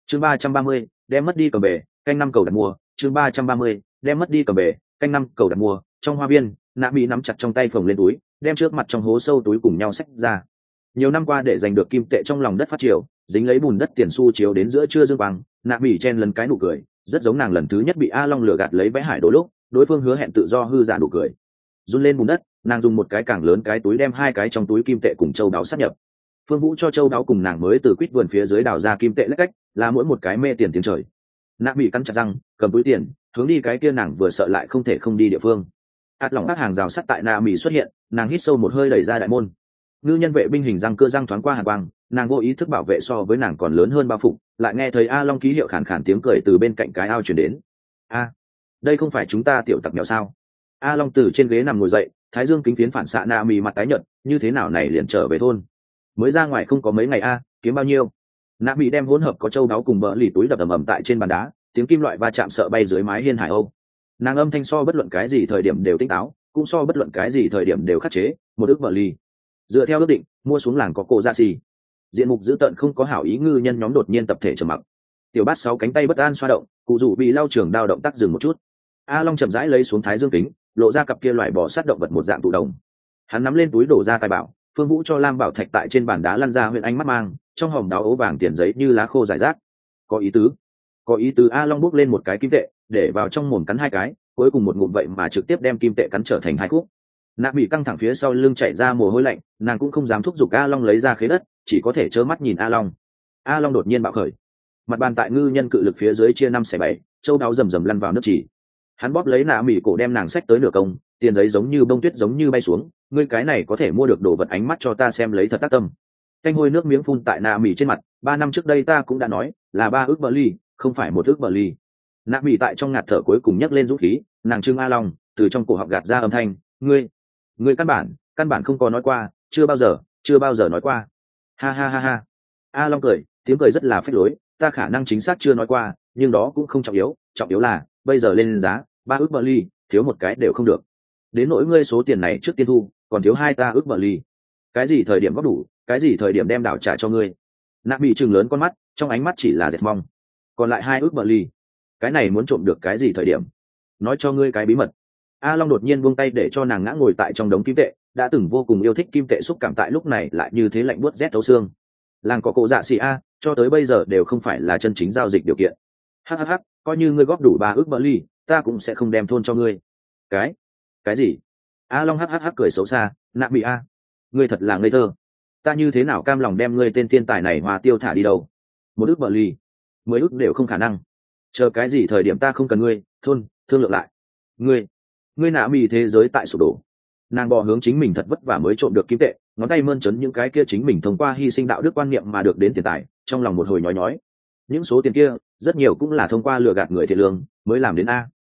chương 330, đem mất đi cầm bể canh năm cầu đặt mua. chương 330, đem mất đi cầm bể canh năm cầu đặt mua. Trong hoa viên, nạ mỹ nắm chặt trong tay phồng lên túi, đem trước mặt trong hố sâu túi cùng nhau xách ra. Nhiều năm qua để giành được kim tệ trong lòng đất phát triển, dính lấy bùn đất tiền xu chiếu đến giữa trưa dương quang, nạ mỹ chen lần cái nụ cười, rất giống nàng lần thứ nhất bị A Long lừa gạt lấy vẽ hải đồ lúc đối phương hứa hẹn tự do hư giả nụ cười. Run lên bùn đất, nàng dùng một cái càng lớn cái túi đem hai cái trong túi kim tệ cùng châu đáo sát nhập. Phương Vũ cho châu đáo cùng nàng mới từ quýt vườn phía dưới đào ra kim tệ lách cách, là mỗi một cái mê tiền tiếng trời. Nạ mỹ cắn chặt răng, cầm túi tiền, hướng đi cái kia nàng vừa sợ lại không thể không đi địa phương. Át lỏng các hàng rào sắt tại nạ mỹ xuất hiện, nàng hít sâu một hơi đẩy ra đại môn. Ngư nhân vệ binh hình răng cơ răng thoáng qua hàn quang, nàng vô ý thức bảo vệ so với nàng còn lớn hơn bao phục, lại nghe thấy A Long ký hiệu khàn khàn tiếng cười từ bên cạnh cái ao truyền đến. A, đây không phải chúng ta tiểu tặc mèo sao? A Long từ trên ghế nằm ngồi dậy, thái dương kính phiến phản xạ nạ mì mặt tái nhợt, như thế nào này liền trở về thôn? Mới ra ngoài không có mấy ngày a, kiếm bao nhiêu? Nạ mì đem hỗn hợp có châu đáo cùng bỡ lì túi đập ầm ầm tại trên bàn đá, tiếng kim loại va chạm sợ bay dưới mái hiên hải âu. Nàng âm thanh so bất luận cái gì thời điểm đều tinh táo, cũng so bất luận cái gì thời điểm đều khắc chế, một ức bỡ lì. Dựa theo ước định, mua xuống làng có cô ra xì. Diện mục dữ tợn không có hảo ý ngư nhân nhóm đột nhiên tập thể trầm mặc. Tiểu bát sáu cánh tay bất an xoa động, cụ rủ bị lau trường đao động tác dừng một chút. A Long chậm rãi lấy xuống thái dương kính, lộ ra cặp kia loại bò sát động vật một dạng tụ đồng. Hắn nắm lên túi đổ ra tài bảo, Phương Vũ cho Lam Bảo Thạch tại trên bàn đá lăn ra huyện ánh mắt mang, trong hòm đáo ố vàng tiền giấy như lá khô rải rác. Có ý tứ. Có ý tứ. A Long bước lên một cái kim tệ, để vào trong mồm cắn hai cái, cuối cùng một ngụm vậy mà trực tiếp đem kim tệ cắn trở thành hai khúc. Nạ bị căng thẳng phía sau lưng chảy ra mồ hôi lạnh, nàng cũng không dám thúc giục A Long lấy ra khế đất, chỉ có thể trơ mắt nhìn A Long. A Long đột nhiên bạo khởi, mặt bàn tại ngư nhân cự lực phía dưới chia 5/7, châu đáo rầm rầm lăn vào nước chỉ. Hắn bóp lấy nạ mỉ cổ đem nàng xách tới nửa công, tiền giấy giống như bông tuyết giống như bay xuống, ngươi cái này có thể mua được đồ vật, ánh mắt cho ta xem lấy thật tác tâm. Canh hôi nước miếng phun tại nạ mỉ trên mặt, 3 năm trước đây ta cũng đã nói là 3 ức bờ ly, không phải 1 ức bờ ly. Nạ mỉ tại trong ngạt thở cuối cùng nhấc lên dũng khí, nàng trưng A Long, từ trong cổ họng gạt ra âm thanh, ngươi căn bản không có nói qua, chưa bao giờ nói qua. Ha ha ha ha. A Long cười, tiếng cười rất là phách lối, ta khả năng chính xác chưa nói qua, nhưng đó cũng không trọng yếu là bây giờ lên giá 3 ức bờ ly, thiếu một cái đều không được. Đến nỗi ngươi số tiền này trước tiên thu, còn thiếu 2 ức bờ ly. Cái gì thời điểm góp đủ, cái gì thời điểm đem đảo trả cho ngươi. Nạ bị trừng lớn con mắt, trong ánh mắt chỉ là dệt mong. Còn lại 2 ức bờ ly, cái này muốn trộm được cái gì thời điểm? Nói cho ngươi cái bí mật. A Long đột nhiên buông tay để cho nàng ngã ngồi tại trong đống kim tệ, đã từng vô cùng yêu thích kim tệ xúc cảm tại lúc này lại như thế lạnh buốt rét thấu xương. Làng có cổ dạ xì a, cho tới bây giờ đều không phải là chân chính giao dịch điều kiện. Hhh, coi như ngươi góp đủ 3 ức bờ ly, ta cũng sẽ không đem thôn cho ngươi. Cái gì? A Long hhh cười xấu xa, nạ bị a, ngươi thật là ngây thơ. Ta như thế nào cam lòng đem ngươi tên thiên tài này hòa tiêu thả đi đâu? 1 ức bờ ly, 10 ức đều không khả năng. Chờ cái gì thời điểm ta không cần ngươi, thôn thương lượng lại. Ngươi nạ mì thế giới tại sụp đổ. Nàng bò hướng chính mình thật vất vả mới trộm được kim tệ, ngón tay mơn trớn những cái kia chính mình thông qua hy sinh đạo đức quan niệm mà được đến tiền tài, trong lòng một hồi nhói. Những số tiền kia rất nhiều cũng là thông qua lừa gạt người thiện lương mới làm đến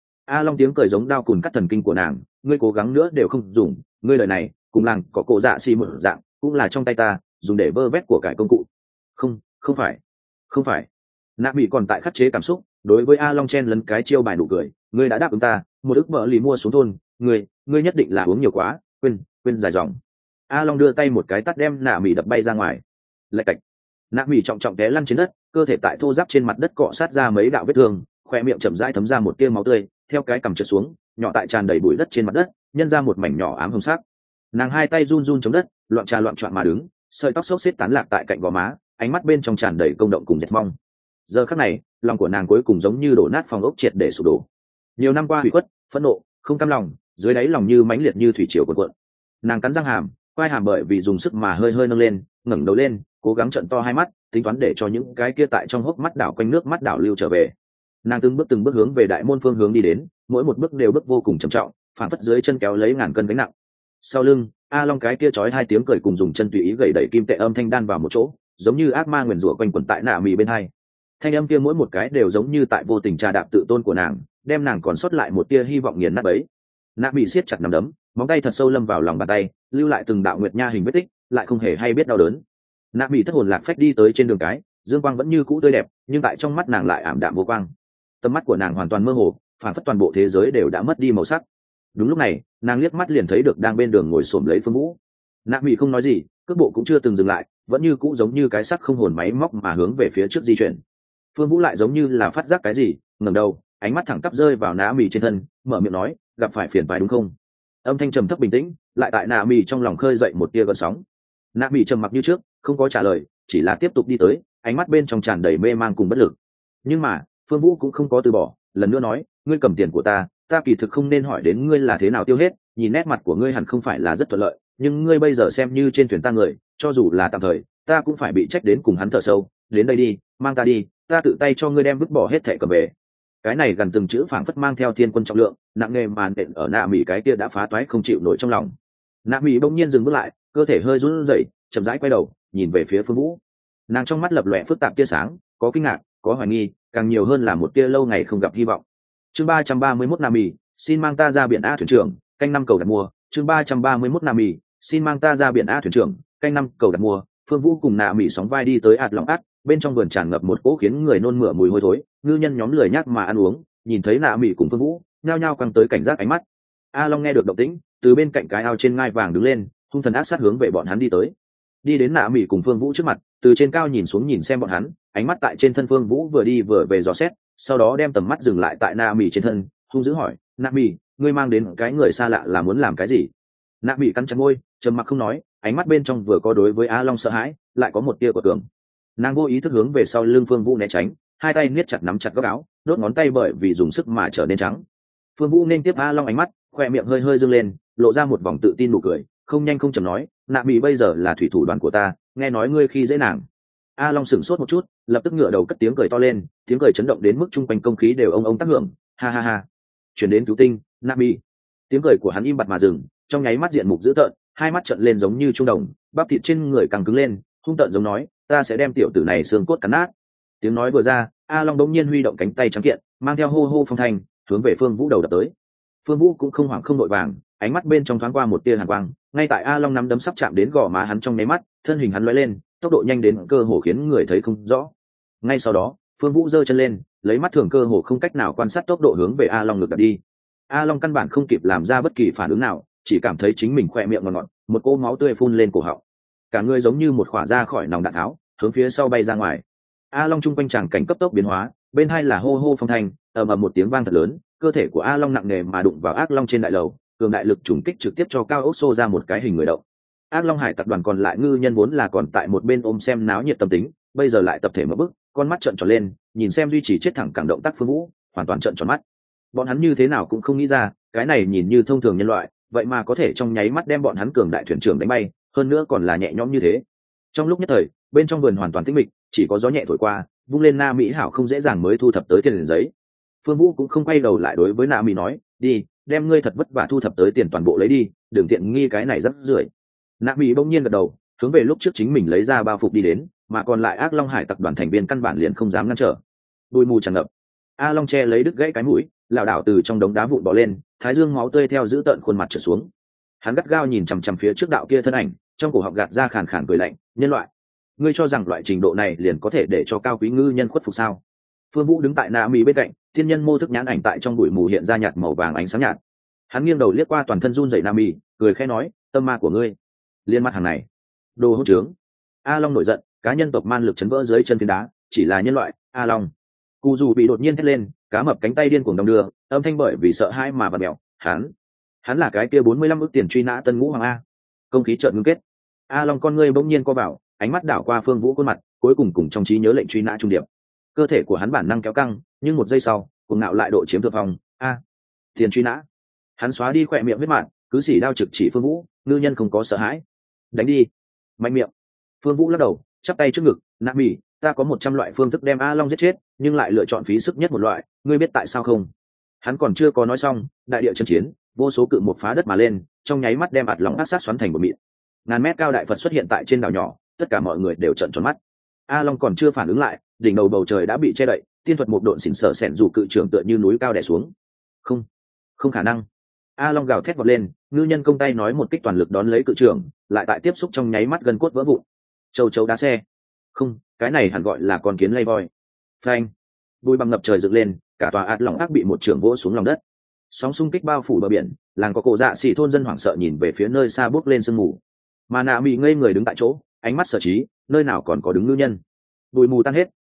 A Long tiếng cười giống đao cùn cắt thần kinh của nàng, ngươi cố gắng nữa đều không dùng, ngươi lời này cùng làng có cổ dạ xì một dạng, cũng là trong tay ta dùng để vơ vét của cải công cụ. Không phải. Nạ bị còn tại khắc chế cảm xúc, đối với A Long chen lấn cái chiêu bài nụ cười, ngươi đã đáp ứng ta 1 ức bờ lì mua xuống thôn, ngươi nhất định là uống nhiều quá, quên dài dòng. A Long đưa tay một cái tát đem nạ mỉ đập bay ra ngoài. Lạch cạch. Nạ mỉ trọng trọng té lăn trên đất, cơ thể tại thô ráp trên mặt đất cọ sát ra mấy đạo vết thương, khoe miệng chậm rãi thấm ra một tia máu tươi, theo cái cằm trượt xuống, nhỏ tại tràn đầy bụi đất trên mặt đất, nhân ra một mảnh nhỏ ám hồng sắc. Nàng hai tay run run chống đất, loạn choạng mà đứng, sợi tóc xốc xếp tán lạc tại cạnh gò má, ánh mắt bên trong tràn đầy công động cùng dệt mong. Giờ khắc này, lòng của nàng cuối cùng giống như đổ nát phòng ốc triệt để sụp đổ. Nhiều năm qua hủy khuất, phẫn nộ, không cam lòng, dưới đáy lòng như mãnh liệt như thủy triều cuộn cuộn. Nàng cắn răng hàm, quai hàm bởi vì dùng sức mà hơi nâng lên, ngẩng đầu lên, cố gắng trợn to hai mắt, tính toán để cho những cái kia tại trong hốc mắt đảo quanh nước mắt đảo lưu trở về. Nàng từng bước hướng về đại môn phương hướng đi đến, mỗi một bước đều bước vô cùng trầm trọng, phản phất dưới chân kéo lấy ngàn cân gánh nặng. Sau lưng, A Long cái kia chói hai tiếng cười cùng dùng chân tùy ý gẩy đẩy kim tệ âm thanh đan vào một chỗ, giống như ác ma nguyền rủa quanh quẩn tại nạ mì bên hai. Thanh âm kia mỗi một cái đều giống như tại vô tình trà đạp tự tôn của nàng, đem nàng còn sót lại một tia hy vọng nghiền nát bấy. Nạ mì siết chặt nắm đấm, móng tay thật sâu lâm vào lòng bàn tay, lưu lại từng đạo nguyệt nha hình vết tích, lại không hề hay biết đau đớn. Nạ mì thất hồn lạc phách đi tới trên đường cái, dương quang vẫn như cũ tươi đẹp, nhưng tại trong mắt nàng lại ảm đạm vô quang. Tầm mắt của nàng hoàn toàn mơ hồ, phản phất toàn bộ thế giới đều đã mất đi màu sắc. Đúng lúc này, nàng liếc mắt liền thấy được đang bên đường ngồi xổm lấy Phương Vũ. Nạ mì không nói gì, cước bộ cũng chưa từng dừng lại, vẫn như cũ giống như cái xác không hồn máy móc mà hướng về phía trước di chuyển. Phương Vũ lại giống như là phát giác cái gì, ngẩng đầu, ánh mắt thẳng tắp rơi vào nạ mì trên thân, mở miệng nói, gặp phải phiền toái đúng không? Âm thanh trầm thấp bình tĩnh, lại tại nạ mì trong lòng khơi dậy một tia gợn sóng. Nạ mì trầm mặc như trước, không có trả lời, chỉ là tiếp tục đi tới, ánh mắt bên trong tràn đầy mê mang cùng bất lực. Nhưng mà Phương Vũ cũng không có từ bỏ, lần nữa nói, ngươi cầm tiền của ta kỳ thực không nên hỏi đến ngươi là thế nào tiêu hết, nhìn nét mặt của ngươi hẳn không phải là rất thuận lợi, nhưng ngươi bây giờ xem như trên thuyền ta người, cho dù là tạm thời, ta cũng phải bị trách đến cùng hắn thở sâu, đến đây đi, mang ta đi, ta tự tay cho ngươi đem vứt bỏ hết thẻ cầm về. Cái này gần từng chữ phảng phất mang theo thiên quân trọng lượng, nặng nề màn đện ở nạ mỉ cái kia đã phá toái không chịu nổi trong lòng. Nạ mỉ bỗng nhiên dừng bước lại, cơ thể hơi run rẩy, chậm rãi quay đầu, nhìn về phía Phương Vũ. Nàng trong mắt lập lòe phức tạp tia sáng, có kinh ngạc, có hoài nghi, càng nhiều hơn là một tia lâu ngày không gặp hy vọng. Chương 331 Nam Mì, xin mang ta ra biển A thuyền trưởng, canh năm cầu đặt mua. Chương 331 Nam Mì, xin mang ta ra biển A thuyền trưởng, canh năm cầu đặt mua. Phương Vũ cùng Nạ Mì sóng vai đi tới ạt lòng át, bên trong vườn tràn ngập một cỗ khiến người nôn mửa mùi hôi thối, ngư nhân nhóm lười nhác mà ăn uống, nhìn thấy Nạ Mì cùng Phương Vũ, nhao nhao quăng tới cảnh giác ánh mắt. A Long nghe được động tĩnh, từ bên cạnh cái ao trên ngai vàng đứng lên, hung thần ác sát hướng về bọn hắn đi tới. Đi đến Nạ Mì cùng Phương Vũ trước mặt, từ trên cao nhìn xuống nhìn xem bọn hắn, ánh mắt tại trên thân Phương Vũ vừa đi vừa về dò xét, sau đó đem tầm mắt dừng lại tại Nạ Mì trên thân, hung dữ hỏi, Nạ Mì, ngươi mang đến cái người xa lạ là muốn làm cái gì? Nạ Mì cắn chặt môi, trầm mặc không nói, ánh mắt bên trong vừa có đối với A Long sợ hãi, lại có một tia của tưởng. Nàng vô ý thức hướng về sau lưng Phương Vũ né tránh, hai tay niết chặt nắm chặt góc áo, đốt ngón tay bởi vì dùng sức mà trở nên trắng. Phương Vũ nên tiếp A Long ánh mắt, khoe miệng hơi hơi dương lên, lộ ra một vòng tự tin nụ cười, không nhanh không chậm nói, Nạ Mì bây giờ là thủy thủ đoàn của ta, nghe nói ngươi khi dễ nàng. A Long sửng sốt một chút, lập tức ngửa đầu cất tiếng cười to lên, tiếng cười chấn động đến mức chung quanh không khí đều ông tác hưởng, ha ha ha. Chuyển đến cứu tinh, Nạ Mì. Tiếng cười của hắn im bặt mà dừng, trong nháy mắt diện mục dữ tợn, hai mắt trợn lên giống như trung đồng, bắp thịt trên người càng cứng lên, hung tợn giống nói, ta sẽ đem tiểu tử này xương cốt cắn nát. Tiếng nói vừa ra, A Long đống nhiên huy động cánh tay trắng kiện, mang theo hô hô phong thanh, hướng về Phương Vũ đầu đập tới. Phương Vũ cũng không hoảng không nội vàng, ánh mắt bên trong thoáng qua một tia hàn quang, ngay tại A Long nắm đấm sắp chạm đến gò má hắn trong nháy mắt, thân hình hắn lóe lên, tốc độ nhanh đến cơ hồ khiến người thấy không rõ. Ngay sau đó, Phương Vũ giơ chân lên, lấy mắt thường cơ hồ không cách nào quan sát tốc độ hướng về A Long ngược đặt đi. A Long căn bản không kịp làm ra bất kỳ phản ứng nào, chỉ cảm thấy chính mình khỏe miệng ngọt ngọt, một cỗ máu tươi phun lên cổ họng. Cả người giống như một khỏa ra khỏi nòng đạn tháo, hướng phía sau bay ra ngoài. A Long trung quanh tràng cảnh cấp tốc biến hóa, bên hai là hô hô phong thanh, ầm ầm một tiếng vang thật lớn, cơ thể của A Long nặng nề mà đụng vào ác long trên đại lầu, cường đại lực trùng kích trực tiếp cho cao ốc xô ra một cái hình người động. Ác Long Hải tập đoàn còn lại ngư nhân vốn là còn tại một bên ôm xem náo nhiệt tâm tính, bây giờ lại tập thể mở bức, con mắt trợn tròn lên, nhìn xem duy trì chết thẳng cẳng động tác Phương Vũ, hoàn toàn trợn tròn mắt. Bọn hắn như thế nào cũng không nghĩ ra, cái này nhìn như thông thường nhân loại, vậy mà có thể trong nháy mắt đem bọn hắn cường đại thuyền trưởng đánh bay, hơn nữa còn là nhẹ nhõm như thế. Trong lúc nhất thời, bên trong vườn hoàn toàn tĩnh mịch, chỉ có gió nhẹ thổi qua, vung lên Na Mỹ hảo không dễ dàng mới thu thập tới tiền giấy. Phương Vũ cũng không quay đầu lại đối với Na Mỹ nói, đi, đem ngươi thật vất vả thu thập tới tiền toàn bộ lấy đi, đừng tiện nghi cái này rất rưởi. Na Mỹ bỗng nhiên gật đầu, hướng về lúc trước chính mình lấy ra bao phục đi đến, mà còn lại Ác Long Hải tập đoàn thành viên căn bản liền không dám ngăn trở. Bụi mù tràn ngập, A Long che lấy đứt gãy cái mũi, lảo đảo từ trong đống đá vụn bò lên, thái dương máu tươi theo giữ tợn khuôn mặt trượt xuống. Hắn gắt gao nhìn chằm chằm phía trước đạo kia thân ảnh, trong cổ họng gạt ra khàn khàn cười lạnh, nhân loại, ngươi cho rằng loại trình độ này liền có thể để cho cao quý ngư nhân khuất phục sao? Phương Vũ đứng tại Na Mỹ bên cạnh, thiên nhân mô thức nhãn ảnh tại trong bụi mù hiện ra nhạt màu vàng ánh sáng nhạt. Hắn nghiêng đầu liếc qua toàn thân run rẩy Na Mỹ, cười khẽ nói, tâm ma của ngươi, liên mặt hàng này, đồ hỗn trướng. A Long nổi giận, cá nhân tộc man lực chấn vỡ dưới chân phiến đá, chỉ là nhân loại, A Long. Cù dù bị đột nhiên thét lên, cá mập cánh tay điên cuồng đong đưa, âm thanh bởi vì sợ hãi mà bật mèo, hắn là cái kia 45 ức tiền truy nã tân ngũ hoàng a. Không khí chợt ngưng kết. A Long con ngươi bỗng nhiên co vào, ánh mắt đảo qua Phương Vũ khuôn mặt, cuối cùng cùng trong trí nhớ lệnh truy nã trung điệp. Cơ thể của hắn bản năng kéo căng, nhưng một giây sau, cuồng ngạo lại độ chiếm thượng phong, tiền truy nã. Hắn xóa đi khỏe miệng vết mạn, cứ xỉ đao trực chỉ Phương Vũ, ngư nhân không có sợ hãi. Đánh đi. Mạnh miệng. Phương Vũ lắc đầu, chắp tay trước ngực, nạ mỉ, ta có 100 loại phương thức đem A Long giết chết, nhưng lại lựa chọn phí sức nhất một loại, ngươi biết tại sao không? Hắn còn chưa có nói xong, đại địa chân chiến, vô số cự một phá đất mà lên, trong nháy mắt đem ạt lòng ác sát xoắn thành một mịn. Ngàn mét cao đại Phật xuất hiện tại trên đảo nhỏ, tất cả mọi người đều trợn tròn mắt. A Long còn chưa phản ứng lại, đỉnh đầu bầu trời đã bị che đậy, tiên thuật một độn xỉn sở sẹn dù cự trưởng tựa như núi cao đè xuống. Không khả năng. A Long gào thét vọt lên, ngư nhân công tay nói một kích toàn lực đón lấy cự trưởng, lại tại tiếp xúc trong nháy mắt gân cốt vỡ vụn. Châu chấu đá xe. Không, cái này hẳn gọi là con kiến lay voi. Phanh. Bụi băng ngập trời dựng lên, cả tòa ạt lòng ác bị một trưởng vỗ xuống lòng đất. Sóng xung kích bao phủ bờ biển, làng có cổ dạ xỉ thôn dân hoảng sợ nhìn về phía nơi xa bước lên sương mù. Mà nạ mị ngây người đứng tại chỗ, ánh mắt sở trí, nơi nào còn có đứng ngư nhân. Bụi mù tan hết,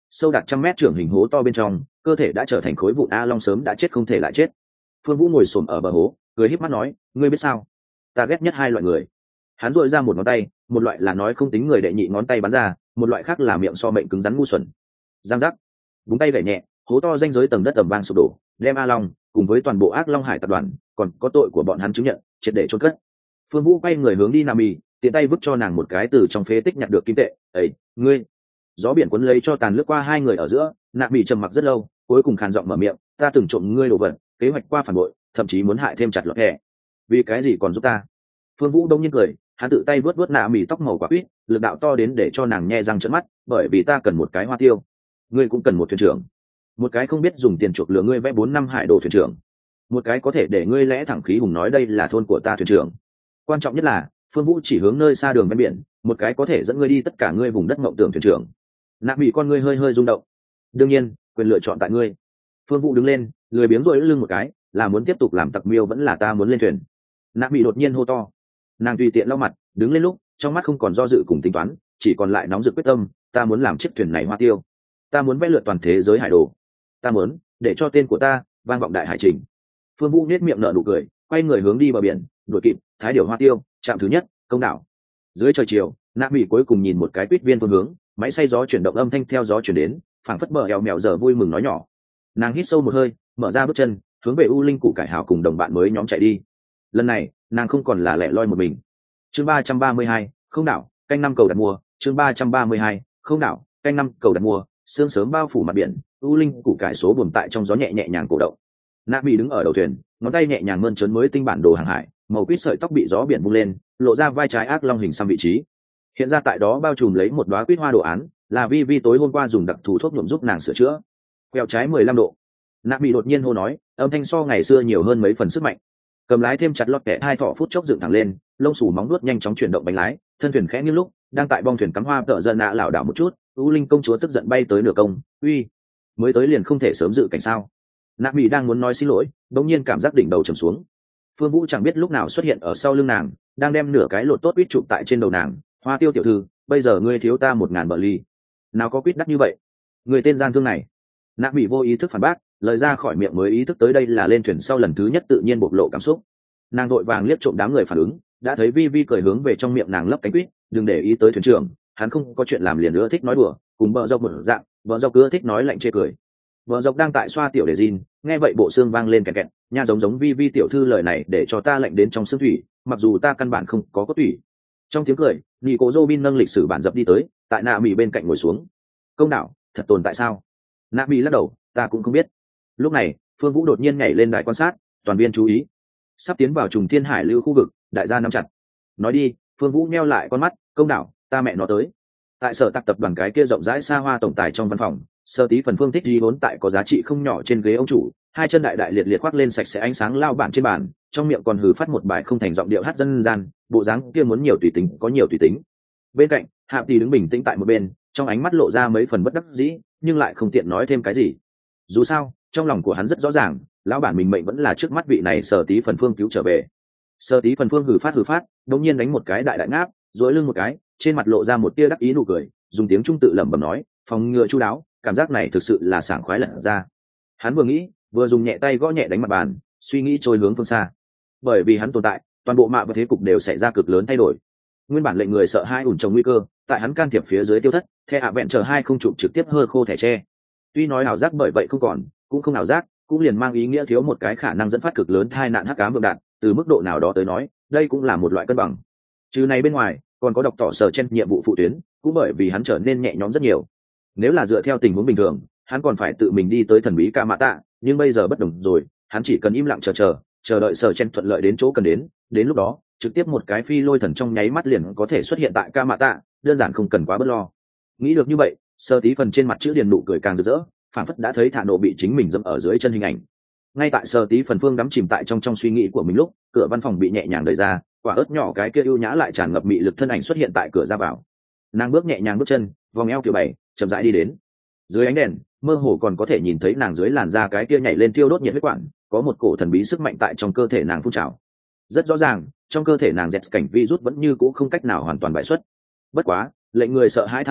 sâu đạt 100 mét trưởng hình hố to bên trong, cơ thể đã trở thành khối vụn. A Long sớm đã chết không thể lại chết. Phương Vũ ngồi xổm ở bờ hố, cười híp mắt nói, ngươi biết sao, ta ghét nhất hai loại người. Hắn duỗi ra một ngón tay, một loại là nói không tính người đệ nhị ngón tay bắn ra, một loại khác là miệng so mệnh cứng rắn ngu xuẩn. Giang giác, búng tay gảy nhẹ, hố to ranh giới tầng đất ầm vang sụp đổ, đem A Long cùng với toàn bộ Ác Long Hải tập đoàn còn có tội của bọn hắn chứng nhận triệt để chôn cất. Phương Vũ quay người hướng đi Nam Mì, tiện tay vứt cho nàng một cái từ trong phế tích nhặt được kim tệ. Ấy, ngươi. Gió biển cuốn lấy cho tàn lướt qua hai người ở giữa, Nam Mì trầm mặc rất lâu, cuối cùng khàn giọng mở miệng, ta từng trộm ngươi đồ vật, kế hoạch qua phản bội, thậm chí muốn hại thêm chặt lọt hẹ. Vì cái gì còn giúp ta? Phương Vũ đông nhiên cười, hắn tự tay vớt Nam Mì tóc màu quả quýt, lực đạo to đến để cho nàng nhe răng trợn mắt, bởi vì ta cần một cái hoa tiêu, ngươi cũng cần một thuyền trưởng, một cái không biết dùng tiền chuộc lừa ngươi vẽ 4 năm hải đồ thuyền trưởng, một cái có thể để ngươi lẽ thẳng khí hùng nói đây là thôn của ta thuyền trưởng. Quan trọng nhất là Phương Vũ chỉ hướng nơi xa đường ven biển, một cái có thể dẫn ngươi đi tất cả ngươi vùng đất mộng tưởng thuyền trưởng. Nạp Bị con ngươi hơi hơi rung động. Đương nhiên, quyền lựa chọn tại ngươi. Phương Vũ đứng lên, lười biếng rồi lưng một cái, là muốn tiếp tục làm tặc miêu vẫn là ta muốn lên thuyền. Nạp Bị đột nhiên hô to. Nàng tùy tiện lau mặt, đứng lên lúc, trong mắt không còn do dự cùng tính toán, chỉ còn lại nóng rực quyết tâm, ta muốn làm chiếc thuyền này hoa tiêu. Ta muốn vẽ lượt toàn thế giới hải đồ. Ta muốn để cho tên của ta vang vọng đại hải trình. Phương Vũ nhếch miệng nở nụ cười, quay người hướng đi bờ biển, đuổi kịp Thái Điểu Hoa Tiêu, trạm thứ nhất, công đảo. Dưới trời chiều, Nạp Bị cuối cùng nhìn một cái tuyết viên phương hướng, máy xay gió chuyển động âm thanh theo gió chuyển đến, phảng phất bờ eo mèo giờ vui mừng nói nhỏ. Nàng hít sâu một hơi, mở ra bước chân, hướng về U Linh Củ Cải Hào cùng đồng bạn mới nhóm chạy đi. Lần này, nàng không còn là lẻ loi một mình. Chương 332, không đảo, canh năm cầu đặt mua. Chương 332, không đảo, canh năm cầu đặt mua. Sương sớm bao phủ mặt biển, U Linh Củ Cải số buồm tại trong gió nhẹ nhẹ nhàng cổ động. Nạp Bị đứng ở đầu thuyền, ngón tay nhẹ nhàng mơn trớn mới tinh bản đồ hàng hải, màu quýt sợi tóc bị gió biển vung lên, lộ ra vai trái Ác Long hình xăm vị trí. Hiện ra tại đó bao trùm lấy một đóa quýt hoa đồ án, là Vi tối hôm qua dùng đặc thù thuốc nhuộm giúp nàng sửa chữa. Quẹo trái 15 độ. Nạp Bị đột nhiên hô nói, âm thanh so ngày xưa nhiều hơn mấy phần sức mạnh. Cầm lái thêm chặt lọt kẻ hai thọ phút chốc dựng thẳng lên, lông xù móng nuốt nhanh chóng chuyển động bánh lái, thân thuyền khẽ nghiêng lúc, đang tại bong thuyền cắm hoa tợ dân nạ lảo đảo một chút, U Linh công chúa tức giận bay tới nửa công, uy, mới tới liền không thể sớm dự cảnh sao? Nạp Bị đang muốn nói xin lỗi, đống nhiên cảm giác đỉnh đầu trầm xuống. Phương Vũ chẳng biết lúc nào xuất hiện ở sau lưng nàng, đang đem nửa cái lột tốt quýt chụp tại trên đầu nàng. Hoa Tiêu tiểu thư, bây giờ ngươi thiếu ta 1000 bờ ly. Nào có quýt đắt như vậy? Người tên gian thương này. Nạp Bị vô ý thức phản bác, lời ra khỏi miệng mới ý thức tới đây là lên thuyền sau lần thứ nhất tự nhiên bộc lộ cảm xúc. Nàng vội vàng liếc trộm đám người phản ứng, đã thấy Vi cười hướng về trong miệng nàng lấp cánh quýt, đừng để ý tới thuyền trưởng, hắn không có chuyện làm liền nữa thích nói đùa, cùng vợ dọc một dạng, vợ dọc cứ thích nói lạnh chê cười. Vợ dọc đang tại xoa tiểu để gin, nghe vậy bộ xương vang lên kẹt kẹt, nha giống Vi tiểu thư lời này để cho ta lạnh đến trong xương thủy, mặc dù ta căn bản không có cốt thủy. Trong tiếng cười, nhị cố Robin nâng lịch sử bản dập đi tới, tại Nạ Mỹ bên cạnh ngồi xuống. Công đảo, thật tồn tại sao? Nạ Mỹ lắc đầu, ta cũng không biết. Lúc này, Phương Vũ đột nhiên nhảy lên đài quan sát, toàn viên chú ý. Sắp tiến vào trùng thiên hải lưu khu vực, đại gia nắm chặt. Nói đi, Phương Vũ nheo lại con mắt, công đảo, ta mẹ nó tới. Tại sở tạc tập đoàn cái kia rộng rãi xa hoa tổng tài trong văn phòng, Sơ Tí Phần Phương thích đi vốn tại có giá trị không nhỏ trên ghế ông chủ, hai chân đại đại liệt liệt khoác lên sạch sẽ ánh sáng lao bản trên bàn, trong miệng còn hừ phát một bài không thành giọng điệu hát dân gian, bộ dáng kia muốn nhiều tùy tính có nhiều tùy tính. Bên cạnh, Hạp Tỷ đứng bình tĩnh tại một bên, trong ánh mắt lộ ra mấy phần bất đắc dĩ, nhưng lại không tiện nói thêm cái gì. Dù sao, trong lòng của hắn rất rõ ràng, lão bản mình mệnh vẫn là trước mắt vị này Sở Tí Phần Phương cứu trở về. Sở Tí Phần Phương hừ phát, đột nhiên đánh một cái đại đại ngáp, duỗi lưng một cái, trên mặt lộ ra một tia đắc ý nụ cười, dùng tiếng Trung tự lẩm bẩm nói, phòng ngừa chu đáo, cảm giác này thực sự là sảng khoái lật ra. Hắn vừa nghĩ, vừa dùng nhẹ tay gõ nhẹ đánh mặt bàn, suy nghĩ trôi hướng phương xa. Bởi vì hắn tồn tại, toàn bộ mạ và thế cục đều xảy ra cực lớn thay đổi. Nguyên bản lệnh người sợ hai ủn trồng nguy cơ, tại hắn can thiệp phía dưới tiêu thất, The ạ vẹn chờ hai không chụp trực tiếp hơ khô thẻ tre. Tuy nói ảo giác bởi vậy không còn, cũng không ảo giác, cũng liền mang ý nghĩa thiếu một cái khả năng dẫn phát cực lớn tai nạn hắc ám vượng đạn, từ mức độ nào đó tới nói, đây cũng là một loại cân bằng. Trừ này bên ngoài, còn có độc tỏ sở trên nhiệm vụ phụ tuyến, cũng bởi vì hắn trở nên nhẹ nhõm rất nhiều. Nếu là dựa theo tình huống bình thường, hắn còn phải tự mình đi tới thần bí ca mã tạ, nhưng bây giờ bất đồng rồi, hắn chỉ cần im lặng chờ đợi sở chen thuận lợi đến chỗ cần đến lúc đó trực tiếp một cái phi lôi thần trong nháy mắt liền có thể xuất hiện tại ca mã tạ, đơn giản không cần quá bất lo. Nghĩ được như vậy, Sơ Tí Phần trên mặt chữ điền nụ cười càng rực rỡ, phản phất đã thấy thả nộ bị chính mình dẫm ở dưới chân hình ảnh. Ngay tại Sơ Tí Phần Phương đắm chìm tại trong suy nghĩ của mình lúc, cửa văn phòng bị nhẹ nhàng đẩy ra, quả ớt nhỏ cái kia ưu nhã lại tràn ngập mị lực thân ảnh xuất hiện tại cửa ra vào. Nàng bước nhẹ nhàng bước chân, vòng eo kiểu bảy, chậm rãi đi đến. Dưới ánh đèn, mơ hồ còn có thể nhìn thấy nàng dưới làn da cái kia nhảy lên thiêu đốt nhiệt huyết quản, có một cổ thần bí sức mạnh tại trong cơ thể nàng phun trào. Rất rõ ràng, trong cơ thể nàng dẹt cảnh virus vẫn như cũ không cách nào hoàn toàn bại xuất. Bất quá, lệnh người sợ hãi than là,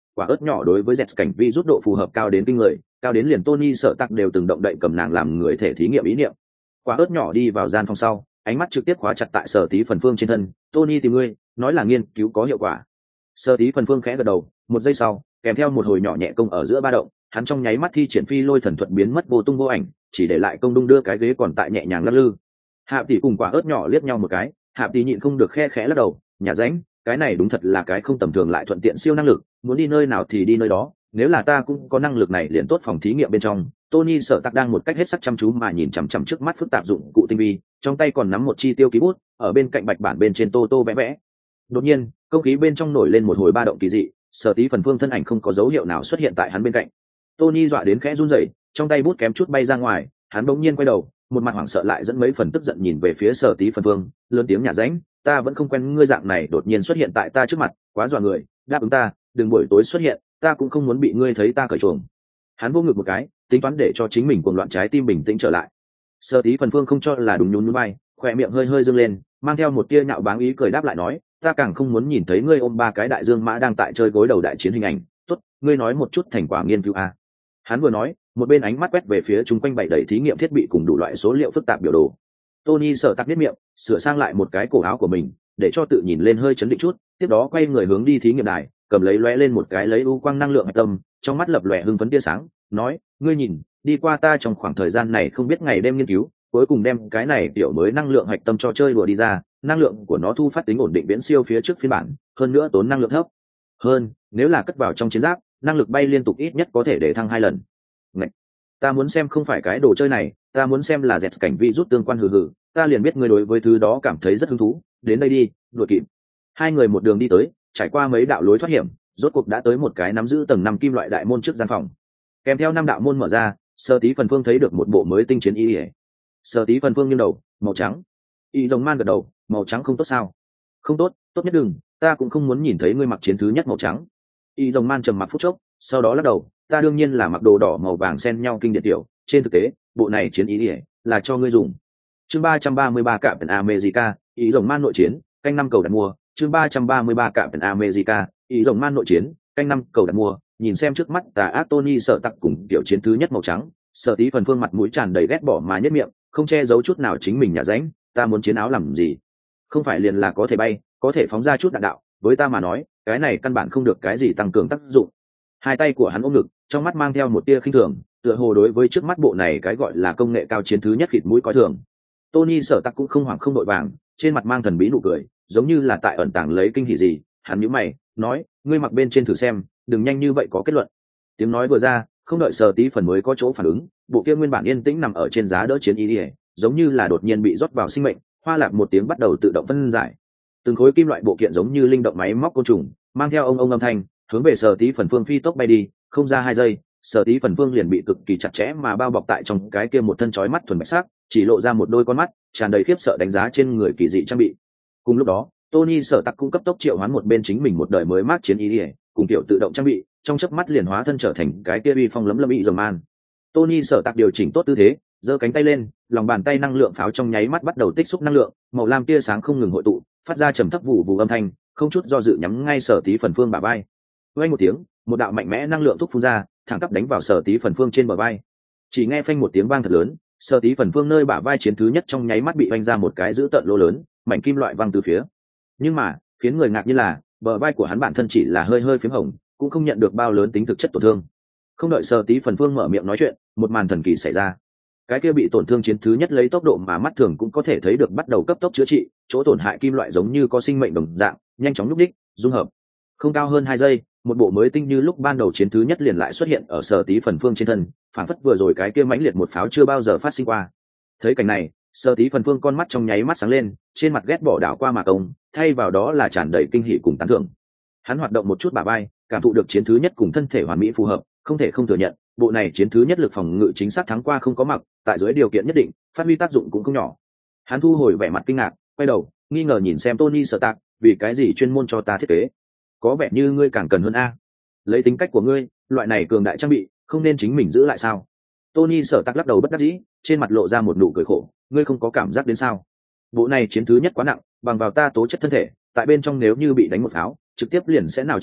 quả ớt nhỏ đối với dẹt cảnh vi rút độ phù hợp cao đến kinh người, cao đến liền Tony sợ tặc đều từng động đậy cầm nàng làm người thể thí nghiệm ý niệm. Quả ớt nhỏ đi vào gian phòng sau, ánh mắt trực tiếp khóa chặt tại Sở Tí Phần Phương trên thân. Tony tìm ngươi, nói là nghiên cứu có hiệu quả. Sở Tí Phần Phương khẽ gật đầu, một giây sau, kèm theo một hồi nhỏ nhẹ công ở giữa ba động, hắn trong nháy mắt thi triển phi lôi thần thuật biến mất vô tung vô ảnh, chỉ để lại công đung đưa cái ghế còn tại nhẹ nhàng lắc lư. Hạ tỷ cùng quả ớt nhỏ liếc nhau một cái, Hạ tỷ nhịn không được khe khẽ lắc đầu, nhà ránh, cái này đúng thật là cái không tầm thường lại thuận tiện siêu năng lực, muốn đi nơi nào thì đi nơi đó, nếu là ta cũng có năng lực này liền tốt. Phòng thí nghiệm bên trong, Tony Sở Tặc đang một cách hết sức chăm chú mà nhìn chằm chằm trước mắt phức tạp dụng cụ tinh vi, trong tay còn nắm một chi tiêu ký bút, ở bên cạnh bạch bản bên trên tô vẽ vẽ. Đột nhiên, không khí bên trong nổi lên một hồi ba động kỳ dị, Sở Tí Phần Phương thân ảnh không có dấu hiệu nào xuất hiện tại hắn bên cạnh. Tony dọa đến khẽ run rẩy, trong tay bút kém chút bay ra ngoài, hắn bỗng nhiên quay đầu, một mặt hoảng sợ lại dẫn mấy phần tức giận nhìn về phía Sở Tí Phần Phương, lớn tiếng nhả ránh, ta vẫn không quen ngươi dạng này đột nhiên xuất hiện tại ta trước mặt, quá dọa người, đáp ứng ta, đừng buổi tối xuất hiện, ta cũng không muốn bị ngươi thấy ta cởi chuồng. Hắn vô ngực một cái, tính toán để cho chính mình cuồng loạn trái tim bình tĩnh trở lại. Sở Tí Phần Phương không cho là đúng, nhún nhún vai, khỏe miệng hơi hơi dương lên, mang theo một tia nhạo báng ý cười đáp lại nói, ta càng không muốn nhìn thấy ngươi ôm ba cái đại dương mã đang tại chơi gối đầu đại chiến hình ảnh. Tốt, ngươi nói một chút thành quả nghiên cứu a. Hắn vừa nói, một bên ánh mắt quét về phía chung quanh bày đầy thí nghiệm thiết bị cùng đủ loại số liệu phức tạp biểu đồ. Tony Sở Tặc biết miệng, sửa sang lại một cái cổ áo của mình, để cho tự nhìn lên hơi chấn định chút, tiếp đó quay người hướng đi thí nghiệm đài, cầm lấy lóe lên một cái lấy u quang năng lượng hạch tâm, trong mắt lập lòe hưng phấn tia sáng, nói, ngươi nhìn, đi qua ta trong khoảng thời gian này không biết ngày đêm nghiên cứu, cuối cùng đem cái này tiểu mới năng lượng hạch tâm cho chơi đùa đi ra, năng lượng của nó thu phát tính ổn định viễn siêu phía trước phiên bản, hơn nữa tốn năng lượng thấp hơn, nếu là cất vào trong chiến giáp, năng lực bay liên tục ít nhất có thể để thăng 2 lần. Ngậy! Ta muốn xem không phải cái đồ chơi này, ta muốn xem là dẹt cảnh vi rút tương quan hừ hừ, ta liền biết ngươi đối với thứ đó cảm thấy rất hứng thú, đến đây đi, đuổi kịp. Hai người một đường đi tới, trải qua mấy đạo lối thoát hiểm, rốt cuộc đã tới một cái nắm giữ tầng 5 kim loại đại môn trước gian phòng. Kèm theo 5 đạo môn mở ra, Sở Tí Phần Phương thấy được một bộ mới tinh chiến y. Sở Tí Phần Phương nghiêng đầu, màu trắng. Y Rồng Man gật đầu, màu trắng không tốt sao? Không tốt, tốt nhất đừng, ta cũng không muốn nhìn thấy ngươi mặc chiến thứ nhất màu trắng. Y Rồng Man trầm mặc phút chốc, sau đó lắc đầu, ta đương nhiên là mặc đồ đỏ màu vàng xen nhau kinh điển tiểu, trên thực tế, bộ này chiến y là cho ngươi dùng. Chương 333 cạm Penn America, Y Rồng Man nội chiến, canh 5 cầu đặt mua. Chương 333 cạm Penn America, Y Rồng Man nội chiến, canh 5 cầu đặt mua. Nhìn xem trước mắt tà ác Tony Sở Tặc cùng tiểu chiến thứ nhất màu trắng, Sở Tí Phần Phương mặt mũi tràn đầy ghét bỏ mà nhếch miệng, không che giấu chút nào chính mình nhả ránh, ta muốn chiến áo làm gì? Không phải liền là có thể bay, có thể phóng ra chút đạn đạo, với ta mà nói, cái này căn bản không được cái gì tăng cường tác dụng. Hai tay của hắn ôm ngực, trong mắt mang theo một tia khinh thường, tựa hồ đối với trước mắt bộ này cái gọi là công nghệ cao chiến thứ nhất khịt mũi coi thường. Tony Sở Tặc cũng không hoảng không đội vàng, trên mặt mang thần bí nụ cười, giống như là tại ẩn tàng lấy kinh hỉ gì. Hắn nhíu mày, nói, ngươi mặc bên trên thử xem, đừng nhanh như vậy có kết luận. Tiếng nói vừa ra, không đợi Sở Tí Phần mới có chỗ phản ứng, bộ kia nguyên bản yên tĩnh nằm ở trên giá đỡ chiến y, giống như là đột nhiên bị rót vào sinh mệnh, hoa lạc một tiếng bắt đầu tự động phân giải. Từng khối kim loại bộ kiện giống như linh động máy móc côn trùng, mang theo ông âm thanh, hướng về Sở Tí Phần Phương phi tốc bay đi, không ra 2 giây, Sở Tí Phần Phương liền bị cực kỳ chặt chẽ mà bao bọc tại trong cái kia một thân chói mắt thuần bạch sắc, chỉ lộ ra một đôi con mắt tràn đầy khiếp sợ đánh giá trên người kỳ dị trang bị. Cùng lúc đó, Tony Sở Tặc cũng cấp tốc triệu hoán một bên chính mình một đời mới mác chiến y, cùng tiểu tự động trang bị, trong chớp mắt liền hóa thân trở thành cái kia uy phong lấm lấm Y Rồng Man. Tony Sở Tặc điều chỉnh tốt tư thế, giơ cánh tay lên, lòng bàn tay năng lượng pháo trong nháy mắt bắt đầu tích xúc năng lượng, màu lam tia sáng không ngừng hội tụ, phát ra trầm thấp vụ âm thanh, không chút do dự nhắm ngay Sở Tí Phần Phương bả vai. Vang một tiếng, một đạo mạnh mẽ năng lượng thúc phun ra, thẳng tắp đánh vào Sở Tí Phần Phương trên bờ vai. Chỉ nghe phanh một tiếng vang thật lớn, Sở Tí Phần Phương nơi bả vai chiến thứ nhất trong nháy mắt bị vanh ra một cái dữ tợn lỗ lớn, mảnh kim loại văng từ phía. Nhưng mà, khiến người ngạc nhiên là, bờ vai của hắn bản thân chỉ là hơi hơi phím hồng, cũng không nhận được bao lớn tính thực chất tổn thương. Không đợi Sở Tí Phần Phương mở miệng nói chuyện, một màn thần kỳ xảy ra. Cái kia bị tổn thương chiến thứ nhất lấy tốc độ mà mắt thường cũng có thể thấy được bắt đầu cấp tốc chữa trị, chỗ tổn hại kim loại giống như có sinh mệnh đồng dạng, nhanh chóng nhúc đích, dung hợp. Không cao hơn 2 giây, một bộ mới tinh như lúc ban đầu chiến thứ nhất liền lại xuất hiện ở Sở Tí Phần Phương trên thân, phản phất vừa rồi cái kia mãnh liệt một pháo chưa bao giờ phát sinh qua. Thấy cảnh này, Sở Tí Phần Phương con mắt trong nháy mắt sáng lên, trên mặt ghét bỏ đảo qua mà công, thay vào đó là tràn đầy kinh hỉ cùng tán thưởng. Hắn hoạt động một chút bả vai, cảm thụ được chiến thứ nhất cùng thân thể hoàn mỹ phù hợp, không thể không thừa nhận, bộ này chiến thứ nhất lực phòng ngự chính xác thắng qua không có mặc, tại dưới điều kiện nhất định, phát huy tác dụng cũng không nhỏ. Hắn thu hồi vẻ mặt kinh ngạc, quay đầu, nghi ngờ nhìn xem Tony Sở Tặc, vì cái gì chuyên môn cho ta thiết kế? Có vẻ như ngươi càng cần hơn a. Lấy tính cách của ngươi, loại này cường đại trang bị, không nên chính mình giữ lại sao? Tony Sở Tặc lắc đầu bất đắc dĩ, trên mặt lộ ra một nụ cười khổ, ngươi không có cảm giác đến sao? Bộ này chiến thứ nhất quá nặng, bằng vào ta tố chất thân thể, tại bên trong nếu như bị đánh một pháo, trực tiếp liền sẽ nào chấn động,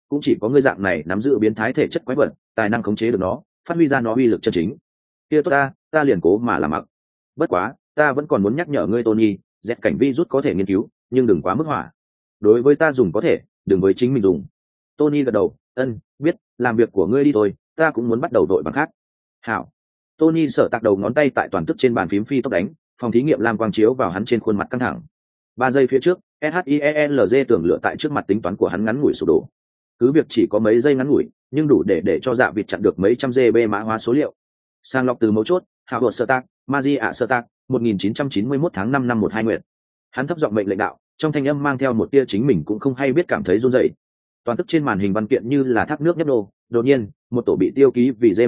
cũng chỉ có ngươi dạng này nắm giữ biến thái thể chất quái vật tài năng khống chế được nó, phát huy ra nó uy lực chân chính. Kia tốt ta liền cố mà làm mặc. Bất quá ta vẫn còn muốn nhắc nhở ngươi Tony, dẹp cảnh vi rút có thể nghiên cứu nhưng đừng quá mức hỏa. Đối với ta dùng có thể, đừng với chính mình dùng. Tony gật đầu, biết, làm việc của ngươi đi thôi, ta cũng muốn bắt đầu đội bằng khác. Hảo. Tony sở tạc đầu ngón tay tại toàn tức trên bàn phím phi tốc đánh, phòng thí nghiệm lam quang chiếu vào hắn trên khuôn mặt căng thẳng. 3 giây phía trước, SHIELZ tưởng lựa tại trước mặt tính toán của hắn ngắn ngủi sụp đổ. Cứ việc chỉ có mấy giây ngắn ngủi, nhưng đủ để cho dạ vịt chặn được mấy trăm GB mã hóa số liệu. Sang lọc từ mấu chốt, Howard Stark, Magia Stark, 1991 tháng 5 năm 12 nguyệt. Hắn thấp giọng mệnh lệnh đạo, trong thanh âm mang theo một tia chính mình cũng không hay biết cảm thấy run rẩy. Toàn tức trên màn hình văn kiện như là thác nước nhấp đô, đột nhiên, một tổ bị tiêu ký vì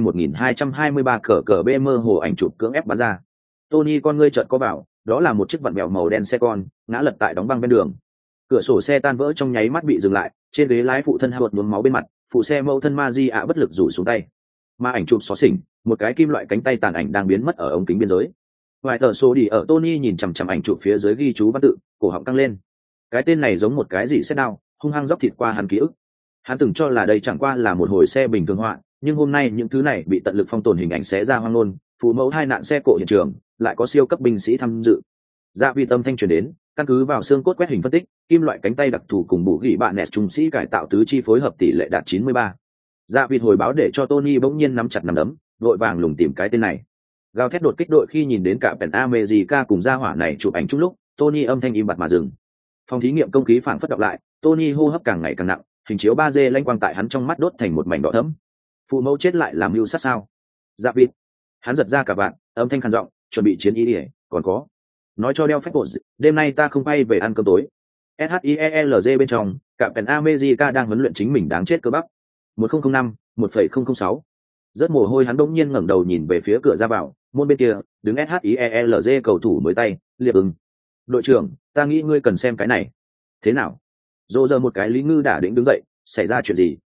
J1223 cờ B mơ hồ ảnh chụp cưỡng ép bắn ra. Tony con ngươi chợt có bảo, đó là một chiếc vặn vẹo màu đen xe con, ngã lật tại đóng băng bên đường. Cửa sổ xe tan vỡ trong nháy mắt bị dừng lại, trên ghế lái phụ thân Howard nhuốm máu bên mặt, phụ xe mẫu thân Magia bất lực rủ xuống tay. Mà ảnh chụp xóa xỉnh, một cái kim loại cánh tay tàn ảnh đang biến mất ở ống kính biên giới. Vài tờ số đi ở Tony nhìn chằm chằm ảnh chụp phía dưới ghi chú văn tự, cổ họng căng lên. Cái tên này giống một cái gì xét đau, hung hăng dốc thịt qua hắn ký ức. Hắn từng cho là đây chẳng qua là một hồi xe bình thường họa, nhưng hôm nay những thứ này bị tận lực phong tồn hình ảnh xé ra hoang ngôn, phụ mẫu hai nạn xe cộ hiện trường, lại có siêu cấp binh sĩ tham dự. Dạ vì tâm thanh truyền đến, căn cứ vào xương cốt quét hình phân tích, kim loại cánh tay đặc thù cùng bù gỉ bạn nẹt trung sĩ cải tạo tứ chi phối hợp tỷ lệ đạt 93. Dạ vì hồi báo để cho Tony bỗng nhiên nắm chặt nắm đấm, vội vàng lùng tìm cái tên này. Gào thét đột kích đội khi nhìn đến cả Pen America cùng gia hỏa này chụp ảnh chung lúc, Tony âm thanh im bặt mà dừng. Phòng thí nghiệm không khí phảng phất đọc lại, Tony hô hấp càng ngày càng nặng, hình chiếu 3D lanh quang tại hắn trong mắt đốt thành một mảnh đỏ thẫm. Phụ mẫu chết lại làm mưu sát sao? Dạ vịt. Hắn giật ra cả bạn, âm thanh khàn giọng, chuẩn bị chiến ý đi, còn có. Nói cho đeo phép bột, đêm nay ta không bay về ăn cơm tối. SHIELZ bên trong, cả Pen America đang huấn luyện chính mình đáng chết cơ bắp. 1005, 1.006. Rất mồ hôi hắn bỗng nhiên ngẩng đầu nhìn về phía cửa ra vào, môn bên kia, đứng SHIELZ cầu thủ mới tay, liệp ưng. Đội trưởng, ta nghĩ ngươi cần xem cái này. Thế nào? Dô giờ một cái lý ngư đả đĩnh đứng dậy, xảy ra chuyện gì?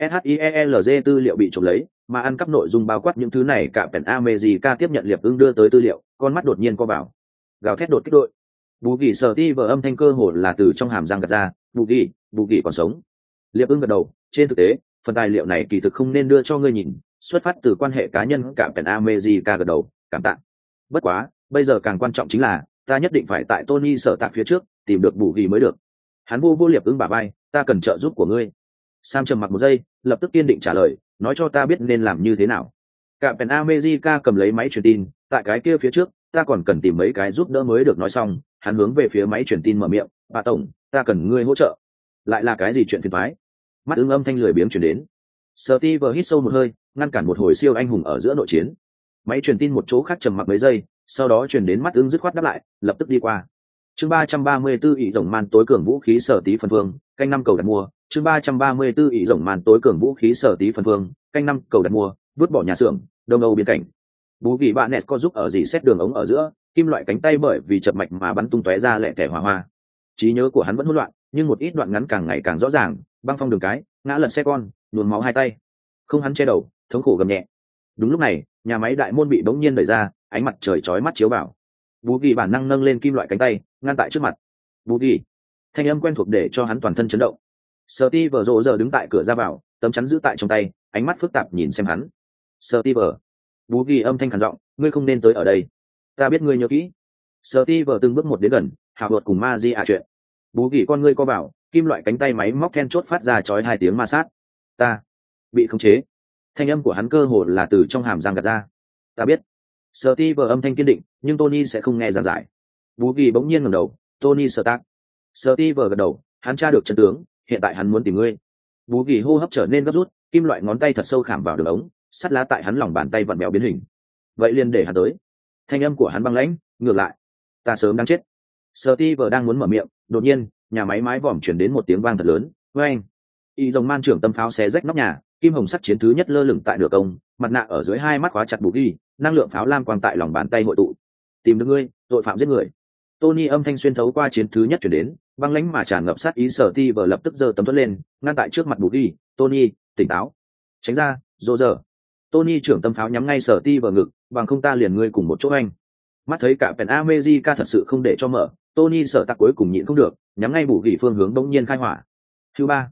SHIELZ tư liệu bị trộm lấy, mà ăn cắp nội dung bao quát những thứ này cả Pen America tiếp nhận liệp ưng đưa tới tư liệu, con mắt đột nhiên co vào. Gào thét đột kích đội. Bù gỉ sở ti vờ âm thanh cơ hồ là từ trong hàm răng gạt ra, bù gỉ còn sống. Liệp ưng gật đầu, trên thực tế, phần tài liệu này kỳ thực không nên đưa cho ngươi nhìn, xuất phát từ quan hệ cá nhân cả Pen America gật đầu, cảm tạ. Bất quá, bây giờ càng quan trọng chính là, ta nhất định phải tại Tony sở tạc phía trước, tìm được bù gỉ mới được. Hắn vô liệp ưng bả vai, ta cần trợ giúp của ngươi. Sam trầm mặc một giây, lập tức kiên định trả lời, nói cho ta biết nên làm như thế nào. Cả Pen America cầm lấy máy truyền tin, tại cái kia phía trước, ta còn cần tìm mấy cái giúp đỡ mới được nói xong. Hắn hướng về phía máy truyền tin mở miệng, bà tổng, ta cần ngươi hỗ trợ. Lại là cái gì chuyện phiền toái? Mắt ứng âm thanh lười biếng truyền đến. Steve hít sâu một hơi, ngăn cản một hồi siêu anh hùng ở giữa nội chiến. Máy truyền tin một chỗ khác trầm mặc mấy giây, sau đó truyền đến mắt ứng dứt khoát đáp lại, lập tức đi qua. Chương 334 ỷ rồng man tối cường vũ khí sở tí phân phương, canh 5 cầu đặt mua. Chương 334 ỷ rồng man tối cường vũ khí sở tí phân phương, canh 5 cầu đặt mua, vứt bỏ nhà xưởng, đông âu biên cảnh. Bú gỉ bạn nẹt có giúp ở gì xét đường ống ở giữa, kim loại cánh tay bởi vì chập mạch mà bắn tung tóe ra lẻ tẻ hỏa hoa. Trí nhớ của hắn vẫn hỗn loạn, nhưng một ít đoạn ngắn càng ngày càng rõ ràng, băng phong đường cái, ngã lật xe con, nhuốm máu hai tay. Không hắn che đầu, thống khổ gầm nhẹ. Đúng lúc này, nhà máy đại môn bị bỗng nhiên đẩy ra, ánh mặt trời chói mắt chiếu vào. Bú gỉ bản năng nâng lên kim loại cánh tay, ngăn tại trước mặt. Bú gỉ. Thanh âm quen thuộc để cho hắn toàn thân chấn động. Steve rồ giờ đứng tại cửa ra vào, tấm chắn giữ tại trong tay, ánh mắt phức tạp nhìn xem hắn. Steve. Bú gỉ âm thanh khàn giọng, ngươi không nên tới ở đây. Ta biết ngươi nhớ kỹ. Steve từng bước một đến gần, hào hụt cùng Magia chuyện. Bú gỉ con ngươi co vào, kim loại cánh tay máy móc then chốt phát ra chói hai tiếng ma sát. Ta bị khống chế. Thanh âm của hắn cơ hồ là từ trong hàm răng gạt ra. Ta biết. Steve âm thanh kiên định, nhưng Tony sẽ không nghe giảng giải. Bú gỉ bỗng nhiên ngẩng đầu, Tony Stark. Steve gật đầu, hắn tra được chân tướng, hiện tại hắn muốn tìm ngươi. Bú gỉ hô hấp trở nên gấp rút, kim loại ngón tay thật sâu khảm vào đường ống, sắt lá tại hắn lòng bàn tay vặn béo biến hình. Vậy liền để hắn tới. Thanh âm của hắn băng lãnh, ngược lại, ta sớm đang chết. Steve đang muốn mở miệng, đột nhiên, nhà máy mái vòm chuyển đến một tiếng vang thật lớn, oeng. Y rồng man trưởng tâm pháo xé rách nóc nhà, kim hồng sắt chiến thứ nhất lơ lửng tại nửa công, mặt nạ ở dưới hai mắt khóa chặt bù ghi, năng lượng pháo lam quang tại lòng bàn tay hội tụ. Tìm được ngươi, tội phạm giết người. Tony âm thanh xuyên thấu qua chiến thứ nhất chuyển đến, băng lãnh mà tràn ngập sát ý. Steve lập tức giơ tấm thuẫn lên, ngăn tại trước mặt bù ghi. Tony, tỉnh táo, tránh ra, rô giờ. Tony trưởng tâm pháo nhắm ngay Steve ngực, bằng không ta liền ngươi cùng một chỗ anh. Mắt thấy cả Pen America thật sự không để cho mở, Tony sợ tặc cuối cùng nhịn không được, nhắm ngay bù gỉ phương hướng bỗng nhiên khai hỏa. Thứ ba,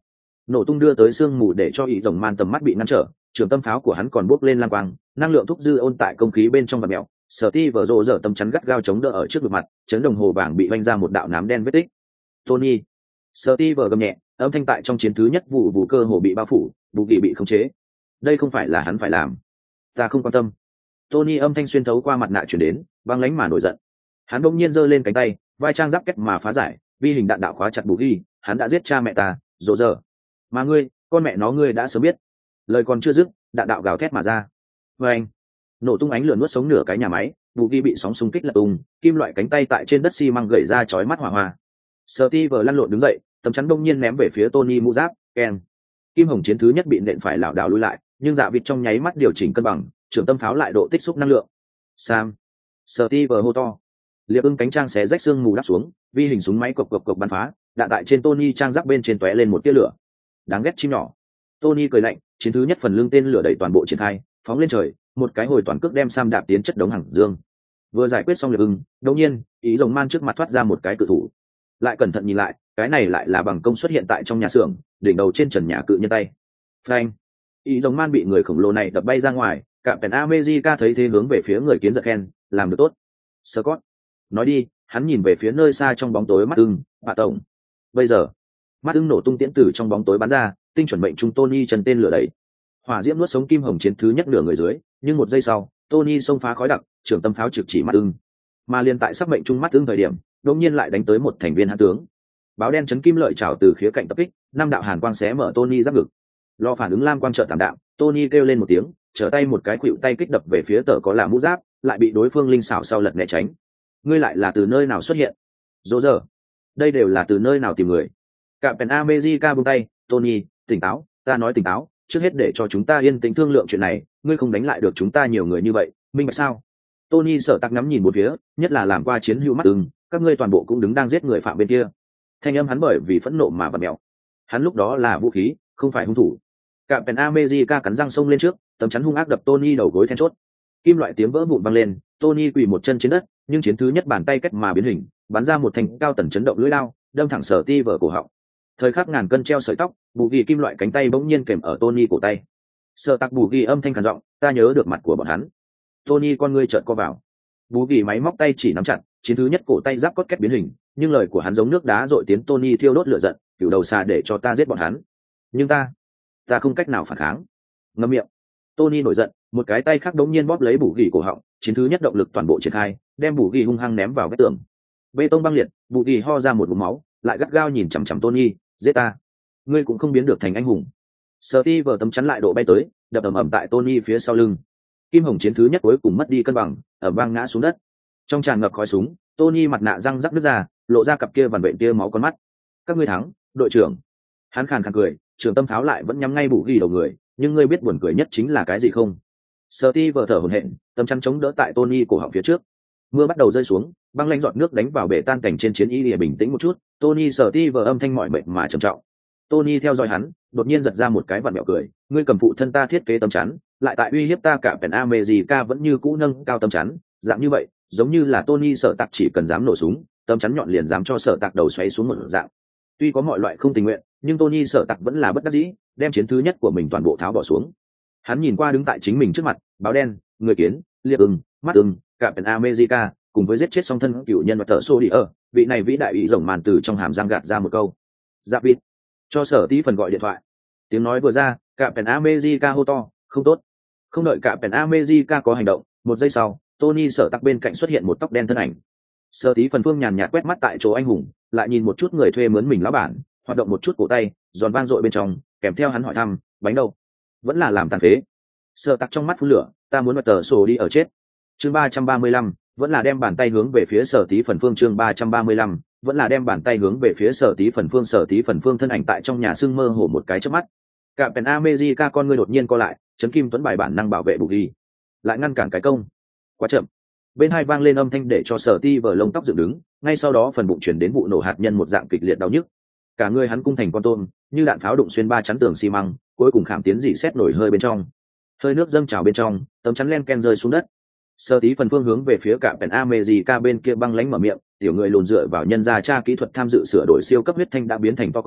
Nổ tung đưa tới sương mù để cho ý rồng man tầm mắt bị ngăn trở, trường tâm pháo của hắn còn bốc lên lang quang, năng lượng thúc dư ôn tại không khí bên trong vật mèo. Sở Ti vở rộ dở tấm chắn gắt gao chống đỡ ở trước ngực mặt, chấn đồng hồ vàng bị vanh ra một đạo nám đen vết tích. Tony, Sở Ti vở gầm nhẹ, âm thanh tại trong chiến thứ nhất vụ cơ hồ bị bao phủ, bù kỳ bị khống chế. Đây không phải là hắn phải làm, ta không quan tâm. Tony âm thanh xuyên thấu qua mặt nạ truyền đến, băng lãnh mà nổi giận. Hắn bỗng nhiên giơ lên cánh tay, vai trang giáp kết mà phá giải, vi hình đạn đạo khóa chặt bù kỳ, hắn đã giết cha mẹ ta, rộ dở. Mà ngươi, con mẹ nó ngươi đã sớm biết. Lời còn chưa dứt, đạn đạo gào thét mà ra. Anh, nổ tung ánh lửa nuốt sống nửa cái nhà máy, bù kỳ bị sóng xung kích lật tung, kim loại cánh tay tại trên đất xi măng gãy ra chói mắt hỏa hoa. Steve lăn lộn đứng dậy, tấm chắn đông nhiên ném về phía Tony mũ giáp, keng. Kim hồng chiến thứ nhất bị nện phải lảo đảo lùi lại, nhưng dạ vịt trong nháy mắt điều chỉnh cân bằng, trưởng tâm pháo lại độ tích xúc năng lượng. Sam, Steve hô to. Liệp ưng cánh trang xé rách xương mù đắp xuống, vi hình súng máy cộc cộc cộc bắn phá, đạn tại trên Tony trang giáp bên trên tóe lên một tia lửa. Đáng ghét chim nhỏ. Tony cười lạnh, chiến thứ nhất phần lưng tên lửa đẩy toàn bộ triển khai, phóng lên trời, một cái hồi toàn cước đem Sam đạp tiến chất đống hàng dương. Vừa giải quyết xong liệp ưng, đột nhiên, ý rồng man trước mặt thoát ra một cái cự thủ. Lại cẩn thận nhìn lại, cái này lại là bằng công xuất hiện tại trong nhà xưởng, đỉnh đầu trên trần nhà cự nhân tay. Phanh! Ý rồng man bị người khổng lồ này đập bay ra ngoài, Captain America thấy thế hướng về phía người kiến giật khen, làm được tốt. Scott, nói đi. Hắn nhìn về phía nơi xa trong bóng tối mắt ưng, bà tổng. Bây giờ, mắt ưng nổ tung tiễn tử trong bóng tối bắn ra, tinh chuẩn mệnh trung Tony chân tên lửa đẩy. Hỏa diễm nuốt sống kim hồng chiến thứ nhất nửa người dưới, nhưng một giây sau, Tony xông phá khói đặc, trưởng tâm pháo trực chỉ mắt ưng. Mà liên tại sắp mệnh trung mắt ưng thời điểm, đột nhiên lại đánh tới một thành viên hãn tướng. Báo đen chấn kim lợi trảo từ khía cạnh tập kích, năm đạo hàn quang xé mở Tony giáp ngực. Lo phản ứng lam quang trợ tạm đạm, Tony kêu lên một tiếng, trở tay một cái khuỵu tay kích đập về phía tờ có là mũ giáp, lại bị đối phương linh xảo sau lật né tránh. Ngươi lại là từ nơi nào xuất hiện? Dỗ giờ, đây đều là từ nơi nào tìm người? Captain America buông tay, Tony, tỉnh táo, ta nói tỉnh táo, trước hết để cho chúng ta yên tĩnh thương lượng chuyện này, ngươi không đánh lại được chúng ta nhiều người như vậy, minh bạch sao? Tony sợ tắc ngắm nhìn một phía, nhất là làm qua chiến hữu mắt ưng, các ngươi toàn bộ cũng đứng đang giết người phạm bên kia. Thanh âm hắn bởi vì phẫn nộ mà vặn mèo. Hắn lúc đó là vũ khí, không phải hung thủ. Captain America cắn răng xông lên trước, tấm chắn hung ác đập Tony đầu gối then chốt. Kim loại tiếng vỡ vụn vang lên, Tony quỳ một chân trên đất, nhưng chiến thứ nhất bàn tay cách mà biến hình, bắn ra một thành cao tần chấn động lưỡi lao, đâm thẳng Sở Ti vở cổ họng. Thời khắc ngàn cân treo sợi tóc, bù ghi kim loại cánh tay bỗng nhiên kèm ở Tony cổ tay. Sở Tạc bù ghi âm thanh khàn giọng, ta nhớ được mặt của bọn hắn. Tony con ngươi trợn co vào. Bù ghi máy móc tay chỉ nắm chặt, chiến thứ nhất cổ tay giáp cốt kết biến hình, nhưng lời của hắn giống nước đá dội tiến Tony thiêu đốt lửa giận, cửu đầu xà để cho ta giết bọn hắn. Nhưng ta không cách nào phản kháng. Ngậm miệng. Tony nổi giận, một cái tay khác đống nhiên bóp lấy bù ghi cổ họng, chiến thứ nhất động lực toàn bộ triển khai, đem bù ghi hung hăng ném vào vách tường. Bê tông băng liệt, bù ghi ho ra một ngụm máu, lại gắt gao nhìn chằm chằm Tony, giết ta, ngươi cũng không biến được thành anh hùng. Steve tấm chắn lại độ bay tới, đập ầm ầm tại Tony phía sau lưng. Kim hồng chiến thứ nhất cuối cùng mất đi cân bằng, ầm vang ngã xuống đất. Trong tràn ngập khói súng, Tony mặt nạ răng rắc nứt ra, lộ ra cặp kia vằn vện tia máu con mắt. Các ngươi thắng, đội trưởng. Hắn khàn khàn cười, trường tâm pháo lại vẫn nhắm ngay bù ghi đầu người, nhưng ngươi biết buồn cười nhất chính là cái gì không? Steve thở hổn hển, tấm chắn chống đỡ tại Tony cổ họng phía trước. Mưa bắt đầu rơi xuống, băng lãnh giọt nước đánh vào bể tan cảnh trên chiến y lìa bình tĩnh một chút. Tony Steve âm thanh mỏi mệt mà trầm trọng. Tony theo dõi hắn, đột nhiên giật ra một cái vặn mẹo cười, ngươi cầm phụ thân ta thiết kế tấm chắn, lại tại uy hiếp ta. Cả Pen America vẫn như cũ nâng cao tấm chắn, dạng như vậy, giống như là Tony Sở Tạc chỉ cần dám nổ súng, tấm chắn nhọn liền dám cho Sở Tạc đầu xoáy xuống một dạng. Tuy có mọi loại không tình nguyện, nhưng Tony Sở Tạc vẫn là bất đắc dĩ, đem chiến thứ nhất của mình toàn bộ tháo bỏ xuống. Hắn nhìn qua đứng tại chính mình trước mặt, báo đen, người kiến, liệp ưng, mắt ưng, cả Pen America, cùng với giết chết song thân cựu nhân và tờ xô đi ở, vị này vĩ đại ý rồng màn từ trong hàm răng gạt ra một câu. Dạ vịt, cho Sở Tí phần gọi điện thoại. Tiếng nói vừa ra, cả Pen America hô to, không tốt. Không đợi cả Pen America có hành động, một giây sau, Tony Sở Tạc bên cạnh xuất hiện một tóc đen thân ảnh. Sở Tí phần phương nhàn nhạt quét mắt tại chỗ anh hùng, lại nhìn một chút người thuê mướn mình lão bản, hoạt động một chút cổ tay, giòn vang dội bên trong, kèm theo hắn hỏi thăm, bánh đâu? Vẫn là làm tàn phế. Sở Tạc trong mắt phun lửa, ta muốn mặt tờ sổ đi ở chết. Chương 335, vẫn là đem bàn tay hướng về phía Sở Tí phần phương. Chương 335, vẫn là đem bàn tay hướng về phía Sở Tí phần phương. Sở Tí phần phương thân ảnh tại trong nhà sương mơ hồ một cái chớp mắt. Cả Pen America con ngươi đột nhiên co lại, chấn kim tuấn bài bản năng bảo vệ bù ghi, lại ngăn cản cái công. Quá chậm. Bên hai vang lên âm thanh để cho Sở Ti vờ lông tóc dựng đứng, ngay sau đó phần bụng chuyển đến vụ nổ hạt nhân một dạng kịch liệt đau nhức. Cả người hắn cung thành con tôm, như đạn pháo đụng xuyên ba chắn tường xi măng, cuối cùng khảm tiến dị xét nổi hơi bên trong. Hơi nước dâng trào bên trong, tấm chắn len ken rơi xuống đất. Sở Tí phần phương hướng về phía cả Pen America bên kia băng lãnh mở miệng, tiểu người lùn dựa vào nhân gia cha kỹ thuật tham dự sửa đổi siêu cấp huyết thanh đã biến thành to con,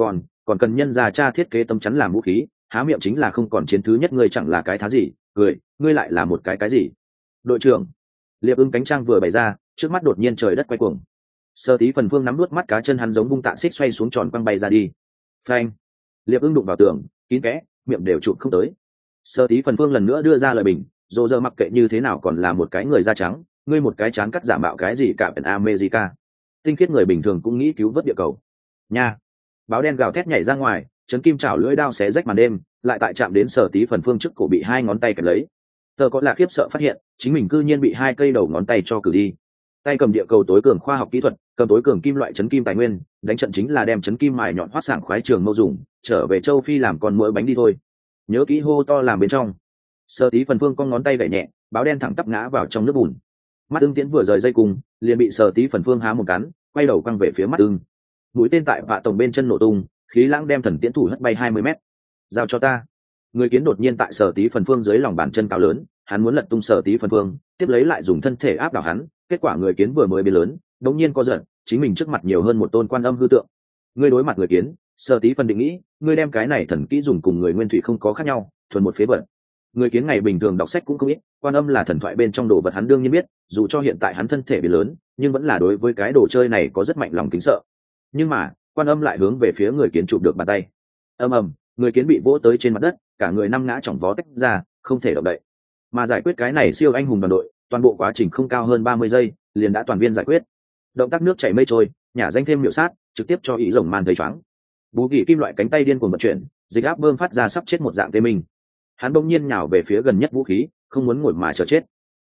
còn cần nhân ra cha thiết kế tấm chắn làm vũ khí, há miệng chính là không còn chiến thứ nhất, ngươi chẳng là cái thá gì, cười, ngươi lại là một cái gì? Đội trưởng. Liệp Ưng cánh trang vừa bày ra, trước mắt đột nhiên trời đất quay cuồng. Sơ Tí Phần Phương nắm nuốt mắt cá chân hắn giống bung tạ xích xoay xuống tròn quăng bay ra đi. Phanh. Liệp Ưng đụng vào tường, kín kẽ, miệng đều chụp không tới. Sơ Tí Phần Phương lần nữa đưa ra lời bình, dỗ giờ mặc kệ như thế nào còn là một cái người da trắng, ngươi một cái chán cắt giả mạo cái gì cả bên America. Tinh khiết người bình thường cũng nghĩ cứu vớt địa cầu. Nha. Báo đen gào thét nhảy ra ngoài, chấn kim chảo lưỡi đao xé rách màn đêm, lại tại chạm đến Sở Tí Phần Phương trước cổ bị hai ngón tay kẹp lấy. Tờ có là khiếp sợ phát hiện, chính mình cư nhiên bị hai cây đầu ngón tay cho cử đi. Tay cầm địa cầu tối cường khoa học kỹ thuật, cầm tối cường kim loại chấn kim tài nguyên, đánh trận chính là đem chấn kim mài nhọn hoắt sảng khoái trường mâu dùng, trở về châu Phi làm con muỗi bánh đi thôi. Nhớ kỹ hô to làm bên trong. Sở Tí Phần Phương con ngón tay gảy nhẹ, báo đen thẳng tắp ngã vào trong nước bùn. Mắt ưng tiễn vừa rời dây cùng, liền bị Sở Tí Phần Phương há một cắn, quay đầu quăng về phía mắt ưng. Mũi tên tại vạ tổng bên chân nổ tung, khí lãng đem thần tiễn thủ hất bay 20 mét. Giao cho ta. Người kiến đột nhiên tại Sở Tí Phần Phương dưới lòng bàn chân cao lớn, hắn muốn lật tung Sở Tí Phần Phương, tiếp lấy lại dùng thân thể áp đảo hắn, kết quả người kiến vừa mới biến lớn, đột nhiên có giận, chính mình trước mặt nhiều hơn một tôn quan âm hư tượng. Ngươi đối mặt người kiến, Sở Tí Phần định nghĩ, ngươi đem cái này thần kỹ dùng cùng người nguyên thủy không có khác nhau, thuần một phế vật. Người kiến ngày bình thường đọc sách cũng không ít, quan âm là thần thoại bên trong đồ vật hắn đương nhiên biết, dù cho hiện tại hắn thân thể bị lớn, nhưng vẫn là đối với cái đồ chơi này có rất mạnh lòng kính sợ. Nhưng mà, quan âm lại hướng về phía người kiến chụp được bàn tay. Ầm ầm, người kiến bị vỗ tới trên mặt đất, cả người năm ngã chỏng vó tách ra, không thể động đậy. Mà giải quyết cái này siêu anh hùng đoàn đội, toàn bộ quá trình không cao hơn 30 giây, liền đã toàn viên giải quyết. Động tác nước chảy mây trôi, nhả danh thêm miểu sát, trực tiếp cho ý rồng man thấy choáng. Bú kỳ kim loại cánh tay điên cuồng vận chuyển, dịch áp bơm phát ra sắp chết một dạng tê mình. Hắn bỗng nhiên nhào về phía gần nhất vũ khí, không muốn ngồi mà chờ chết.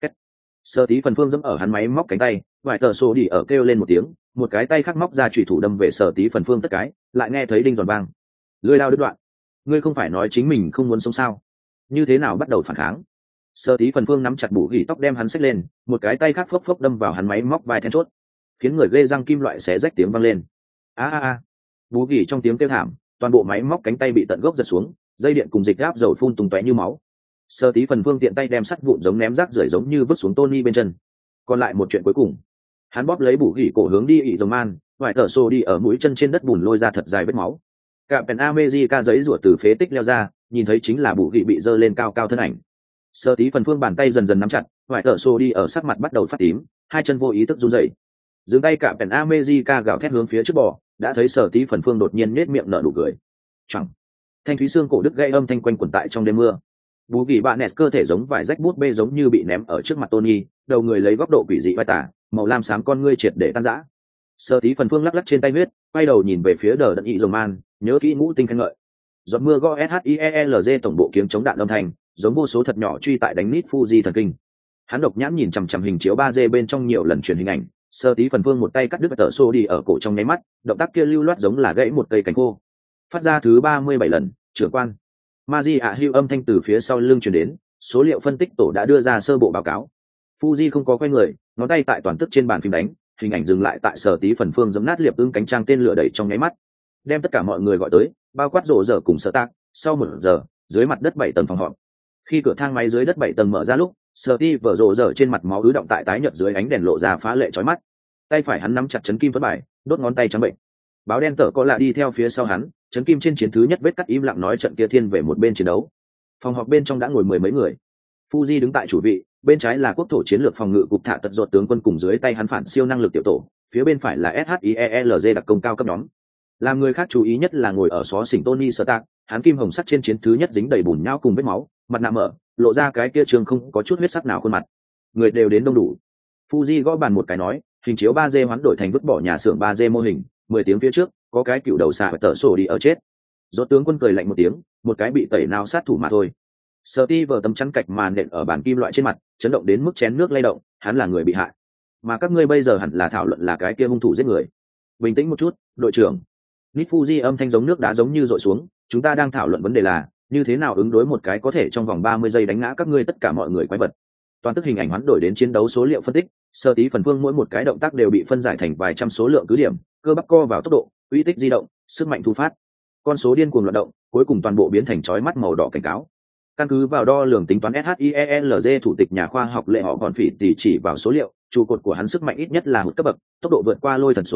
Sơ Tí Phần Phương giẫm ở hắn máy móc cánh tay, vài tờ sổ đi ở kêu lên một tiếng, một cái tay khác móc ra chủy thủ đâm về Sở Tí Phần Phương tất cái, lại nghe thấy đinh giòn vang. Lưỡi đao đứt đoạn. Ngươi không phải nói chính mình không muốn sống sao? Như thế nào bắt đầu phản kháng? Sơ Tí Phần Phương nắm chặt bù gỉ tóc đem hắn xách lên, một cái tay khác phốc phốc đâm vào hắn máy móc vai then chốt, khiến người ghê răng kim loại xé rách tiếng vang lên. A. Bù gỉ trong tiếng kêu thảm, toàn bộ máy móc cánh tay bị tận gốc giật xuống, dây điện cùng dịch áp dầu phun tung tóe như máu. Sơ Tí Phần Phương tiện tay đem sắt vụn giống ném rác rưởi giống như vứt xuống Tony bên chân. Còn lại một chuyện cuối cùng, hắn bóp lấy bù gỉ cổ hướng đi ị dòng man, vài tờ xô đi ở mũi chân trên đất bùn lôi ra thật dài vết máu. Cả Pen America giấy rủa từ phế tích leo ra, nhìn thấy chính là bù gỉ bị dơ lên cao cao thân ảnh. Sơ Tí Phần Phương bàn tay dần dần nắm chặt, vài tờ xô đi ở sắc mặt bắt đầu phát tím, hai chân vô ý thức run rẩy. Dừng tay cả Pen America gào thét hướng phía trước bò, đã thấy Sơ Tí Phần Phương đột nhiên nết miệng nở nụ cười. Chẳng. Thanh thúy xương cổ đứt gãy âm thanh quanh quẩn tại trong đêm mưa. Bú kỳ bạn nẹt cơ thể giống vải rách bút bê giống như bị ném ở trước mặt Tony, đầu người lấy góc độ quỷ dị vai tả, màu lam xám con ngươi triệt để tan rã. Sơ Tí Phần Phương lắc lắc trên tay huyết, quay đầu nhìn về phía đờ đẫn ị rồng man, nhớ kỹ ngũ tinh khen ngợi. Giọt mưa go SHIELZ tổng bộ kiếm chống đạn âm thanh, giống vô số thật nhỏ truy tại đánh nít Fuji thần kinh. Hắn độc nhãn nhìn chằm chằm hình chiếu 3D bên trong nhiều lần truyền hình ảnh, Sơ Tí Phần Phương một tay cắt đứt tờ xô đi ở cổ trong nháy mắt, động tác kia lưu loát giống là gãy một cây cành khô. Phát ra thứ 37 lần, trưởng quan. Maji ạ hưu âm thanh từ phía sau lưng truyền đến, số liệu phân tích tổ đã đưa ra sơ bộ báo cáo. Fuji không có quay người, ngón tay tại toàn tức trên bàn phim đánh, hình ảnh dừng lại tại Sở Tí Phần Phương giẫm nát Liệp Ưng cánh trang tên lửa đẩy trong nháy mắt, đem tất cả mọi người gọi tới, bao quát rổ giờ cùng Sở Tác. Sau 1 giờ, dưới mặt đất 7 tầng phòng họp. Khi cửa thang máy dưới đất 7 tầng mở ra lúc, Sở Tí vở rổ giờ trên mặt máu ứ động tại tái nhợt dưới ánh đèn lộ ra phá lệ chói mắt. Tay phải hắn nắm chặt chấn kim thuẫn bài, đốt ngón tay trắng bệnh. Báo đen tở có lạ đi theo phía sau hắn, chấn kim trên chiến thứ nhất vết cắt im lặng nói trận kia thiên về một bên chiến đấu. Phòng họp bên trong đã ngồi 10 mấy người. Fuji đứng tại chủ vị, bên trái là quốc thổ chiến lược phòng ngự cục thả tật ruột tướng quân cùng dưới tay hắn phản siêu năng lực tiểu tổ, phía bên phải là SHIELZ đặc công cao cấp nhóm. Làm người khác chú ý nhất là ngồi ở xó xỉnh Tony Stark, hắn kim hồng sắt trên chiến thứ nhất dính đầy bùn nhão cùng vết máu, mặt nạ mở, lộ ra cái kia trường không có chút huyết sắc nào khuôn mặt. Người đều đến đông đủ. Fuji gõ bàn một cái nói, hình chiếu 3D hoán đổi thành vứt bỏ nhà xưởng 3D mô hình, 10 tiếng phía trước, có cái cựu đầu xà tở sổ đi ở chết. Rốt tướng quân cười lạnh một tiếng, một cái bị tẩy nào sát thủ mà thôi. Steve tấm chắn cạch màn nện ở bàn kim loại trên mặt, chấn động đến mức chén nước lay động, hắn là người bị hại. Mà các ngươi bây giờ hẳn là thảo luận là cái kia hung thủ giết người. Bình tĩnh một chút, đội trưởng. Nít Fuji âm thanh giống nước đá giống như dội xuống, chúng ta đang thảo luận vấn đề là như thế nào ứng đối một cái có thể trong vòng 30 giây đánh ngã các ngươi tất cả mọi người quái vật. Toàn tức hình ảnh hoán đổi đến chiến đấu số liệu phân tích, Sơ Tí Phần Phương mỗi một cái động tác đều bị phân giải thành vài trăm số lượng cứ điểm, cơ bắp co vào tốc độ, uy tích di động, sức mạnh thu phát. Con số điên cuồng loạn động, cuối cùng toàn bộ biến thành chói mắt màu đỏ cảnh cáo. Căn cứ vào đo lường tính toán SHIELZ thủ tịch nhà khoa học lệ họ còn phỉ tỉ chỉ vào số liệu, trụ cột của hắn sức mạnh ít nhất là một cấp bậc, tốc độ vượt qua lôi thần số,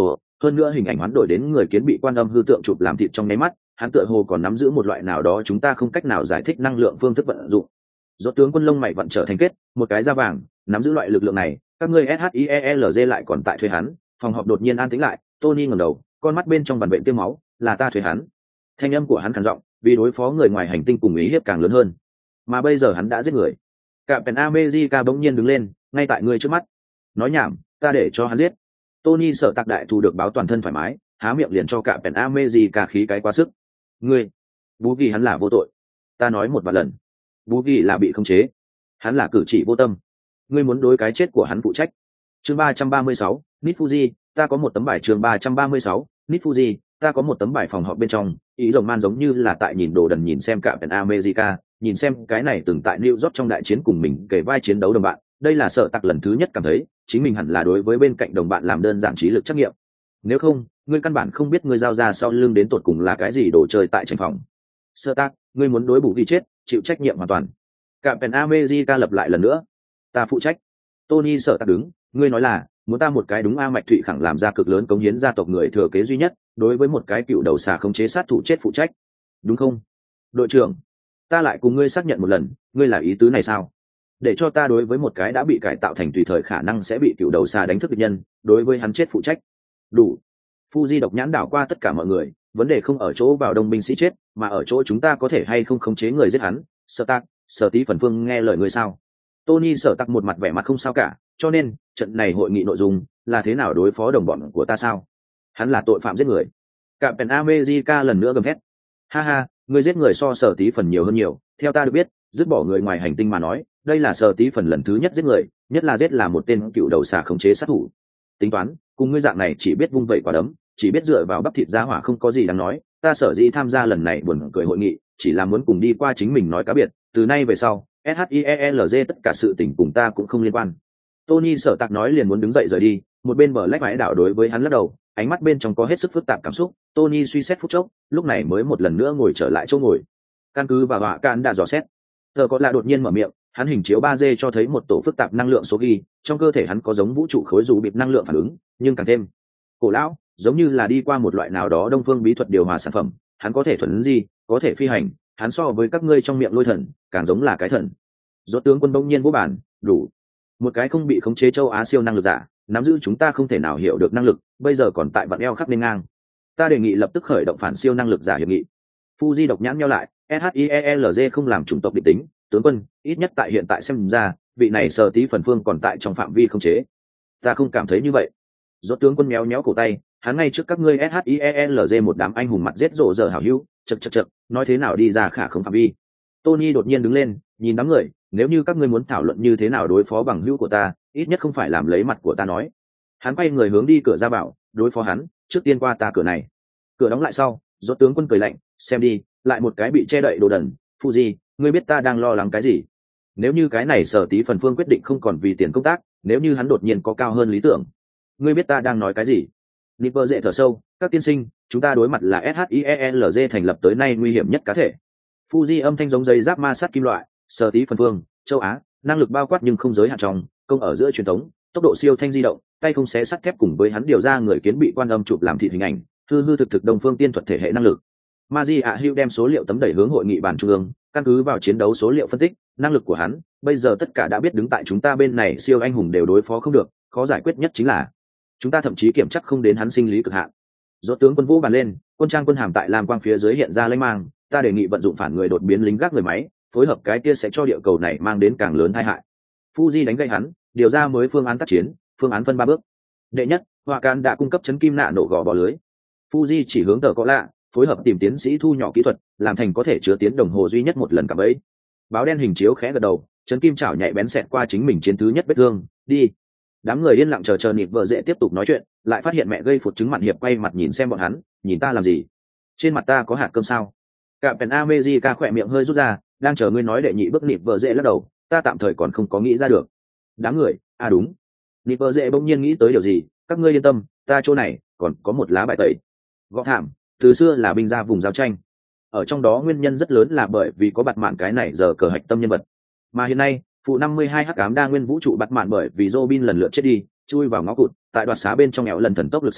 hơn nữa hình ảnh hoán đổi đến người kiến bị quan âm hư tượng chụp làm thịt trong nháy mắt, hắn tựa hồ còn nắm giữ một loại nào đó chúng ta không cách nào giải thích năng lượng phương thức vận dụng. Do tướng quân lông mày vận trở thành kết, một cái da vàng, nắm giữ loại lực lượng này, các ngươi SHIELZ lại còn tại thuê hắn. Phòng họp đột nhiên an tĩnh lại, Tony ngẩng đầu, con mắt bên trong vằn vện tiêm máu, là ta thuê hắn. Thanh âm của hắn khàn giọng, vì đối phó người ngoài hành tinh cùng ý hiếp càng lớn hơn. Mà bây giờ hắn đã giết người. Captain America bỗng nhiên đứng lên, ngay tại ngươi trước mắt. Nói nhảm, ta để cho hắn giết. Tony sợ tạc đại thu được báo toàn thân thoải mái, há miệng liền cho Captain America khí cái quá sức. Ngươi, Bú Kỳ hắn là vô tội. Ta nói một vài lần. Bú Kỳ là bị khống chế, hắn là cử chỉ vô tâm. Ngươi muốn đối cái chết của hắn phụ trách. Chương 336, Nit Fuji, ta có một tấm bài. Chương 336, Nit Fuji, ta có một tấm bài. Phòng họp bên trong, ý rồng man giống như là tại nhìn đồ đần nhìn xem Captain America, nhìn xem cái này từng tại New York trong đại chiến cùng mình kể vai chiến đấu đồng bạn. Đây là sợ tặc lần thứ nhất cảm thấy chính mình hẳn là đối với bên cạnh đồng bạn làm đơn giản trí lực trắc nghiệm. Nếu không, ngươi căn bản không biết ngươi giao ra sau lưng đến tột cùng là cái gì đồ chơi tại tranh phòng. Sợ tặc, ngươi muốn đối bù ghi chết, chịu trách nhiệm hoàn toàn. Captain America lập lại lần nữa, ta phụ trách. Tony sợ tặc đứng, ngươi nói là muốn ta một cái đúng a mạch thụy khẳng làm ra cực lớn cống hiến gia tộc người thừa kế duy nhất, đối với một cái cựu đầu xà khống chế sát thủ chết phụ trách, đúng không? Đội trưởng, ta lại cùng ngươi xác nhận một lần, ngươi là ý tứ này sao? Để cho ta đối với một cái đã bị cải tạo thành tùy thời khả năng sẽ bị cựu đầu xà đánh thức địch nhân, đối với hắn chết phụ trách. Đủ. Fuji độc nhãn đảo qua tất cả mọi người, vấn đề không ở chỗ vào đông binh sĩ chết, mà ở chỗ chúng ta có thể hay không khống chế người giết hắn. Sở Tạc, Sở Tí Phần Phương nghe lời ngươi sao? Tony Sở Tạc một mặt vẻ mặt không sao cả, cho nên trận này hội nghị nội dung là thế nào đối phó đồng bọn của ta sao? Hắn là tội phạm giết người. Captain America lần nữa gầm thét. Ha ha, ngươi giết người so Sở Tí Phần nhiều hơn nhiều. Theo ta được biết, dứt bỏ người ngoài hành tinh mà nói, đây là Sở Tí Phần lần thứ nhất giết người, nhất là giết là một tên cựu đầu xà khống chế sát thủ. Tính toán, cùng ngươi dạng này chỉ biết vung vẩy quả đấm, chỉ biết dựa vào bắp thịt giá hỏa không có gì đáng nói. Ta sở dĩ tham gia lần này buồn cười hội nghị, chỉ là muốn cùng đi qua chính mình nói cá biệt. Từ nay về sau, SHIELZ tất cả sự tình cùng ta cũng không liên quan. Tony Sở Tạc nói liền muốn đứng dậy rời đi, một bên bờ lách vãi đảo đối với hắn lắc đầu, ánh mắt bên trong có hết sức phức tạp cảm xúc. Tony suy xét phút chốc, lúc này mới một lần nữa ngồi trở lại chỗ ngồi. Căn cứ và họa can đã dò xét, giờ có là đột nhiên mở miệng, hắn hình chiếu 3D cho thấy một tổ phức tạp năng lượng số ghi, trong cơ thể hắn có giống vũ trụ khối dù bịp năng lượng phản ứng, nhưng càng thêm cổ lão, giống như là đi qua một loại nào đó đông phương bí thuật điều hòa sản phẩm. Hắn có thể thuần gì, có thể phi hành, hắn so với các ngươi trong miệng lôi thần càng giống là cái thần. Rốt tướng quân bỗng nhiên vô bản, đủ. Một cái không bị khống chế châu Á siêu năng lực giả, nắm giữ chúng ta không thể nào hiểu được năng lực, bây giờ còn tại vặn eo khắp nên ngang. Ta đề nghị lập tức khởi động phản siêu năng lực giả hiệp nghị. Fuji độc nhãn nhau lại, SHIELZ không làm chủng tộc định tính, tướng quân, ít nhất tại hiện tại xem ra, vị này Sở Tí Phần Phương còn tại trong phạm vi khống chế. Ta không cảm thấy như vậy. Rốt tướng quân méo méo cổ tay, hắn ngay trước các ngươi SHIELZ một đám anh hùng mặt giết rộ giờ hảo hữu, chậc, nói thế nào đi ra khả không phạm vi. Tony đột nhiên đứng lên, nhìn đám người, nếu như các ngươi muốn thảo luận như thế nào đối phó bằng hữu của ta, ít nhất không phải làm lấy mặt của ta nói. Hắn quay người hướng đi cửa ra bảo, đối phó hắn, trước tiên qua ta cửa này. Cửa đóng lại sau, Rốt tướng quân cười lạnh, xem đi, lại một cái bị che đậy đồ đần. Fuji, ngươi biết ta đang lo lắng cái gì? Nếu như cái này Sở Tí Phần Phương quyết định không còn vì tiền công tác, nếu như hắn đột nhiên có cao hơn lý tưởng, ngươi biết ta đang nói cái gì? Nipper dễ thở sâu, các tiên sinh, chúng ta đối mặt là SHIELZ thành lập tới nay nguy hiểm nhất cá thể. Fuji âm thanh giống dây giáp ma sát kim loại, Sở Tí Phần Phương, châu Á, năng lực bao quát nhưng không giới hạn trong, công ở giữa truyền thống, tốc độ siêu thanh di động, tay không xé sắt thép cùng với hắn điều ra người kiến bị quan âm chụp làm thịt hình ảnh, hư thực đồng phương tiên thuật thể hệ năng lực. Maji Hugh đem số liệu tấm đẩy hướng hội nghị bàn trung ương, căn cứ vào chiến đấu số liệu phân tích, năng lực của hắn, bây giờ tất cả đã biết đứng tại chúng ta bên này siêu anh hùng đều đối phó không được, khó giải quyết nhất chính là chúng ta thậm chí kiểm chắc không đến hắn sinh lý cực hạn. Rốt tướng quân vũ bàn lên, quân trang quân hàm tại lam quang phía dưới hiện ra lênh mang, ta đề nghị vận dụng phản người đột biến lính gác người máy, phối hợp cái kia sẽ cho địa cầu này mang đến càng lớn tai hại. Fuji đánh gãy hắn, điều ra mới phương án tác chiến, phương án phân 3 bước. Đệ nhất, Hỏa Can đã cung cấp chấn kim nạ nổ gò bò lưới. Fuji chỉ hướng tờ có lạ, phối hợp tìm tiến sĩ thu nhỏ kỹ thuật, làm thành có thể chứa tiến đồng hồ duy nhất một lần cả bấy. Báo đen hình chiếu khẽ gật đầu, chấn kim chảo nhạy bén xẹt qua chính mình chiến thứ nhất vết thương, đi. Đám người yên lặng chờ Nịp vợ dễ tiếp tục nói chuyện, lại phát hiện mẹ gây phụt trứng mặn hiệp quay mặt nhìn xem bọn hắn, nhìn ta làm gì? Trên mặt ta có hạt cơm sao? Captain America khỏe miệng hơi rút ra, đang chờ ngươi nói đệ nhị bước. Nịp vợ dễ lắc đầu, ta tạm thời còn không có nghĩ ra được. Đám người, đúng. Nịp vợ dễ bỗng nhiên nghĩ tới điều gì, các ngươi yên tâm, ta chỗ này còn có một lá bài tẩy. Gõ thảm, từ xưa là binh ra vùng giao tranh, ở trong đó nguyên nhân rất lớn là bởi vì có bạt mạn cái này giờ cờ hạch tâm nhân vật, mà hiện nay phụ 52 hắc ám đa nguyên vũ trụ bạt mạn bởi vì Robin lần lượt chết đi, chui vào ngõ cụt, tại đoạt xá bên trong nghèo lần thần tốc lực sau,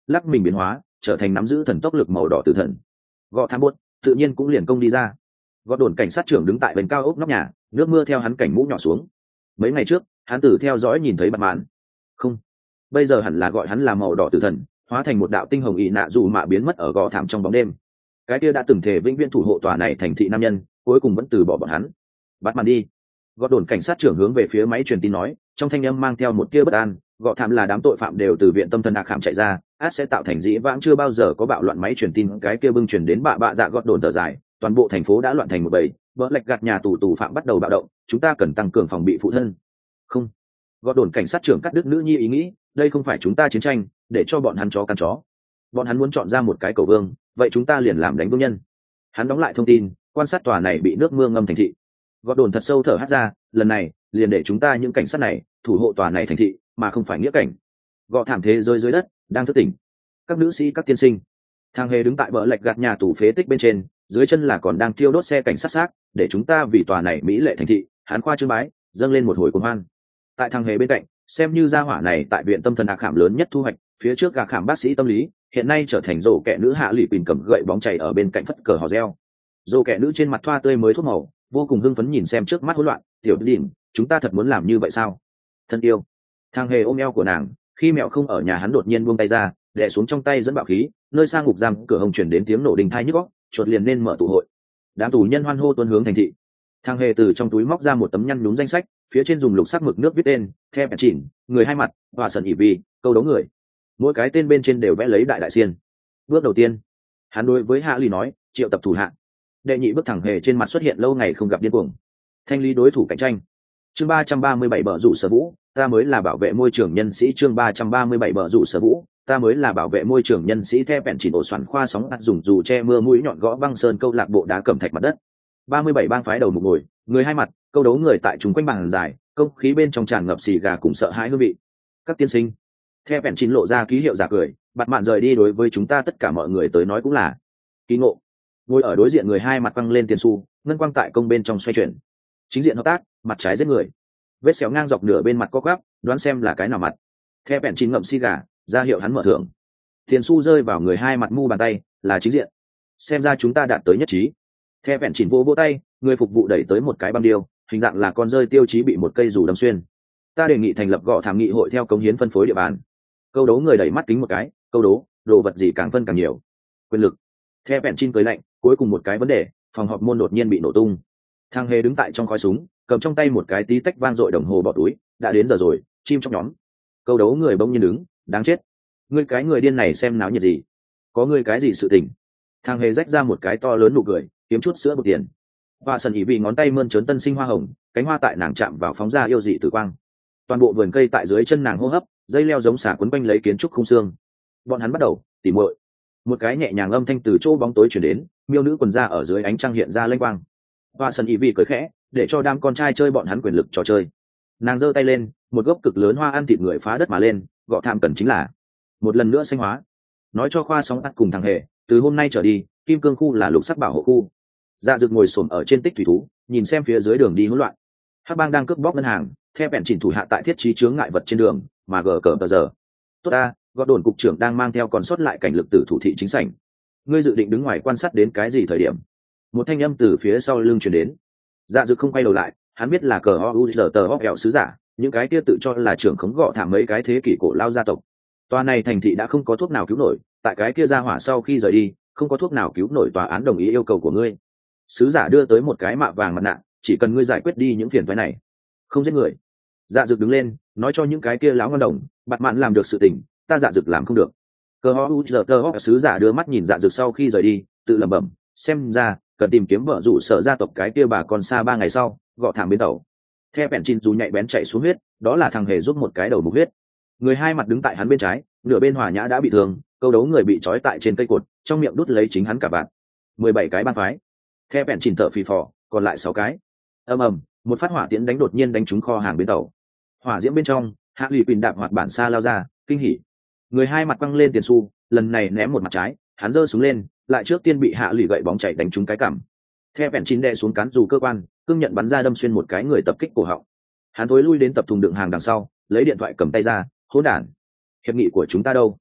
lắc mình biến hóa trở thành nắm giữ thần tốc lực màu đỏ tử thần. Gọ tham buốt tự nhiên cũng liền công đi ra. Gọ đồn cảnh sát trưởng đứng tại bên cao ốc nóc nhà, nước mưa theo hắn cảnh mũ nhỏ xuống. Mấy ngày trước hắn tử theo dõi nhìn thấy bạt mạn, không, bây giờ hẳn là gọi hắn là màu đỏ tử thần, hóa thành một đạo tinh hồng ị nạ dù mạ biến mất ở gò thảm trong bóng đêm. Cái kia đã từng thể vĩnh viễn thủ hộ tòa này thành thị nam nhân cuối cùng vẫn từ bỏ bọn hắn. Bắt màn đi. Gọ đồn cảnh sát trưởng hướng về phía máy truyền tin nói, trong thanh âm mang theo một tia bất an. Gọ thảm là đám tội phạm đều từ viện tâm thần ác hàm chạy ra, át sẽ tạo thành dĩ vãng chưa bao giờ có bạo loạn. Máy truyền tin cái kia bưng truyền đến bạ dạ gọt đồn thở dài, toàn bộ thành phố đã loạn thành một bầy, vỡ lệch gạt nhà tù phạm bắt đầu bạo động, chúng ta cần tăng cường phòng bị phụ thân. Không. Gọt đồn cảnh sát trưởng cắt đứt nữ nhi ý nghĩ, đây không phải chúng ta chiến tranh, để cho bọn hắn chó căn chó. Bọn hắn muốn chọn ra một cái cầu vương, vậy chúng ta liền làm đánh vương nhân. Hắn đóng lại thông tin, quan sát tòa này bị nước mưa ngâm thành thị. Gọt đồn thật sâu thở hắt ra, lần này liền để chúng ta những cảnh sát này thủ hộ tòa này thành thị, mà không phải nghĩa cảnh. Gọ thảm thế rơi dưới đất, đang thức tỉnh. Các nữ sĩ, các tiên sinh. Thang hề đứng tại bờ lệch gạt nhà tù phế tích bên trên, dưới chân là còn đang thiêu đốt xe cảnh sát xác, để chúng ta vì tòa này mỹ lệ thành thị. Hắn khoa trương bái, dâng lên một hồi cuồng hoan. Tại thang hề bên cạnh, xem như gia hỏa này tại viện tâm thần ác hàm lớn nhất thu hoạch, phía trước gà khảm bác sĩ tâm lý, hiện nay trở thành rổ kẻ nữ hạ lụy pin cầm gậy bóng chảy ở bên cạnh phất cờ hò reo. Rổ kẻ nữ trên mặt thoa tươi mới thuốc màu, vô cùng hưng phấn nhìn xem trước mắt hỗn loạn. Tiểu đỉnh, chúng ta thật muốn làm như vậy sao? Thân yêu. Thang hề ôm eo của nàng, khi mẹo không ở nhà hắn đột nhiên buông tay ra, đè xuống trong tay dẫn bạo khí, nơi sang ngục giam cửa hồng chuyển đến tiếng nổ đình thai nhức óc, chuột liền nên mở tụ hội. Đám tù nhân hoan hô tuôn hướng thành thị. Thang hề từ trong túi móc ra một tấm nhăn nhúm danh sách, phía trên dùng lục sắc mực nước viết tên, theo bẹn chỉnh, người hai mặt, hòa sần ỉ vi, câu đấu người. Mỗi cái tên bên trên đều vẽ lấy đại đại xiên. Bước đầu tiên, hắn đối với hạ lì nói, triệu tập thủ hạ. Đệ nhị bước thẳng hề trên mặt xuất hiện lâu ngày không gặp điên cuồng. Thanh lý đối thủ cạnh tranh. Chương 337 bờ rủ sở vũ, ta mới là bảo vệ môi trường nhân sĩ. Chương 337 bờ rủ sở vũ, ta mới là bảo vệ môi trường nhân sĩ. Theo bẹn chỉnh ổ xoắn khoa sóng ắt dùng dù che mưa mũi nhọn gõ băng sơn câu lạc bộ đá cẩm thạch mặt đất. 37 bang phái đầu mục ngồi, người hai mặt, câu đấu người tại chúng quanh bàn dài, không khí bên trong tràn ngập xì gà cùng sợ hãi hương vị. Các tiên sinh. Theo bẹn chín lộ ra ký hiệu giả cười, bạt mạn rời đi đối với chúng ta tất cả mọi người tới nói cũng là kỳ ngộ. Ngồi ở đối diện người hai mặt quăng lên tiền xu, ngân quang tại công bên trong xoay chuyển. Chính diện hợp tác, mặt trái giết người. Vết xéo ngang dọc nửa bên mặt co quắp, đoán xem là cái nào mặt. Theo bẹn chín ngậm xì gà, ra hiệu hắn mở thưởng. Tiền xu rơi vào người hai mặt mu bàn tay, là chính diện. Xem ra chúng ta đạt tới nhất trí. Theo bẹn chín vỗ tay, người phục vụ đẩy tới một cái băng điêu, hình dạng là con rơi tiêu chí bị một cây dù đâm xuyên. Ta đề nghị thành lập gọ thảm nghị hội theo cống hiến phân phối địa bàn. Câu đấu người đẩy mắt kính một cái, câu đố, đồ vật gì càng phân càng nhiều. Quyền lực. Theo bẹn chín cười lạnh, cuối cùng một cái vấn đề, phòng họp môn đột nhiên bị nổ tung. Thang hề đứng tại trong khói súng, cầm trong tay một cái tí tách vang dội đồng hồ bỏ túi, đã đến giờ rồi, chim trong nhóm. Câu đấu người bỗng nhiên đứng, đáng chết. Ngươi cái người điên này xem náo nhiệt gì? Có ngươi cái gì sự tình? Thang hề rách ra một cái to lớn nụ cười, kiếm chút sữa bột tiền. Hoa sần ỉ vì ngón tay mơn trớn tân sinh hoa hồng, cánh hoa tại nàng chạm vào phóng ra yêu dị tử quang. Toàn bộ vườn cây tại dưới chân nàng hô hấp, dây leo giống xả quấn quanh lấy kiến trúc khung xương. Bọn hắn bắt đầu tỉ muội. Một cái nhẹ nhàng âm thanh từ chỗ bóng tối chuyển đến, miêu nữ quần da ở dưới ánh trăng hiện ra lênh quang. Hoa sần ỉ vì cười khẽ, để cho đám con trai chơi bọn hắn quyền lực trò chơi. Nàng giơ tay lên, một gốc cực lớn hoa ăn thịt người phá đất mà lên, gọ thảm cần chính là một lần nữa xanh hóa. Nói cho khoa sóng ắt cùng thằng hề, từ hôm nay trở đi, kim cương khu là lục sắc bảo hộ khu. Dạ dực ngồi xổm ở trên tích thủy thú, nhìn xem phía dưới đường đi hỗn loạn. Hắc bang đang cướp bóc ngân hàng, theo bèn chỉnh thủ hạ tại thiết trí chướng ngại vật trên đường, mà gờ cờ giờ. Tốt ta, gọt đồn cục trưởng đang mang theo còn sót lại cảnh lực tử thủ thị chính sảnh. Ngươi dự định đứng ngoài quan sát đến cái gì thời điểm? Một thanh âm từ phía sau lưng truyền đến. Dạ dực không quay đầu lại, hắn biết là cờ o tờ hóc kẹo sứ giả, những cái kia tự cho là trưởng khống gọ thảm mấy cái thế kỷ cổ lao gia tộc. Tòa này thành thị đã không có thuốc nào cứu nổi, tại cái kia ra hỏa sau khi rời đi, không có thuốc nào cứu nổi, tòa án đồng ý yêu cầu của ngươi. Sứ giả đưa tới một cái mạ vàng mặt nạ, chỉ cần ngươi giải quyết đi những phiền toái này, không giết người. Dạ dực đứng lên, nói cho những cái kia láo ngon đồng, bạt mạn làm được sự tình, ta dạ dực làm không được. Cờ ho sứ giả đưa mắt nhìn dạ dực sau khi rời đi, tự lẩm bẩm, xem ra cần tìm kiếm vợ rủ sở gia tộc cái kia bà con xa 3 ngày sau, gọ thảm biến tàu. Theo bèn chín dù nhạy bén chạy xuống huyết, đó là thằng hề giúp một cái đầu mục huyết. Người hai mặt đứng tại hắn bên trái, nửa bên hòa nhã đã bị thương, câu đấu người bị trói tại trên cây cột, trong miệng đút lấy chính hắn cả bạn. 17 cái bang phái. Theo bèn chỉnh thợ phì phò, còn lại 6 cái. Ầm ầm, một phát hỏa tiễn đánh đột nhiên đánh trúng kho hàng bến tàu. Hỏa diễm bên trong, hạ lụy pin đạp hoạt bản xa lao ra, kinh hỉ. Người hai mặt quăng lên tiền xu, lần này ném một mặt trái, hắn giơ súng lên, lại trước tiên bị hạ lụy gậy bóng chạy đánh trúng cái cằm. Theo bèn chín đè xuống cán dù cơ quan, cương nhận bắn ra đâm xuyên một cái người tập kích cổ họng. Hắn thối lui đến tập thùng đựng hàng đằng sau, lấy điện thoại cầm tay ra, hỗn đản. Hiệp nghị của chúng ta đâu?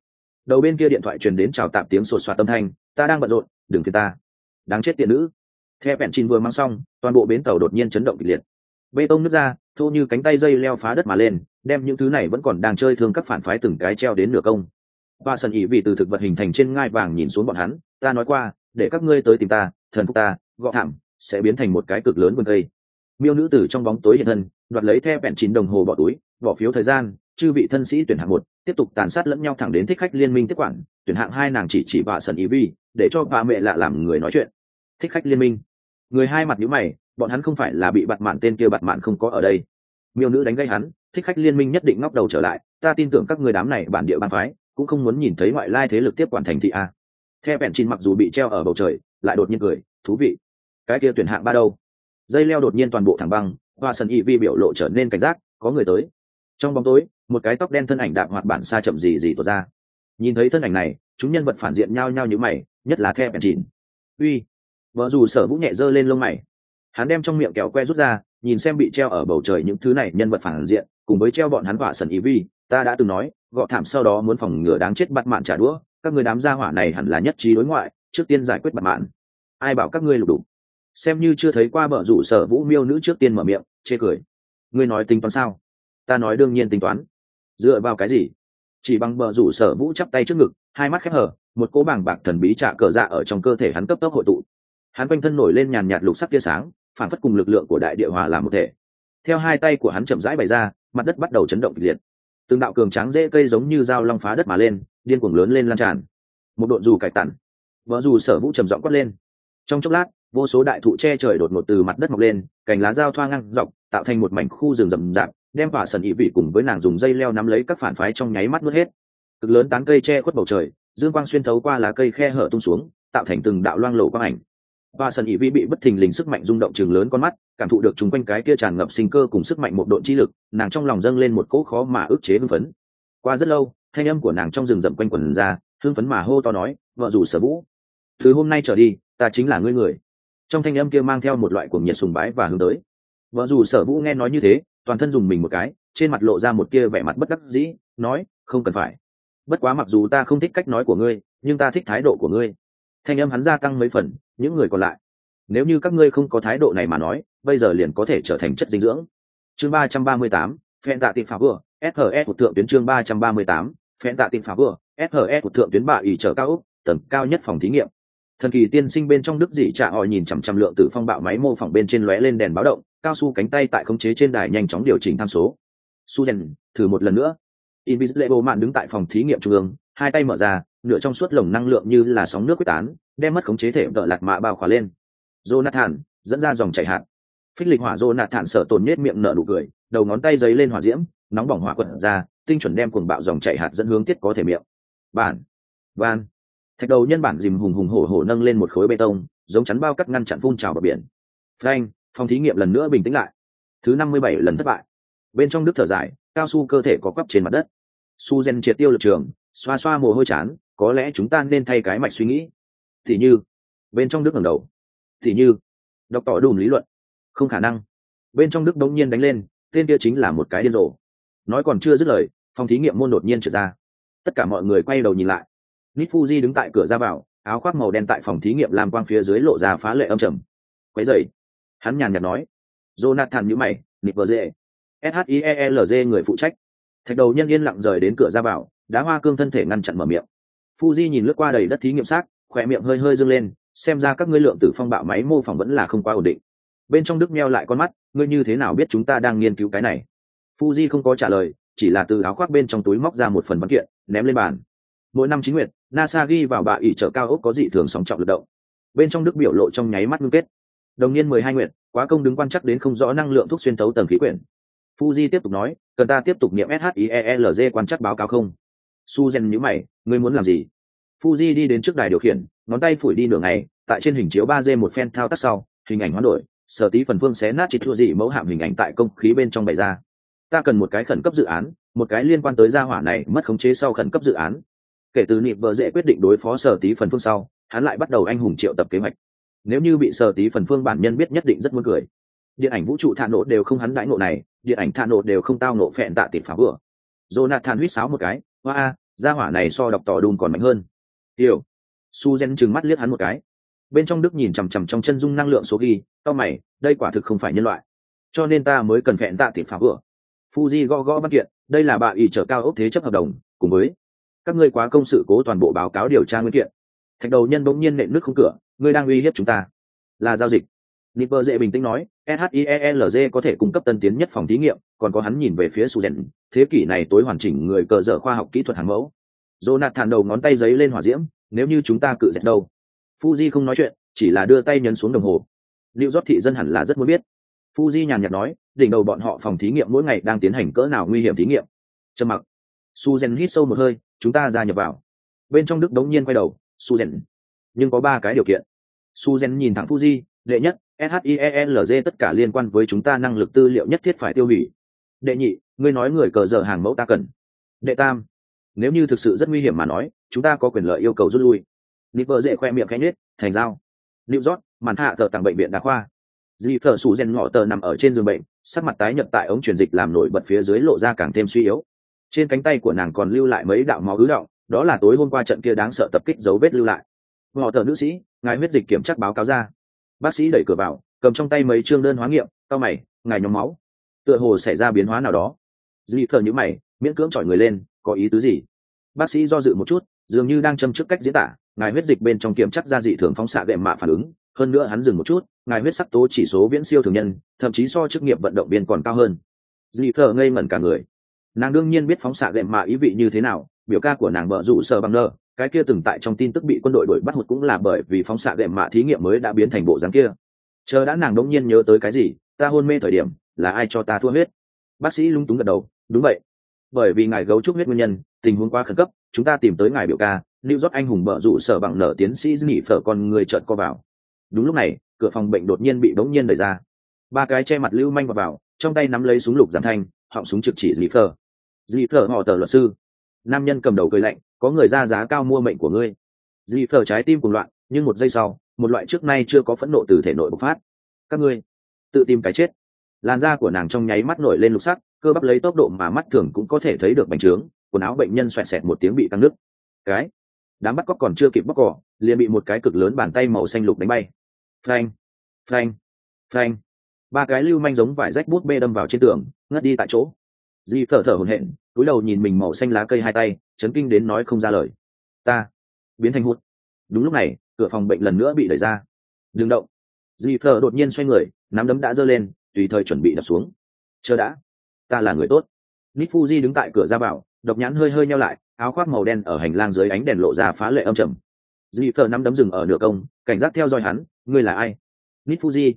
Đầu bên kia điện thoại truyền đến chào tạm tiếng sột soạt âm thanh, ta đang bận rộn, đừng phiền ta. Đáng chết tiện nữ. The Vẹn Chín vừa mang xong, toàn bộ bến tàu đột nhiên chấn động kịch liệt. Bê tông nứt ra, thô như cánh tay dây leo phá đất mà lên, đem những thứ này vẫn còn đang chơi thương các phản phái từng cái treo đến nửa công. Và sần ý vì từ thực vật hình thành trên ngai vàng nhìn xuống bọn hắn, ta nói qua, để các ngươi tới tìm ta, thần phục ta, gọ thảm sẽ biến thành một cái cực lớn vườn cây. Miêu nữ tử trong bóng tối hiện thân, đoạt lấy The Vẹn Chín đồng hồ bỏ túi, bỏ phiếu thời gian, chư vị thân sĩ tuyển hạng 1, tiếp tục tàn sát lẫn nhau thẳng đến thích khách liên minh tiếp quản, tuyển hạng 2 nàng chỉ vạ sần ý vi, để cho bà mẹ lạ làm người nói chuyện. Thích khách liên minh. Người hai mặt nhíu mày, bọn hắn không phải là bị bạt mạn tên kia bạt mạn không có ở đây. Miêu nữ đánh gây hắn, thích khách liên minh nhất định ngóc đầu trở lại, ta tin tưởng các người đám này bản địa ban phái cũng không muốn nhìn thấy ngoại lai thế lực tiếp quản thành thị a. The Vẹn Chín mặc dù bị treo ở bầu trời, lại đột nhiên cười, thú vị. Cái kia tuyển hạng 3 đâu? Dây leo đột nhiên toàn bộ thẳng băng, và sần ý vi biểu lộ trở nên cảnh giác, có người tới. Trong bóng tối, một cái tóc đen thân ảnh đạp hoạt bản xa chậm gì tuột ra. Nhìn thấy thân ảnh này, chúng nhân vật phản diện nhao nhao như mày, nhất là The Vẹn Chín. Uy. Vợ dù Sở Vũ nhẹ giơ lên lông mày, hắn đem trong miệng kẹo que rút ra, nhìn xem bị treo ở bầu trời những thứ này nhân vật phản diện, cùng với treo bọn hắn vạ sần ý vi, ta đã từng nói, gọ thảm sau đó muốn phòng ngừa đáng chết bắt mạn trả đũa, các người đám gia hỏa này hẳn là nhất trí đối ngoại, trước tiên giải quyết bắt mạn. Ai bảo các ngươi lục đục? Xem như chưa thấy qua bợ rủ Sở Vũ miêu nữ trước tiên mở miệng, chê cười. Ngươi nói tính toán sao? Ta nói đương nhiên tính toán. Dựa vào cái gì? Chỉ bằng bợ rủ Sở Vũ chắp tay trước ngực, hai mắt khép hờ, một cỗ bảng bạc thần bí trả cờ dạ ở trong cơ thể hắn cấp tốc hội tụ. Hắn quanh thân nổi lên nhàn nhạt lục sắc tia sáng, phản phất cùng lực lượng của đại địa hòa làm một thể. Theo hai tay của hắn chậm rãi bày ra, mặt đất bắt đầu chấn động kịch liệt. Từng đạo cường tráng rễ cây giống như dao long phá đất mà lên, điên cuồng lớn lên lan tràn. Một độn dù cải tản, vợ dù Sở Vũ trầm giọng quát lên. Trong chốc lát, vô số đại thụ che trời đột ngột từ mặt đất mọc lên, cành lá dao thoa ngang dọc, tạo thành một mảnh khu rừng rậm rạp, đem Vả Sần ý vị cùng với nàng dùng dây leo nắm lấy các phản phái trong nháy mắt nuốt hết. Cực lớn tán cây che khuất bầu trời, dương quang xuyên thấu qua lá cây khe hở tung xuống, tạo thành từng đạo loang lổ quang ảnh. Vả Sần ý vị bị bất thình lình sức mạnh rung động trừng lớn con mắt, cảm thụ được chúng quanh cái kia tràn ngập sinh cơ cùng sức mạnh một độn chi lực, nàng trong lòng dâng lên một cỗ khó mà ức chế hưng phấn. Qua rất lâu, thanh âm của nàng trong rừng rậm quanh quẩn ra, hưng phấn mà hô to nói, vợ rủ Sở Vũ, từ hôm nay trở đi, ta chính là ngươi người. Trong thanh âm kia mang theo một loại cuồng nhiệt sùng bái và hướng tới. Vợ rủ Sở Vũ nghe nói như thế, toàn thân dùng mình một cái, trên mặt lộ ra một tia vẻ mặt bất đắc dĩ, nói, không cần phải. Bất quá mặc dù ta không thích cách nói của ngươi, nhưng ta thích thái độ của ngươi. Thanh âm hắn gia tăng mấy phần, những người còn lại, nếu như các ngươi không có thái độ này mà nói, bây giờ liền có thể trở thành chất dinh dưỡng. Chương 338, phen tạ tịnh phá vừa, SHS của thượng tuyến chương 338, phen tạ tịnh phá vừa, SHS của thượng tuyến bạ ủy trở cao ốc, tầng cao nhất phòng thí nghiệm. Thần kỳ tiên sinh bên trong đức dị trạ hỏi nhìn chằm chằm lượng tử phong bạo máy mô phỏng bên trên lóe lên đèn báo động, cao su cánh tay tại khống chế trên đài nhanh chóng điều chỉnh tham số. Suzen, thử một lần nữa. Invisible mạn đứng tại phòng thí nghiệm trung ương, hai tay mở ra, nửa trong suốt lồng năng lượng như là sóng nước quyết tán, đem mất khống chế thể đỡ lạt mạ bao khỏa lên. Jonathan dẫn ra dòng chảy hạt. Phích lịch hỏa Jonathan sợ tổn nhếch miệng nở nụ cười, đầu ngón tay giấy lên hỏa diễm, nóng bỏng hỏa quật ra, tinh chuẩn đem cuồng bạo dòng chảy hạt dẫn hướng tiết có thể miệng. Bản, van. Thạch đầu nhân bản dìm hùng hùng hổ hổ nâng lên một khối bê tông, giống chắn bao cắt ngăn chặn phun trào vào biển. Phanh, phòng thí nghiệm lần nữa bình tĩnh lại. Thứ 57 lần thất bại. Bên trong đức thở dài, cao su cơ thể có quắp trên mặt đất. Suzen triệt tiêu lực trường, xoa xoa mồ hôi chán, có lẽ chúng ta nên thay cái mạch suy nghĩ. Thì như, bên trong đức ngẩng đầu. Thì như, đọc tỏ đùm lý luận. Không khả năng. Bên trong đức đống nhiên đánh lên, tên kia chính là một cái điên rồ. Nói còn chưa dứt lời, phòng thí nghiệm môn đột nhiên trượt ra. Tất cả mọi người quay đầu nhìn lại. Nít Fuji đứng tại cửa ra vào, áo khoác màu đen tại phòng thí nghiệm làm quang phía dưới lộ ra phá lệ âm trầm. Quấy rầy. Hắn nhàn nhạt nói. Jonathan nhíu mày, nịp vờ dê. SHIELZ người phụ trách. Thạch đầu nhân yên lặng rời đến cửa ra vào, đá hoa cương thân thể ngăn chặn mở miệng. Fuji nhìn lướt qua đầy đất thí nghiệm xác, khỏe miệng hơi hơi dương lên, xem ra các ngươi lượng tử phong bạo máy mô phỏng vẫn là không quá ổn định. Bên trong đức meo lại con mắt, ngươi như thế nào biết chúng ta đang nghiên cứu cái này? Fuji không có trả lời, chỉ là từ áo khoác bên trong túi móc ra một phần văn kiện, ném lên bàn. Mỗi năm 9 nguyệt, NASA ghi vào bạ ỷ trở cao ốc có dị thường sóng trọng lực động. Bên trong đức biểu lộ trong nháy mắt ngưng kết. Đồng niên 12 nguyệt, quá công đứng quan chắc đến không rõ năng lượng thuốc xuyên thấu tầng khí quyển. Fuji tiếp tục nói, cần ta tiếp tục niệm SHIELZ quan chắc báo cáo không? Suzen nhíu mày, ngươi muốn làm gì? Fuji đi đến trước đài điều khiển, ngón tay phủi đi nửa ngày, tại trên hình chiếu 3D một phen thao tác sau, hình ảnh hoán đổi, Sở Tí phần phương xé nát chỉ thua dị mẫu hạm hình ảnh tại công khí bên trong bày ra. Ta cần một cái khẩn cấp dự án, một cái liên quan tới gia hỏa này mất khống chế sau khẩn cấp dự án. Kể từ nịp vợ dễ quyết định đối phó Sở Tí phần phương sau, hắn lại bắt đầu anh hùng triệu tập kế hoạch. Nếu như bị Sở Tí phần phương bản nhân biết nhất định rất muốn cười. Điện ảnh vũ trụ thạ nộ đều không hắn đãi ngộ này, điện ảnh thạ nộ đều không tao nộ phẹn tạ tịt phá vừa. Jonathan huýt sáo một cái, hoa, gia hỏa này so đọc tỏ đùn còn mạnh hơn. Điều. Su Gen trừng mắt liếc hắn một cái. Bên trong Đức nhìn chằm chằm trong chân dung năng lượng số ghi, tao mày, đây quả thực không phải nhân loại. Cho nên ta mới cần phẹn tạ tiệp phá vừa. Fuji gõ gõ văn kiện, đây là bà ủy trở cao ốc thế chấp hợp đồng, cùng với các ngươi quá công sự cố toàn bộ báo cáo điều tra nguyên kiện. Thạch đầu nhân bỗng nhiên nện nước không cửa, ngươi đang uy hiếp chúng ta. Là giao dịch. Nipper dễ bình tĩnh nói, SHIELZ có thể cung cấp tân tiến nhất phòng thí nghiệm, còn có hắn nhìn về phía Suzen, thế kỷ này tối hoàn chỉnh người cờ dở khoa học kỹ thuật hàng mẫu. Jonathan đầu ngón tay giấy lên hỏa diễm, nếu như chúng ta cự dẹt đâu. Fuji không nói chuyện, chỉ là đưa tay nhấn xuống đồng hồ. New York thị dân hẳn là rất muốn biết. Fuji nhàn nhạt nói, đỉnh đầu bọn họ phòng thí nghiệm mỗi ngày đang tiến hành cỡ nào nguy hiểm thí nghiệm. Trầm mặc. Suzen hít sâu một hơi, chúng ta gia nhập vào. Bên trong Đức đống nhiên quay đầu, Suzen. Nhưng có 3 cái điều kiện. Suzen nhìn thẳng Fuji, đệ nhất, SHIELZ tất cả liên quan với chúng ta năng lực tư liệu nhất thiết phải tiêu hủy. Đệ nhị, ngươi nói người cờ dở hàng mẫu ta cần. Đệ tam, nếu như thực sự rất nguy hiểm mà nói, chúng ta có quyền lợi yêu cầu rút lui. Nipper dễ khoe miệng khẽ nhếch, thành dao. New York, màn hạ tờ tặng bệnh viện đa khoa. Dì Phở Sủ Gen ngọ tờ nằm ở trên giường bệnh, sắc mặt tái nhợt tại ống truyền dịch làm nổi bật phía dưới lộ ra càng thêm suy yếu. Trên cánh tay của nàng còn lưu lại mấy đạo máu ứ đọng, đó là tối hôm qua trận kia đáng sợ tập kích dấu vết lưu lại. Ngọ tờ nữ sĩ, ngài huyết dịch kiểm tra báo cáo ra. Bác sĩ đẩy cửa vào, cầm trong tay mấy chương đơn hóa nghiệm, cau mày, ngài nhóm máu. Tựa hồ xảy ra biến hóa nào đó. Dì Phở nhíu mày, miễn cưỡng chọi người lên, có ý tứ gì? Bác sĩ do dự một chút, dường như đang châm trước cách diễn tả, ngài huyết dịch bên trong kiểm chắc ra dị thường phóng xạ gệm mạ phản ứng, hơn nữa hắn dừng một chút, ngài huyết sắc tố chỉ số viễn siêu thường nhân, thậm chí so chức nghiệp vận động viên còn cao hơn. Dì Phở ngây ngẩn cả người. Nàng đương nhiên biết phóng xạ gệm mạ ý vị như thế nào, biểu ca của nàng bợ rủ sở bằng nơ, cái kia từng tại trong tin tức bị quân đội đuổi bắt hụt cũng là bởi vì phóng xạ gệm mạ thí nghiệm mới đã biến thành bộ dáng kia. Chờ đã nàng đống nhiên nhớ tới cái gì, ta hôn mê thời điểm, là ai cho ta thua huyết? Bác sĩ lung túng gật đầu, đúng vậy. Bởi vì ngài gấu trúc huyết nguyên nhân, tình huống quá khẩn cấp, chúng ta tìm tới ngài biểu ca, New York anh hùng bợ rủ sở bằng nở tiến sĩ nghỉ phở con người chợt co vào. Đúng lúc này, cửa phòng bệnh đột nhiên bị đống nhiên đẩy ra. 3 cái che mặt lưu manh vào, trong tay nắm lấy súng lục giảm thanh, họng súng trực chỉ Dì Phở. Dì Phở họ tờ luật sư. Nam nhân cầm đầu cười lạnh, có người ra giá cao mua mệnh của ngươi. Dì Phở trái tim cuồng loạn, nhưng một giây sau, một loại trước nay chưa có phẫn nộ từ thể nội bộc phát. Các ngươi tự tìm cái chết. Làn da của nàng trong nháy mắt nổi lên lục sắc, cơ bắp lấy tốc độ mà mắt thường cũng có thể thấy được bành trướng, quần áo bệnh nhân xoẹt xẹt một tiếng bị căng nứt. Cái đám bắt cóc còn chưa kịp bóc cỏ, liền bị một cái cực lớn bàn tay màu xanh lục đánh bay. Phanh, phanh, phanh. 3 cái lưu manh giống vải rách bút bê đâm vào trên tường, ngất đi tại chỗ. Di thở thở hổn hển, cúi đầu nhìn mình màu xanh lá cây hai tay, chấn kinh đến nói không ra lời. Ta biến thành hút. Đúng lúc này, cửa phòng bệnh lần nữa bị đẩy ra. Đừng động. Di thở đột nhiên xoay người, nắm đấm đã giơ lên, tùy thời chuẩn bị đập xuống. Chờ đã, ta là người tốt. Nít Fuji đứng tại cửa ra vào, độc nhãn hơi hơi nheo lại, áo khoác màu đen ở hành lang dưới ánh đèn lộ ra phá lệ âm trầm. Di thở nắm đấm dừng ở nửa công, cảnh giác theo dõi hắn, ngươi là ai? Nít Fuji,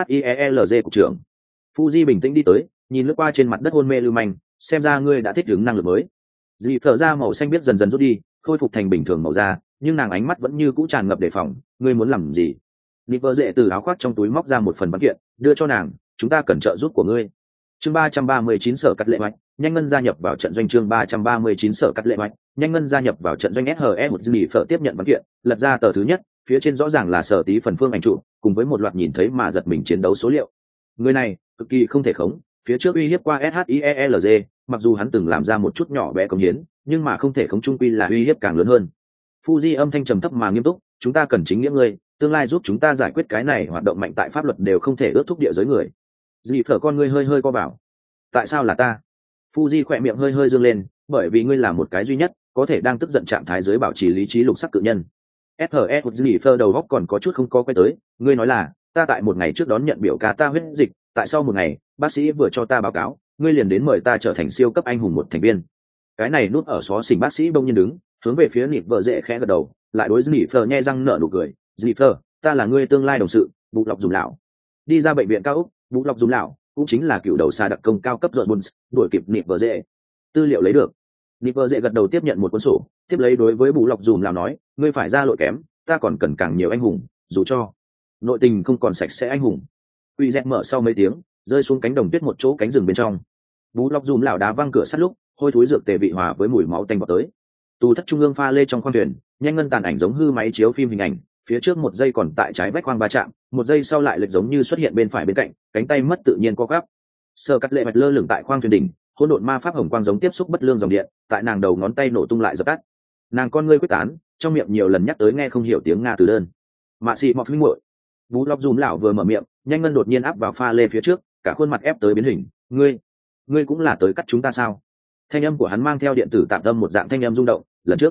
SHIELZ cục trưởng. Fuji bình tĩnh đi tới, nhìn lướt qua trên mặt đất hôn mê lưu manh, xem ra ngươi đã thích ứng năng lực mới. Dì thở ra màu xanh biết dần dần rút đi, khôi phục thành bình thường màu da, nhưng nàng ánh mắt vẫn như cũ tràn ngập đề phòng. Ngươi muốn làm gì? Nipper dễ từ áo khoác trong túi móc ra một phần văn kiện, đưa cho nàng. Chúng ta cần trợ giúp của ngươi. Chương 339 sở cắt lệ hoạch, nhanh ngân gia nhập vào trận doanh. Chương 339 sở cắt lệ hoạch, nhanh ngân gia nhập vào trận doanh. SHE một dì phở tiếp nhận văn kiện, lật ra tờ thứ nhất, phía trên rõ ràng là sở tí phần phương ảnh trụ, cùng với một loạt nhìn thấy mà giật mình chiến đấu số liệu. Người này cực kỳ không thể khống, phía trước uy hiếp qua SHIELZ, mặc dù hắn từng làm ra một chút nhỏ bé cống hiến, nhưng mà không thể khống trung quy là uy hiếp càng lớn hơn. Fuji âm thanh trầm thấp mà nghiêm túc, chúng ta cần chính nghĩa ngươi, tương lai giúp chúng ta giải quyết cái này hoạt động mạnh tại pháp luật đều không thể ước thúc địa giới người. Dì phở con ngươi hơi hơi co vào. Tại sao là ta? Fuji khỏe miệng hơi hơi dương lên, bởi vì ngươi là một cái duy nhất có thể đang tức giận trạng thái dưới bảo trì lý trí lục sắc cự nhân. SHE dì phở đầu góc còn có chút không có quay tới, ngươi nói là ta tại một ngày trước đón nhận biểu ca ta huyết dịch, tại sau một ngày bác sĩ vừa cho ta báo cáo, ngươi liền đến mời ta trở thành siêu cấp anh hùng một thành viên. Cái này núp ở xó xỉnh bác sĩ bỗng nhiên đứng, hướng về phía nịp vợ dễ khẽ gật đầu, lại đối dì phở nhe răng nở nụ cười. Dì phở, ta là ngươi tương lai đồng sự, Bù Lọc Dùng Lão. Đi ra bệnh viện cao ốc, Bù Lọc Dùng Lão cũng chính là cựu đầu xa đặc công cao cấp dọn buns, đuổi kịp nịp vợ dễ. Tư liệu lấy được. Nịp vợ dễ gật đầu tiếp nhận một cuốn sổ, tiếp lấy đối với Bù Lọc Dùng Lão nói, ngươi phải ra lội kém, ta còn cần càng nhiều anh hùng, dù cho nội tình không còn sạch sẽ anh hùng. Uy dẹt mở sau mấy tiếng, rơi xuống cánh đồng tuyết một chỗ cánh rừng bên trong. Bú Lọc Dùm lão đá văng cửa sắt lúc, hôi thối dược tề vị hòa với mùi máu tanh bọt tới. Tù thất trung ương pha lê trong khoang thuyền, nhanh ngân tàn ảnh giống hư máy chiếu phim hình ảnh, phía trước một giây còn tại trái vách khoang va chạm, một giây sau lại lệch giống như xuất hiện bên phải bên cạnh, cánh tay mất tự nhiên co quắp. Sơ cắt lệ mạch lơ lửng tại khoang thuyền đỉnh, hỗn độn ma pháp hồng quang giống tiếp xúc bất lương dòng điện tại nàng đầu ngón tay nổ tung lại dập tắt. Nàng con ngươi quyết tán, trong miệng nhiều lần nhắc tới nghe không hiểu tiếng nga từ đơn. Mạ xị mọc minh muội. Vũ lọc dùm lão vừa mở miệng, nhanh ngân đột nhiên áp vào pha lê phía trước, cả khuôn mặt ép tới biến hình. Ngươi cũng là tới cắt chúng ta sao? Thanh âm của hắn mang theo điện tử tạm tâm một dạng thanh âm rung động.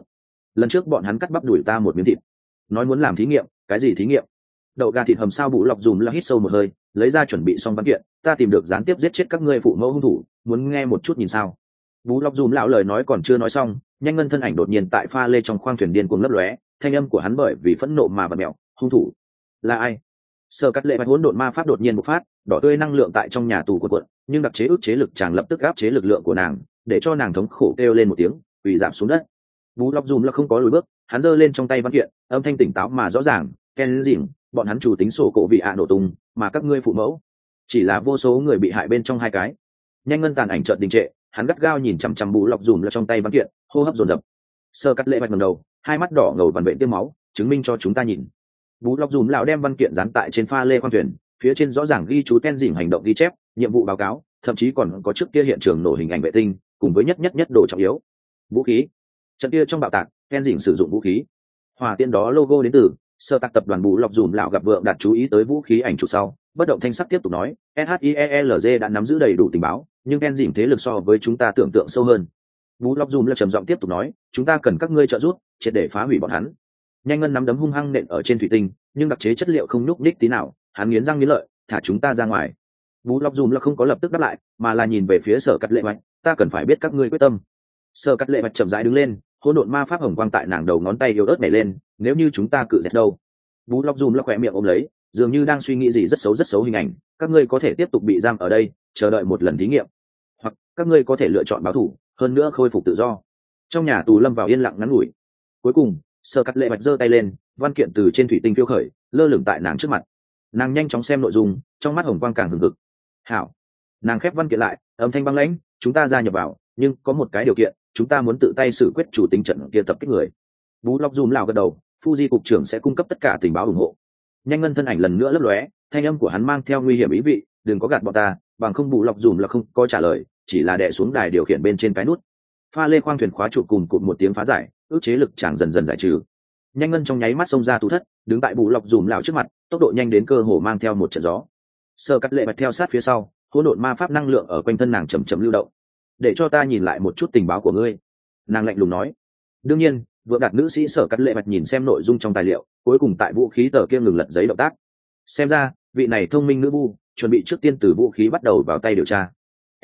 Lần trước bọn hắn cắt bắp đuổi ta một miếng thịt, nói muốn làm thí nghiệm. Cái gì thí nghiệm? Đậu gà thịt hầm sao? Vũ lọc dùm lão hít sâu một hơi, lấy ra chuẩn bị xong văn kiện. Ta tìm được gián tiếp giết chết các ngươi phụ mẫu hung thủ, muốn nghe một chút nhìn sao? Vũ lọc dùm lão lời nói còn chưa nói xong, nhanh ngân thân ảnh đột nhiên tại pha lê trong khoang thuyền điên cuồng lấp lóe, thanh âm của hắn bởi vì phẫn nộ mà bật mẹo. Hung thủ là ai? Sở Cắt Lệ Bạch hỗn độn ma pháp đột nhiên bộc phát, đỏ tươi năng lượng tại trong nhà tù của quận, nhưng đặc chế ức chế lực chàng lập tức áp chế lực lượng của nàng, để cho nàng thống khổ kêu lên một tiếng, quỳ giảm xuống đất. Vũ Lộc Dùm là không có lùi bước, hắn giơ lên trong tay văn kiện, âm thanh tỉnh táo mà rõ ràng, "Ken Dĩnh, bọn hắn chủ tính sổ cổ vị nổ tung, mà các ngươi phụ mẫu chỉ là vô số người bị hại bên trong hai cái." Nhanh ngân tàn ảnh chợt đình trệ, hắn gắt gao nhìn chằm chằm Vũ Lộc Dùm là trong tay văn kiện, hô hấp dồn dập. Sở Cắt Lệ Bạch ngẩng đầu, hai mắt đỏ ngầu vằn vện tiêm máu, chứng minh cho chúng ta nhìn. Vũ lọc dùm lão đem văn kiện dán tại trên pha lê khoang thuyền, phía trên rõ ràng ghi chú Ken Dĩnh hành động ghi chép, nhiệm vụ báo cáo, thậm chí còn có trước kia hiện trường nổ hình ảnh vệ tinh, cùng với nhất đồ trọng yếu. Vũ khí. Trận kia trong bạo tạc, Ken Dĩnh sử dụng vũ khí. Hỏa tiễn đó logo đến từ Sở Tạc tập đoàn. Vũ lọc dùm lão gặp vượng đặt chú ý tới vũ khí ảnh chụp sau, bất động thanh sắc tiếp tục nói, SHIELZ đã nắm giữ đầy đủ tình báo, nhưng Ken Dĩnh thế lực so với chúng ta tưởng tượng sâu hơn. Vũ lọc dùm lão trầm giọng tiếp tục nói, chúng ta cần các ngươi trợ giúp, triệt để phá hủy bọn hắn. Nhanh ngân nắm đấm hung hăng nện ở trên thủy tinh, nhưng đặc chế chất liệu không nhúc nhích tí nào, hắn nghiến răng nghiến lợi, thả chúng ta ra ngoài. Vũ lọc dùm là không có lập tức đáp lại, mà là nhìn về phía Sở Cắt Lệ Bạch, ta cần phải biết các ngươi quyết tâm. Sở Cắt Lệ Bạch chậm rãi đứng lên, hỗn độn ma pháp hồng quang tại nàng đầu ngón tay yếu ớt nhảy lên, nếu như chúng ta cự dẹt đâu? Vũ lọc dùm là khỏe miệng ôm lấy, dường như đang suy nghĩ gì rất xấu hình ảnh, các ngươi có thể tiếp tục bị giam ở đây, chờ đợi một lần thí nghiệm, hoặc các ngươi có thể lựa chọn báo thù, hơn nữa khôi phục tự do. Trong nhà tù lâm vào yên lặng ngắn ngủi. Cuối cùng, Sở Cắt Lệ Bạch giơ tay lên, văn kiện từ trên thủy tinh phiêu khởi, lơ lửng tại nàng trước mặt. Nàng nhanh chóng xem nội dung, trong mắt hồng quang càng hừng hực. Hảo. Nàng khép văn kiện lại, âm thanh băng lãnh, chúng ta gia nhập vào, nhưng có một cái điều kiện, chúng ta muốn tự tay xử quyết chủ tính trận kia tập kích người. Vũ lọc dùm lão gật đầu, Fuji cục trưởng sẽ cung cấp tất cả tình báo ủng hộ. Nhanh ngân thân ảnh lần nữa lấp lóe, thanh âm của hắn mang theo nguy hiểm ý vị, đừng có gạt bọn ta, bằng không Vũ lọc dùm là không có trả lời, chỉ là đè xuống đài điều khiển bên trên cái nút. Pha lê khoang thuyền khóa trụ cùng cụt một tiếng phá giải, ước chế lực chẳng dần dần giải trừ. Nhanh ngân trong nháy mắt xông ra tù thất, đứng tại Vũ lọc dùm lão trước mặt, tốc độ nhanh đến cơ hồ mang theo một trận gió. Sở Cắt Lệ Bạch theo sát phía sau, hỗn độn ma pháp năng lượng ở quanh thân nàng chậm chậm lưu động. Để cho ta nhìn lại một chút tình báo của ngươi, nàng lạnh lùng nói. Đương nhiên, vượng đạt nữ sĩ Sở Cắt Lệ Bạch nhìn xem nội dung trong tài liệu, cuối cùng tại vũ khí tờ kia ngừng lật giấy động tác. Xem ra vị này thông minh nữ vu chuẩn bị trước tiên từ vũ khí bắt đầu vào tay điều tra.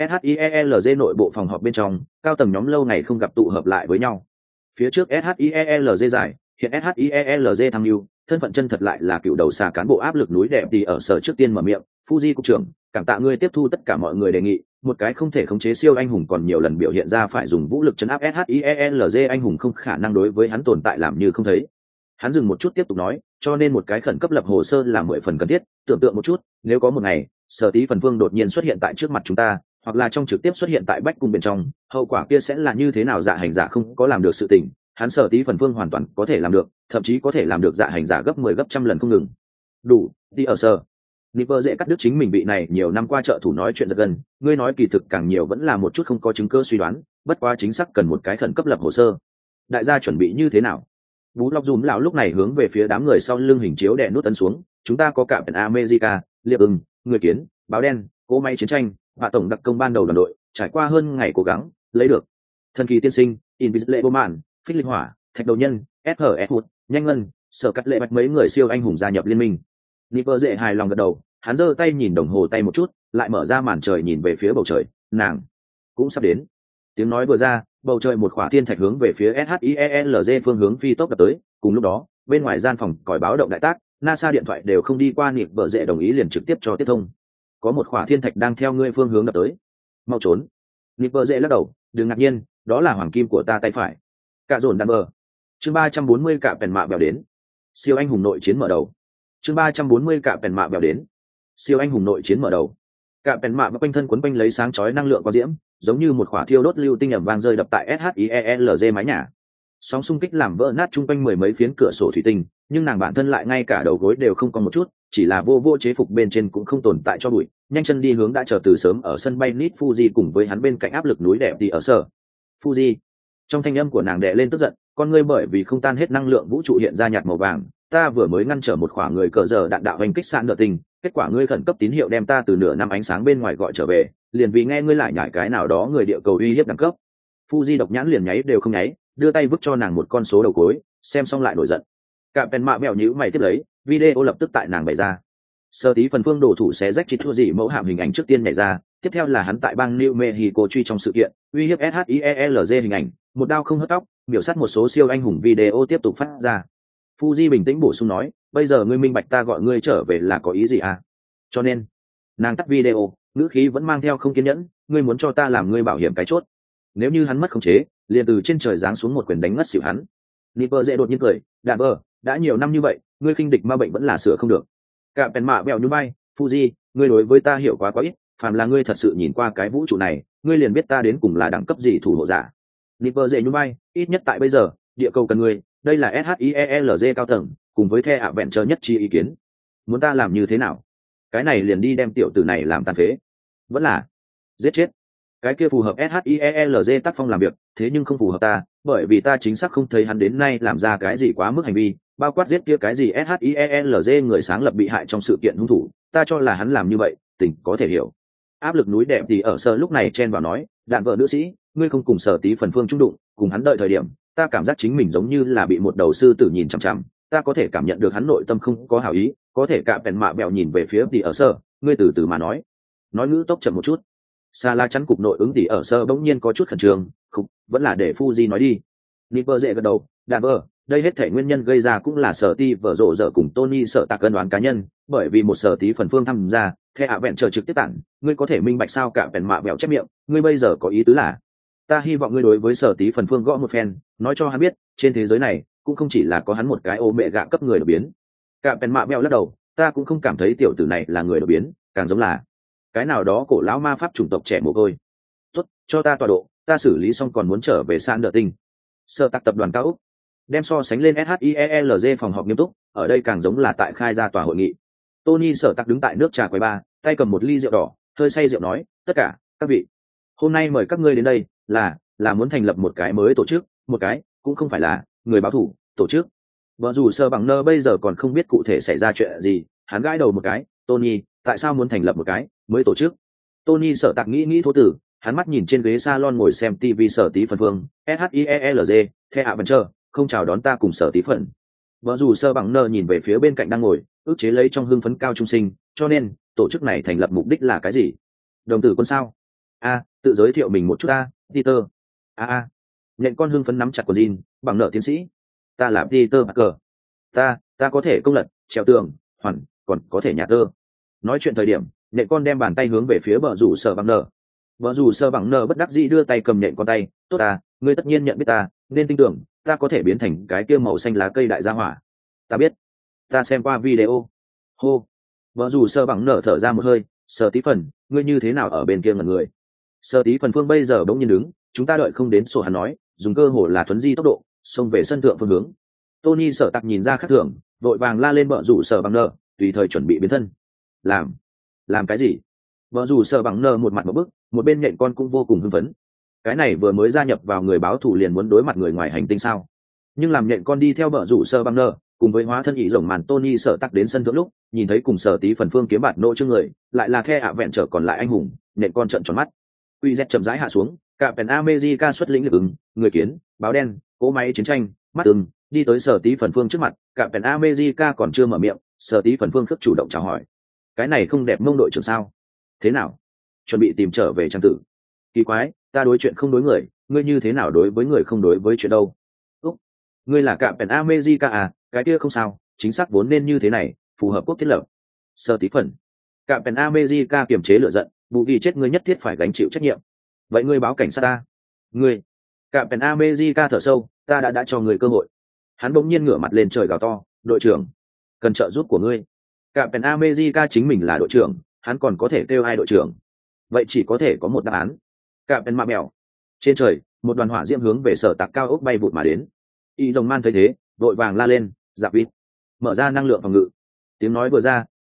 SHIELZ nội bộ phòng họp bên trong, cao tầng nhóm lâu ngày không gặp tụ hợp lại với nhau. Phía trước SHIELZ giải, hiện SHIELZ tham mưu, thân phận chân thật lại là cựu đầu xà cán bộ áp lực núi đẹp thì ở sở trước tiên mở miệng, Fuji cục trưởng, cảm tạ ngươi tiếp thu tất cả mọi người đề nghị, một cái không thể khống chế siêu anh hùng còn nhiều lần biểu hiện ra phải dùng vũ lực chấn áp SHIELZ anh hùng không khả năng đối với hắn tồn tại làm như không thấy. Hắn dừng một chút tiếp tục nói, cho nên một cái khẩn cấp lập hồ sơ là 10 phần cần thiết, tưởng tượng một chút, nếu có một ngày, Sở Tí Phần Vương đột nhiên xuất hiện tại trước mặt chúng ta, hoặc là trong trực tiếp xuất hiện tại Bách Cung bên trong, hậu quả kia sẽ là như thế nào? Dạ hành giả không có làm được sự tình, hắn Sở Tí Phần Vương hoàn toàn có thể làm được, thậm chí có thể làm được dạ hành giả gấp 10 gấp trăm lần không ngừng. Đủ, đi ở sở. Nipper dễ cắt đứt chính mình vị này nhiều năm qua trợ thủ nói chuyện giật gần, ngươi nói kỳ thực càng nhiều vẫn là một chút không có chứng cứ suy đoán, bất quá chính xác cần một cái khẩn cấp lập hồ sơ. Đại gia chuẩn bị như thế nào? Vũ lọc dùm lão lúc này hướng về phía đám người sau lưng hình chiếu đè nút ấn xuống, chúng ta có cả Captain America, Liệp Ưng, Người Kiến, Báo Đen, Cỗ Máy Chiến Tranh và tổng đặc công ban đầu đoàn đội, trải qua hơn ngày cố gắng, lấy được Thần Kỳ Tiên Sinh, Invisible Woman, Phích Linh Hỏa, Thạch Đầu Nhân, SHS Hụt, Nhanh Ngân, Sở Cắt Lệ Bạch mấy người siêu anh hùng gia nhập liên minh. Nipper dễ hài lòng gật đầu, hắn giơ tay nhìn đồng hồ tay một chút, lại mở ra màn trời nhìn về phía bầu trời, nàng cũng sắp đến. Tiếng nói vừa ra, bầu trời một khỏa thiên thạch hướng về phía SHIELZ phương hướng phi tốc đập tới, cùng lúc đó, bên ngoài gian phòng còi báo động đại tác, NASA điện thoại đều không đi qua, Nipper dễ đồng ý liền trực tiếp cho tiếp thông. Có một khỏa thiên thạch đang theo ngươi phương hướng đập tới, mau trốn. Nipper dễ lắc đầu, đừng ngạc nhiên, đó là hoàng kim của ta tay phải. Cạ dồn đàn bờ. Chương 340 cạ bèn mạ bèo đến. Siêu anh hùng nội chiến mở đầu. Chương 340 cạ bèn mạ bèo đến. Siêu anh hùng nội chiến mở đầu. Cạ bèn mạ và quanh thân quấn quanh lấy sáng chói năng lượng có diễm, giống như một khỏa thiêu đốt lưu tinh ầm vang rơi đập tại SHIELZ mái nhà. Sóng xung kích làm vỡ nát chung quanh mười mấy phiến cửa sổ thủy tinh, nhưng nàng bản thân lại ngay cả đầu gối đều không còn một chút, chỉ là vô vô chế phục bên trên cũng không tồn tại cho bụi, nhanh chân đi hướng đã chờ từ sớm ở sân bay Nit Fuji cùng với hắn bên cạnh áp lực núi đẹp thì ở sở. Fuji. Trong thanh âm của nàng đè lên tức giận, con ngươi bởi vì không tan hết năng lượng vũ trụ hiện ra nhạt màu vàng, ta vừa mới ngăn trở một khoảng người cờ giờ đạn đạo hành kích sạn nợ tình, kết quả ngươi khẩn cấp tín hiệu đem ta từ nửa năm ánh sáng bên ngoài gọi trở về, liền vì nghe ngươi lại nhảy cái nào đó người địa cầu uy hiếp đẳng cấp. Fuji độc nhãn liền nháy đều không nháy, đưa tay vứt cho nàng một con số đầu cuối, xem xong lại nổi giận. Cả pen mạ mèo nhíu mày tiếp lấy, video lập tức tại nàng bày ra. Sơ tí phần phương đổ thủ xé rách chỉ thua gì mẫu hạm hình ảnh trước tiên nhảy ra, tiếp theo là hắn tại bang New Mexico truy trong sự kiện, uy hiếp SHIELZ hình ảnh, một đao không hớt tóc, biểu sát một số siêu anh hùng video tiếp tục phát ra. Fuji bình tĩnh bổ sung nói, bây giờ ngươi minh bạch ta gọi ngươi trở về là có ý gì à? Cho nên, nàng tắt video, ngữ khí vẫn mang theo không kiên nhẫn, ngươi muốn cho ta làm ngươi bảo hiểm cái chốt. Nếu như hắn mất khống chế, liền từ trên trời giáng xuống một quyền đánh ngất xỉu hắn. Nipper dễ đột nhiên cười, đạn bờ, đã nhiều năm như vậy, ngươi khinh địch ma bệnh vẫn là sửa không được. Cả bèn mạ bèo như bay, Fuji, ngươi đối với ta hiểu quá ít, phàm là ngươi thật sự nhìn qua cái vũ trụ này, ngươi liền biết ta đến cùng là đẳng cấp gì thủ hộ giả. Nipper dễ như bay, ít nhất tại bây giờ, địa cầu cần ngươi, đây là SHIELZ cao tầng, cùng với the ạ vẹn chờ nhất chi ý kiến. Muốn ta làm như thế nào? Cái này liền đi đem tiểu tử này làm tàn phế. Vẫn là giết chết. Cái kia phù hợp SHIELZ tác phong làm việc, thế nhưng không phù hợp ta, bởi vì ta chính xác không thấy hắn đến nay làm ra cái gì quá mức hành vi, bao quát giết kia cái gì SHIELZ người sáng lập bị hại trong sự kiện hung thủ, ta cho là hắn làm như vậy, tỉnh có thể hiểu. Áp lực núi đẹp thì ở Sở lúc này chen vào nói, đạn vợ nữ sĩ, ngươi không cùng Sở tí phần phương trung đụng, cùng hắn đợi thời điểm, ta cảm giác chính mình giống như là bị một đầu sư tử nhìn chằm chằm, ta có thể cảm nhận được hắn nội tâm không có hảo ý, có thể cả bèn mạ bèo nhìn về phía thì ở Sở, ngươi từ từ mà nói ngữ tốc chậm một chút. Sa La chắn cục nội ứng tỷ ở Sơ bỗng nhiên có chút khẩn trương, khục, vẫn là để Fuji nói đi. Nipper dễ gật đầu, đạn vợ, đây hết thể nguyên nhân gây ra cũng là Sở ti vợ rộ dở cùng Tony sợ tạc cân đoán cá nhân, bởi vì một Sở tí phần phương tham gia, theo hạ vẹn chờ trực tiếp tặng, ngươi có thể minh bạch sao cả bèn mạ bèo chép miệng, ngươi bây giờ có ý tứ là, ta hy vọng ngươi đối với Sở tí phần phương gõ một phen, nói cho hắn biết, trên thế giới này cũng không chỉ là có hắn một cái ô mẹ gạ cấp người đột biến. Cả bèn mạ bèo lắc đầu, ta cũng không cảm thấy tiểu tử này là người đột biến, càng giống là cái nào đó cổ lão ma pháp chủng tộc trẻ mồ côi. Tốt, cho ta tọa độ, ta xử lý xong còn muốn trở về San Đờ Tinh. Sở tạc tập đoàn cao úc đem so sánh lên SHIELZ phòng họp nghiêm túc, ở đây càng giống là tại khai ra tòa hội nghị. Tony Sở tạc đứng tại nước trà quầy bar, tay cầm một ly rượu đỏ, hơi say rượu nói, tất cả các vị, hôm nay mời các ngươi đến đây là muốn thành lập một cái mới tổ chức, một cái cũng không phải là người báo thủ tổ chức. Vợ dù Sơ bằng nơ bây giờ còn không biết cụ thể xảy ra chuyện gì, hắn gãi đầu một cái, Tony, tại sao muốn thành lập một cái mới tổ chức? Tony Sở tạc nghĩ thố tử, hắn mắt nhìn trên ghế salon ngồi xem TV Sở tí phần phương, SHIELZ, The Adventure, không chào đón ta cùng Sở tí phần. Vợ dù Sơ bằng nơ nhìn về phía bên cạnh đang ngồi, ức chế lấy trong hưng phấn cao trung sinh, cho nên tổ chức này thành lập mục đích là cái gì? Đồng tử quân sao? Tự giới thiệu mình một chút Peter. Nhện con hưng phấn nắm chặt quần jean, bằng nợ tiến sĩ. Ta là Peter Parker. Ta có thể công lật, trèo tường, còn có thể nhà tơ. Nói chuyện thời điểm, nhện con đem bàn tay hướng về phía vợ rủ Sở bằng nợ. Vợ rủ Sở bằng nợ bất đắc dĩ đưa tay cầm nhện con tay, tốt ngươi tất nhiên nhận biết ta, nên tin tưởng ta có thể biến thành cái kia màu xanh lá cây đại gia hỏa. Ta biết, ta xem qua video. Hô. Vợ rủ Sở bằng nợ thở ra một hơi, Sở tí phần, ngươi như thế nào ở bên kia ngẩn người? Sở tí phần phương bây giờ bỗng nhiên đứng, chúng ta đợi không đến sổ hắn nói, dùng cơ hồ là thuấn di tốc độ, xông về sân thượng phương hướng. Tony Sở tạc nhìn ra khác thường, vội vàng la lên vợ rủ Sở bằng nợ, tùy thời chuẩn bị biến thân. Làm cái gì? Vợ rủ Sở bằng nợ một mặt một bức, một bên nhện con cũng vô cùng hưng phấn. Cái này vừa mới gia nhập vào người báo thù liền muốn đối mặt người ngoài hành tinh sao? Nhưng làm nhện con đi theo vợ rủ Sở bằng nợ, cùng với hóa thân ý rồng màn Tony Sở tạc đến sân thượng lúc, nhìn thấy cùng Sở tí phần phương kiếm bạt nộ trước người, lại là The ạ vẹn trở còn lại anh hùng, nhện con trợn tròn mắt. Uy Z chậm rãi hạ xuống, cả Pen America xuất lĩnh lực ứng, người kiến, báo đen, cỗ máy chiến tranh, mắt ưng, đi tới Sở tí phần phương trước mặt, cả Pen America còn chưa mở miệng, Sở tí phần phương khước chủ động chào hỏi. Cái này không đẹp mông đội trưởng sao? Thế nào? Chuẩn bị tìm trở về trang tử. Kỳ quái, ta đối chuyện không đối người, ngươi như thế nào đối với người không đối với chuyện đâu? Ngươi là cả Pen America cái kia không sao, chính xác vốn nên như thế này, phù hợp quốc thiết lập. Sở tí phần. Cả Pen America kiềm chế lửa giận, vụ gì chết ngươi nhất thiết phải gánh chịu trách nhiệm. Vậy ngươi báo cảnh sát ta. Ngươi. Cả Pen America thở sâu, ta đã cho ngươi cơ hội. Hắn bỗng nhiên ngửa mặt lên trời gào to, đội trưởng, cần trợ giúp của ngươi. Cả Pen America chính mình là đội trưởng, hắn còn có thể kêu ai đội trưởng? Vậy chỉ có thể có một đáp án. Cả Pen mạ mèo. Trên trời, một đoàn hỏa diễm hướng về Sở tạc cao ốc bay vụt mà đến. Y Rồng Man thấy thế, vội vàng la lên, "Giáp vít, mở ra năng lượng phòng ngự." Tiếng nói vừa ra,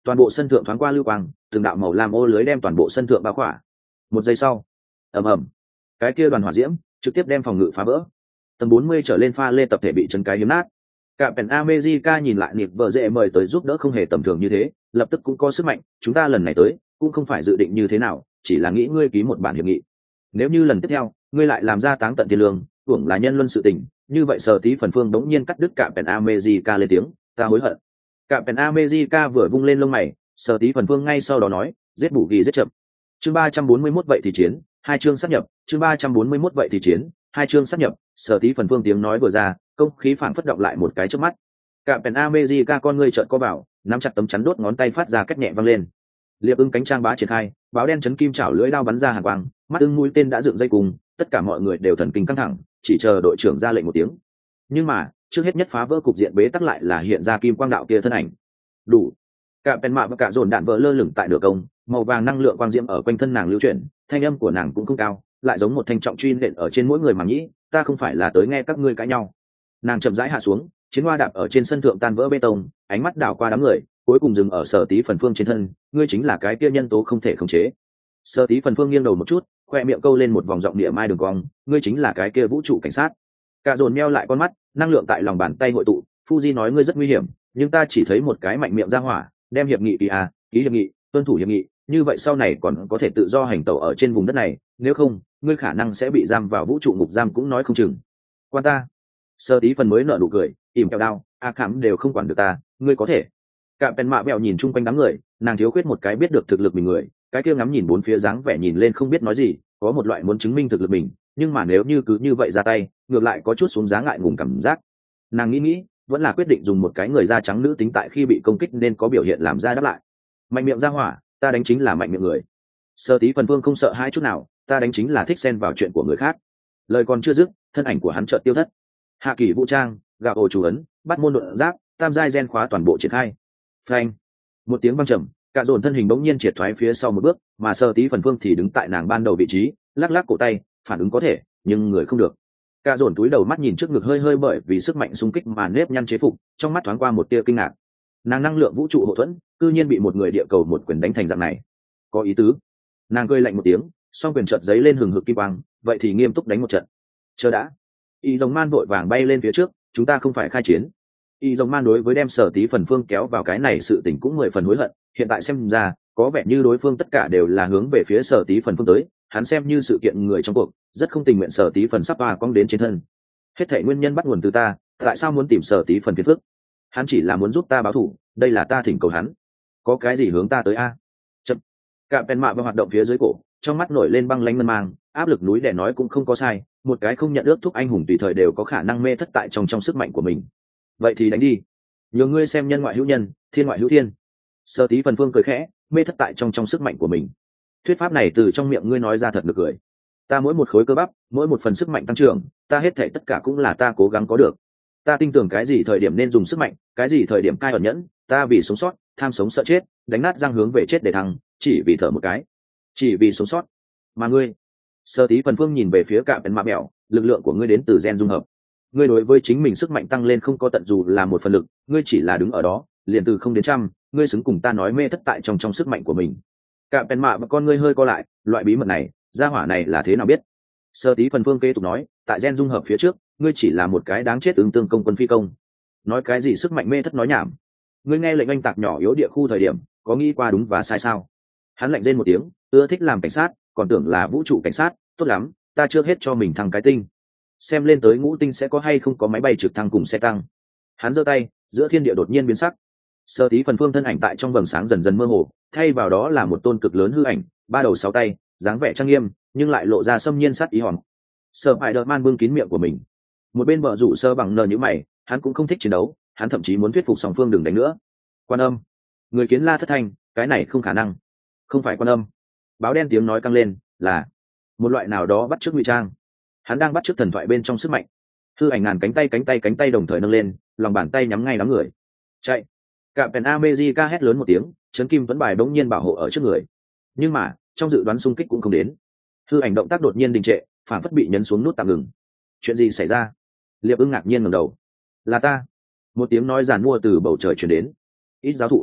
toàn bộ sân thượng thoáng qua lưu quang, từng đạo màu lam ô lưới đem toàn bộ sân thượng bao khỏa. Một giây sau, ầm ầm, cái kia đoàn hỏa diễm trực tiếp đem phòng ngự phá vỡ. Tầng 40 trở lên pha lê tập thể bị chấn cái hiếm nát. Captain America nhìn lại nịp vợ dễ mời tới giúp đỡ không hề tầm thường như thế, lập tức cũng có sức mạnh, chúng ta lần này tới cũng không phải dự định như thế nào, chỉ là nghĩ ngươi ký một bản hiệp nghị. Nếu như lần tiếp theo ngươi lại làm ra táng tận thiên lương, hưởng là nhân luân sự tình, như vậy Sở Tí Phần Phương đống nhiên cắt đứt Captain America lên tiếng, ta hối hận. Captain America vừa vung lên lông mày, Sở Tí Phần Phương ngay sau đó nói, giết bù ghi giết chậm. Chương 341 vậy thì chiến, hai chương sát nhập, chương 341 vậy thì chiến, hai chương sát nhập. Sở Tí Phần Phương tiếng nói vừa ra, không khí phảng phất động lại một cái trước mắt. Captain America con ngươi trợn co vào, nắm chặt tấm chắn đốt ngón tay phát ra cách nhẹ vang lên. Liệp ưng cánh trang bá triển khai, báo đen chấn kim chảo lưỡi đao bắn ra hàn quang, mắt ưng mũi tên đã dựng dây cùng, tất cả mọi người đều thần kinh căng thẳng, chỉ chờ đội trưởng ra lệnh một tiếng. Nhưng mà trước hết nhất phá vỡ cục diện bế tắc lại là hiện ra kim quang đạo kia thân ảnh. Đủ. Cả pen mạ và cả dồn đạn vỡ lơ lửng tại nửa công, màu vàng năng lượng quang diễm ở quanh thân nàng lưu chuyển, thanh âm của nàng cũng không cao, lại giống một thanh trọng truy nện ở trên mỗi người mà nghĩ, ta không phải là tới nghe các ngươi cãi nhau. Nàng chậm rãi hạ xuống, chiến hoa đạp ở trên sân thượng tan vỡ bê tông, ánh mắt đảo qua đám người, cuối cùng dừng ở Sở Tí Phần Phương trên thân, ngươi chính là cái kia nhân tố không thể khống chế. Sở Tí Phần Phương nghiêng đầu một chút, khoe miệng câu lên một vòng giọng địa mai đường cong, ngươi chính là cái kia vũ trụ cảnh sát. Cả dồn meo lại con mắt, năng lượng tại lòng bàn tay hội tụ, Fuji nói ngươi rất nguy hiểm, nhưng ta chỉ thấy một cái mạnh miệng ra hỏa, đem hiệp nghị ký hiệp nghị, tuân thủ hiệp nghị, như vậy sau này còn có thể tự do hành tẩu ở trên vùng đất này, nếu không, ngươi khả năng sẽ bị giam vào vũ trụ ngục giam cũng nói không chừng. Quan ta. Sơ Tí Phần mới nở nụ cười, ỉm kẹo đao, khảm đều không quản được ta, ngươi có thể. Cả pen mạ bèo nhìn chung quanh đám người, nàng thiếu khuyết một cái biết được thực lực mình người, cái kia ngắm nhìn bốn phía dáng vẻ nhìn lên không biết nói gì, có một loại muốn chứng minh thực lực mình, nhưng mà nếu như cứ như vậy ra tay, ngược lại có chút xuống giá ngại ngùng cảm giác. Nàng nghĩ, vẫn là quyết định dùng một cái người da trắng nữ tính tại khi bị công kích nên có biểu hiện làm ra đáp lại. Mạnh miệng ra hỏa, ta đánh chính là mạnh miệng người. Sơ Tí Phần Phương không sợ hai chút nào, ta đánh chính là thích xen vào chuyện của người khác. Lời còn chưa dứt, thân ảnh của hắn chợt tiêu thất. Hạ kỳ vũ trang, gà ổ chủ ấn, bắt môn đột giáp, tam giai gen khóa toàn bộ triển khai. Phanh! Một tiếng vang trầm, cả dồn thân hình bỗng nhiên triệt thoái phía sau một bước, mà Sơ Tí Phần Phương thì đứng tại nàng ban đầu vị trí, lắc lắc cổ tay, phản ứng có thể, nhưng người không được. Cả dồn túi đầu mắt nhìn trước ngực hơi hơi bởi vì sức mạnh xung kích mà nếp nhăn chế phục, trong mắt thoáng qua một tia kinh ngạc. Nàng năng lượng vũ trụ hậu thuẫn, cư nhiên bị một người địa cầu một quyền đánh thành dạng này, có ý tứ. Nàng cười lạnh một tiếng, song quyền chợt giấy lên hừng hực kim quang, vậy thì nghiêm túc đánh một trận. Chờ đã. Y Rồng Man vội vàng bay lên phía trước, chúng ta không phải khai chiến. Y Rồng Man đối với đem Sở Tí Phần Phương kéo vào cái này sự tình cũng 10 phần hối hận, hiện tại xem ra, có vẻ như đối phương tất cả đều là hướng về phía Sở Tí Phần Phương tới, hắn xem như sự kiện người trong cuộc, rất không tình nguyện Sở Tí Phần sắp cong đến trên thân. Hết thảy nguyên nhân bắt nguồn từ ta, tại sao muốn tìm Sở Tí Phần phiền phức? Hắn chỉ là muốn giúp ta báo thù, đây là ta thỉnh cầu hắn. Có cái gì hướng ta tới a? Chậm. Cả pen mạ và hoạt động phía dưới cổ, trong mắt nổi lên băng lãnh ngân mang, áp lực núi đè nói cũng không có sai, một cái không nhận ước thúc anh hùng tùy thời đều có khả năng mê thất tại trong sức mạnh của mình. Vậy thì đánh đi. Nhờ ngươi xem nhân ngoại hữu nhân, thiên ngoại hữu thiên. Sơ Tí Phần Phương cười khẽ, mê thất tại trong sức mạnh của mình. Thuyết pháp này từ trong miệng ngươi nói ra thật nực cười. Ta mỗi một khối cơ bắp, mỗi một phần sức mạnh tăng trưởng, ta hết thảy tất cả cũng là ta cố gắng có được. Ta tin tưởng cái gì thời điểm nên dùng sức mạnh, cái gì thời điểm cai ẩn nhẫn, ta vì sống sót, tham sống sợ chết, đánh nát răng hướng về chết để thăng, chỉ vì thở một cái, chỉ vì sống sót. Mà ngươi, Sơ Tí Phần Phương nhìn về phía Cạm Bén Mạ Mèo, lực lượng của ngươi đến từ gen dung hợp. Ngươi đối với chính mình sức mạnh tăng lên không có tận dù là một phần lực, ngươi chỉ là đứng ở đó, liền từ không đến trăm, ngươi xứng cùng ta nói mê thất tại trong sức mạnh của mình. Cạm Bén Mạ và con ngươi hơi co lại, loại bí mật này, gia hỏa này là thế nào biết? Sơ Tí Phần Phương kế tục nói, tại gen dung hợp phía trước, ngươi chỉ là một cái đáng chết ứng tương công quân phi công. Nói cái gì sức mạnh mê thất nói nhảm? Ngươi nghe lệnh anh tạc nhỏ yếu địa khu thời điểm, có nghĩ qua đúng và sai sao? Hắn lạnh rên một tiếng, ưa thích làm cảnh sát, còn tưởng là vũ trụ cảnh sát, tốt lắm, ta chưa hết cho mình thăng cái tinh. Xem lên tới ngũ tinh sẽ có hay không có máy bay trực thăng cùng xe tăng. Hắn giơ tay, giữa thiên địa đột nhiên biến sắc. Sơ Tí Phần Phương thân ảnh tại trong vầng sáng dần dần mơ hồ, thay vào đó là một tôn cực lớn hư ảnh, ba đầu sáu tay, dáng vẻ trang nghiêm, nhưng lại lộ ra xâm nhiên sát ý hòn. Spider-Man bưng kín miệng của mình. Một bên bờ rủ sơ bằng nờ như mày, hắn cũng không thích chiến đấu, hắn thậm chí muốn thuyết phục song phương đừng đánh nữa. Quan âm, người kiến la thất thanh, cái này không khả năng. Không phải quan âm. Báo đen tiếng nói căng lên, là một loại nào đó bắt chước ngụy trang. Hắn đang bắt chước thần thoại bên trong sức mạnh. Hư ảnh ngàn cánh tay đồng thời nâng lên, lòng bàn tay nhắm ngay đám người. Chạy. Cạm Pen America hét lớn một tiếng, chấn kim tuấn bài bỗng nhiên bảo hộ ở trước người. Nhưng mà, trong dự đoán xung kích cũng không đến. Hư ảnh động tác đột nhiên đình trệ, phản phất bị nhấn xuống nút tạm ngừng. Chuyện gì xảy ra? Liệp Ưng ngạc nhiên ngẩng đầu. Là ta. Một tiếng nói giàn mua từ bầu trời truyền đến. Ít giáo thụ.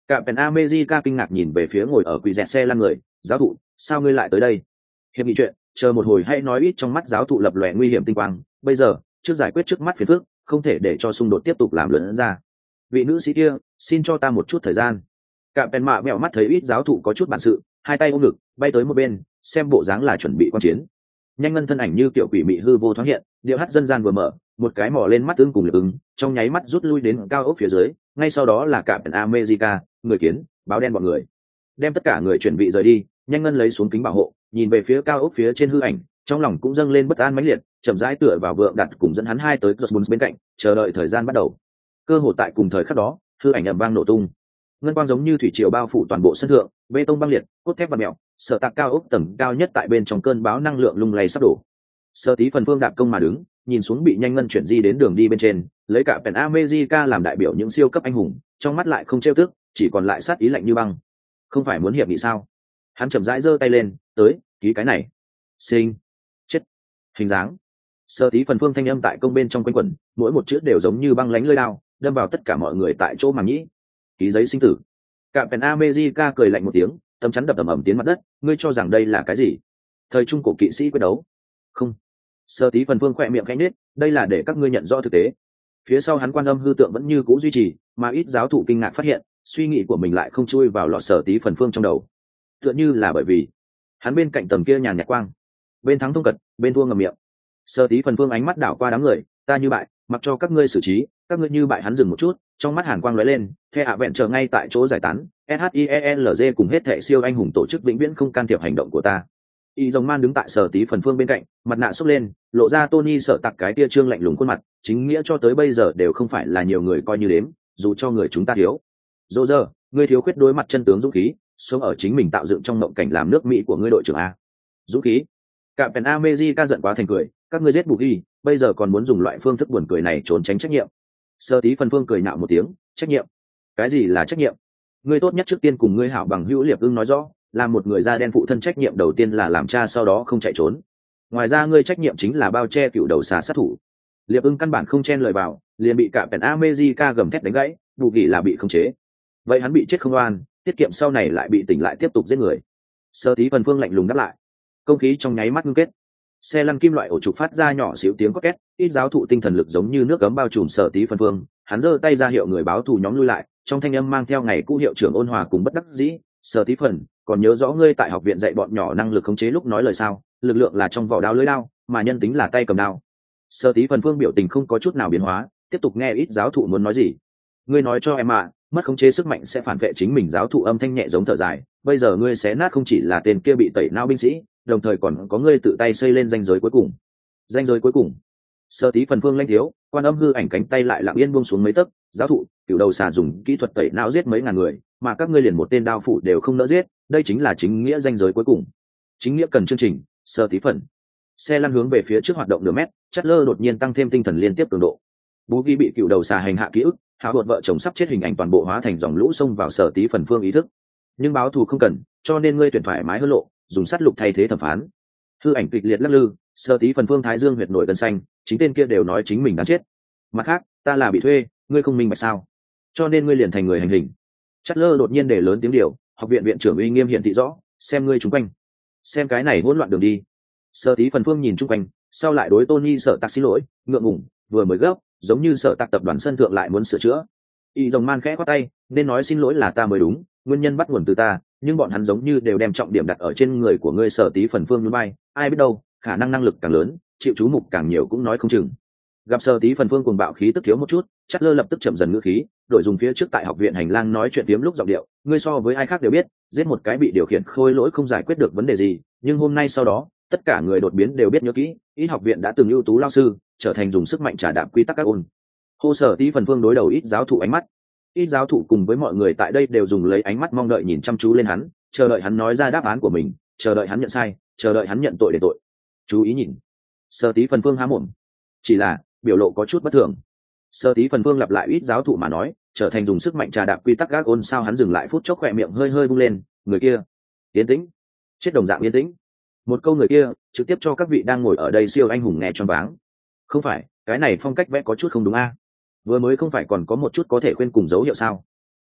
Cả Pen America kinh ngạc nhìn về phía ngồi ở quỷ dẹt xe lăn người, giáo thụ, sao ngươi lại tới đây? Hiệp nghị chuyện, chờ một hồi hãy nói ít. Trong mắt giáo thụ lập lòe nguy hiểm tinh quang, bây giờ, trước giải quyết trước mắt phiền phức, không thể để cho xung đột tiếp tục làm lớn ra. Vị nữ sĩ kia, xin cho ta một chút thời gian. Cả Pen mạ mẹo mắt thấy ít giáo thụ có chút bản sự, hai tay ôm ngực, bay tới một bên, xem bộ dáng là chuẩn bị quan chiến. Nhanh ngân thân ảnh như kiểu quỷ mị hư vô thoáng hiện, điệu hát dân gian vừa mở, một cái mỏ lên mắt tương cùng lực ứng, trong nháy mắt rút lui đến cao ốc phía dưới, ngay sau đó là cả Pen America, người kiến, báo đen bọn người, đem tất cả người chuẩn bị rời đi. Nhanh ngân lấy xuống kính bảo hộ, nhìn về phía cao ốc phía trên hư ảnh, trong lòng cũng dâng lên bất an mãnh liệt, chậm rãi tựa vào vượng đặt cùng dẫn hắn hai tới Jones bên cạnh, chờ đợi thời gian bắt đầu. Cơ hội tại cùng thời khắc đó, hư ảnh ầm vang nổ tung, ngân quang giống như thủy triều bao phủ toàn bộ sân thượng, bê tông băng liệt, cốt thép và mèo, sở tạc cao ốc tầng cao nhất tại bên trong cơn bão năng lượng lung lay sắp đổ. Sở Tí Phần Phương đạp công mà đứng, nhìn xuống bị nhanh ngân chuyển di đến đường đi bên trên, lấy cả Pen America làm đại biểu những siêu cấp anh hùng, trong mắt lại không trêu tức, chỉ còn lại sát ý lạnh như băng. Không phải muốn hiệp nghị sao? Hắn chậm rãi giơ tay lên, tới, ký cái này. Sinh, chết, hình dáng. Sở Tí Phần Phương thanh âm tại công bên trong quanh quẩn, mỗi một chữ đều giống như băng lãnh lưỡi dao, đâm vào tất cả mọi người tại chỗ màng nhĩ. Ký giấy sinh tử. Cả Pen America cười lạnh một tiếng, tấm chắn đập ầm ầm tiến mặt đất. Ngươi cho rằng đây là cái gì? Thời trung cổ kỵ sĩ quyết đấu? Không. Sở Tí Phần Phương khỏe miệng khẽ nhếch, đây là để các ngươi nhận rõ thực tế. Phía sau hắn quan âm hư tượng vẫn như cũ duy trì, mà ít giáo thụ kinh ngạc phát hiện, suy nghĩ của mình lại không chui vào lọ Sở Tí Phần Phương trong đầu. Tựa như là bởi vì hắn bên cạnh tầm kia nhàn nhạt quang, bên thắng thông cật, bên thua ngậm miệng. Sở Tí Phần Phương ánh mắt đảo qua đám người, ta như bại, mặc cho các ngươi xử trí, các ngươi như bại. Hắn dừng một chút, trong mắt hàn quang lóe lên, The vẹn chờ ngay tại chỗ giải tán. SHIELZ cùng hết thệ siêu anh hùng tổ chức vĩnh viễn không can thiệp hành động của ta. Y Dòng Man đứng tại Sở Tí Phần Phương bên cạnh, mặt nạ xốc lên, lộ ra Tony sợ tặc cái tia trương lạnh lùng khuôn mặt, chính nghĩa cho tới bây giờ đều không phải là nhiều người coi như đếm, dù cho người chúng ta thiếu. Dỗ giờ, ngươi thiếu khuyết đối mặt chân tướng dũng khí, sống ở chính mình tạo dựng trong mộng cảnh làm nước Mỹ của ngươi đội trưởng a. Dũng khí. Cả Pen America giận quá thành cười, các ngươi giết Buggy, bây giờ còn muốn dùng loại phương thức buồn cười này trốn tránh trách nhiệm. Sở Tí Phần Phương cười nhạo một tiếng, trách nhiệm? Cái gì là trách nhiệm? Ngươi tốt nhất trước tiên cùng ngươi hảo bằng hữu Liệp Ưng nói rõ, làm một người da đen phụ thân trách nhiệm đầu tiên là làm cha, sau đó không chạy trốn. Ngoài ra ngươi trách nhiệm chính là bao che cựu đầu xà sát thủ. Liệp Ưng căn bản không chen lời vào, liền bị cả Pen America gầm thét đánh gãy, Buggy là bị khống chế. Vậy hắn bị chết không oan, tiết kiệm sau này lại bị tỉnh lại tiếp tục giết người. Sở Tí Phần Phương lạnh lùng đáp lại. Không khí trong nháy mắt ngưng kết, xe lăn kim loại ổ trục phát ra nhỏ xíu tiếng có két. Ít giáo thụ tinh thần lực giống như nước cấm bao trùm Sở Tí Phần Phương, hắn giơ tay ra hiệu người báo thù nhóm lui lại, trong thanh âm mang theo ngày cũ hiệu trưởng ôn hòa cùng bất đắc dĩ. Sở Tí Phần, còn nhớ rõ ngươi tại học viện dạy bọn nhỏ năng lực khống chế lúc nói lời sao? Lực lượng là trong vỏ đao lưỡi đao, mà nhân tính là tay cầm đao. Sở Tí Phần Phương biểu tình không có chút nào biến hóa, tiếp tục nghe ít giáo thụ muốn nói gì. Ngươi nói cho em ạ, mất khống chế sức mạnh sẽ phản vệ chính mình. Giáo thụ âm thanh nhẹ giống thở dài, bây giờ ngươi xé nát không chỉ là tên kia bị tẩy não binh sĩ, đồng thời còn có ngươi tự tay xây lên ranh giới cuối cùng. Ranh giới cuối cùng? Sở Tí Phần Phương lanh thiếu, quan âm hư ảnh cánh tay lại lặng yên buông xuống mấy tấc. Giáo thụ, cựu đầu xà dùng kỹ thuật tẩy não giết mấy ngàn người, mà các ngươi liền một tên đao phủ đều không nỡ giết, đây chính là chính nghĩa ranh giới cuối cùng. Chính nghĩa cần chương trình. Sở Tí Phần. Xe lăn hướng về phía trước hoạt động nửa mét, Chatler đột nhiên tăng thêm tinh thần liên tiếp cường độ. Buggy bị cựu đầu xà hành hạ ký ức, hào hụt vợ chồng sắp chết hình ảnh toàn bộ hóa thành dòng lũ xông vào Sở Tí Phần Phương ý thức. Nhưng báo thù không cần, cho nên ngươi tuyển thoải mái hơn lộ, dùng sát lục thay thế thẩm phán. Hư ảnh kịch liệt lắc lư, Sở Tí Phần Phương thái dương huyệt nổi gân xanh, chính tên kia đều nói chính mình đáng chết. Mặt khác, ta là bị thuê, ngươi không minh bạch sao? Cho nên ngươi liền thành người hành hình. Chatler đột nhiên để lớn tiếng điều, học viện viện trưởng uy nghiêm hiển thị rõ, xem ngươi chúng quanh, xem cái này hỗn loạn đường đi. Sở Tí Phần Phương nhìn chung quanh, sau lại đối Tony sợ tặc xin lỗi, ngượng ngùng, vừa mới gấp, giống như sợ tặc tập đoàn sân thượng lại muốn sửa chữa. Y Dòng Man khẽ quát tay, nên nói xin lỗi là ta mới đúng, nguyên nhân bắt nguồn từ ta, nhưng bọn hắn giống như đều đem trọng điểm đặt ở trên người của ngươi. Sở Tí Phần Phương nhún vai, ai biết đâu, khả năng năng lực càng lớn, chịu chú mục càng nhiều cũng nói không chừng. Gặp Sở Tí Phần Phương cuồng bạo khí tức thiếu một chút, Chatler lập tức chậm dần ngữ khí, đổi dùng phía trước tại học viện hành lang nói chuyện phiếm lúc giọng điệu, ngươi so với ai khác đều biết, giết một cái bị điều khiển khôi lỗi không giải quyết được vấn đề gì, nhưng hôm nay sau đó, tất cả người đột biến đều biết nhớ kỹ, ít học viện đã từng ưu tú lao sư, trở thành dùng sức mạnh trả đạp quy tắc các ôn. Hô Sở Tí Phần Phương đối đầu ít giáo thụ ánh mắt. Ít giáo thụ cùng với mọi người tại đây đều dùng lấy ánh mắt mong đợi nhìn chăm chú lên hắn, chờ đợi hắn nói ra đáp án của mình, chờ đợi hắn nhận sai, chờ đợi hắn nhận tội để tội. Chú ý nhìn. Sở Tí Phần Phương há mồm, chỉ là biểu lộ có chút bất thường. Sở Tí Phần Phương lặp lại ít giáo thụ mà nói, trở thành dùng sức mạnh trà đạp quy tắc gác ôn sao? Hắn dừng lại phút chốc, khỏe miệng hơi hơi bung lên, người kia yên tĩnh, chết đồng dạng yên tĩnh. Một câu người kia trực tiếp cho các vị đang ngồi ở đây siêu anh hùng nghe choáng váng. Không phải, cái này phong cách vẽ có chút không đúng a. Vừa mới không phải còn có một chút có thể khuyên cùng dấu hiệu sao?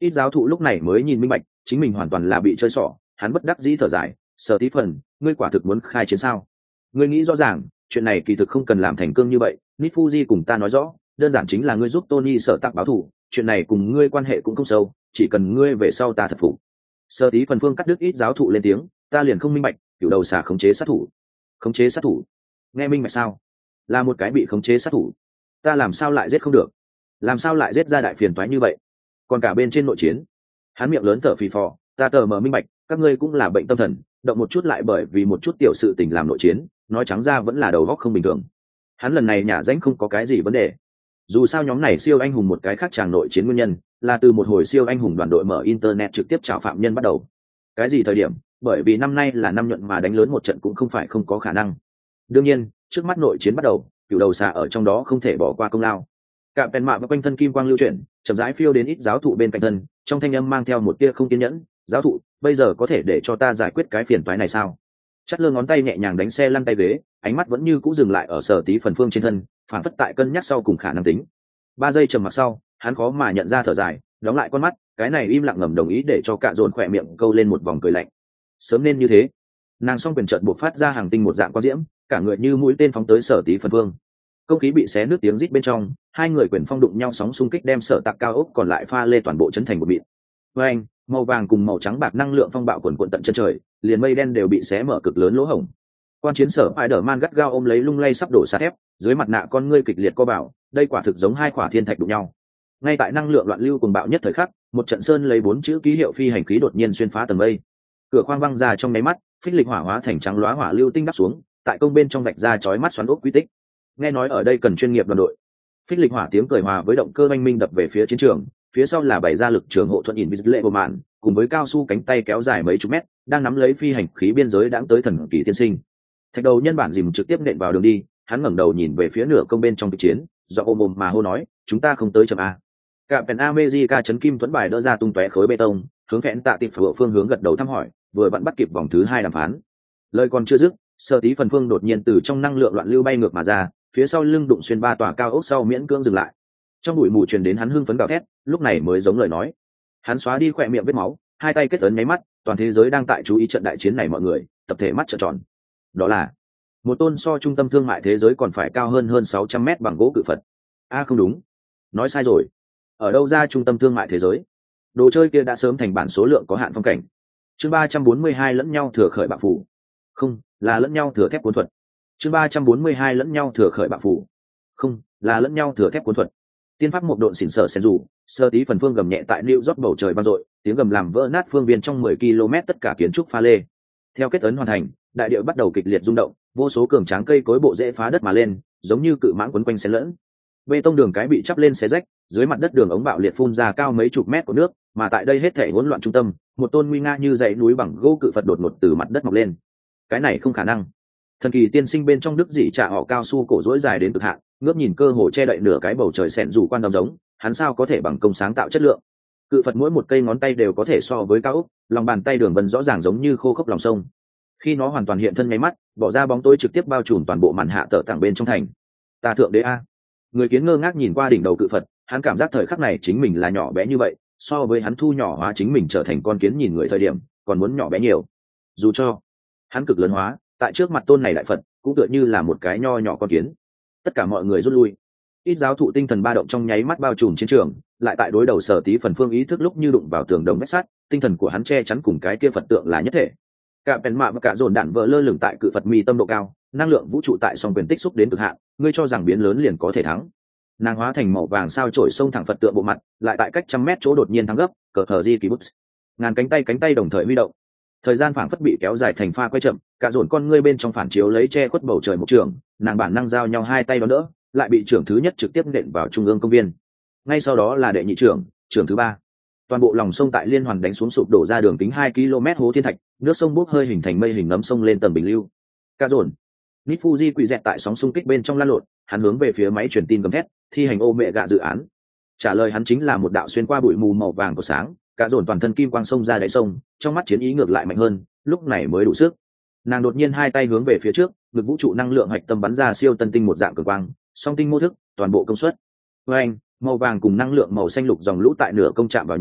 Ít giáo thụ lúc này mới nhìn minh bạch chính mình hoàn toàn là bị chơi xỏ, hắn bất đắc dĩ thở dài, Sở Tí Phần, ngươi quả thực muốn khai chiến sao? Ngươi nghĩ rõ ràng, chuyện này kỳ thực không cần làm thành cương như vậy. Nit Fuji cùng ta nói rõ, đơn giản chính là ngươi giúp Tony Sở Tạc báo thù, chuyện này cùng ngươi quan hệ cũng không sâu, chỉ cần ngươi về sau ta thật phục. Sở Tí Phần phương cắt đứt ít giáo thụ lên tiếng, ta liền không minh bạch, cựu đầu xà khống chế sát thủ. Khống chế sát thủ? Nghe minh bạch sao? Là một cái bị khống chế sát thủ. Ta làm sao lại giết không được? Làm sao lại giết ra đại phiền toái như vậy? Còn cả bên trên nội chiến, hắn miệng lớn thở phì phò, ta tờ mờ minh bạch, các ngươi cũng là bệnh tâm thần, động một chút lại bởi vì một chút tiểu sự tình làm nội chiến, nói trắng ra vẫn là đầu óc không bình thường. Hắn lần này nhả danh không có cái gì vấn đề. Dù sao nhóm này siêu anh hùng một cái khác chàng nội chiến nguyên nhân là từ một hồi siêu anh hùng đoàn đội mở internet trực tiếp chào phạm nhân bắt đầu. Cái gì thời điểm? Bởi vì năm nay là năm nhuận mà đánh lớn một trận cũng không phải không có khả năng. Đương nhiên, trước mắt nội chiến bắt đầu, cựu đầu xà ở trong đó không thể bỏ qua công lao. Cạm pèn mạ và quanh thân kim quang lưu chuyển, chậm rãi phiêu đến ít giáo thụ bên cạnh thân, trong thanh âm mang theo một tia không kiên nhẫn. Giáo thụ, bây giờ có thể để cho ta giải quyết cái phiền toái này sao? Chắt lơ ngón tay nhẹ nhàng đánh xe lăn tay ghế, ánh mắt vẫn như cũ dừng lại ở Sở Tí Phần phương trên thân, phản phất tại cân nhắc sau cùng khả năng tính. 3 giây trầm mặc sau, hắn khó mà nhận ra thở dài, đóng lại con mắt, cái này im lặng ngầm đồng ý để cho Cạ Dồn khỏe miệng câu lên một vòng cười lạnh. Sớm nên như thế. Nàng song quyền chợt bộc phát ra hàng tinh một dạng quang diễm, cả người như mũi tên phóng tới Sở Tí Phần phương. Không khí bị xé nước tiếng rít bên trong, hai người quyền phong đụng nhau sóng xung kích đem Sở Tạc cao ốc còn lại pha lê toàn bộ chấn thành một mịn. Với anh, màu vàng cùng màu trắng bạc năng lượng phong bạo quần quần tận chân trời, liền mây đen đều bị xé mở cực lớn lỗ hổng. Quan chiến Sở Spider-Man gắt gao ôm lấy lung lay sắp đổ sắt thép, dưới mặt nạ con ngươi kịch liệt co bảo, đây quả thực giống hai quả thiên thạch đụng nhau. Ngay tại năng lượng loạn lưu cùng bạo nhất thời khắc, một trận sơn lấy 4 chữ ký hiệu phi hành khí đột nhiên xuyên phá tầng mây. Cửa khoang văng ra trong mấy mắt, phích lịch hỏa hóa thành trắng lóa hỏa lưu tinh đắp xuống, tại công bên trong vạch ra chói mắt xoắn ốc quy tích. Nghe nói ở đây cần chuyên nghiệp đoàn đội. Phích lịch hỏa tiếng cười hòa với động cơ oanh minh đập về phía chiến trường, phía sau là bày ra lực trường hộ thuận invisible của mạn, cùng với cao su cánh tay kéo dài mấy chục mét, đang nắm lấy phi hành khí biên giới đãng tới thần kỳ tiên sinh. Thạch đầu nhân bản dìm trực tiếp nện vào đường đi, hắn ngẩng đầu nhìn về phía nửa công bên trong kịch chiến, do ôm ôm mà hô nói, chúng ta không tới chậm a. Cả Pen America chấn kim thuẫn bài đỡ ra tung tóe khối bê tông, hướng Phẹn Tạ Tịp Phượng phương hướng gật đầu thăm hỏi, vừa vặn bắt kịp vòng thứ 2 đàm phán. Lời còn chưa dứt, Sở Tí Phần phương đột nhiên từ trong năng lượng loạn lưu bay ngược mà ra, phía sau lưng đụng xuyên 3 tòa cao ốc sau miễn cưỡng dừng lại. Trong bụi mù truyền đến hắn hưng phấn gào thét, lúc này mới giống lời nói. Hắn xóa đi khỏe miệng vết máu, hai tay kết ấn nháy mắt, toàn thế giới đang tại chú ý trận đại chiến này mọi người, tập thể mắt trợn tròn. Đó là một tôn so trung tâm thương mại thế giới còn phải cao hơn 600 mét bằng gỗ cự Phật. Không đúng, nói sai rồi. Ở đâu ra trung tâm thương mại thế giới? Đồ chơi kia đã sớm thành bản số lượng có hạn phong cảnh. Chương 342 lẫn nhau thừa khởi bạo phủ. Không, là lẫn nhau thừa thép cuốn thuật. Chương 342 lẫn nhau thừa khởi bạo phủ. Không, là lẫn nhau thừa thép cuốn thuật. Tiên pháp một độn xỉn sở sen dù, Sở Tí Phần phương gầm nhẹ tại New York bầu trời vang dội, tiếng gầm làm vỡ nát phương viên trong 10 km tất cả kiến trúc pha lê. Theo kết ấn hoàn thành, đại địa bắt đầu kịch liệt rung động, vô số cường tráng cây cối bộ rễ phá đất mà lên, giống như cự mãng quấn quanh xen lẫn. Bê tông đường cái bị chắp lên xé rách, dưới mặt đất đường ống bạo liệt phun ra cao mấy chục mét của nước, mà tại đây hết thảy hỗn loạn trung tâm, một tôn nguy nga như dãy núi bằng gỗ cự Phật đột ngột từ mặt đất mọc lên. Cái này không khả năng. Thần kỳ tiên sinh bên trong đức dị trà họ cao su cổ rỗi dài đến cực hạn, ngước nhìn cơ hồ che đậy nửa cái bầu trời xẹn dù quan đồng giống, hắn sao có thể bằng công sáng tạo chất lượng. Cự Phật mỗi một cây ngón tay đều có thể so với cao ốc, lòng bàn tay đường vân rõ ràng giống như khô khốc lòng sông. Khi nó hoàn toàn hiện thân nháy mắt, bỏ ra bóng tối trực tiếp bao trùm toàn bộ màn hạ tở tảng bên trong thành. Ta thượng đế a. Người kiến ngơ ngác nhìn qua đỉnh đầu cự Phật, hắn cảm giác thời khắc này chính mình là nhỏ bé như vậy, so với hắn thu nhỏ hóa chính mình trở thành con kiến nhìn người thời điểm, còn muốn nhỏ bé nhiều. Dù cho hắn cực lớn hóa, tại trước mặt tôn này đại Phật, cũng tựa như là một cái nho nhỏ con kiến. Tất cả mọi người rút lui. Ít giáo thụ tinh thần ba động trong nháy mắt bao trùm chiến trường, lại tại đối đầu Sở Tí Phần phương ý thức lúc như đụng vào tường đồng vách sắt, tinh thần của hắn che chắn cùng cái kia Phật tượng là nhất thể. Cả Pen Mạ và cả dồn đạn vỡ lơ lửng tại cự Phật mi tâm độ cao, năng lượng vũ trụ tại song quyền tích xúc đến cực hạn, ngươi cho rằng biến lớn liền có thể thắng. Nàng hóa thành màu vàng sao chổi sông thẳng Phật tượng bộ mặt, lại tại cách trăm mét chỗ đột nhiên thắng gấp, cờ thờ di kỳ bút. Ngàn cánh tay đồng thời huy động. Thời gian phảng phất bị kéo dài thành pha quay chậm, cả dồn con ngươi bên trong phản chiếu lấy che khuất bầu trời một trường, nàng bản năng giao nhau hai tay đón đỡ, lại bị trưởng thứ nhất trực tiếp nện vào trung ương công viên. Ngay sau đó là đệ nhị trưởng thứ ba. Toàn bộ lòng sông tại liên hoàn đánh xuống sụp đổ ra đường kính 2 km hố thiên thạch, nước sông bốc hơi hình thành mây hình nấm sông lên tầng bình lưu. Cả dồn Nit Fuji quỳ dẹt tại sóng xung kích bên trong lan lộn, hắn hướng về phía máy truyền tin gầm thét, thi hành ô mẹ gạ dự án. Trả lời hắn chính là một đạo xuyên qua bụi mù màu vàng của sáng, cả dồn toàn thân kim quang sông ra đáy sông, trong mắt chiến ý ngược lại mạnh hơn, lúc này mới đủ sức. Nàng đột nhiên hai tay hướng về phía trước, ngực vũ trụ năng lượng hạch tâm bắn ra siêu tân tinh một dạng cường quang, song tinh mô thức, toàn bộ công suất. Với anh, màu vàng cùng năng lượng màu xanh lục dòng lũ tại nửa công chạm vào nhau,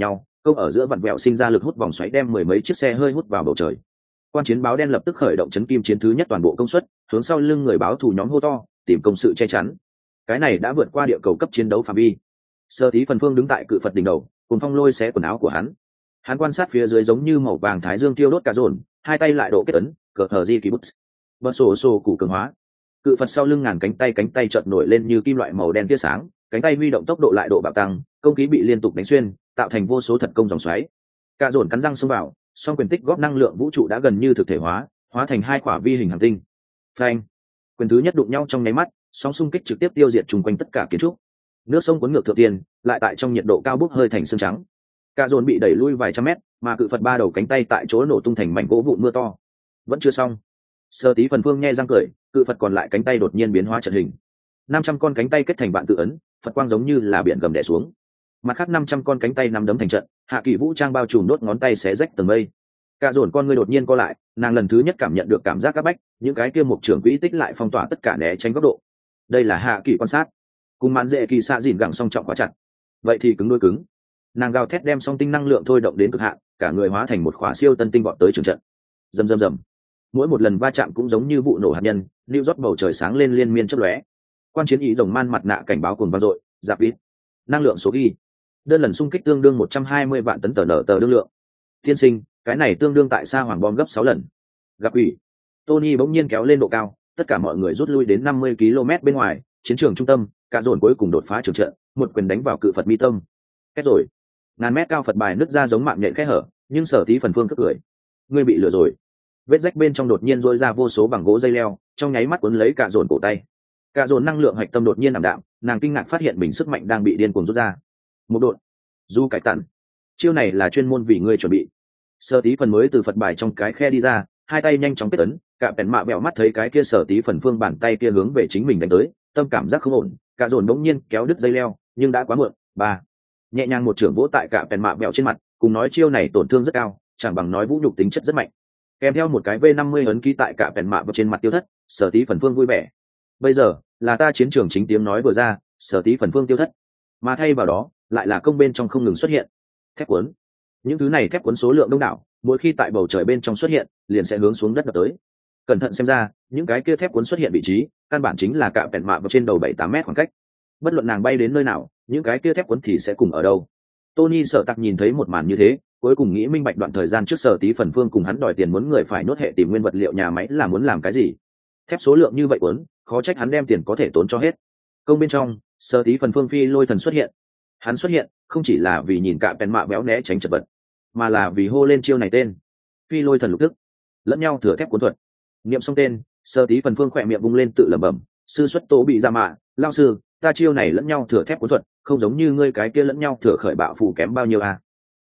câu ở giữa vặn vẹo sinh ra lực hút vòng xoáy đem mười mấy chiếc xe hơi hút vào bầu trời. Quan chiến báo đen lập tức khởi động chấn kim chiến thứ nhất toàn bộ công suất, hướng sau lưng người báo thù nhóm hô to, tìm công sự che chắn. Cái này đã vượt qua địa cầu cấp chiến đấu phạm vi. Sơ tí phần phương đứng tại cự Phật đỉnh đầu, cùng phong lôi xé quần áo của hắn quan sát phía dưới giống như màu vàng thái dương tiêu đốt cả dồn, hai tay lại độ kết ấn, cờ thờ di kỳ bút, bật sổ cụ cường hóa. Cự Phật sau lưng ngàn cánh tay chợt nổi lên như kim loại màu đen tia sáng, cánh tay huy động tốc độ lại độ bạo tăng, công khí bị liên tục đánh xuyên, tạo thành vô số thật công dòng xoáy. Cả dồn cắn răng xông vào, song quyền tích góp năng lượng vũ trụ đã gần như thực thể hóa thành hai quả vi hình hành tinh. Phanh! Quyền thứ nhất đụng nhau trong nháy mắt, sóng xung kích trực tiếp tiêu diệt chung quanh tất cả kiến trúc. Nước sông cuốn ngược thượng tiên, lại tại trong nhiệt độ cao bốc hơi thành xương trắng. Cả dồn bị đẩy lui vài trăm mét, mà cự Phật ba đầu cánh tay tại chỗ nổ tung thành mảnh gỗ vụn mưa to. Vẫn chưa xong. Sơ tí phần phương nhe răng cười, cự Phật còn lại cánh tay đột nhiên biến hóa trận hình. 500 con cánh tay kết thành vạn tự ấn, Phật quang giống như là biển gầm đè xuống. Mặt khác 500 con cánh tay nắm đấm thành trận, hạ kỳ vũ trang bao trùm đốt ngón tay xé rách tầng mây. Cả dồn con ngươi đột nhiên co lại, nàng lần thứ nhất cảm nhận được cảm giác áp bách, những cái kia một trường quỹ tích lại phong tỏa tất cả né tránh góc độ. Đây là hạ kỳ quan sát. Cùng màn dễ kỳ xạ dìn gẳng song trọng quá chặt. Vậy thì cứng đôi cứng. Nàng gào thét đem song tinh năng lượng thôi động đến cực hạn, cả người hóa thành một khỏa siêu tân tinh vọt tới trường trận. Rầm rầm rầm. Mỗi một lần va chạm cũng giống như vụ nổ hạt nhân, lưu rót bầu trời sáng lên liên miên chớp lóe. Quan chiến ý rồng man mặt nạ cảnh báo cuồng vang dội, giáp ít. Năng lượng số ghi. Đơn lần xung kích tương đương 120 vạn tấn tờ nở tờ đương lượng. Tiên sinh, cái này tương đương tại Sa Hoàng bom gấp 6 lần. Gặp ủy. Tony bỗng nhiên kéo lên độ cao, tất cả mọi người rút lui đến 50 km bên ngoài, chiến trường trung tâm, cả dồn cuối cùng đột phá trường trận, một quyền đánh vào cự Phật mi tâm. Kết rồi. Ngàn mét cao Phật bài nứt ra giống mạng nhện kẽ hở, nhưng Sở Tí phần phương cất cười. Ngươi bị lừa rồi. Vết rách bên trong đột nhiên rỗi ra vô số bằng gỗ dây leo, trong nháy mắt cuốn lấy cả dồn cổ tay. Cả dồn năng lượng hạch tâm đột nhiên ảm đạm, nàng kinh ngạc phát hiện mình sức mạnh đang bị điên cuồng rút ra. Một đột. Du cải tặn. Chiêu này là chuyên môn vì ngươi chuẩn bị. Sở Tí phần mới từ Phật bài trong cái khe đi ra, hai tay nhanh chóng kết ấn, cả bèn mạ bẹo mắt thấy cái kia Sở Tí phần phương bàn tay kia hướng về chính mình đánh tới, tâm cảm giác không ổn, cả dồn đống nhiên kéo đứt dây leo, nhưng đã quá muộn. Ba. Nhẹ nhàng một trưởng vỗ tại cả bèn mạ bẹo trên mặt, cùng nói chiêu này tổn thương rất cao, chẳng bằng nói vũ nhục tính chất rất mạnh. Kèm theo một cái V50 ấn ký tại cả bèn mạ vào trên mặt tiêu thất, Sở Tí phần phương vui vẻ. Bây giờ là ta chiến trường chính tiếng nói vừa ra, Sở Tí phần phương tiêu thất, mà thay vào đó lại là công bên trong không ngừng xuất hiện thép cuốn. Những thứ này thép cuốn số lượng đông đảo, mỗi khi tại bầu trời bên trong xuất hiện liền sẽ hướng xuống đất đập tới. Cẩn thận xem ra, những cái kia thép cuốn xuất hiện vị trí căn bản chính là cả bèn mạ vào trên đầu 7-8 mét khoảng cách. Bất luận nàng bay đến nơi nào, những cái kia thép cuốn thì sẽ cùng ở đâu. Tony sợ tặc nhìn thấy một màn như thế, cuối cùng nghĩ minh bạch đoạn thời gian trước Sở Tí phần phương cùng hắn đòi tiền muốn người phải nốt hệ tìm nguyên vật liệu nhà máy là muốn làm cái gì. Thép số lượng như vậy cuốn, khó trách hắn đem tiền có thể tốn cho hết. Công bên trong, Sở Tí phần phương phi lôi thần xuất hiện. Hắn xuất hiện không chỉ là vì nhìn cả bèn mạ béo né tránh chật vật, mà là vì hô lên chiêu này tên phi lôi thần lục tức, lẫn nhau thừa thép cuốn thuật. Niệm xong tên, Sở Tí phần phương khỏe miệng bung lên tự lẩm bẩm, sư xuất tố bị ra mạ, lao sư, ta chiêu này lẫn nhau thừa thép cuốn thuật, không giống như ngươi cái kia lẫn nhau thừa khởi bạo phù kém bao nhiêu à.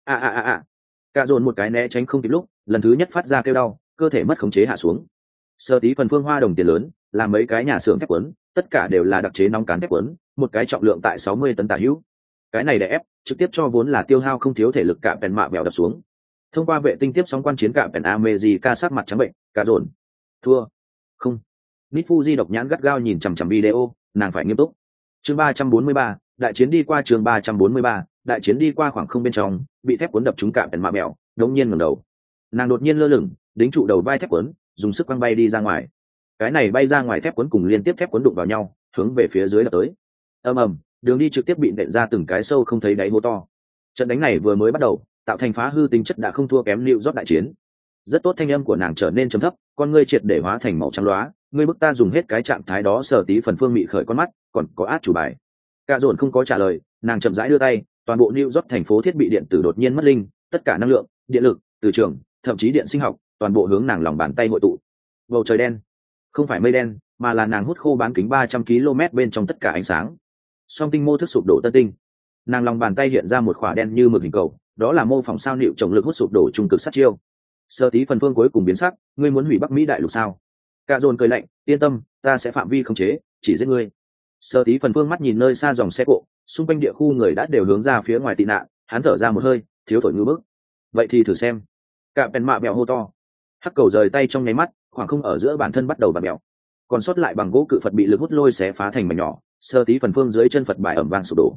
Cả dồn một cái né tránh không kịp lúc, lần thứ nhất phát ra kêu đau, cơ thể mất khống chế hạ xuống. Sở Tí phần phương hoa đồng tiền lớn, làm mấy cái nhà xưởng thép cuốn, tất cả đều là đặc chế nóng cán thép cuốn, một cái trọng lượng tại 60 tấn tả hữu. Cái này đè ép trực tiếp cho vốn là tiêu hao không thiếu thể lực cả bèn mạ bèo đập xuống. Thông qua vệ tinh tiếp sóng quan chiến cả bèn America sắc mặt trắng bệnh, cả dồn thua. Không. Nifuji độc nhãn gắt gao nhìn chằm chằm video, nàng phải nghiêm túc. Chương 343, đại chiến đi qua. Chương 343, đại chiến đi qua. Khoảng không bên trong bị thép cuốn đập trúng cả bèn mạ bèo, đống nhiên ngẩng đầu. Nàng đột nhiên lơ lửng, đính trụ đầu vai thép cuốn, dùng sức quăng bay đi ra ngoài. Cái này bay ra ngoài thép cuốn cùng liên tiếp thép cuốn đụng vào nhau, hướng về phía dưới đập tới. Ầm ầm, đường đi trực tiếp bị nện ra từng cái sâu không thấy đáy hố to. Trận đánh này vừa mới bắt đầu, tạo thành phá hư tính chất đã không thua kém New York đại chiến. Rất tốt, thanh âm của nàng trở nên trầm thấp, con ngươi triệt để hóa thành màu trắng loá, ngươi bức ta dùng hết cái trạng thái đó. Sở Tí phần phương mị khởi con mắt, còn có át chủ bài. Cả dồn không có trả lời, nàng chậm rãi đưa tay, toàn bộ New York thành phố thiết bị điện tử đột nhiên mất linh, tất cả năng lượng, điện lực, từ trường, thậm chí điện sinh học, toàn bộ hướng nàng lòng bàn tay hội tụ. Bầu trời đen, không phải mây đen, mà là nàng hút khô bán kính 300 km bên trong tất cả ánh sáng. Song tinh mô thức sụp đổ tân tinh, nàng lòng bàn tay hiện ra một khỏa đen như mực hình cầu, đó là mô phỏng sao liệu trọng lực hút sụp đổ trung cực sát chiêu. Sở Tí phần phương cuối cùng biến sắc, ngươi muốn hủy Bắc Mỹ đại lục sao? Cả dồn cười lạnh, yên tâm, ta sẽ phạm vi khống chế, chỉ giết ngươi. Sở Tí phần phương mắt nhìn nơi xa dòng xe cộ, xung quanh địa khu người đã đều hướng ra phía ngoài tị nạn, hắn thở ra một hơi, thiếu thổi ngư bức. Vậy thì thử xem. Cả bèn mạ bèo hô to. Hắc cầu rời tay trong nháy mắt, khoảng không ở giữa bản thân bắt đầu bạt bèo. Còn sót lại bằng gỗ cự Phật bị lực hút lôi xé phá thành mảnh nhỏ, Sở Tí phần phương dưới chân Phật bài ẩm vang sụp đổ.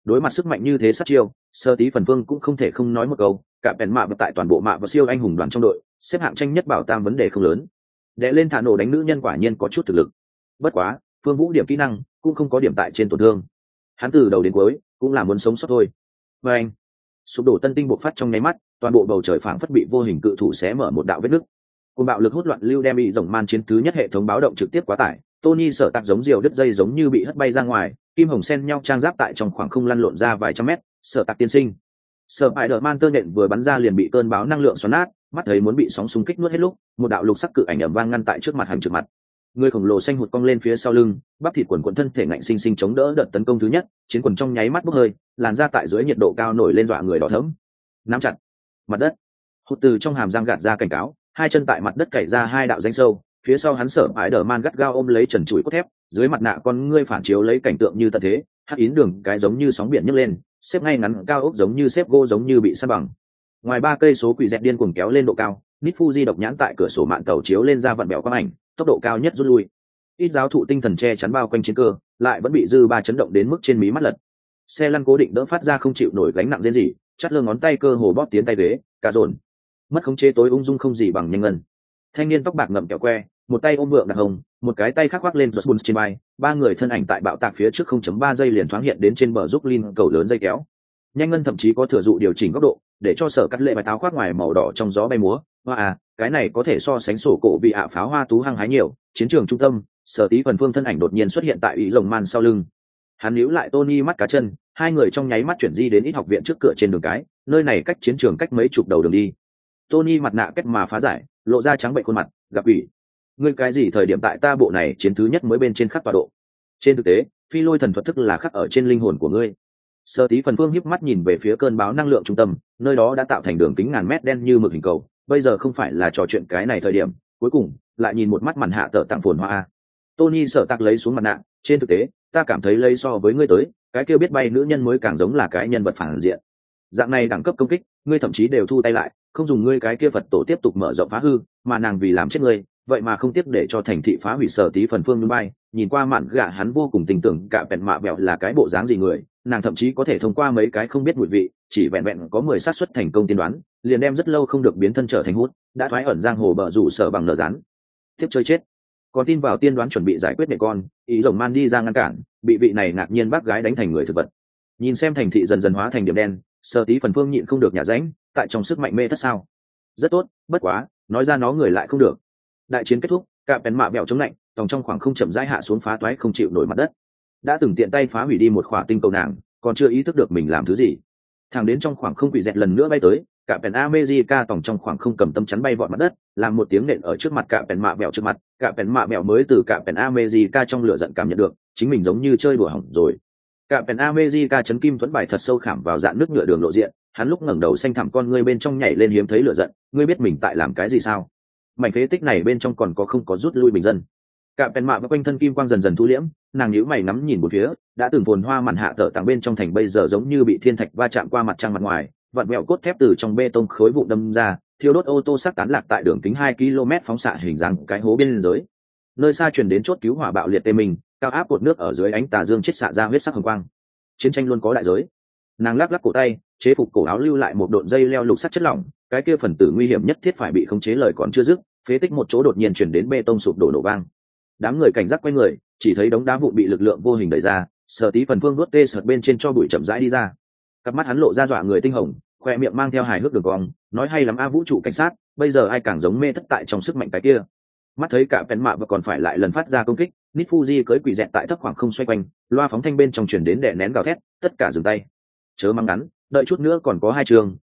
Đối mặt sức mạnh như thế sát chiêu, Sơ Tí Phần Phương cũng không thể không nói một câu, cả bèn mạ và tại toàn bộ mạ và siêu anh hùng đoàn trong đội, xếp hạng tranh nhất bảo tam vấn đề không lớn. Đệ lên thả nổ đánh nữ nhân quả nhiên có chút thực lực. Bất quá, Phương Vũ điểm kỹ năng cũng không có điểm tại trên tổn thương. Hắn từ đầu đến cuối cũng là muốn sống sót thôi. Và anh, sụp đổ tân tinh bộc phát trong nháy mắt, toàn bộ bầu trời phảng phất bị vô hình cự thủ xé mở một đạo vết nứt. Cùng bạo lực hút loạn lưu đem bị rồng man chiến thứ nhất hệ thống báo động trực tiếp quá tải. Tony Sở Tạc giống diều đứt dây giống như bị hất bay ra ngoài, kim hồng xen nhau trang giáp tại trong khoảng không lăn lộn ra vài trăm mét. Sở Tạc tiên sinh, Spider-Man tơ nện vừa bắn ra liền bị cơn bão năng lượng xoắn nát, mắt thấy muốn bị sóng xung kích nuốt hết lúc, một đạo lục sắc cự ảnh ầm vang ngăn tại trước mặt hàng trực mặt. Người khổng lồ xanh hụt cong lên phía sau lưng, bắp thịt quần quần thân thể ngạnh sinh sinh chống đỡ đợt tấn công thứ nhất, chiến quần trong nháy mắt bốc hơi, làn da tại dưới nhiệt độ cao nổi lên dọa người đỏ thẫm. Nắm chặt mặt đất. Hụt từ trong hàm răng gạt ra cảnh cáo, hai chân tại mặt đất cày ra hai đạo rãnh sâu, phía sau hắn Spider-Man gắt gao ôm lấy trần trụi cốt thép, dưới mặt nạ con ngươi phản chiếu lấy cảnh tượng như tận thế, hắc yến đường cái giống như sóng biển nhấc lên, xếp ngay ngắn cao ốc giống như xếp gỗ giống như bị san bằng. Ngoài 3 cây số quỷ dẹt điên cuồng kéo lên độ cao, Nít Fuji độc nhãn tại cửa sổ mạn tàu chiếu lên ra vận bèo quang ảnh, tốc độ cao nhất rút lui. Ít giáo thụ tinh thần che chắn bao quanh chiến cơ, lại vẫn bị dư ba chấn động đến mức trên mí mắt lật. Xe lăn cố định đỡ phát ra không chịu nổi gánh nặng rên rỉ, chắt lơ ngón tay cơ hồ bóp tiến tay ghế, cả dồn. Mất khống chế tối ung dung không gì bằng nhanh ngân. Thanh niên tóc bạc ngậm kẹo que, một tay ôm vượng đặc hồng, một cái tay khác khoác lên Rosbun trên vai, ba người thân ảnh tại bạo tạc phía trước 0.3 giây liền thoáng hiện đến trên bờ giúp Lin cầu lớn dây kéo. Nhanh ngân thậm chí có thừa dụ điều chỉnh góc độ, để cho Sở Cắt Lệ bài áo khoác ngoài màu đỏ trong gió bay múa. Hoa cái này có thể so sánh sổ cổ bị ạ pháo hoa tú hăng hái nhiều. Chiến trường trung tâm, Sở Tí Phần Phương thân ảnh đột nhiên xuất hiện tại ủy rồng man sau lưng. Hắn níu lại Tony mắt cá chân, hai người trong nháy mắt chuyển di đến ít học viện trước cửa trên đường cái, nơi này cách chiến trường cách mấy chục đầu đường đi. Tony mặt nạ kết mà phá giải, lộ ra trắng bệnh khuôn mặt, gặp ủy. Ngươi cái gì thời điểm tại ta bộ này chiến thứ nhất mới bên trên khắc tọa độ? Trên thực tế, phi lôi thần thuật thức là khắc ở trên linh hồn của ngươi. Sơ Tí Phần Phương híp mắt nhìn về phía cơn bão năng lượng trung tâm, nơi đó đã tạo thành đường kính ngàn mét đen như mực hình cầu. Bây giờ không phải là trò chuyện cái này thời điểm. Cuối cùng, lại nhìn một mắt màn hạ tở tặng phồn hoa. Tony Sở Tạc lấy xuống mặt nạ, trên thực tế, ta cảm thấy lấy so với ngươi tới, cái kia biết bay nữ nhân mới càng giống là cái nhân vật phản diện. Dạng này đẳng cấp công kích, ngươi thậm chí đều thu tay lại, không dùng ngươi cái kia Phật tổ tiếp tục mở rộng phá hư, mà nàng vì làm chết ngươi, vậy mà không tiếc để cho thành thị phá hủy. Sở Tí Phần Phương núi bay, nhìn qua mạn gạ hắn vô cùng tin tưởng cả bèn mạ bẹo là cái bộ dáng gì người, nàng thậm chí có thể thông qua mấy cái không biết mùi vị, chỉ vẹn vẹn có 10 xác suất thành công tiên đoán, liền đem rất lâu không được biến thân trở thành hút, đã thoái ẩn giang hồ bờ rủ Sở bằng nở rán. Tiếp chơi chết. Còn tin vào tiên đoán chuẩn bị giải quyết mẹ con, ý rồng man đi ra ngăn cản, bị vị này ngạc nhiên bác gái đánh thành người thực vật. Nhìn xem thành thị dần dần hóa thành điểm đen, Sở Tí Phần Phương nhịn không được nhả rãnh, tại trong sức mạnh mê thất sao? Rất tốt, bất quá, nói ra nó người lại không được. Đại chiến kết thúc, cả bèn mạ bẹo chống lạnh, tòng trong khoảng không chậm rãi hạ xuống phá toái không chịu nổi mặt đất. Đã từng tiện tay phá hủy đi một khỏa tinh cầu nàng, còn chưa ý thức được mình làm thứ gì. Thẳng đến trong khoảng không quỷ dẹt lần nữa bay tới, cả bèn America tòng trong khoảng không cầm tâm chắn bay vọt mặt đất, làm một tiếng nện ở trước mặt cả bèn mạ bẹo trước mặt, cả bèn mạ bẹo mới từ cả bèn America trong lửa giận cảm nhận được, chính mình giống như chơi đùa hỏng rồi. Cả bèn America chấn kim thuẫn bài thật sâu khảm vào dạn nước nhựa đường lộ diện, hắn lúc ngẩng đầu xanh thẳm con ngươi bên trong nhảy lên hiếm thấy lửa giận, ngươi biết mình tại làm cái gì sao? Mảnh phế tích này bên trong còn có không có rút lui bình dân. Cả bèn mạ và quanh thân kim quang dần dần thu liễm, nàng nhíu mày ngắm nhìn một phía, đã từng phồn hoa màn hạ tở tàng bên trong thành bây giờ giống như bị thiên thạch va chạm qua mặt trăng mặt ngoài, vặn vẹo cốt thép từ trong bê tông khối vụn đâm ra, thiêu đốt ô tô sắc tán lạc tại đường kính 2 km phóng xạ hình dáng cái hố biên giới. Nơi xa truyền đến chốt cứu hỏa bạo liệt tê mình, cao áp cột nước ở dưới ánh tà dương chết xạ ra huyết sắc hồng quang. Chiến tranh luôn có đại giới. Nàng lắc lắc cổ tay, chế phục cổ áo lưu lại một độn dây leo lục sắt chất lỏng, cái kia phần tử nguy hiểm nhất thiết phải bị khống chế lời còn chưa dứt, phế tích một chỗ đột nhiên chuyển đến bê tông sụp đổ nổ vang. Đám người cảnh giác quay người, chỉ thấy đống đá vụn bị lực lượng vô hình đẩy ra, Sở Tí Phần Phương nuốt tê sợt bên trên cho bụi chậm rãi đi ra. Cặp mắt hắn lộ ra dọa người tinh hồng, khoe miệng mang theo hài hước đường cong, nói hay lắm a vũ trụ cảnh sát, bây giờ ai càng giống mê thất tại trong sức mạnh cái kia. Mắt thấy cả bèn mạ và còn phải lại lần phát ra công kích, Nít Fuji cưỡi quỷ dẹt tại thấp khoảng không xoay quanh, loa phóng thanh bên trong truyền đến đè nén gào thét, tất cả dừng tay. Chớ mang ngắn, đợi chút nữa còn có 2 chương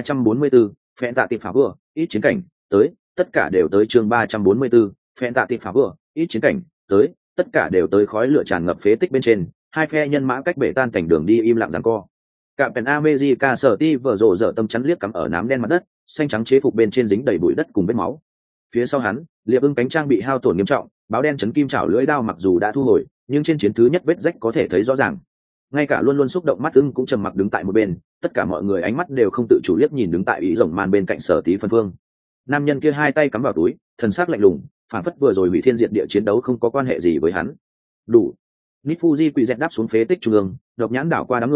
344, phèn tạ tiệp phá vừa, ít chiến cảnh, tới, tất cả đều tới chương 344, phèn tạ tiệp phá vừa, ít chiến cảnh, tới, tất cả đều tới khói lửa tràn ngập phế tích bên trên, hai phe nhân mã cách bể tan cảnh đường đi im lặng giằng co. Cả Pen America Sở Ti vở rộ dở tâm chắn liếc cắm ở nám đen mặt đất, xanh trắng chế phục bên trên dính đầy bụi đất cùng vết máu. Phía sau hắn, Liệp Ưng cánh trang bị hao tổn nghiêm trọng, báo đen chấn kim chảo lưỡi đao mặc dù đã thu hồi, nhưng trên chiến thứ nhất vết rách có thể thấy rõ ràng. Ngay cả luôn luôn xúc động mắt Ưng cũng trầm mặc đứng tại một bên, tất cả mọi người ánh mắt đều không tự chủ liếc nhìn đứng tại ý rồng man bên cạnh Sở Tí Phân Phương. Nam nhân kia hai tay cắm vào túi, thần sắc lạnh lùng, phản phất vừa rồi hủy thiên diệt địa chiến đấu không có quan hệ gì với hắn. Đủ. Nít Fuji quỳ dẹt đáp xuống phế tích trung ương, độc nhãn đảo qua đám người,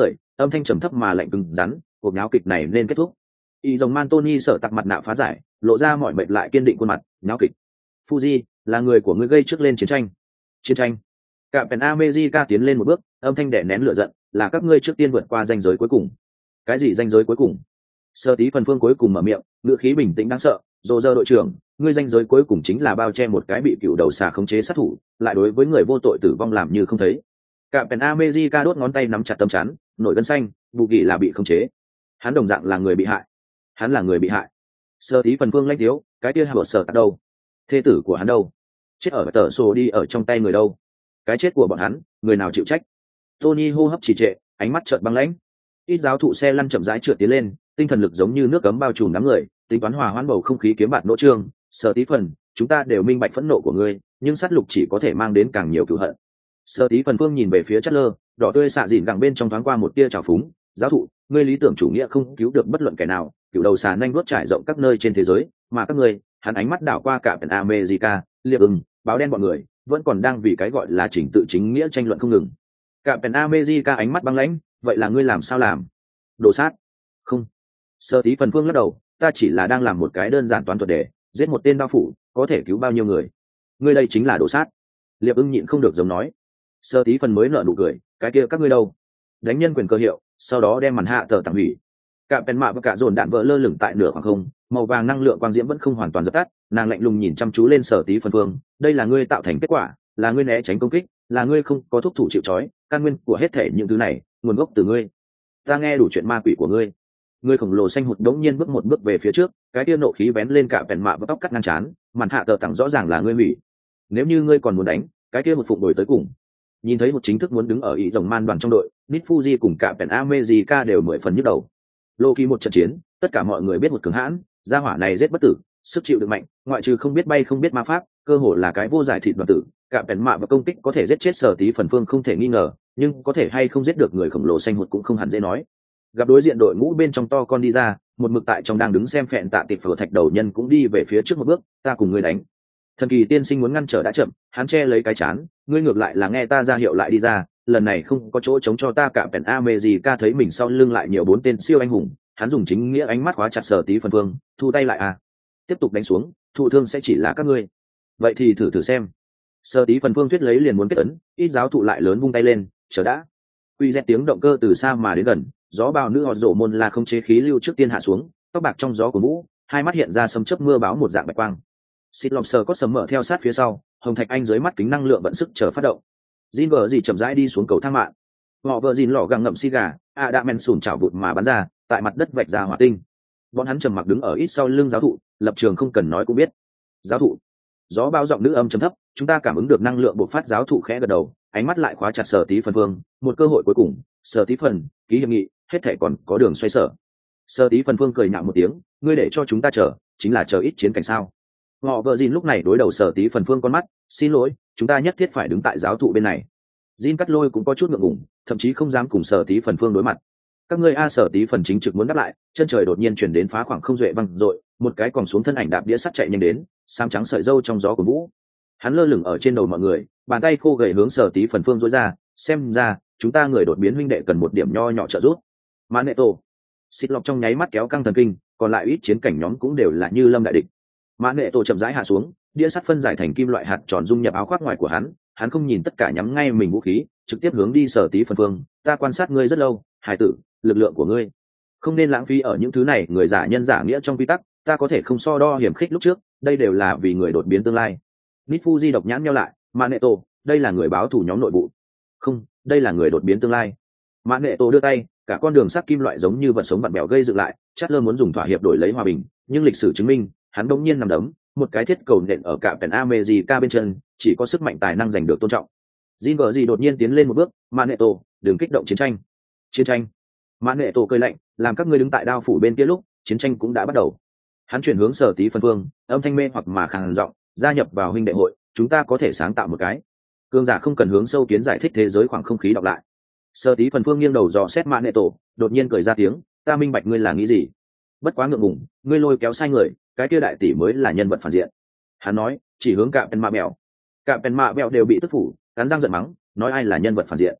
âm thanh trầm thấp mà lạnh cứng rắn, cuộc náo kịch này nên kết thúc. Y dòng man Tony sợ tặc mặt nạ phá giải, lộ ra mọi mệt lại kiên định khuôn mặt. Náo kịch. Fuji là người của ngươi gây trước lên chiến tranh. Chiến tranh. Cả Pen America tiến lên một bước, âm thanh đè nén lửa giận, là các ngươi trước tiên vượt qua ranh giới cuối cùng. Cái gì ranh giới cuối cùng? Sơ tí phần phương cuối cùng mở miệng, ngữ khí bình tĩnh đáng sợ. Dô dơ đội trưởng, ngươi ranh giới cuối cùng chính là bao che một cái bị cựu đầu xà khống chế sát thủ, lại đối với người vô tội tử vong làm như không thấy. Cả Pen America đốt ngón tay nắm chặt tấm chắn, nổi gân xanh, vụ kỳ là bị khống chế. Hắn đồng dạng là người bị hại. Hắn là người bị hại. Sơ tí phần phương lãnh thiếu, cái kia hở sở tặc đâu? Thê tử của hắn đâu? Chết ở tờ sổ đi ở trong tay người đâu? Cái chết của bọn hắn, người nào chịu trách? Tony hô hấp trì trệ, ánh mắt trợn băng lãnh. Ít giáo thụ xe lăn chậm rãi trượt tiến lên, tinh thần lực giống như nước cấm bao trùm đám người, tính toán hòa hoãn bầu không khí kiếm bạn nỗ trương. Sở tí phần, chúng ta đều minh bạch phẫn nộ của ngươi, nhưng sát lục chỉ có thể mang đến càng nhiều cựu hận. Sở tí phần phương nhìn về phía chất lơ, đỏ tươi xạ dịn gẳng bên trong thoáng qua một tia trào phúng. Giáo thụ, ngươi lý tưởng chủ nghĩa không cứu được bất luận kẻ nào, cựu đầu xà nhanh vuốt trải rộng các nơi trên thế giới, mà các ngươi, hắn ánh mắt đảo qua cả Pen America, liệp ưng, báo đen bọn người, vẫn còn đang vì cái gọi là chỉnh tự chính nghĩa tranh luận không ngừng. Cả Pen America ánh mắt băng lãnh, vậy là ngươi làm sao làm? Đồ sát? Không. Sơ tí phần phương lắc đầu, ta chỉ là đang làm một cái đơn giản toán thuật để giết một tên đao phủ, có thể cứu bao nhiêu người? Ngươi đây chính là đồ sát. Liệp ưng nhịn không được giống nói. Sơ tí phần mới nở nụ cười, cái kia các ngươi đâu? Đánh nhân quyền cơ hiệu, sau đó đem màn hạ tờ tạm hủy. Cả Pen mạ và cả dồn đạn vỡ lơ lửng tại nửa khoảng không, màu vàng năng lượng quang diễm vẫn không hoàn toàn dập tắt, nàng lạnh lùng nhìn chăm chú lên Sở tí phần phương, đây là ngươi tạo thành kết quả, là ngươi né tránh công kích, là ngươi không có thuốc thủ chịu trói, căn nguyên của hết thể những thứ này nguồn gốc từ ngươi. Ta nghe đủ chuyện ma quỷ của ngươi. Ngươi khổng lồ xanh hụt đống nhiên bước một bước về phía trước, cái tia nộ khí vén lên cả Pen mạ và tóc cắt ngang chán, màn hạ tờ tặng rõ ràng là ngươi hủy. Nếu như ngươi còn muốn đánh, cái kia một phụng đổi tới cùng. Nhìn thấy một chính thức muốn đứng ở ý rồng man đoàn trong đội, Nit Fuji cùng cả Pen America đều 10 phần nhức đầu. Loki một trận chiến, tất cả mọi người biết một cường hãn, gia hỏa này giết bất tử, sức chịu đựng mạnh, ngoại trừ không biết bay không biết ma pháp, cơ hồ là cái vô giải thịt đoàn tử. Cả Pen mạ và công kích có thể giết chết Sở tí phần phương không thể nghi ngờ, nhưng có thể hay không giết được người khổng lồ xanh hụt cũng không hẳn dễ nói. Gặp đối diện đội ngũ bên trong to con đi ra, một mực tại trong đang đứng xem phẹn tạ tịp phở thạch đầu nhân cũng đi về phía trước một bước, ta cùng ngươi đánh. Thần kỳ tiên sinh muốn ngăn trở đã chậm, hắn che lấy cái chán, ngươi ngược lại là nghe ta ra hiệu lại đi ra, lần này không có chỗ chống cho ta. Cả Pen America thấy mình sau lưng lại nhiều 4 tên siêu anh hùng, hắn dùng chính nghĩa ánh mắt khóa chặt Sở tí phần phương, thu tay lại à? Tiếp tục đánh xuống, thụ thương sẽ chỉ là các ngươi. Vậy thì thử thử xem. Sở tí phần phương thuyết lấy liền muốn kết ấn, ít giáo thụ lại lớn vung tay lên, chờ đã. Quy rét tiếng động cơ từ xa mà đến gần, gió bào nữ họ rộ môn là không chế khí lưu trước tiên hạ xuống, tóc bạc trong gió của vũ, hai mắt hiện ra sấm chớp mưa báo một dạng bạch quang. Xịt lọc sờ có sấm mở theo sát phía sau, hồng thạch anh dưới mắt kính năng lượng vận sức chờ phát động. Jin vợ gì chậm rãi đi xuống cầu thang mạng. Họ vợ Jin lọ găng ngậm xì gà, đã men sùn chảo vụt mà bắn ra, tại mặt đất vạch ra hỏa tinh. Bọn hắn trầm mặc đứng ở ít sau lưng giáo thụ, lập trường không cần nói cũng biết. Giáo thụ. Gió bao giọng nữ âm trầm thấp, chúng ta cảm ứng được năng lượng bộc phát. Giáo thụ khẽ gật đầu, ánh mắt lại khóa chặt Sở tí phần phương, một cơ hội cuối cùng, Sở tí phần, ký hiệp nghị, hết thể còn có đường xoay sở. Sở tí phần phương cười nhạo một tiếng, ngươi để cho chúng ta chờ, chính là chờ ít chiến cảnh sao? Họ vợ Jin lúc này đối đầu Sở tí phần phương con mắt, xin lỗi, chúng ta nhất thiết phải đứng tại giáo thụ bên này. Jin cắt lôi cũng có chút ngượng ngùng, thậm chí không dám cùng Sở tí phần phương đối mặt. Các ngươi a. Sở tí phần chính trực muốn đáp lại, chân trời đột nhiên chuyển đến phá khoảng không duệ văng dội, một cái còn xuống thân ảnh đạp đĩa sắt chạy nhanh đến, xám trắng sợi râu trong gió của vũ. Hắn lơ lửng ở trên đầu mọi người, bàn tay khô gầy hướng Sở tí phần phương dối ra, xem ra chúng ta người đột biến huynh đệ cần một điểm nho nhỏ trợ giúp. Magneto. Xịt lọc trong nháy mắt kéo căng thần kinh, còn lại ít chiến cảnh nhóm cũng đều là như lâm đại địch. Magneto chậm rãi hạ xuống, đĩa sắt phân giải thành kim loại hạt tròn dung nhập áo khoác ngoài của hắn, hắn không nhìn tất cả nhắm ngay mình vũ khí, trực tiếp hướng đi Sở tí phần phương. Ta quan sát ngươi rất lâu, hải tử, lực lượng của ngươi không nên lãng phí ở những thứ này người giả nhân giả nghĩa trong quy tắc, ta có thể không so đo hiểm khích lúc trước, đây đều là vì người đột biến tương lai. Nit Fuji độc nhãn nhau lại, Magneto, đây là người báo thù nhóm nội bộ. Không, đây là người đột biến tương lai. Magneto đưa tay, cả con đường sắt kim loại giống như vật sống vặn bèo gây dựng lại, Chatler muốn dùng thỏa hiệp đổi lấy hòa bình, nhưng lịch sử chứng minh, hắn đống nhiên nằm đấm, một cái thiết cầu nện ở cả Pen America bên chân, chỉ có sức mạnh tài năng giành được tôn trọng. Jin vợ gì đột nhiên tiến lên một bước, Magneto, đừng kích động chiến tranh. Chiến tranh? Magneto cười lạnh, làm các ngươi đứng tại đao phủ bên kia lúc, chiến tranh cũng đã bắt đầu. Hắn chuyển hướng Sở tí phần phương, âm thanh mê hoặc mà khàn giọng, gia nhập vào huynh đệ hội, chúng ta có thể sáng tạo một cái. Cương giả không cần hướng sâu kiến giải thích thế giới khoảng không khí đọc lại. Sở tí phần phương nghiêng đầu dò xét Magneto, đột nhiên cười ra tiếng, ta minh bạch ngươi là nghĩ gì. Bất quá ngượng ngùng, ngươi lôi kéo sai người, cái kia đại tỷ mới là nhân vật phản diện. Hắn nói, chỉ hướng Cạm Pen mạ bèo. Cạm Pen mạ bèo đều bị tức phủ, cắn răng giận mắng, nói ai là nhân vật phản diện.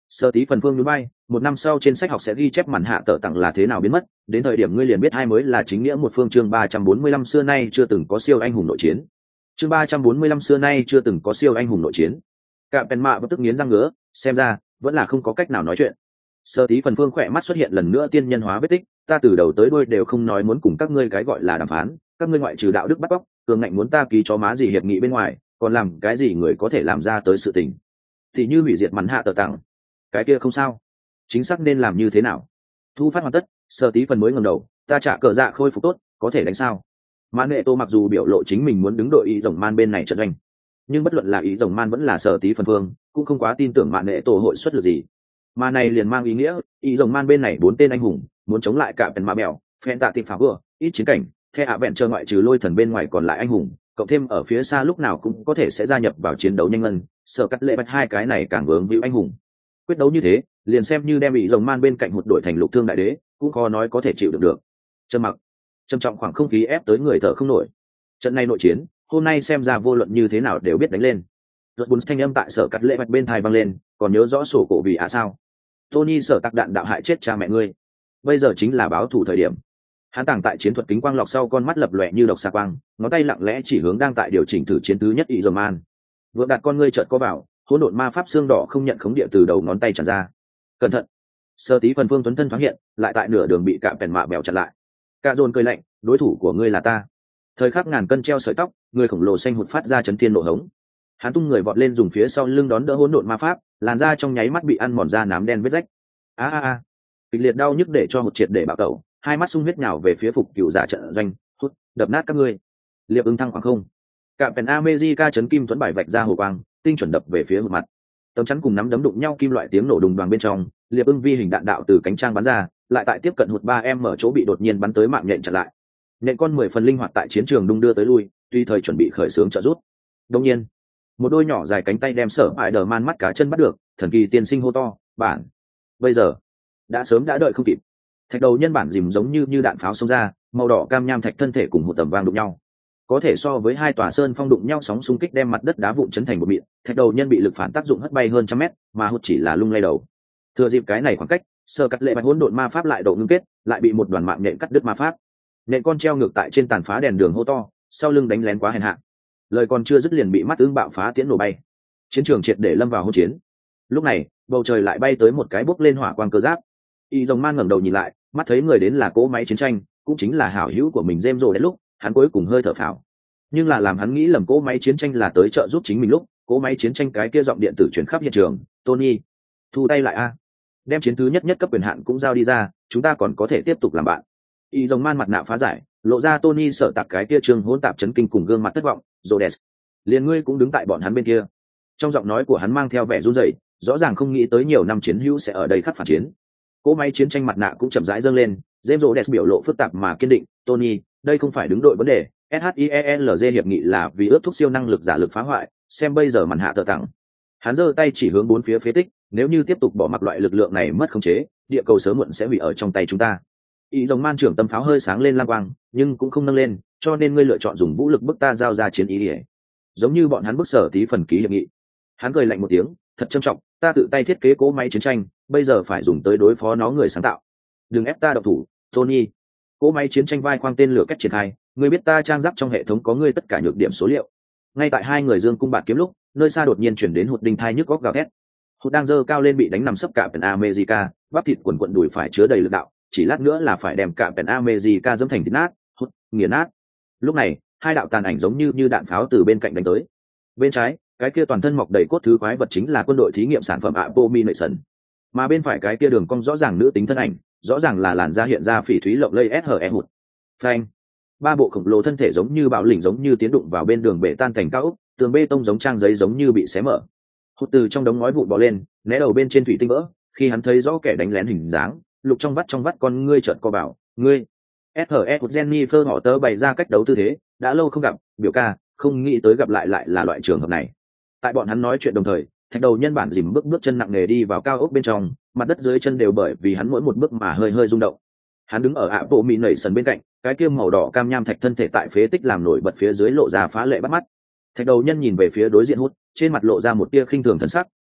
Sở Tí Phần Phương núi bay, một năm sau trên sách học sẽ ghi chép màn hạ tợ tặng là thế nào biến mất, đến thời điểm ngươi liền biết hai mới là chính nghĩa một phương. Chương 345 xưa nay chưa từng có siêu anh hùng nội chiến. Chương 345 xưa nay chưa từng có siêu anh hùng nội chiến. Cạm Penn mạ bất tức nghiến răng ngứa, xem ra vẫn là không có cách nào nói chuyện. Sở Tí Phần Phương khỏe mắt xuất hiện lần nữa tiên nhân hóa vết tích, ta từ đầu tới đuôi đều không nói muốn cùng các ngươi cái gọi là đàm phán, các ngươi ngoại trừ đạo đức bắt cóc, cường ngạnh muốn ta ký chó má gì hiệp nghị bên ngoài, còn làm cái gì người có thể làm ra tới sự tình. Thì như hủy diệt màn hạ tợ tặng, cái kia không sao, chính xác nên làm như thế nào? Thu phát hoàn tất, Sở Tí Phần mới ngẩng đầu, ta trả cờ dạ khôi phục tốt, có thể đánh sao? Mã Nghệ Tô mặc dù biểu lộ chính mình muốn đứng đội ý rồng man bên này trận doanh, nhưng bất luận là ý rồng man vẫn là Sở Tí Phần Phương, cũng không quá tin tưởng Mã Nghệ Tô hội xuất lực gì. Mà này liền mang ý nghĩa, ý rồng man bên này 4 tên anh hùng muốn chống lại cả Penn mã bèo, phen tạ tìm phá vừa, ít chiến cảnh, theo hạ vẹn chờ ngoại trừ lôi thần bên ngoài còn lại anh hùng, cộng thêm ở phía xa lúc nào cũng có thể sẽ gia nhập vào chiến đấu nhanh ngân, Sở Cắt Lệ Bạch hai cái này càng vướng víu anh hùng. Quyết đấu như thế, liền xem như đem ý rồng man bên cạnh hụt đổi thành lục thương đại đế, cũng khó nói có thể chịu được. Trầm mặc, trầm trọng khoảng không khí ép tới người thở không nổi. Trận này nội chiến, hôm nay xem ra vô luận như thế nào đều biết đánh lên. Rốt bốn thanh âm tại Sở Cắt Lệ Bạch bên tai vang lên, còn nhớ rõ sổ cổ vì sao? Tony Sở Tạc đạn đạo hại chết cha mẹ ngươi, bây giờ chính là báo thù thời điểm. Hắn tàng tại chiến thuật kính quang lọc sau, con mắt lập lòe như độc xạ quang, ngón tay lặng lẽ chỉ hướng đang tại điều chỉnh thử chiến thứ nhất ý rồng man. Vượng đặt con ngươi chợt có vào, hỗn độn ma pháp xương đỏ không nhận khống địa từ đầu ngón tay tràn ra. Cẩn thận! Sở Tí Phần Phương tuấn thân thoáng hiện, lại tại nửa đường bị Cạm Penn mạ bèo chặn lại. Cạ Dồn cười lạnh, đối thủ của ngươi là ta. Thời khắc ngàn cân treo sợi tóc, người khổng lồ xanh hụt phát ra chấn thiên nổ hống. Hắn tung người vọt lên dùng phía sau lưng đón đỡ hỗn độn ma pháp, làn da trong nháy mắt bị ăn mòn ra nám đen vết rách. A kịch liệt đau nhức để cho một triệt để bạo tẩu, hai mắt sung huyết nhào về phía phục cựu giả trận doanh, hút đập nát các ngươi. Liệp ứng thăng khoảng không, Cạm Penn America chấn kim thuẫn bài vạch ra hồ quang, tinh chuẩn đập về phía một mặt. Tấm chắn cùng nắm đấm đụng nhau kim loại tiếng nổ đùng đoàng bên trong, liệp ưng vi hình đạn đạo từ cánh trang bắn ra, lại tại tiếp cận hụt 3 mở chỗ bị đột nhiên bắn tới mạng nhện chặn lại. Nhện con 10 phần linh hoạt tại chiến trường đung đưa tới lui, tùy thời chuẩn bị khởi xướng trợ rút. Đột nhiên, một đôi nhỏ dài cánh tay đem Sở Spider-Man mắt cá chân bắt được, thần kỳ tiên sinh hô to, bản. Bây giờ, đã sớm đã đợi không kịp. Thạch đầu nhân bản dìm giống như đạn pháo xông ra, màu đỏ cam nham thạch thân thể cùng một tầm vang đụng nhau. Có thể so với hai tòa sơn phong đụng nhau sóng xung kích đem mặt đất đá vụn chấn thành một mịn, thạch đầu nhân bị lực phản tác dụng hất bay hơn trăm mét, mà hụt chỉ là lung lay đầu. Thừa dịp cái này khoảng cách, Sở Cắt Lệ Bạch hỗn độn ma pháp lại độ ngưng kết, lại bị một đoàn mạng nhện cắt đứt ma pháp. Nhện con treo ngược tại trên tàn phá đèn đường hô to, sau lưng đánh lén quá hèn hạ. Lời còn chưa dứt liền bị mắt ưng bạo phá tiễn nổ bay. Chiến trường triệt để lâm vào hỗn chiến. Lúc này, bầu trời lại bay tới một cái bốc lên hỏa quang cơ giáp. Y Rồng Man ngẩng đầu nhìn lại, mắt thấy người đến là cỗ máy chiến tranh, cũng chính là hảo hữu của mình James rồi đến lúc, hắn cuối cùng hơi thở phào. Nhưng là làm hắn nghĩ lầm cỗ máy chiến tranh là tới trợ giúp chính mình lúc, cỗ máy chiến tranh cái kia giọng điện tử chuyển khắp hiện trường, Tony, thu tay lại a, đem chiến thứ nhất cấp quyền hạn cũng giao đi ra, chúng ta còn có thể tiếp tục làm bạn. Y Rồng Man mặt nạ phá giải, lộ ra Tony sợ tạc cái kia trương hỗn tạp chấn kinh cùng gương mặt thất vọng, Rhodes, liền ngươi cũng đứng tại bọn hắn bên kia. Trong giọng nói của hắn mang theo vẻ run rẩy, rõ ràng không nghĩ tới nhiều năm chiến hữu sẽ ở đây khắc phản chiến. Cỗ máy chiến tranh mặt nạ cũng chậm rãi dâng lên, James Rhodes biểu lộ phức tạp mà kiên định, Tony, đây không phải đứng đội vấn đề, SHIELZ hiệp nghị là vì ước thúc siêu năng lực giả lực phá hoại, xem bây giờ màn hạ tờ tặng. Hắn giơ tay chỉ hướng bốn phía phế tích, nếu như tiếp tục bỏ mặc loại lực lượng này mất khống chế, địa cầu sớm muộn sẽ hủy ở trong tay chúng ta. Y Rồng Man trưởng tâm pháo hơi sáng lên lam quang, nhưng cũng không nâng lên, cho nên ngươi lựa chọn dùng vũ lực bức ta giao ra chiến ý đi. Giống như bọn hắn bức Sở Tí Phần ký hiệp nghị. Hắn cười lạnh một tiếng, thật trân trọng, ta tự tay thiết kế cỗ máy chiến tranh, bây giờ phải dùng tới đối phó nó người sáng tạo. Đừng ép ta độc thủ, Tony. Cỗ máy chiến tranh vai khoang tên lửa cách triển khai, ngươi biết ta trang giáp trong hệ thống có ngươi tất cả nhược điểm số liệu. Ngay tại hai người dương cung bạt kiếm lúc, nơi xa đột nhiên chuyển đến hụt đinh thai nhức góc gào thét. Hụt đang giơ cao lên bị đánh nằm sấp cả Penn America, bắp thịt quần quần đùi phải chứa đầy lực đạo, chỉ lát nữa là phải đem cả Penn America dẫm thành thịt nát, hụt nghiền nát. Lúc này, hai đạo tàn ảnh giống như đạn pháo từ bên cạnh đánh tới. Bên trái, cái kia toàn thân mọc đầy cốt thứ quái vật chính là quân đội thí nghiệm sản phẩm Abomination, mà bên phải cái kia đường cong rõ ràng nữ tính thân ảnh, rõ ràng là làn da hiện ra phỉ thúy lộng lây SHE hụt. Phanh! Ba bộ khổng lồ thân thể giống như bạo lĩnh giống như tiến đụng vào bên đường bể tan thành cao ốc, tường bê tông giống trang giấy giống như bị xé mở. Hụt từ trong đống ngói vụn bò lên, né đầu bên trên thủy tinh vỡ, khi hắn thấy rõ kẻ đánh lén hình dáng, lục trong vắt con ngươi chợt co vào, ngươi. SHE hụt Jennifer họ tớ bày ra cách đấu tư thế, đã lâu không gặp, biểu ca, không nghĩ tới gặp lại là loại trường hợp này. Tại bọn hắn nói chuyện đồng thời, thạch đầu nhân bản dìm bước chân nặng nề đi vào cao ốc bên trong, mặt đất dưới chân đều bởi vì hắn mỗi một bước mà hơi rung động. Hắn đứng ở bộ mị nảy sần bên cạnh, cái kia màu đỏ cam nham thạch thân thể tại phế tích làm nổi bật phía dưới lộ ra phá lệ bắt mắt. Thạch đầu nhân nhìn về phía đối diện hút, trên mặt lộ ra một tia khinh thường thần sắc,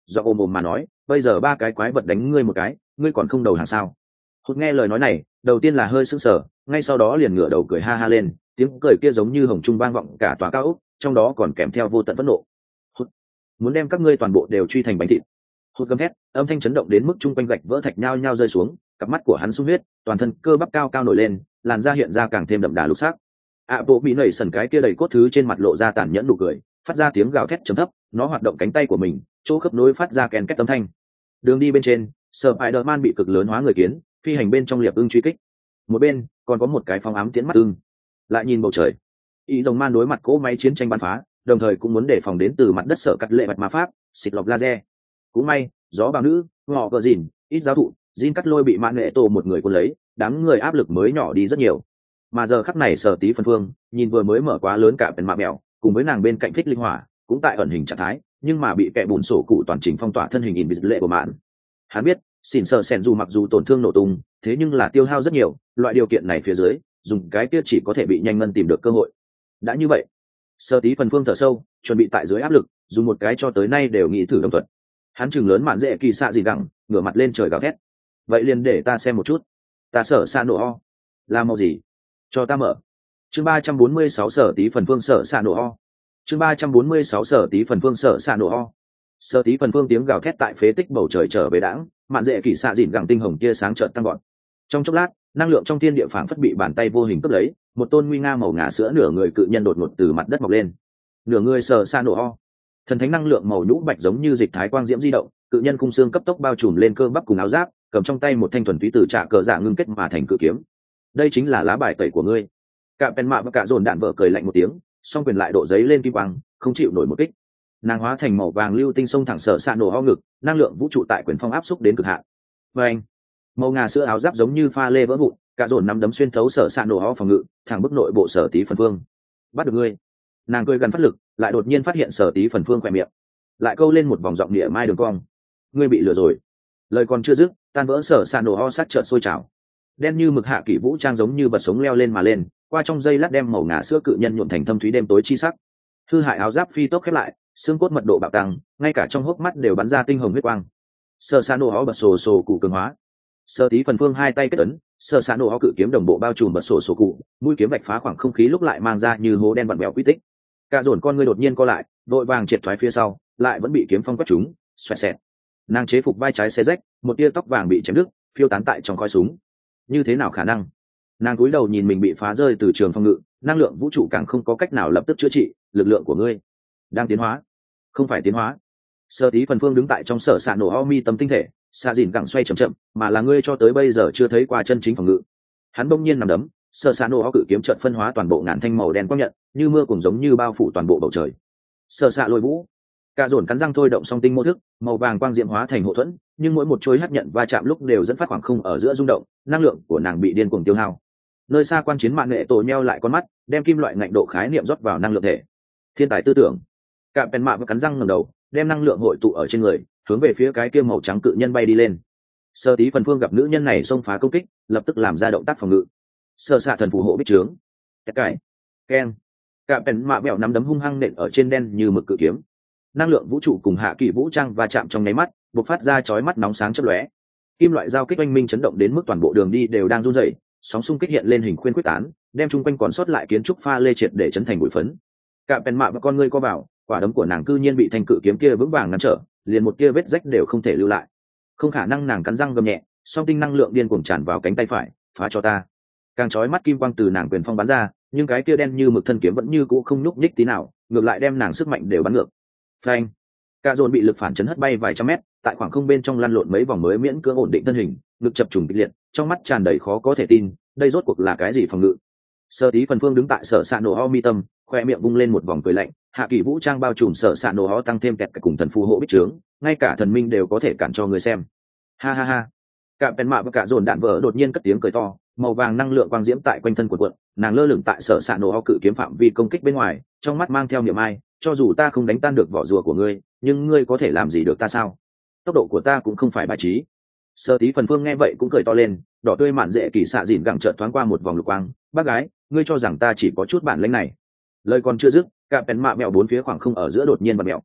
do ôm ôm mà nói, bây giờ ba cái quái vật đánh ngươi một cái, ngươi còn không đầu hàng sao? Hụt nghe lời nói này, đầu tiên là hơi sững sờ, ngay sau đó liền ngửa đầu cười ha ha lên, tiếng cười kia giống như hồng trung vang vọng cả tòa cao ốc, trong đó còn kèm theo vô tận phẫn nộ. Hụt, muốn đem các ngươi toàn bộ đều truy thành bánh thịt. Hụt gầm thét, âm thanh chấn động đến mức trung quanh gạch vỡ thạch nhao nhao rơi xuống, cặp mắt của hắn sung huyết, toàn thân cơ bắp cao cao nổi lên, làn da hiện ra càng thêm đậm đà lục sắc. Bộ bị nảy sần cái kia đầy cốt thứ trên mặt lộ ra tàn nhẫn nụ cười, phát ra tiếng gào thét trầm thấp, nó hoạt động cánh tay của mình, chỗ khớp nối phát ra kèn két âm thanh. Đường đi bên trên, Spider-Man bị cực lớn hóa người kiến, phi hành bên trong liệp ưng truy kích. Một bên còn có một cái phóng ám tiễn mắt ưng. Lại nhìn bầu trời, ý rồng man đối mặt cỗ máy chiến tranh bắn phá, đồng thời cũng muốn đề phòng đến từ mặt đất sở cắt lệ bạch ma pháp, xịt lọc laser. Cũng may, gió bão nữ, ngọ vợ dìn, ít giáo thụ, Jin cắt lôi bị mạng nghệ tổ một người cuốn lấy, đám người áp lực mới nhỏ đi rất nhiều. Mà giờ khắc này Sở Tí phân phương nhìn vừa mới mở quá lớn cả bên mạ mèo, cùng với nàng bên cạnh thích linh hỏa cũng tại ẩn hình trạng thái, nhưng mà bị kẻ bùn sổ cụ toàn trình phong tỏa thân hình invisible của mạn. Hắn biết xỉn sợ sẻn dù mặc dù tổn thương nổ tung, thế nhưng là tiêu hao rất nhiều, loại điều kiện này phía dưới dùng cái kia chỉ có thể bị nhanh ngân tìm được cơ hội. Đã như vậy, Sở Tí phần phương thở sâu, chuẩn bị tại dưới áp lực dùng một cái cho tới nay đều nghĩ thử đồng thuận. Hắn chừng lớn mạn dễ kỳ xạ gì gẳng, ngửa mặt lên trời gào thét, vậy liền để ta xem một chút, ta sở xạ nổ o là màu gì, cho ta mở. Chương 346 Sở Tí phần phương sở xạ nổ o. Chương 346 Sở Tí phần phương sở xạ nổ o. Sở Tí phần phương tiếng gào thét tại phế tích bầu trời trở về đãng, mạn dễ kỳ xạ dịn gẳng tinh hồng tia sáng chợt tăng gọn. Trong chốc lát, năng lượng trong thiên địa phảng phất bị bàn tay vô hình cướp lấy, một tôn nguy nga màu ngà sữa nửa người cự nhân đột ngột từ mặt đất mọc lên. Nửa người sở xạ nổ o. Thần thánh năng lượng màu nhũ bạch giống như dịch thái quang diễm di động, cự nhân cung xương cấp tốc bao trùm lên cơ bắp cùng áo giáp, cầm trong tay một thanh thuần túy từ trạ cờ dạ ngưng kết mà thành cự kiếm. Đây chính là lá bài tẩy của ngươi. Cả pen mạ và cả dồn đạn vợ cười lạnh một tiếng, song quyền lại độ giấy lên kim quang, không chịu nổi một kích. Nàng hóa thành màu vàng lưu tinh sông thẳng sở xạ nổ ho ngực, năng lượng vũ trụ tại quyền phong áp xúc đến cực hạn. Và anh, màu ngà sữa áo giáp giống như pha lê vỡ vụn, cả dồn nắm đấm xuyên thấu sở xạ nổ ho phòng ngự, thẳng bức nội bộ Sở Tí phần phương. Bắt được ngươi. Nàng cười gần phát lực, lại đột nhiên phát hiện Sở Tí phần phương khỏe miệng, lại câu lên một vòng giọng địa mai đường cong. Ngươi bị lừa rồi. Lời còn chưa dứt, tan vỡ sở xạ nổ ho sát trợn sôi trào. Đen như mực hạ kỷ vũ trang giống như vật sống leo lên mà lên, qua trong dây lát đem màu ngà sữa cự nhân nhuộm thành thâm thúy đêm tối chi sắc. Hư hại áo giáp phi tốc khép lại, xương cốt mật độ bạo tăng, ngay cả trong hốc mắt đều bắn ra tinh hồng huyết quang. Sở xạ nổ ho bật sổ sổ cụ cường hóa. Sở Tí phần phương hai tay kết ấn, sở xạ nổ ho cự kiếm đồng bộ bao trùm bật sổ sổ cụ, mũi kiếm vạch phá khoảng không khí lúc lại mang ra như hố đen vặn vẹo quy tích. Cả dồn con ngươi đột nhiên co lại, đội vàng triệt thoái phía sau, lại vẫn bị kiếm phong quét trúng, xoẹt xẹt. Nàng chế phục vai trái xé rách, một tia tóc vàng bị chém đứt, phiêu tán tại trong khói súng. Như thế nào khả năng? Nàng cúi đầu nhìn mình bị phá rơi từ trường phòng ngự, năng lượng vũ trụ càng không có cách nào lập tức chữa trị, lực lượng của ngươi đang tiến hóa. Không phải tiến hóa. Sở Tí phần phương đứng tại trong sở xạ nổ ho mi tâm tinh thể, xạ dìn gẳng xoay chậm chậm, mà là ngươi cho tới bây giờ chưa thấy qua chân chính phòng ngự. Hắn bỗng nhiên nằm đấm, sở xạ nổ ho cự kiếm trận phân hóa toàn bộ ngàn thanh màu đen quang nhận, như mưa cùng giống như bao phủ toàn bộ bầu trời. Sở xạ lôi vũ. Cả dồn cắn răng thôi động song tinh mô thức, màu vàng quang diễm hóa thành hộ thuẫn, nhưng mỗi một chối hấp nhận va chạm lúc đều dẫn phát khoảng không ở giữa rung động, năng lượng của nàng bị điên cuồng tiêu hao. Nơi xa quan chiến mạng nghệ tổ nheo lại con mắt, đem kim loại ngạnh độ khái niệm rót vào năng lượng thể. Thiên tài tư tưởng. Cả pen mạ và cắn răng ngẩng đầu, đem năng lượng hội tụ ở trên người, hướng về phía cái kia màu trắng cự nhân bay đi lên. Sở Tí phần phương gặp nữ nhân này xông phá công kích, lập tức làm ra động tác phòng ngự. Sở xạ thần phù hộ bích trướng. Cái keng. Cả pen mạ bẹo nắm đấm hung hăng nện ở trên đen như mực cự kiếm. Năng lượng vũ trụ cùng hạ kỳ vũ trang va chạm trong nháy mắt, bộc phát ra chói mắt nóng sáng chớp lóe. Kim loại giao kích oanh minh chấn động đến mức toàn bộ đường đi đều đang run rẩy, sóng xung kích hiện lên hình khuyên quyết tán, đem chung quanh còn sót lại kiến trúc pha lê triệt để chấn thành bụi phấn. Cả pen mạ và con ngươi co vào, quả đấm của nàng cư nhiên bị thanh cự kiếm kia vững vàng ngăn trở, liền một tia vết rách đều không thể lưu lại. Không khả năng, nàng cắn răng gầm nhẹ, song tinh năng lượng điên cuồng tràn vào cánh tay phải, phá cho ta. Càng chói mắt kim quang từ nàng quyền phong bắn ra, nhưng cái kia đen như mực thân kiếm vẫn như cũ không nhúc nhích tí nào, ngược lại đem nàng sức mạnh đều bắn ngược. Phanh. Cả dồn bị lực phản chấn hất bay vài trăm mét, tại khoảng không bên trong lăn lộn mấy vòng mới miễn cưỡng ổn định thân hình, ngực chập trùng kịch liệt, trong mắt tràn đầy khó có thể tin, đây rốt cuộc là cái gì phòng ngự? Sở Tí phần phương đứng tại sở xạ nổ ho mi tâm, khoe miệng vung lên một vòng cười lạnh, hạ kỳ vũ trang bao trùm sở xạ nổ ho tăng thêm kẹt cả cùng thần phù hộ bích trướng, ngay cả thần minh đều có thể cản cho người xem. Ha ha ha. Cả pen mạ và cả dồn đạn vỡ đột nhiên cất tiếng cười to, màu vàng năng lượng quang diễm tại quanh thân của cuộn, nàng lơ lửng tại sở xạ nổ ho cự kiếm phạm vi công kích bên ngoài, trong mắt mang theo niệm ai, cho dù ta không đánh tan được vỏ rùa của ngươi, nhưng ngươi có thể làm gì được ta sao? Tốc độ của ta cũng không phải bài trí. Sở Tí phần phương nghe vậy cũng cười to lên, đỏ tươi mạn dễ kỳ xạ dìn gẳng trợn thoáng qua một vòng lục quang. Bác gái, ngươi cho rằng ta chỉ có chút bản lĩnh này? Lời còn chưa dứt, cả pen mạ mẹo bốn phía khoảng không ở giữa đột nhiên bật mẹo.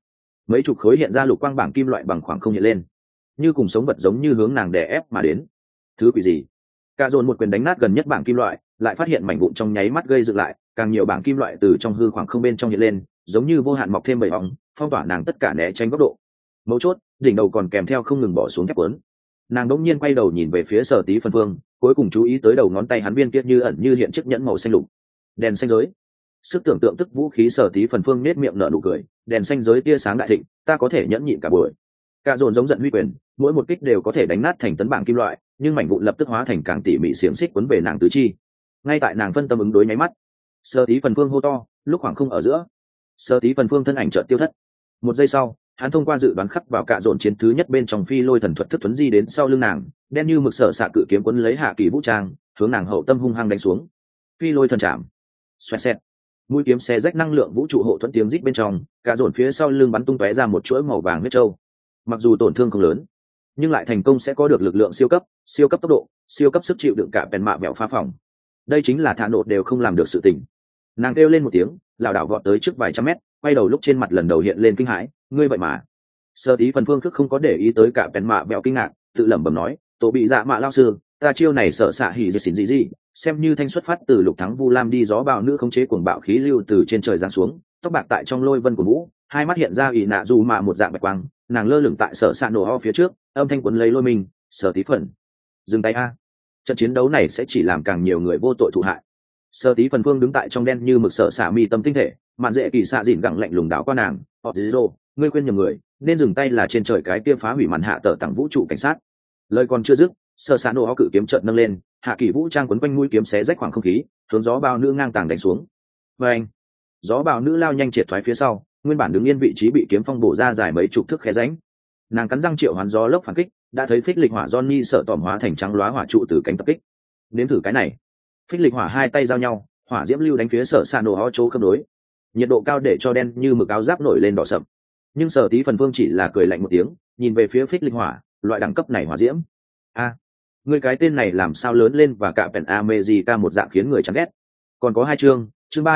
mấy chục khối hiện ra lục quang bảng kim loại bằng khoảng không hiện lên, như cùng sống vật giống như hướng nàng đè ép mà đến. Thứ quỷ gì? Cả dồn một quyền đánh nát gần nhất bảng kim loại, lại phát hiện mảnh vụn trong nháy mắt gây dựng lại, càng nhiều bảng kim loại từ trong hư khoảng không bên trong hiện lên, giống như vô hạn mọc thêm bảy hóng, phong tỏa nàng tất cả né tránh góc độ. Mấu chốt, đỉnh đầu còn kèm theo không ngừng bỏ xuống thép quấn. Nàng đỗng nhiên quay đầu nhìn về phía Sở Tí Phân Phương, cuối cùng chú ý tới đầu ngón tay hắn viên kia như ẩn như hiện chiếc nhẫn màu xanh lục. Đèn xanh giới. Sức tưởng tượng tức vũ khí Sở Tí Phân Phương nết miệng nở nụ cười, đèn xanh giới tia sáng đại thịnh, ta có thể nhẫn nhịn cả buổi. Cả dồn giống giận huy quyền, mỗi một kích đều có thể đánh nát thành tấn bảng kim loại, nhưng mảnh vụn lập tức hóa thành càng tỉ mỉ xiềng xích quấn về nàng tứ chi. Ngay tại nàng phân tâm ứng đối nháy mắt, Sở Tí Phân Phương hô to, lúc khoảng không ở giữa. Sở Tí Phân Phương thân ảnh chợt tiêu thất. Một giây sau, hắn thông qua dự đoán khắc vào cạ dồn chiến thứ nhất bên trong phi lôi thần thuật thức thuấn di đến sau lưng nàng, đen như mực sở xạ cự kiếm quấn lấy hạ kỳ vũ trang, hướng nàng hậu tâm hung hăng đánh xuống. Phi lôi thần chạm, xoẹt xẹt, mũi kiếm xé rách năng lượng vũ trụ hộ thuẫn tiếng rít bên trong, cạ dồn phía sau lưng bắn tung tóe ra một chuỗi màu vàng huyết châu. Mặc dù tổn thương không lớn, nhưng lại thành công sẽ có được lực lượng siêu cấp tốc độ, siêu cấp sức chịu đựng cả bèn mạ bẹo phá phòng. Đây chính là thả nộ đều không làm được sự tình. Nàng kêu lên một tiếng, lảo đảo vọt tới trước vài trăm mét, quay đầu lúc trên mặt lần đầu hiện lên kinh hãi, ngươi vậy mà. Sở Tí Phân Phương thức không có để ý tới cả bèn mạ bẹo kinh ngạc, tự lẩm bẩm nói, tổ bị dạ mạ lao sư, ta chiêu này sợ xạ hỉ gì xỉn gì, xem như thanh xuất phát từ lục thắng vu lam đi gió bào nữ khống chế cuồng bạo khí lưu từ trên trời giáng xuống, tóc bạc tại trong lôi vân của vũ, hai mắt hiện ra ỷ nạ dù mà một dạng bạch quang, nàng lơ lửng tại sở xạ nổ ho phía trước, âm thanh quấn lấy lôi mình, Sở Tí Phần, dừng tay a. Trận chiến đấu này sẽ chỉ làm càng nhiều người vô tội thụ hại. Sở Tí Phân Phương đứng tại trong đen như mực sở xạ mi tâm tinh thể, mạn dễ kỳ xạ dỉn gẳng lạnh lùng đảo qua nàng, họ zero, ngươi khuyên nhầm người, nên dừng tay là trên trời cái kia phá hủy màn hạ tờ tặng vũ trụ cảnh sát. Lời còn chưa dứt, sở xạ nổ ho cự kiếm chợt nâng lên, hạ kỳ vũ trang quấn quanh mũi kiếm xé rách khoảng không khí, hướng gió bào nữ ngang tàng đánh xuống. Và anh, gió bào nữ lao nhanh triệt thoái phía sau, nguyên bản đứng yên vị trí bị kiếm phong bổ ra dài mấy chục thước khe rãnh. Nàng cắn răng triệu hoán gió lốc phản kích, đã thấy phích lịch hỏa Johnny sợ tòm hóa thành trắng lóa hỏa trụ từ cánh tập kích. Nếm thử cái này. Phích lịch hỏa hai tay giao nhau, hỏa diễm lưu đánh phía sở xạ nổ ho chỗ khớp đối, nhiệt độ cao để cho đen như mực áo giáp nổi lên đỏ sậm. Nhưng Sở Tí Phân Phương chỉ là cười lạnh một tiếng, nhìn về phía phích lịch hỏa, loại đẳng cấp này hỏa diễm. A, người cái tên này làm sao lớn lên và cả pèn America một dạng khiến người chán ghét. Còn có hai chương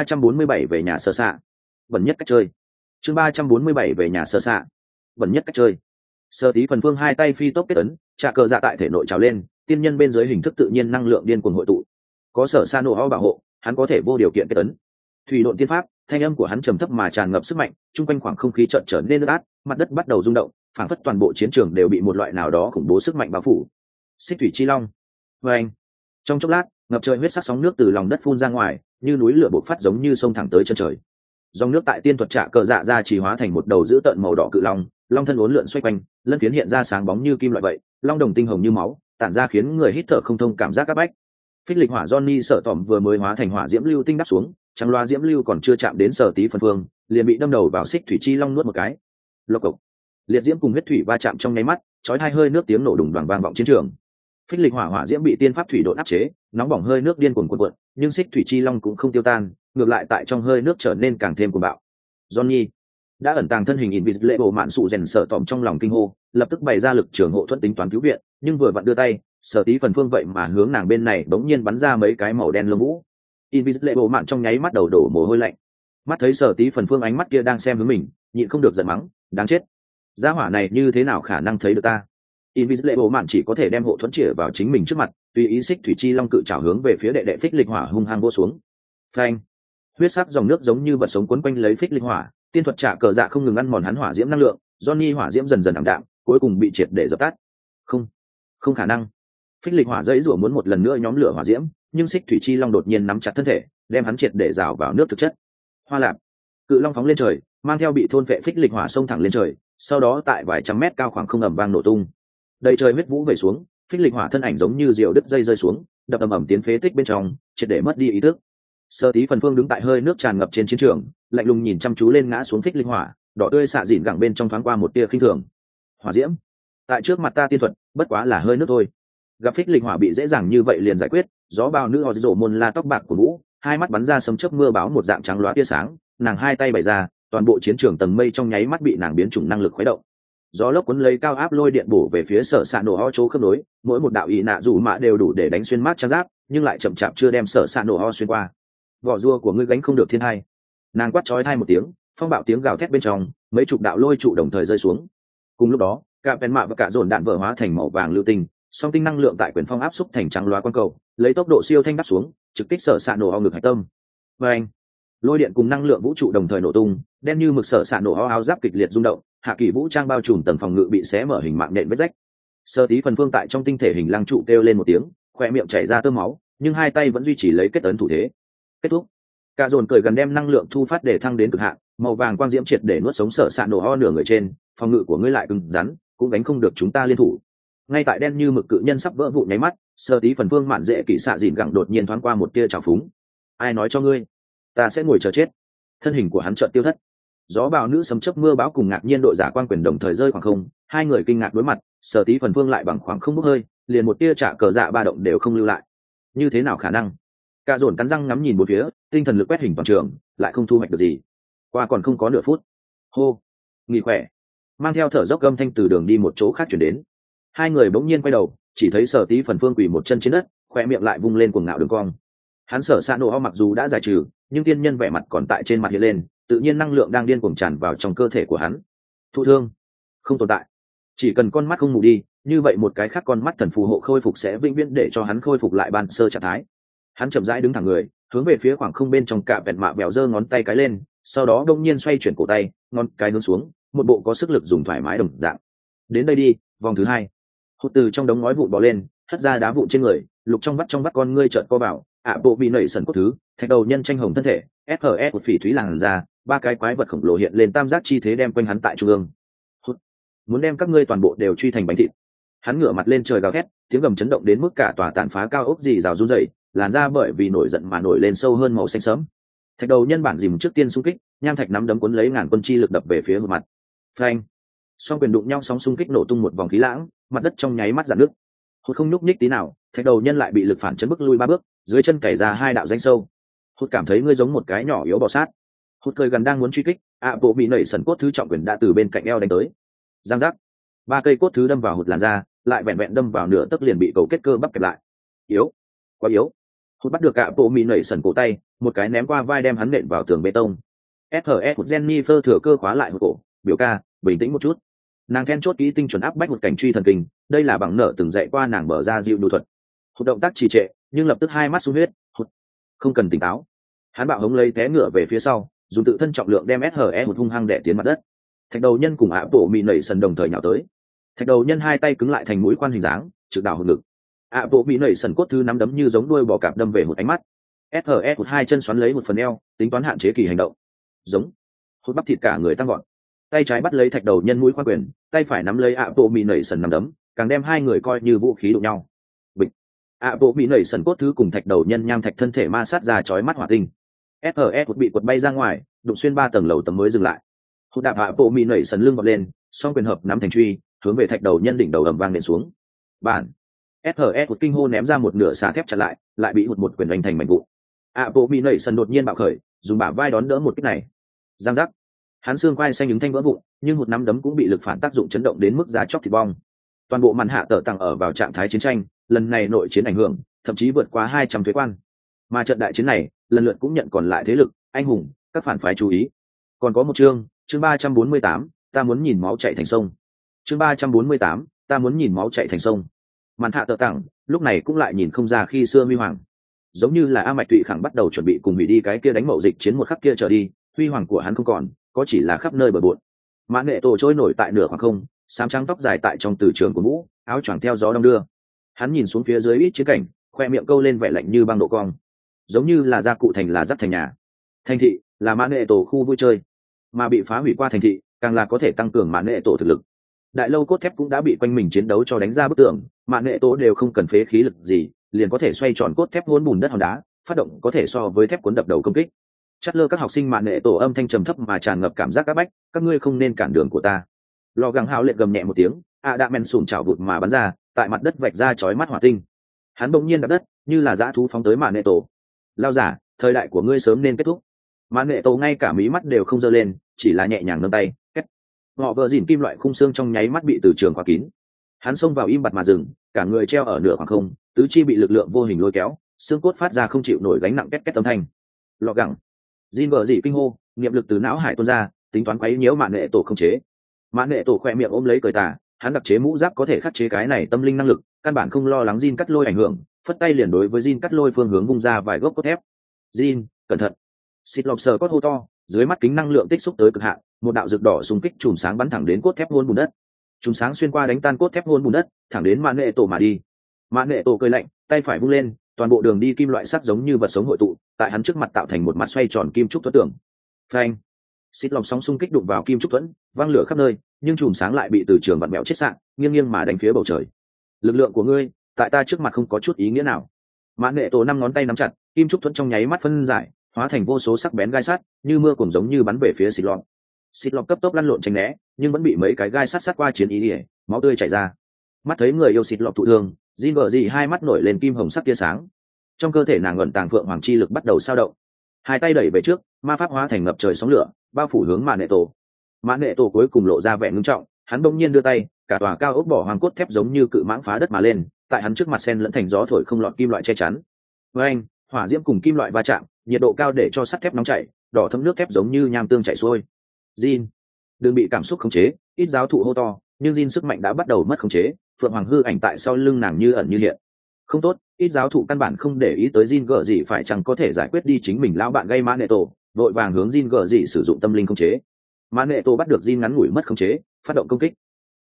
347 về nhà sơ xạ. Bẩn nhất cách chơi. Chương 347 về nhà sơ xạ. Bẩn nhất cách chơi. Sở Tí Phân Phương hai tay phi tốc kết ấn, trà cờ dạ tại thể nội trào lên, tiên nhân bên dưới hình thức tự nhiên năng lượng điên cuồng hội tụ. Có sở sa nổ ho bảo hộ, hắn có thể vô điều kiện kết ấn. Thủy độn tiên pháp, thanh âm của hắn trầm thấp mà tràn ngập sức mạnh, chung quanh khoảng không khí chợt trở nên ướt át, mặt đất bắt đầu rung động, phảng phất toàn bộ chiến trường đều bị một loại nào đó khủng bố sức mạnh bao phủ. Xích thủy chi long. Và anh, trong chốc lát, ngập trời huyết sắc sóng nước từ lòng đất phun ra ngoài, như núi lửa bộc phát giống như sông thẳng tới chân trời. Dòng nước tại tiên thuật trạ cờ dạ ra chỉ hóa thành một đầu dữ tợn màu đỏ cự long, long thân uốn lượn xoay quanh, lân phiến hiện ra sáng bóng như kim loại vậy, long đồng tinh hồng như máu, tản ra khiến người hít thở không thông cảm giác áp bách. Phích lịch hỏa Johnny sợ tỏm vừa mới hóa thành hỏa diễm lưu tinh đắp xuống, trắng loa diễm lưu còn chưa chạm đến Sở Tí Phân Phương, liền bị đâm đầu vào xích thủy chi long nuốt một cái. Lộc cộc, liệt diễm cùng huyết thủy va chạm trong nháy mắt, chói hai hơi nước tiếng nổ đùng đoàng vang vọng chiến trường. Phích lịch hỏa diễm bị tiên pháp thủy độ áp chế, nóng bỏng hơi nước điên cuồng cuộn, nhưng xích thủy chi long cũng không tiêu tan, ngược lại tại trong hơi nước trở nên càng thêm cuồng bạo. Johnny đã ẩn tàng thân hình invisible mạn sụ rèn sợ tỏm trong lòng kinh hô, lập tức bày ra lực trường hộ thuẫn tính toán cứu viện, nhưng vừa vặn đưa tay, Sở Tí Phân Phương vậy mà hướng nàng bên này bỗng nhiên bắn ra mấy cái màu đen lông vũ. Invisible mạn trong nháy mắt đầu đổ mồ hôi lạnh, mắt thấy Sở Tí Phân Phương ánh mắt kia đang xem hướng mình, nhịn không được giận mắng, đáng chết, gia hỏa này như thế nào khả năng thấy được ta. Invisible mạn chỉ có thể đem hộ thuẫn chĩa vào chính mình trước mặt, tùy ý xích thủy chi long cự trảo hướng về phía đệ đệ phích lịch hỏa hung hăng vô xuống. Phanh, huyết sắc dòng nước giống như vật sống quấn quanh lấy phích lịch hỏa, tiên thuật trả cờ dạ không ngừng ăn mòn hắn hỏa diễm năng lượng. Johnny hỏa diễm dần dần ảm đạm, cuối cùng bị triệt để dập tắt. Không khả năng. Phích lịch hỏa dãy rủa muốn một lần nữa nhóm lửa hỏa diễm, nhưng xích thủy chi long đột nhiên nắm chặt thân thể, đem hắn triệt để rào vào nước thực chất. Hoa lạp, cự long phóng lên trời, mang theo bị thôn phệ phích lịch hỏa xông thẳng lên trời, sau đó tại vài trăm mét cao khoảng không ầm vang nổ tung. Đầy trời huyết vũ vẩy xuống, phích lịch hỏa thân ảnh giống như diều đứt dây rơi xuống, đập ầm ầm tiến phế tích bên trong, triệt để mất đi ý thức. Sở Tí Phân Phương đứng tại hơi nước tràn ngập trên chiến trường, lạnh lùng nhìn chăm chú lên ngã xuống phích linh hỏa, đỏ tươi xạ dịn gẳng bên trong thoáng qua một tia khinh thường. Hỏa diễm, tại trước mặt ta tiên thuật, bất quá là hơi nước thôi. Gặp phích linh hỏa bị dễ dàng như vậy liền giải quyết, gió bao nữ họ rổ môn la tóc bạc của vũ, hai mắt bắn ra sấm chớp mưa báo một dạng trắng loá tia sáng, nàng hai tay bày ra, toàn bộ chiến trường tầng mây trong nháy mắt bị nàng biến chủng năng lực khuấy động. Gió lốc cuốn lấy cao áp lôi điện bổ về phía sở xạ nổ ho chỗ khớp nối, mỗi một đạo ý nạ dù mạ đều đủ để đánh xuyên mát trang giáp, nhưng lại chậm chạp chưa đem sở xạ nổ ho xuyên qua. Vỏ rùa của ngươi gánh không được thiên hai. Nàng quát chói thai một tiếng, phong bạo tiếng gào thét bên trong, mấy chục đạo lôi trụ đồng thời rơi xuống. Cùng lúc đó cả bèn mạ và cả dồn đạn vỡ hóa thành màu vàng lưu tinh, song tinh năng lượng tại quyền phong áp xúc thành trắng loá quang cầu, lấy tốc độ siêu thanh đáp xuống, trực kích sở xạ nổ ao ngực hải tâm. Và anh, lôi điện cùng năng lượng vũ trụ đồng thời nổ tung, đen như mực sở xạ nổ ao áo giáp kịch liệt rung động, hạ kỳ vũ trang bao trùm tầng phòng ngự bị xé mở hình mạng nện vết rách. Sơ tí phần phương tại trong tinh thể hình lăng trụ kêu lên một tiếng, khoe miệng chảy ra tơ máu, nhưng hai tay vẫn duy trì lấy kết ấn thủ thế. Kết thúc. Cả dồn cười gần đem năng lượng thu phát để thăng đến cực hạn, màu vàng quang diễm triệt để nuốt sống sở xạ nổ ho nửa người trên, phòng ngự của ngươi lại cứng rắn, cũng đánh không được chúng ta liên thủ. Ngay tại đen như mực cự nhân sắp vỡ vụn nháy mắt, sơ tí phần phương mạn dễ kỵ xạ dìn gẳng đột nhiên thoáng qua một tia trào phúng. Ai nói cho ngươi, ta sẽ ngồi chờ chết. Thân hình của hắn chợt tiêu thất. Gió bão nữ sấm chớp mưa bão cùng ngạc nhiên đội giả quan quyền đồng thời rơi khoảng không, hai người kinh ngạc đối mặt, sơ tí phần phương lại bằng khoảng không bốc hơi, liền một tia trả cờ dạ ba động đều không lưu lại. Như thế nào khả năng? Cả dồn cắn răng ngắm nhìn bốn phía, tinh thần lực quét hình toàn trường, lại không thu hoạch được gì. Qua còn không có nửa phút. Hô, nghỉ khỏe. Mang theo thở dốc gâm thanh từ đường đi một chỗ khác chuyển đến. Hai người bỗng nhiên quay đầu, chỉ thấy sở tí phần phương quỳ một chân trên đất, khoe miệng lại vung lên cuồng ngạo đường cong. Hắn sở xạ nổ ho mặc dù đã giải trừ, nhưng tiên nhân vẻ mặt còn tại trên mặt hiện lên, tự nhiên năng lượng đang điên cuồng tràn vào trong cơ thể của hắn. Thụ thương không tồn tại, chỉ cần con mắt không mù đi, như vậy một cái khác con mắt thần phù hộ khôi phục sẽ vĩnh viễn để cho hắn khôi phục lại ban sơ trạng thái. Hắn chậm rãi đứng thẳng người, hướng về phía khoảng không bên trong cạ vẹn mạ bèo giơ ngón tay cái lên, sau đó đông nhiên xoay chuyển cổ tay, ngón cái hướng xuống, một bộ có sức lực dùng thoải mái đồng dạng. Đến đây đi, vòng thứ hai. Hụt từ trong đống ngói vụn bò lên, hất ra đá vụn trên người, lục trong vắt con ngươi trợn co bảo, bộ bị nảy sần cốt thứ, thạch đầu nhân tranh hồng thân thể, SHS một phỉ thúy làn ra, ba cái quái vật khổng lồ hiện lên tam giác chi thế đem quanh hắn tại trung ương. Hụt, muốn đem các ngươi toàn bộ đều truy thành bánh thịt. Hắn ngửa mặt lên trời gào thét, tiếng gầm chấn động đến mức cả tòa tàn phá cao ốc rì rào run rẩy, làn ra bởi vì nổi giận mà nổi lên sâu hơn màu xanh sẫm. Thạch đầu nhân bản dìm trước tiên xung kích, nham thạch nắm đấm cuốn lấy ngàn quân chi lực đập về phía một mặt. Phanh! Song quyền đụng nhau, sóng xung kích nổ tung một vòng khí lãng, mặt đất trong nháy mắt rạn nứt. Hụt không nhúc nhích tí nào, thạch đầu nhân lại bị lực phản chấn bức lui ba bước, dưới chân cày ra hai đạo danh sâu. Hụt cảm thấy ngươi giống một cái nhỏ yếu bò sát. Hụt cười gần đang muốn truy kích, bộ bị nảy sần cốt thứ trọng quyền đã từ bên cạnh eo đánh tới. Giang giác! Ba cây cốt thứ đâm vào hụt làn da, lại vẹn vẹn đâm vào nửa tấc liền bị cầu kết cơ bắp kẹp lại. Yếu, quá yếu. Hụt bắt được bộ bị nảy sần cổ tay, một cái ném qua vai đem hắn nện vào tường bê tông. SHS hụt Jennifer thừa cơ khóa lại hụt cổ, biểu ca, bình tĩnh một chút. Nàng then chốt kỹ tinh chuẩn áp bách một cảnh truy thần kinh, đây là bằng nợ từng dạy qua nàng mở ra dịu đu thuật. Hụt động tác trì trệ, nhưng lập tức hai mắt sung huyết. Hụt không cần tỉnh táo. Hắn bạo hống lấy té ngựa về phía sau, dùng tự thân trọng lượng đem SHS hụt hung hăng đè tiến mặt đất. Thạch đầu nhân cùng bộ bị nảy sần đồng thời nhào tới. Thạch đầu nhân hai tay cứng lại thành mũi khoan hình dáng, trực đảo hụt ngực. Bộ bị nảy sần cốt thứ nắm đấm như giống đuôi bò cạp đâm về hụt ánh mắt. SHS hụt hai chân xoắn lấy một phần eo, tính toán hạn chế kỳ hành động. Giống. Hụt bắp thịt cả người tăng gọn, tay trái bắt lấy thạch đầu nhân mũi khoan quyền, tay phải nắm lấy bộ bị nảy sần nắm đấm, càng đem hai người coi như vũ khí đụng nhau. Bịch. Bộ bị nảy sần cốt thứ cùng thạch đầu nhân nham thạch thân thể ma sát ra chói mắt hỏa tinh. SHS hụt bị quật bay ra ngoài, đụng xuyên 3 tầng lầu tấm mới dừng lại. Hụt đạp bộ bị nảy sần lưng vọt lên, song quyền hợp nắm thành truy, hướng về thạch đầu nhân đỉnh đầu ầm vang nện xuống. Bản. SHS hụt kinh hô ném ra một nửa xà thép chặn lại bị hụt một quyền đánh thành mảnh vụn. Bộ bị nảy sần đột nhiên bạo khởi, dùng bả vai đón đỡ một kích này. Giang giác. Hắn xương quai xanh ứng thanh vỡ vụn, nhưng hụt nắm đấm cũng bị lực phản tác dụng chấn động đến mức giá chóc thịt bong. Toàn bộ màn hạ tở tàng ở vào trạng thái chiến tranh, lần này nội chiến ảnh hưởng, thậm chí vượt qua 200 thuế quan. Mà trận đại chiến này, lần lượt cũng nhận còn lại thế lực, anh hùng, các phản phái chú ý. Còn có một chương 348, ta muốn nhìn máu chảy thành sông. Chương 348, ta muốn nhìn máu chảy thành sông. Màn hạ tở tàng, lúc này cũng lại nhìn không ra khi xưa huy hoàng. Giống như là A Mạch Tụy Khẳng bắt đầu chuẩn bị cùng hủy đi cái kia đánh mậu dịch chiến một khắc kia trở đi, huy hoàng của hắn không còn, có chỉ là khắp nơi bờ bộn. Mã Nghệ Tổ trôi nổi tại nửa khoảng không, xám trắng tóc dài tại trong từ trường của mũ, áo choàng theo gió đông đưa. Hắn nhìn xuống phía dưới ít chiến cảnh, khoe miệng câu lên vẻ lạnh như băng độ cong. Giống như là gia cụ thành là dắt thành nhà. Thành thị là Mã Nghệ Tổ khu vui chơi, mà bị phá hủy qua thành thị, càng là có thể tăng cường Mã Nghệ Tổ thực lực. Đại lâu cốt thép cũng đã bị quanh mình chiến đấu cho đánh ra bức tường, Mã Nghệ Tổ đều không cần phế khí lực gì, liền có thể xoay tròn cốt thép hỗn bùn đất hòn đá, phát động có thể so với thép cuốn đập đầu công kích. Chát lơ các học sinh Mã Nghệ Tổ âm thanh trầm thấp mà tràn ngập cảm giác áp bách, các ngươi không nên cản đường của ta. Lò gắng hào lệ gầm nhẹ một tiếng, đã men sùn chảo vụt mà bắn ra, tại mặt đất vạch ra chói mắt hỏa tinh. Hắn bỗng nhiên đạp đất, như là dã thú phóng tới Mã Nghệ Tổ. Lao giả, thời đại của ngươi sớm nên kết thúc. Mã Nghệ Tổ ngay cả mí mắt đều không giơ lên, chỉ là nhẹ nhàng nâng tay, kết. Họ vờ dỉn kim loại khung xương trong nháy mắt bị từ trường khóa kín. Hắn xông vào im bặt mà dừng, cả người treo ở nửa khoảng không, tứ chi bị lực lượng vô hình lôi kéo, xương cốt phát ra không chịu nổi gánh nặng két két âm thanh. Lọ gẳng. Jin vợ dị kinh hô, niệm lực từ não hải tuôn ra, tính toán quấy nhiễu mạn nghệ tổ không chế. Mạn nghệ tổ khoe miệng ôm lấy cười tà, hắn đặc chế mũ giáp có thể khắc chế cái này tâm linh năng lực, căn bản không lo lắng Jin cắt lôi ảnh hưởng, phất tay liền đối với Jin cắt lôi phương hướng vung ra vài gốc cốt thép. Jin, cẩn thận! Xịt lọc sờ cốt hô to, dưới mắt kính năng lượng tích xúc tới cực hạn, một đạo rực đỏ xung kích chùm sáng bắn thẳng đến cốt thép hôn bùn đất. Chùm sáng xuyên qua đánh tan cốt thép hôn bùn đất, thẳng đến mạn nghệ tổ mà đi. Mạn nghệ tổ cười lạnh, tay phải vung lên, toàn bộ đường đi kim loại sắc giống như vật sống hội tụ, tại hắn trước mặt tạo thành một mặt xoay tròn kim trúc thuẫn tường. Phanh! Xịt lọc sóng xung kích đụng vào kim trúc thuẫn, văng lửa khắp nơi, nhưng chùm sáng lại bị từ trường vặn mèo chết sạn, nghiêng nghiêng mà đánh phía bầu trời. Lực lượng của ngươi, tại ta trước mặt không có chút ý nghĩa nào. Mạn nghệ tổ năm ngón tay nắm chặt, kim trúc thuẫn trong nháy mắt phân giải, hóa thành vô số sắc bén gai sắt, như mưa cùng giống như bắn về phía xịt lọc. Xịt lọc cấp tốc lăn lộn tránh né, nhưng vẫn bị mấy cái gai sắt sát qua chiến ý ỉa, máu tươi chảy ra. Mắt thấy người yêu xịt lọc thụ thương, Jin vợ gì hai mắt nổi lên kim hồng sắc tia sáng. Trong cơ thể nàng ẩn tàng phượng hoàng chi lực bắt đầu sao động, hai tay đẩy về trước, ma pháp hóa thành ngập trời sóng lửa, bao phủ hướng mạn nghệ tổ. Mạn nghệ tổ cuối cùng lộ ra vẻ ngưng trọng, hắn bỗng nhiên đưa tay, cả tòa cao ốc bỏ hoàng cốt thép giống như cự mãng phá đất mà lên, tại hắn trước mặt sen lẫn thành gió thổi không lọt kim loại che chắn. Với anh, hỏa diễm cùng kim loại va chạm, nhiệt độ cao để cho sắt thép nóng chảy, đỏ thấm nước thép giống như nham tương chảy xuôi. Jin, đừng bị cảm xúc khống chế, ít giáo thụ hô to, nhưng Jin sức mạnh đã bắt đầu mất khống chế, phượng hoàng hư ảnh tại sau lưng nàng như ẩn như hiện. Không tốt, ít giáo thụ căn bản không để ý tới Jin gở gì phải chẳng có thể giải quyết đi chính mình lão bạn gây mã nệ tổ, vội vàng hướng Jin gở gì sử dụng tâm linh khống chế. Mã nệ tổ bắt được Jin ngắn ngủi mất khống chế, phát động công kích.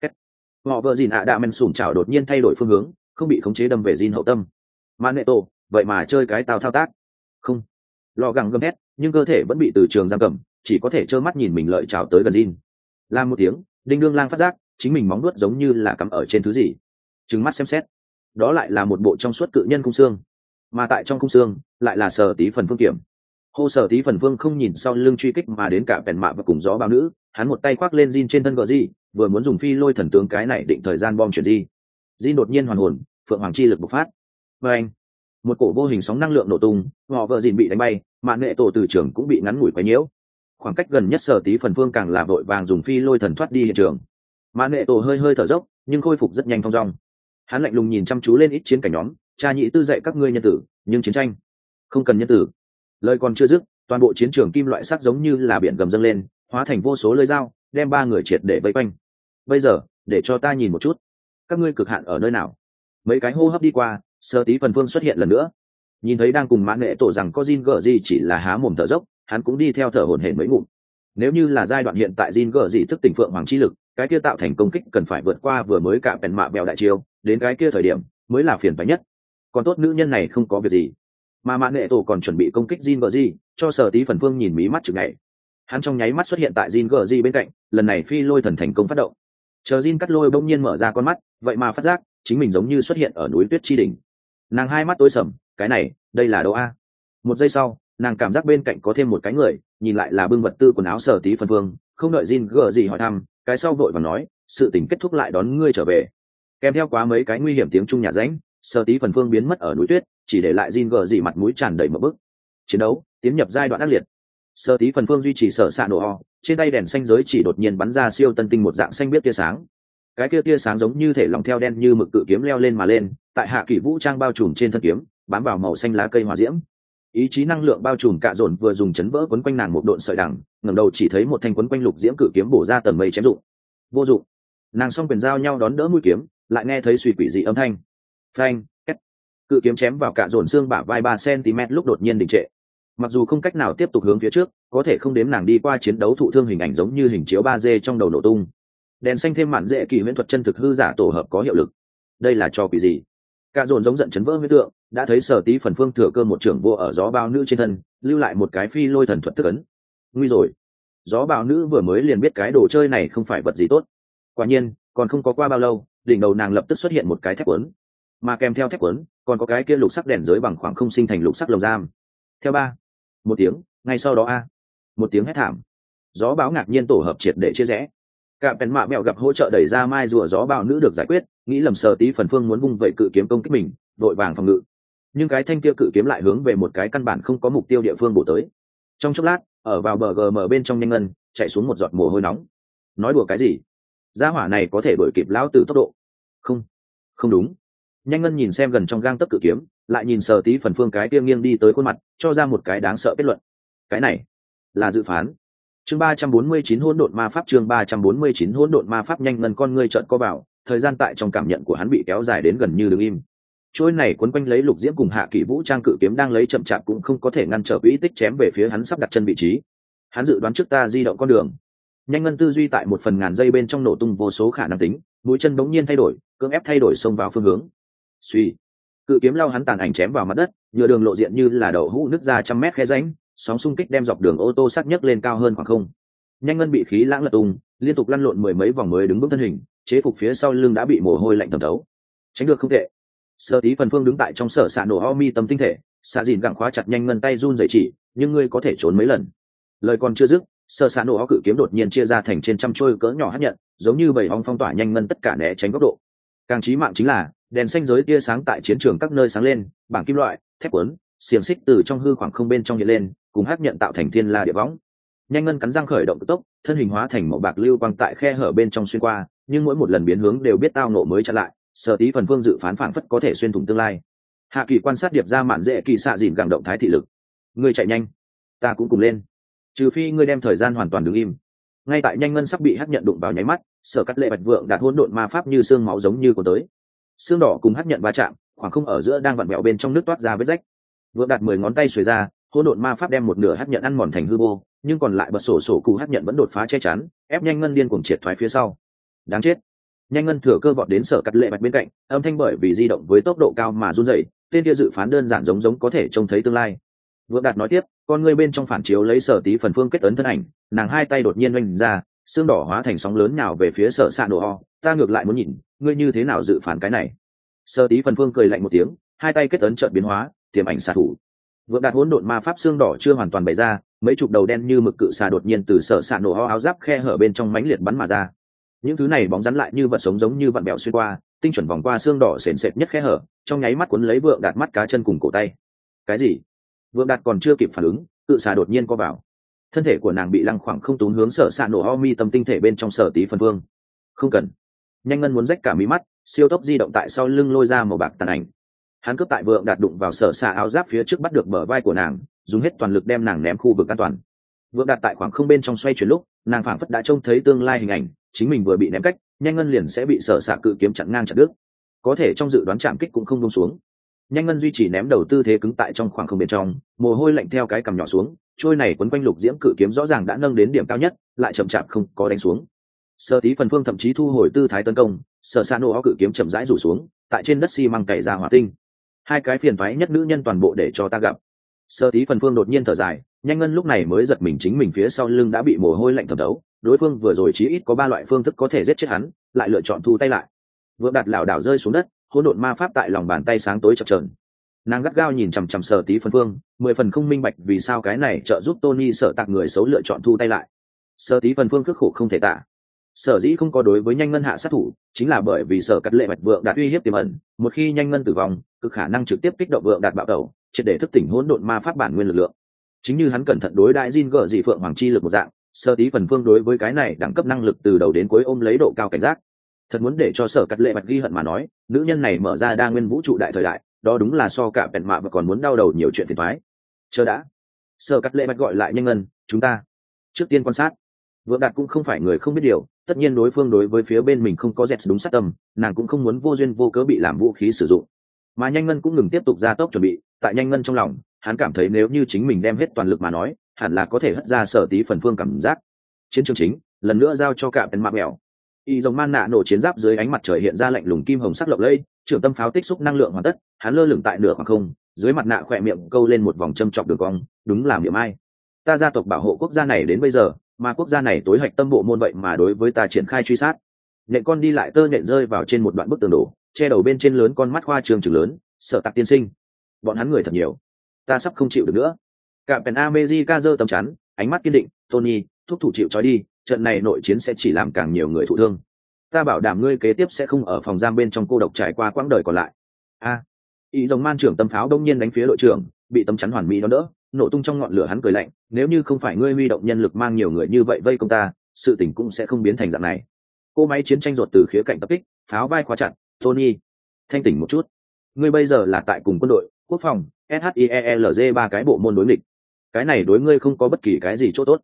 Họ vợ Jin ạ đạ men sủm chảo đột nhiên thay đổi phương hướng, không bị khống chế đâm về Jin hậu tâm. Mã nệ tổ, vậy mà chơi cái tao thao tác. Không. Lò gẳng gầm hét, nhưng cơ thể vẫn bị từ trường giam cầm, chỉ có thể trơ mắt nhìn mình lợi chảo tới gần Jin. Làm một tiếng, đinh đương lang phát giác, chính mình móng nuốt giống như là cắm ở trên thứ gì. Trừng mắt xem xét, đó lại là một bộ trong suốt cự nhân khung xương, mà tại trong khung xương lại là Sở Tí Phần Phương kiểm. Hô Sở Tí Phần Phương không nhìn sau lưng truy kích mà đến cả bèn mạ và cùng gió bao nữ, hắn một tay khoác lên Jin trên thân gờ gì, vừa muốn dùng phi lôi thần tướng cái này định thời gian bom chuyển di. Jin đột nhiên hoàn hồn, phượng hoàng chi lực bộc phát. Và anh, một cổ vô hình sóng năng lượng nổ tung, họ vợ Jin bị đánh bay, mạn nghệ tổ từ trường cũng bị ngắn ngủi quấy nhiễu. Khoảng cách gần nhất Sở Tí Phần Phương càng là vội vàng dùng phi lôi thần thoát đi hiện trường. Mạn nghệ tổ hơi hơi thở dốc, nhưng khôi phục rất nhanh thong dong. Hắn lạnh lùng nhìn chăm chú lên ít chiến cảnh nhóm, cha nhị tư dạy các ngươi nhân tử, nhưng chiến tranh không cần nhân tử. Lời còn chưa dứt, toàn bộ chiến trường kim loại sắc giống như là biển gầm dâng lên, hóa thành vô số lưỡi dao, đem ba người triệt để vây quanh. Bây giờ, để cho ta nhìn một chút, các ngươi cực hạn ở nơi nào. Mấy cái hô hấp đi qua, Sở Tí Phần Phương xuất hiện lần nữa, nhìn thấy đang cùng mãn nghệ tổ rằng có Jin gở gì chỉ là há mồm thở dốc, hắn cũng đi theo thở hổn hển mấy ngụm. Nếu như là giai đoạn hiện tại Jin gở gì thức tỉnh phượng hoàng chi lực, cái kia tạo thành công kích cần phải vượt qua vừa mới cả bèn mạ bèo đại chiêu, đến cái kia thời điểm mới là phiền phái nhất. Còn tốt nữ nhân này không có việc gì, mà mạn nghệ tổ còn chuẩn bị công kích Jin gở gì, cho Sở Tí Phần Phương nhìn mí mắt chừng ngày. Hắn trong nháy mắt xuất hiện tại Jin gở gì bên cạnh, lần này phi lôi thần thành công phát động. Chờ Jin cắt lôi bỗng nhiên mở ra con mắt, vậy mà phát giác chính mình giống như xuất hiện ở núi tuyết chi đỉnh. Nàng hai mắt tối sầm, cái này, đây là đâu a? Một giây sau, nàng cảm giác bên cạnh có thêm một cái người, nhìn lại là bưng vật tư quần áo Sở Tí Phần Phương, không đợi Jin gở gì hỏi thăm, cái sau vội vàng nói, sự tình kết thúc lại đón ngươi trở về. Kèm theo quá mấy cái nguy hiểm tiếng trung nhà ránh, Sở Tí Phần Phương biến mất ở núi tuyết, chỉ để lại Jin gở gì mặt mũi tràn đầy một bức. Chiến đấu tiến nhập giai đoạn ác liệt. Sở Tí Phần Phương duy trì sở xạ nổ ho, trên tay đèn xanh giới chỉ đột nhiên bắn ra siêu tân tinh một dạng xanh biết tia sáng. Cái kia tia sáng giống như thể lỏng theo đen như mực cự kiếm leo lên mà lên, tại hạ kỷ vũ trang bao trùm trên thân kiếm, bám vào màu xanh lá cây hỏa diễm. Ý chí năng lượng bao trùm cạ dồn vừa dùng chấn vỡ quấn quanh nàng một độn sợi đằng, ngẩng đầu chỉ thấy một thanh quấn quanh lục diễm cự kiếm bổ ra tầng mây chém dụng. Vô dụng. Nàng song quyền giao nhau đón đỡ mũi kiếm, lại nghe thấy suy quỷ dị âm thanh. Phanh, két. Cự kiếm chém vào cạ dồn xương bả vai 3 cm lúc đột nhiên đình trệ. Mặc dù không cách nào tiếp tục hướng phía trước, có thể không đếm nàng đi qua chiến đấu thụ thương hình ảnh giống như hình chiếu 3D trong đầu nổ tung. Đèn xanh thêm mạn dễ kỳ huyễn thuật chân thực hư giả tổ hợp có hiệu lực. Đây là cho quỷ gì? Cạ dồn giống giận chấn vỡ huyễn tượng, đã thấy Sở Tí Phần Phương thừa cơ một trưởng vô ở gió bao nữ trên thân, lưu lại một cái phi lôi thần thuật thức ấn. Nguy rồi. Gió bào nữ vừa mới liền biết cái đồ chơi này không phải vật gì tốt. Quả nhiên, còn không có qua bao lâu, đỉnh đầu nàng lập tức xuất hiện một cái thép quấn, mà kèm theo thép quấn còn có cái kia lục sắc đèn giới bằng khoảng không sinh thành lục sắc lồng giam. Theo ba, một tiếng, ngay sau đó một tiếng hét thảm. Gió báo ngạc nhiên tổ hợp triệt để chia rẽ. Cả bèn mạ mẹo gặp hỗ trợ đẩy ra mai rùa gió bào nữ được giải quyết, nghĩ lầm Sở Tí Phần Phương muốn vung vậy cự kiếm công kích mình, đội vàng phòng ngự. Nhưng cái thanh kia cự kiếm lại hướng về một cái căn bản không có mục tiêu địa phương bổ tới. Trong chốc lát, ở vào bờ gm bên trong nhanh ngân chạy xuống một giọt mồ hôi nóng. Nói đùa cái gì? Gia hỏa này có thể đuổi kịp lão tử tốc độ? Không, không đúng. Nhanh ngân nhìn xem gần trong gang tấc cự kiếm, lại nhìn Sở Tí Phần Phương cái kia nghiêng đi tới khuôn mặt, cho ra một cái đáng sợ kết luận. Cái này là dự phán. Chương 349 hỗn độn ma pháp, chương 349 hỗn độn ma pháp. Nhanh ngân con ngươi trợn co vào, thời gian tại trong cảm nhận của hắn bị kéo dài đến gần như đứng im. Trôi này quấn quanh lấy lục diễm cùng hạ kỷ vũ trang cự kiếm đang lấy chậm chạp cũng không có thể ngăn trở quỹ tích chém về phía hắn sắp đặt chân vị trí. Hắn dự đoán trước ta di động con đường. Nhanh ngân tư duy tại một phần ngàn giây bên trong nổ tung vô số khả năng tính, mũi chân bỗng nhiên thay đổi, cưỡng ép thay đổi xông vào phương hướng. Suy, cự kiếm lao hắn tàn ảnh chém vào mặt đất, nhựa đường lộ diện như là đậu hũ nứt ra trăm mét khe rãnh, sóng xung kích đem dọc đường ô tô sắc nhấc lên cao hơn khoảng không. Nhanh ngân bị khí lãng lật tung, liên tục lăn lộn mười mấy vòng mới đứng vững thân hình, chế phục phía sau lưng đã bị mồ hôi lạnh thấm thấu. Tránh được không tệ. Sở Tí Phần Phương đứng tại trong sở xạ nổ ho mi tâm tinh thể, xạ dìn gặng khóa chặt nhanh ngân tay run rẩy chỉ, nhưng ngươi có thể trốn mấy lần. Lời còn chưa dứt, sở xạ nổ ho cự kiếm đột nhiên chia ra thành trên trăm trôi cỡ nhỏ hấp nhận, giống như bầy ong phong tỏa nhanh ngân tất cả né tránh góc độ. Càng chí mạng chính là đèn xanh giới tia sáng tại chiến trường các nơi sáng lên, bảng kim loại, thép quấn, xiềng xích từ trong hư khoảng không bên trong hiện lên, cùng hấp nhận tạo thành thiên la địa võng. Nhanh ngân cắn răng khởi động tốc, thân hình hóa thành màu bạc lưu quang tại khe hở bên trong xuyên qua, nhưng mỗi một lần biến hướng đều biết tao nộ mới chặn lại. Sở Tí Phần Phương dự phán phảng phất có thể xuyên thủng tương lai. Hạ Kỳ quan sát điệp ra mạn dễ kỳ xạ dìn gặng động thái thị lực. Ngươi chạy nhanh, ta cũng cùng lên. Trừ phi ngươi đem thời gian hoàn toàn đứng im. Ngay tại nhanh ngân sắp bị hấp nhận đụng vào nháy mắt, Sở Cắt Lệ Bạch Vượng đạt hỗn độn ma pháp như xương máu giống như của tới. Xương đỏ cùng hấp nhận va chạm, khoảng không ở giữa đang vặn vẹo bên trong nước toát ra vết rách. Vượng đạt 10 ngón tay xuề ra, hỗn độn ma pháp đem một nửa hấp nhận ăn mòn thành hư vô, nhưng còn lại bật sổ cụ hấp nhận vẫn đột phá che chắn, ép nhanh ngân điên cuồng triệt thoái phía sau. Đáng chết. Nhanh ngân thừa cơ vọt đến Sở Cắt Lệ Bạch bên cạnh, âm thanh bởi vì di động với tốc độ cao mà run rẩy, tên kia dự phán đơn giản giống có thể trông thấy tương lai. Vượng đạt nói tiếp, con ngươi bên trong phản chiếu lấy Sở Tí Phần Phương kết ấn thân ảnh, nàng hai tay đột nhiên oanh ra, xương đỏ hóa thành sóng lớn nhào về phía Sở Sạ Nổ Ho. Ta ngược lại muốn nhìn, ngươi như thế nào dự phán cái này? Sở Tí Phần Phương cười lạnh một tiếng, hai tay kết ấn chợt biến hóa, tiềm ảnh xạ thủ. Vượng đạt hỗn độn ma pháp xương đỏ chưa hoàn toàn bày ra, mấy chục đầu đen như mực cự xà đột nhiên từ Sở Sạ Nổ Ho áo giáp khe hở bên trong mãnh liệt bắn mà ra. Những thứ này bóng rắn lại như vật sống giống như vặn bẹo xuyên qua, tinh chuẩn vòng qua xương đỏ sền sệt nhất khe hở, trong nháy mắt cuốn lấy Vượng đạt mắt cá chân cùng cổ tay. Cái gì? Vượng đạt còn chưa kịp phản ứng, cự xà đột nhiên co vào. Thân thể của nàng bị lăng khoảng không tún hướng Sở Sạ Nổ Ho mi tâm tinh thể bên trong Sở Tí Phần Phương. Không cần. Nhanh ngân muốn rách cả mí mắt, siêu tốc di động tại sau lưng lôi ra màu bạc tàn ảnh. Hắn cướp tại Vượng đạt đụng vào Sở Sạ áo giáp phía trước bắt được bờ vai của nàng, dùng hết toàn lực đem nàng ném khu vực an toàn. Vượng đạt tại khoảng không bên trong xoay chuyển lúc, nàng phảng phất đã trông thấy tương lai hình ảnh, chính mình vừa bị ném cách, nhanh ngân liền sẽ bị Sở Sạ cự kiếm chặn ngang chặt đứt. Có thể trong dự đoán chạm kích cũng không buông xuống. Nhanh ngân duy trì ném đầu tư thế cứng tại trong khoảng không bên trong, mồ hôi lạnh theo cái cằm nhỏ xuống, trôi này quấn quanh lục diễm cự kiếm rõ ràng đã nâng đến điểm cao nhất, lại chậm chạp không có đánh xuống. Sở Tí Phần Phương thậm chí thu hồi tư thái tấn công, Sở Sạ Nổ Ho cự kiếm chậm rãi rủ xuống, tại trên đất xi măng cày ra hỏa tinh. Hai cái phiền toái nhất nữ nhân toàn bộ để cho ta gặp. Sở Tí Phần Phương đột nhiên thở dài, nhanh ngân lúc này mới giật mình chính mình phía sau lưng đã bị mồ hôi lạnh thấm thấu, đối phương vừa rồi chí ít có 3 loại phương thức có thể giết chết hắn, lại lựa chọn thu tay lại. Vượng đạt lảo đảo rơi xuống đất, hỗn độn ma pháp tại lòng bàn tay sáng tối chập chờn. Nàng gắt gao nhìn chằm chằm Sở Tí Phần Phương, 10 phần không minh bạch vì sao cái này trợ giúp Tony sợ tạc người xấu lựa chọn thu tay lại. Sở Tí Phần Phương khắc khổ không thể tả. Sở dĩ không có đối với nhanh ngân hạ sát thủ, chính là bởi vì Sở Cắt Lệ Bạch Vượng đạt uy hiếp tiềm ẩn, một khi nhanh ngân tử vong, cực khả năng trực tiếp kích động Vượng đạt bạo tẩu, triệt để thức tỉnh hỗn độn ma pháp bản nguyên lực lượng. Chính như hắn cẩn thận đối đãi Jin gở dị phượng hoàng chi lực một dạng, Sở Tí Phần Phương đối với cái này đẳng cấp năng lực từ đầu đến cuối ôm lấy độ cao cảnh giác. Thật muốn để cho Sở Cắt Lệ Bạch ghi hận mà nói, nữ nhân này mở ra đa nguyên vũ trụ đại thời đại, đó đúng là so cả bèn mạ và còn muốn đau đầu nhiều chuyện phiền toái. Chờ đã. Sở Cắt Lệ Bạch gọi lại nhanh ngân, chúng ta trước tiên quan sát. Vượng đạt cũng không phải người không biết điều, tất nhiên đối phương đối với phía bên mình không có dẹt đúng sát tâm, nàng cũng không muốn vô duyên vô cớ bị làm vũ khí sử dụng. Mà nhanh ngân cũng ngừng tiếp tục gia tốc chuẩn bị, tại nhanh ngân trong lòng, hắn cảm thấy nếu như chính mình đem hết toàn lực mà nói, hẳn là có thể hất ra Sở Tí Phần Phương cảm giác. Chiến trường chính, lần nữa giao cho cả bên mạc mèo. Y rồng man nạ nổ chiến giáp dưới ánh mặt trời hiện ra lạnh lùng kim hồng sắc lộng lẫy, trưởng tâm pháo tích xúc năng lượng hoàn tất, hắn lơ lửng tại nửa khoảng không, dưới mặt nạ khỏe miệng câu lên một vòng châm chọc đường cong, đúng là miệng ai. Ta gia tộc bảo hộ quốc gia này đến bây giờ, mà quốc gia này tối hạch tâm bộ môn vậy mà đối với ta triển khai truy sát. Nhện con đi lại tơ nhện rơi vào trên một đoạn bức tường đổ, che đầu bên trên lớn con mắt khoa trường trường lớn, Sở Tạc tiên sinh. Bọn hắn người thật nhiều, ta sắp không chịu được nữa. Cả Pen America giơ tấm chắn, ánh mắt kiên định, Tony, thúc thủ chịu trói đi, trận này nội chiến sẽ chỉ làm càng nhiều người thụ thương. Ta bảo đảm ngươi kế tiếp sẽ không ở phòng giam bên trong cô độc trải qua quãng đời còn lại. Ý rồng man trưởng tâm pháo đông nhiên đánh phía đội trưởng, bị tấm chắn hoàn mỹ đón đỡ, nổ tung trong ngọn lửa. Hắn cười lạnh, nếu như không phải ngươi huy động nhân lực mang nhiều người như vậy vây công ta, sự tình cũng sẽ không biến thành dạng này. Cô máy chiến tranh ruột từ khía cạnh tập kích, pháo vai khóa chặt. Tony, thanh tỉnh một chút, ngươi bây giờ là tại cùng quân đội, quốc phòng, SHIELG 3 cái bộ môn đối nghịch, cái này đối ngươi không có bất kỳ cái gì chỗ tốt.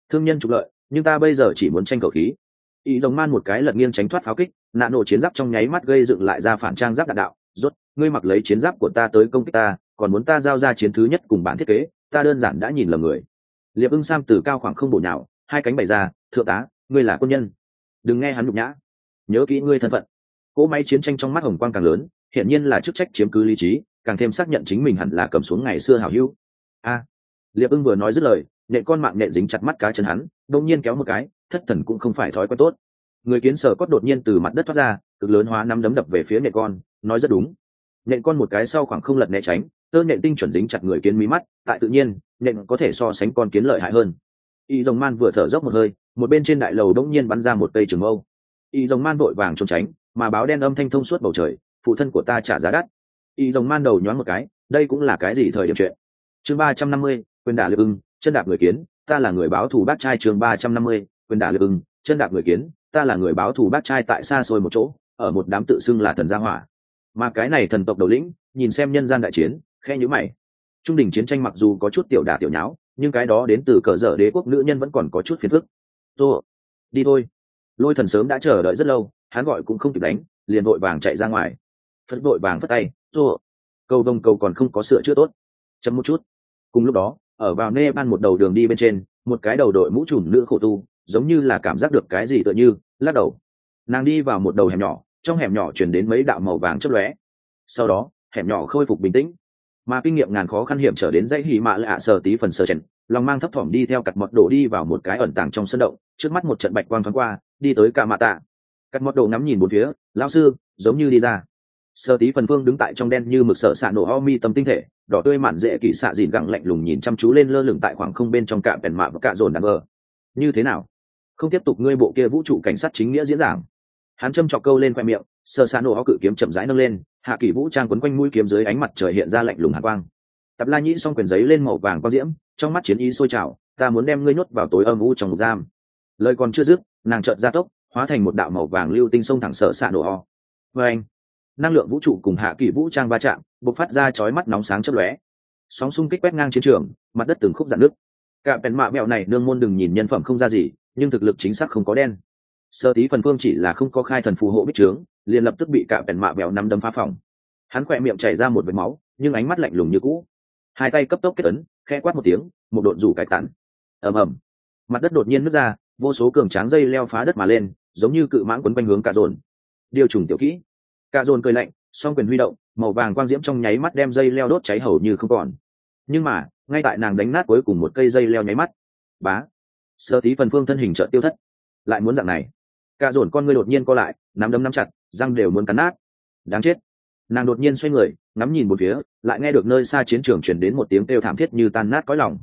thương nhân trục lợi, nhưng ta bây giờ chỉ muốn tranh cầu khí. Y Rồng Man một cái lật nghiêng tránh thoát pháo kích, nạ nổ chiến giáp trong nháy mắt gây dựng lại ra phản trang giáp đạn đạo. Rốt, ngươi mặc lấy chiến giáp của ta tới công kích ta, còn muốn ta giao ra chiến thứ nhất cùng bản thiết kế, ta đơn giản đã nhìn lầm người. Liệp Ưng Sam từ cao khoảng không bổ nhào, hai cánh bày ra, thượng tá, ngươi là quân nhân, đừng nghe hắn nhục nhã, nhớ kỹ ngươi thân phận. Cỗ máy chiến tranh trong mắt hồng quang càng lớn, hiển nhiên là chức trách chiếm cứ lý trí, càng thêm xác nhận chính mình hẳn là cầm xuống ngày xưa hảo hữu. A, Liệp Ưng vừa nói dứt lời, nện con mạng nện dính chặt mắt cá chân hắn, đông nhiên kéo một cái, thất thần cũng không phải thói quen tốt. Người kiến sở cốt đột nhiên từ mặt đất thoát ra, cực lớn hóa nắm đấm đập về phía nện con, nói rất đúng. Nện con một cái sau khoảng không lật né tránh, tơ nện tinh chuẩn dính chặt người kiến mí mắt, tại tự nhiên, nện có thể so sánh con kiến lợi hại hơn. Y Rồng Man vừa thở dốc một hơi, một bên trên đại lầu đống nhiên bắn ra một cây trường mâu. Y Rồng Man vội vàng trốn tránh, mà báo đen âm thanh thông suốt bầu trời, phụ thân của ta trả giá đắt. Y Rồng Man đầu nhoáng một cái, đây cũng là cái gì thời điểm chuyện. Chương 350, quyền đả Liệp Ưng, chân đạp người kiến, ta là người báo thù bác trai. Chương 350, quyền đả Liệp Ưng, chân đạp người kiến, ta là người báo thù bác trai. Tại xa xôi một chỗ, ở một đám tự xưng là thần gia hỏa, mà cái này thần tộc đầu lĩnh nhìn xem nhân gian đại chiến, khe nhíu mày. Trung đỉnh chiến tranh mặc dù có chút tiểu đả tiểu nháo, nhưng cái đó đến từ cờ dở đế quốc nữ nhân vẫn còn có chút phiền phức. Tô, đi thôi. Lôi Thần sớm đã chờ đợi rất lâu, hắn gọi cũng không kịp đánh, liền vội vàng chạy ra ngoài. Phất vội vàng phất tay, Tô, cầu đồng cầu còn không có sửa chữa tốt, chấm một chút. Cùng lúc đó, ở vào Nepal một đầu đường đi bên trên, một cái đầu đội mũ trùm nữ khổ tu, giống như là cảm giác được cái gì tựa như lắc đầu. Nàng đi vào một đầu hẻm nhỏ, trong hẻm nhỏ chuyển đến mấy đạo màu vàng chớp lóe. Sau đó, hẻm nhỏ khôi phục bình tĩnh, mà kinh nghiệm ngàn khó khăn hiểm trở đến dãy hỉ mạ lạ sờ tí phần sờ chèn, lòng mang thấp thỏm đi theo cặt mọt đổ đi vào một cái ẩn tàng trong sân động, trước mắt một trận bạch quang thoáng qua, đi tới cả mạ tạ. Cặt mọt đổ ngắm nhìn bốn phía, lão sư, giống như đi ra. Sơ tí phần phương đứng tại trong đen như mực sợ xạ nổ ho mi tâm tinh thể, đỏ tươi mạn dễ kỳ xạ dìn gẳng lạnh lùng nhìn chăm chú lên lơ lửng tại khoảng không bên trong cạm bèn mạ và cạ dồn đàn vờ. Như thế nào? Không tiếp tục ngươi bộ kia vũ trụ cảnh sát chính nghĩa diễn giảng. Hắn châm chọc câu lên khoe miệng, sơ xạ nổ ho cự kiếm chậm rãi nâng lên, hạ kỳ vũ trang quấn quanh mũi kiếm dưới ánh mặt trời hiện ra lạnh lùng hàn quang. Tập La Nhĩ song quyền giấy lên màu vàng quang diễm, trong mắt chiến ý sôi trào, ta muốn đem ngươi nhốt vào tối âm u trong ngục giam. Lời còn chưa dứt, nàng chợt gia tốc, hóa thành một đạo màu vàng lưu tinh xông thẳng sở xạ nổ ho. Và anh, năng lượng vũ trụ cùng hạ kỳ vũ trang va chạm, bộc phát ra chói mắt nóng sáng chớp lóe. Sóng xung kích quét ngang chiến trường, mặt đất từng khúc rạn nứt. Cả bèn mạ mẹo này nương môn đừng nhìn nhân phẩm không ra gì, nhưng thực lực chính xác không có đen. Sơ tí phần phương chỉ là không có khai thần phù hộ bích trướng, liền lập tức bị cả bèn mạ mẹo nắm đấm phá phòng. Hắn khỏe miệng chảy ra một vệt máu, nhưng ánh mắt lạnh lùng như cũ. Hai tay cấp tốc kết ấn, khẽ quát một tiếng, một độn rủ cải tản. Ầm ầm, mặt đất đột nhiên nứt ra, vô số cường tráng dây leo phá đất mà lên, giống như cự mãng quấn quanh hướng cả dồn. Điều trùng tiểu kỹ. Cả dồn cười lạnh, song quyền huy động, màu vàng quang diễm trong nháy mắt đem dây leo đốt cháy hầu như không còn. Nhưng mà, ngay tại nàng đánh nát cuối cùng một cây dây leo nháy mắt, bá, sơ tí phần phương thân hình chợt tiêu thất. Lại muốn dạng này? Cả dồn con ngươi đột nhiên co lại, nắm đấm nắm chặt, răng đều muốn cắn nát. Đáng chết. Nàng đột nhiên xoay người, ngắm nhìn một phía, lại nghe được nơi xa chiến trường truyền đến một tiếng kêu thảm thiết như tan nát cõi lòng.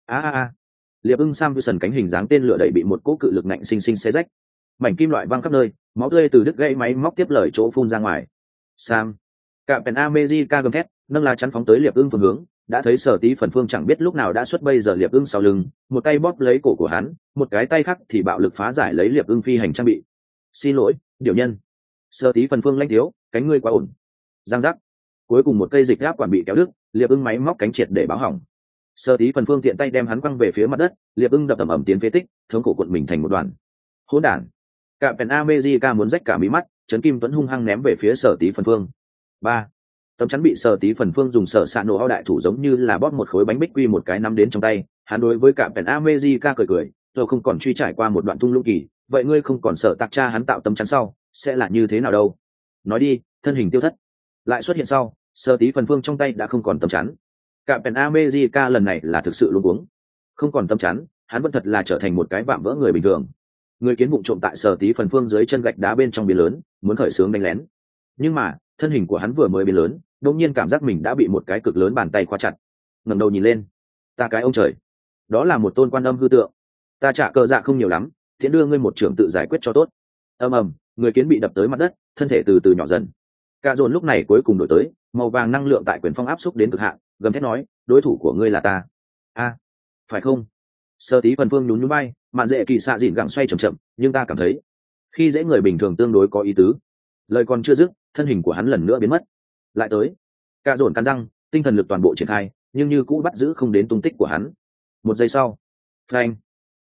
A. Liệp Ưng Sam sần cánh hình dáng tên lửa đẩy bị một cỗ cự lực nạnh sinh sinh xé rách, mảnh kim loại văng khắp nơi, máu tươi từ đứt gãy máy móc tiếp lời chỗ phun ra ngoài. Sam, cả Pen America gầm thét, nâng lá chắn phóng tới Liệp Ưng phương hướng, đã thấy Sở Tí phần phương chẳng biết lúc nào đã xuất bây giờ Liệp Ưng sau lưng, một tay bóp lấy cổ của hắn, một cái tay khác thì bạo lực phá giải lấy Liệp Ưng phi hành trang bị. Xin lỗi, điều nhân. Sở Tí phần phương lãnh thiếu, cánh ngươi quá ổn. Giang giác, cuối cùng một cây dịch áp quản bị kéo đứt, Liệp Ưng máy móc cánh triệt để báo hỏng. Sở Tí phần phương tiện tay đem hắn quăng về phía mặt đất, Liệp Ưng đập ầm ầm tiến phế tích, thống cổ cuộn mình thành một đoàn. Hỗn đản. Cả Pen America muốn rách cả mí mắt, Trấn Kim Tuấn hung hăng ném về phía Sở Tí phần phương. Ba, tấm chắn bị Sở Tí phần phương dùng sở xạ nổ ao đại thủ giống như là bóp một khối bánh bích quy một cái nắm đến trong tay. Hắn đối với cả Pen America cười cười, rồi không còn truy trải qua một đoạn tung lũng kỳ, vậy ngươi không còn sợ tạc cha hắn tạo tấm chắn sau, sẽ là như thế nào đâu? Nói đi, thân hình tiêu thất. Lại xuất hiện sau, Sở Tí phần phương trong tay đã không còn tấm chắn. Cả Pen America lần này là thực sự luống cuống. Không còn tấm chắn, hắn vẫn thật là trở thành một cái vạm vỡ người bình thường. Người kiến bụng trộm tại Sở Tí phần phương dưới chân gạch đá bên trong biển lớn, muốn khởi xướng đánh lén. Nhưng mà, thân hình của hắn vừa mới biến lớn, đột nhiên cảm giác mình đã bị một cái cực lớn bàn tay khóa chặt. Ngẩng đầu nhìn lên, ta cái ông trời, đó là một tôn quan âm hư tượng. Ta trả cờ dạ không nhiều lắm, thiện đưa ngươi một trưởng tự giải quyết cho tốt. Ầm ầm, người kiến bị đập tới mặt đất, thân thể từ từ nhỏ dần. Cả dồn lúc này cuối cùng đổi tới, màu vàng năng lượng tại quyền phong áp xúc đến cực hạn, gầm thét nói, đối thủ của ngươi là ta. A, phải không? Sơ Tí phần phương nhún nhún bay, mạn dễ kỳ xạ dịn gẳng xoay chậm chậm, nhưng ta cảm thấy khi dễ người bình thường tương đối có ý tứ. Lời còn chưa dứt, thân hình của hắn lần nữa biến mất. Lại tới. Cả dồn cắn răng, tinh thần lực toàn bộ triển khai, nhưng như cũ bắt giữ không đến tung tích của hắn. Một giây sau, phanh,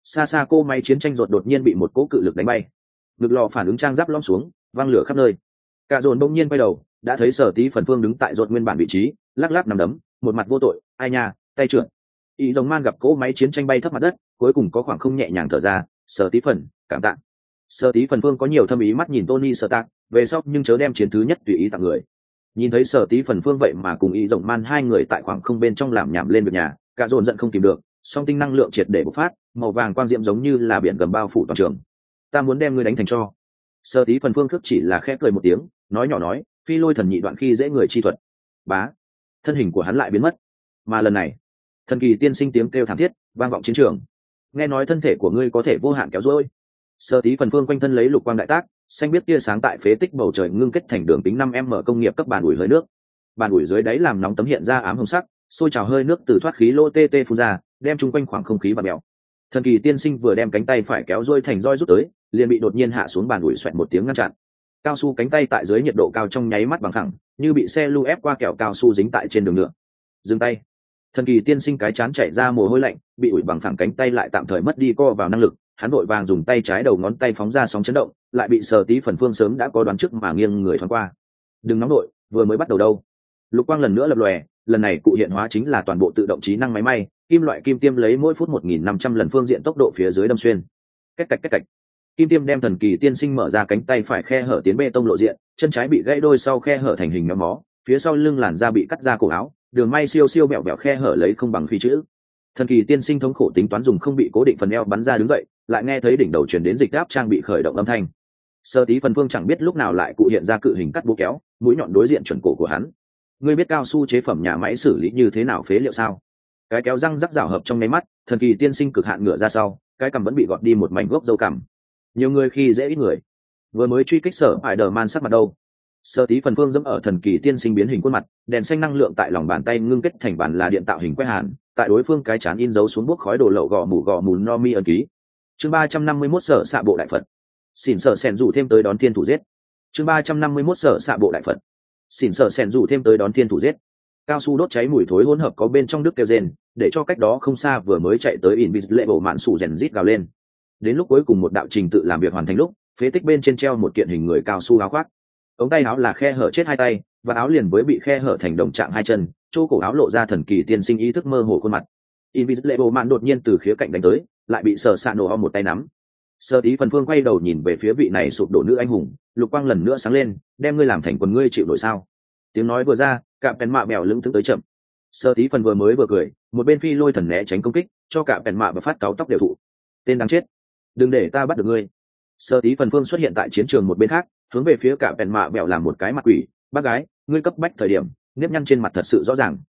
xa xa cô máy chiến tranh rột đột nhiên bị một cỗ cự lực đánh bay, ngực lò phản ứng trang giáp lõm xuống, văng lửa khắp nơi. Cả dồn bỗng nhiên quay đầu, đã thấy Sở Tí Phần Phương đứng tại rột nguyên bản vị trí, lắc lắc nằm đấm, một mặt vô tội, ai nha, tay trượt. Ý Rồng Man gặp cỗ máy chiến tranh bay thấp mặt đất, cuối cùng có khoảng không nhẹ nhàng thở ra, Sở Tí Phần, cảm tạ. Sở Tí Phần Phương có nhiều thâm ý mắt nhìn Tony Stark, về sau nhưng chớ đem chiến thứ nhất tùy ý tặng người. Nhìn thấy Sở Tí Phần Phương vậy mà cùng Ý Rồng Man hai người tại khoảng không bên trong làm nhảm lên việc nhà, cả dồn giận không tìm được, song tinh năng lượng triệt để bộc phát, màu vàng quang diệm giống như là biển gầm bao phủ toàn trường. Ta muốn đem ngươi đánh thành tro. Sở Tí Phần Phương khước chỉ là khẽ cười một tiếng, nói nhỏ nói, phi lôi thần nhị đoạn khi dễ người chi thuật. Bá, thân hình của hắn lại biến mất. Mà lần này, thần kỳ tiên sinh tiếng kêu thảm thiết vang vọng chiến trường. Nghe nói thân thể của ngươi có thể vô hạn kéo dỗi. Sở Tí Phần Phương quanh thân lấy lục quang đại tác, xanh biết tia sáng tại phế tích bầu trời ngưng kết thành đường kính 5m công nghiệp cấp bàn ủi hơi nước. Bàn ủi dưới đáy làm nóng tấm hiện ra ám hồng sắc, sôi trào hơi nước từ thoát khí lô tê tê phun ra, đem chung quanh khoảng không khí bạt mèo. Thần kỳ tiên sinh vừa đem cánh tay phải kéo dôi thành roi rút tới, liền bị đột nhiên hạ xuống bàn ủi xoẹt một tiếng ngăn chặn. Cao su cánh tay tại dưới nhiệt độ cao trong nháy mắt bằng thẳng, như bị xe lu ép qua kẹo cao su dính tại trên đường nhựa. Dừng tay. Thần kỳ tiên sinh cái chán chảy ra mồ hôi lạnh, bị ủi bằng thẳng cánh tay lại tạm thời mất đi co vào năng lực, hắn vội vàng dùng tay trái đầu ngón tay phóng ra sóng chấn động, lại bị Sở Tí Phần Phương sớm đã có đoán trước mà nghiêng người thoáng qua. Đừng nóng đội, vừa mới bắt đầu đâu. Lục quang lần nữa lập lòe, lần này cụ hiện hóa chính là toàn bộ tự động trí năng máy may, kim loại kim tiêm lấy mỗi phút 1.500 lần phương diện tốc độ phía dưới đâm xuyên. Cách cạch. Kim tiêm đem thần kỳ tiên sinh mở ra cánh tay phải khe hở tiến bê tông lộ diện, chân trái bị gãy đôi sau khe hở thành hình méo mó, phía sau lưng làn da bị cắt ra cổ áo, đường may siêu bẹo bẹo khe hở lấy không bằng phi chữ. Thần kỳ tiên sinh thống khổ tính toán dùng không bị cố định phần eo bắn ra đứng dậy, lại nghe thấy đỉnh đầu truyền đến dịch áp trang bị khởi động âm thanh. Sở Tí Phần Phương chẳng biết lúc nào lại cụ hiện ra cự hình cắt búa kéo, mũi nhọn đối diện chuẩn cổ của hắn. Ngươi biết cao su chế phẩm nhà máy xử lý như thế nào phế liệu sao? Cái kéo răng rắc rảo hợp trong nháy mắt, thần kỳ tiên sinh cực hạn ngựa ra sau, cái cằm vẫn bị gọt đi một mảnh gốc râu cằm. Nhiều người khi dễ ít người. Vừa mới truy kích Sở Spider-Man sắc mặt đâu? Sở Tí Phần Phương dẫm ở thần kỳ tiên sinh biến hình khuôn mặt, đèn xanh năng lượng tại lòng bàn tay ngưng kết thành bản là điện tạo hình quét hàn, tại đối phương cái chán in dấu xuống bốc khói đổ lậu gò mù no mi ấn ký. Chương 351 Sở xạ bộ đại Phật. Xỉn Sở Sèn rủ thêm tới đón thiên thủ giết. Chương 351 Sở xạ bộ đại Phật. Xỉn Sở Sèn rủ thêm tới đón thiên thủ giết. Cao su đốt cháy mùi thối hỗn hợp có bên trong đức kêu rên, để cho cách đó không xa vừa mới chạy tới Invisible bộ mạn sủ rèn rít gào lên. Đến lúc cuối cùng một đạo trình tự làm việc hoàn thành lúc, phế tích bên trên treo một kiện hình người cao su áo khoác. Ống tay áo là khe hở chết hai tay, và áo liền với bị khe hở thành đồng trạng hai chân, chỗ cổ áo lộ ra thần kỳ tiên sinh ý thức mơ hồ khuôn mặt. Invisible bộ mạn đột nhiên từ khía cạnh đánh tới, lại bị Sở Sạ nổ om một tay nắm. Sở Tí Phần Phương quay đầu nhìn về phía vị này sụp đổ nữ anh hùng, lục quang lần nữa sáng lên, đem ngươi làm thành quần ngươi chịu nổi sao? Tiếng nói vừa ra, cả bèn mạ bèo lững thững tới chậm. Sở Tí Phần vừa mới vừa cười, một bên phi lôi thần né tránh công kích, cho cả bèn mạ và phát cáo tóc đều thụ. Tên đáng chết, đừng để ta bắt được ngươi. Sở Tí Phần Phương xuất hiện tại chiến trường một bên khác, hướng về phía cả bèn mạ bèo làm một cái mặt quỷ. Bác gái, ngươi cấp bách thời điểm, nếp nhăn trên mặt thật sự rõ ràng.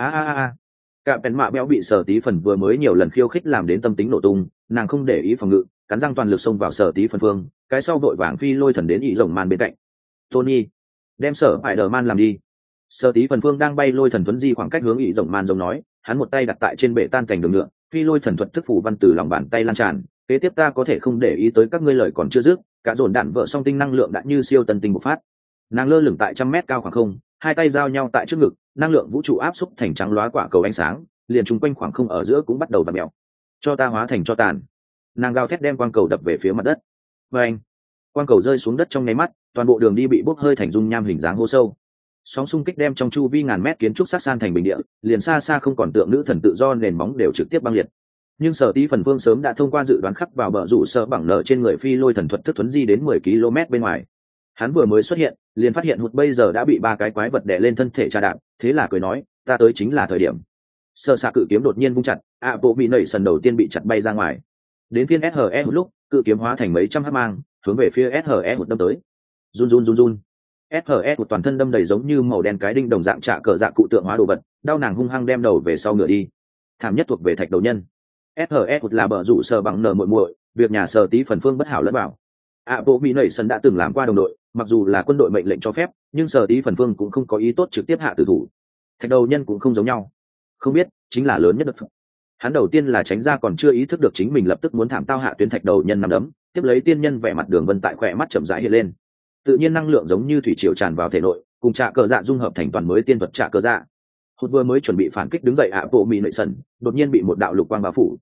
Cả bèn mạ bèo bị Sở Tí Phần vừa mới nhiều lần khiêu khích làm đến tâm tính nổ tung, nàng không để ý phòng ngự, cắn răng toàn lực xông vào Sở Tí Phần Phương, cái sau vội vàng phi lôi thần đến Ý Rồng Man bên cạnh. Tony, đem Sở Spider-Man làm đi. Sở Tí Phần Phương đang bay lôi thần thuấn di khoảng cách hướng Ý Rồng Man giống nói, hắn một tay đặt tại trên bệ tan cảnh đường nhựa, phi lôi thần thuật thức phủ văn từ lòng bàn tay lan tràn. Kế tiếp ta có thể không để ý tới các ngươi lời còn chưa dứt, cả dồn đạn vợ song tinh năng lượng đã như siêu tân tinh bộc phát. Nàng lơ lửng tại 100 mét cao khoảng không, hai tay giao nhau tại trước ngực, năng lượng vũ trụ áp xúc thành trắng lóa quả cầu ánh sáng, liền chung quanh khoảng không ở giữa cũng bắt đầu vặn mèo. Cho ta hóa thành cho tàn. Nàng gào thét đem quang cầu đập về phía mặt đất. Và anh, quang cầu rơi xuống đất trong nháy mắt, toàn bộ đường đi bị bốc hơi thành dung nham hình dáng hố sâu. Sóng xung kích đem trong chu vi ngàn mét kiến trúc sát san thành bình địa, liền xa xa không còn tượng nữ thần tự do, nền móng đều trực tiếp băng liệt. Nhưng Sở Tí Phần Phương sớm đã thông qua dự đoán khắc vào bờ rủ sở bằng nợ trên người phi lôi thần thuật thức thuấn di đến 10 km bên ngoài. Hắn vừa mới xuất hiện, liền phát hiện hụt bây giờ đã bị ba cái quái vật đè lên thân thể trà đạp, thế là cười nói, ta tới chính là thời điểm. Sở xạ cự kiếm đột nhiên vung chặt, bộ bị nảy sần đầu tiên bị chặt bay ra ngoài. Đến phiên SHE hụt lúc, cự kiếm hóa thành mấy trăm hắc mang, hướng về phía SHE hụt đâm tới. Run. SHE hụt toàn thân đâm đầy giống như màu đen cái đinh đồng dạng trạ cờ dạ cụ tượng hóa đồ vật, đau nàng hung hăng đem đầu về sau ngựa đi. Thảm nhất thuộc về thạch đầu nhân. SHE hụt là bờ rủ sở bằng nở muội, việc nhà Sở Tí Phần Phương bất hảo lẫn bảo. Bộ bị nảy sần đã từng làm qua đồng đội, mặc dù là quân đội mệnh lệnh cho phép, nhưng Sở Tí Phần Phương cũng không có ý tốt trực tiếp hạ tử thủ. Thạch đầu nhân cũng không giống nhau, không biết chính là lớn nhất được. Hắn đầu tiên là tránh ra, còn chưa ý thức được chính mình lập tức muốn thảm tao hạ tuyến thạch đầu nhân nằm đấm, tiếp lấy tiên nhân vẻ mặt đường vân tại khỏe mắt chậm rãi hiện lên. Tự nhiên năng lượng giống như thủy triều tràn vào thể nội, cùng trạ cờ dạ dung hợp thành toàn mới tiên thuật trạ cờ dạ. Hụt vừa mới chuẩn bị phản kích đứng dậy bộ bị nảy sần, đột nhiên bị một đạo lục quang bao phủ.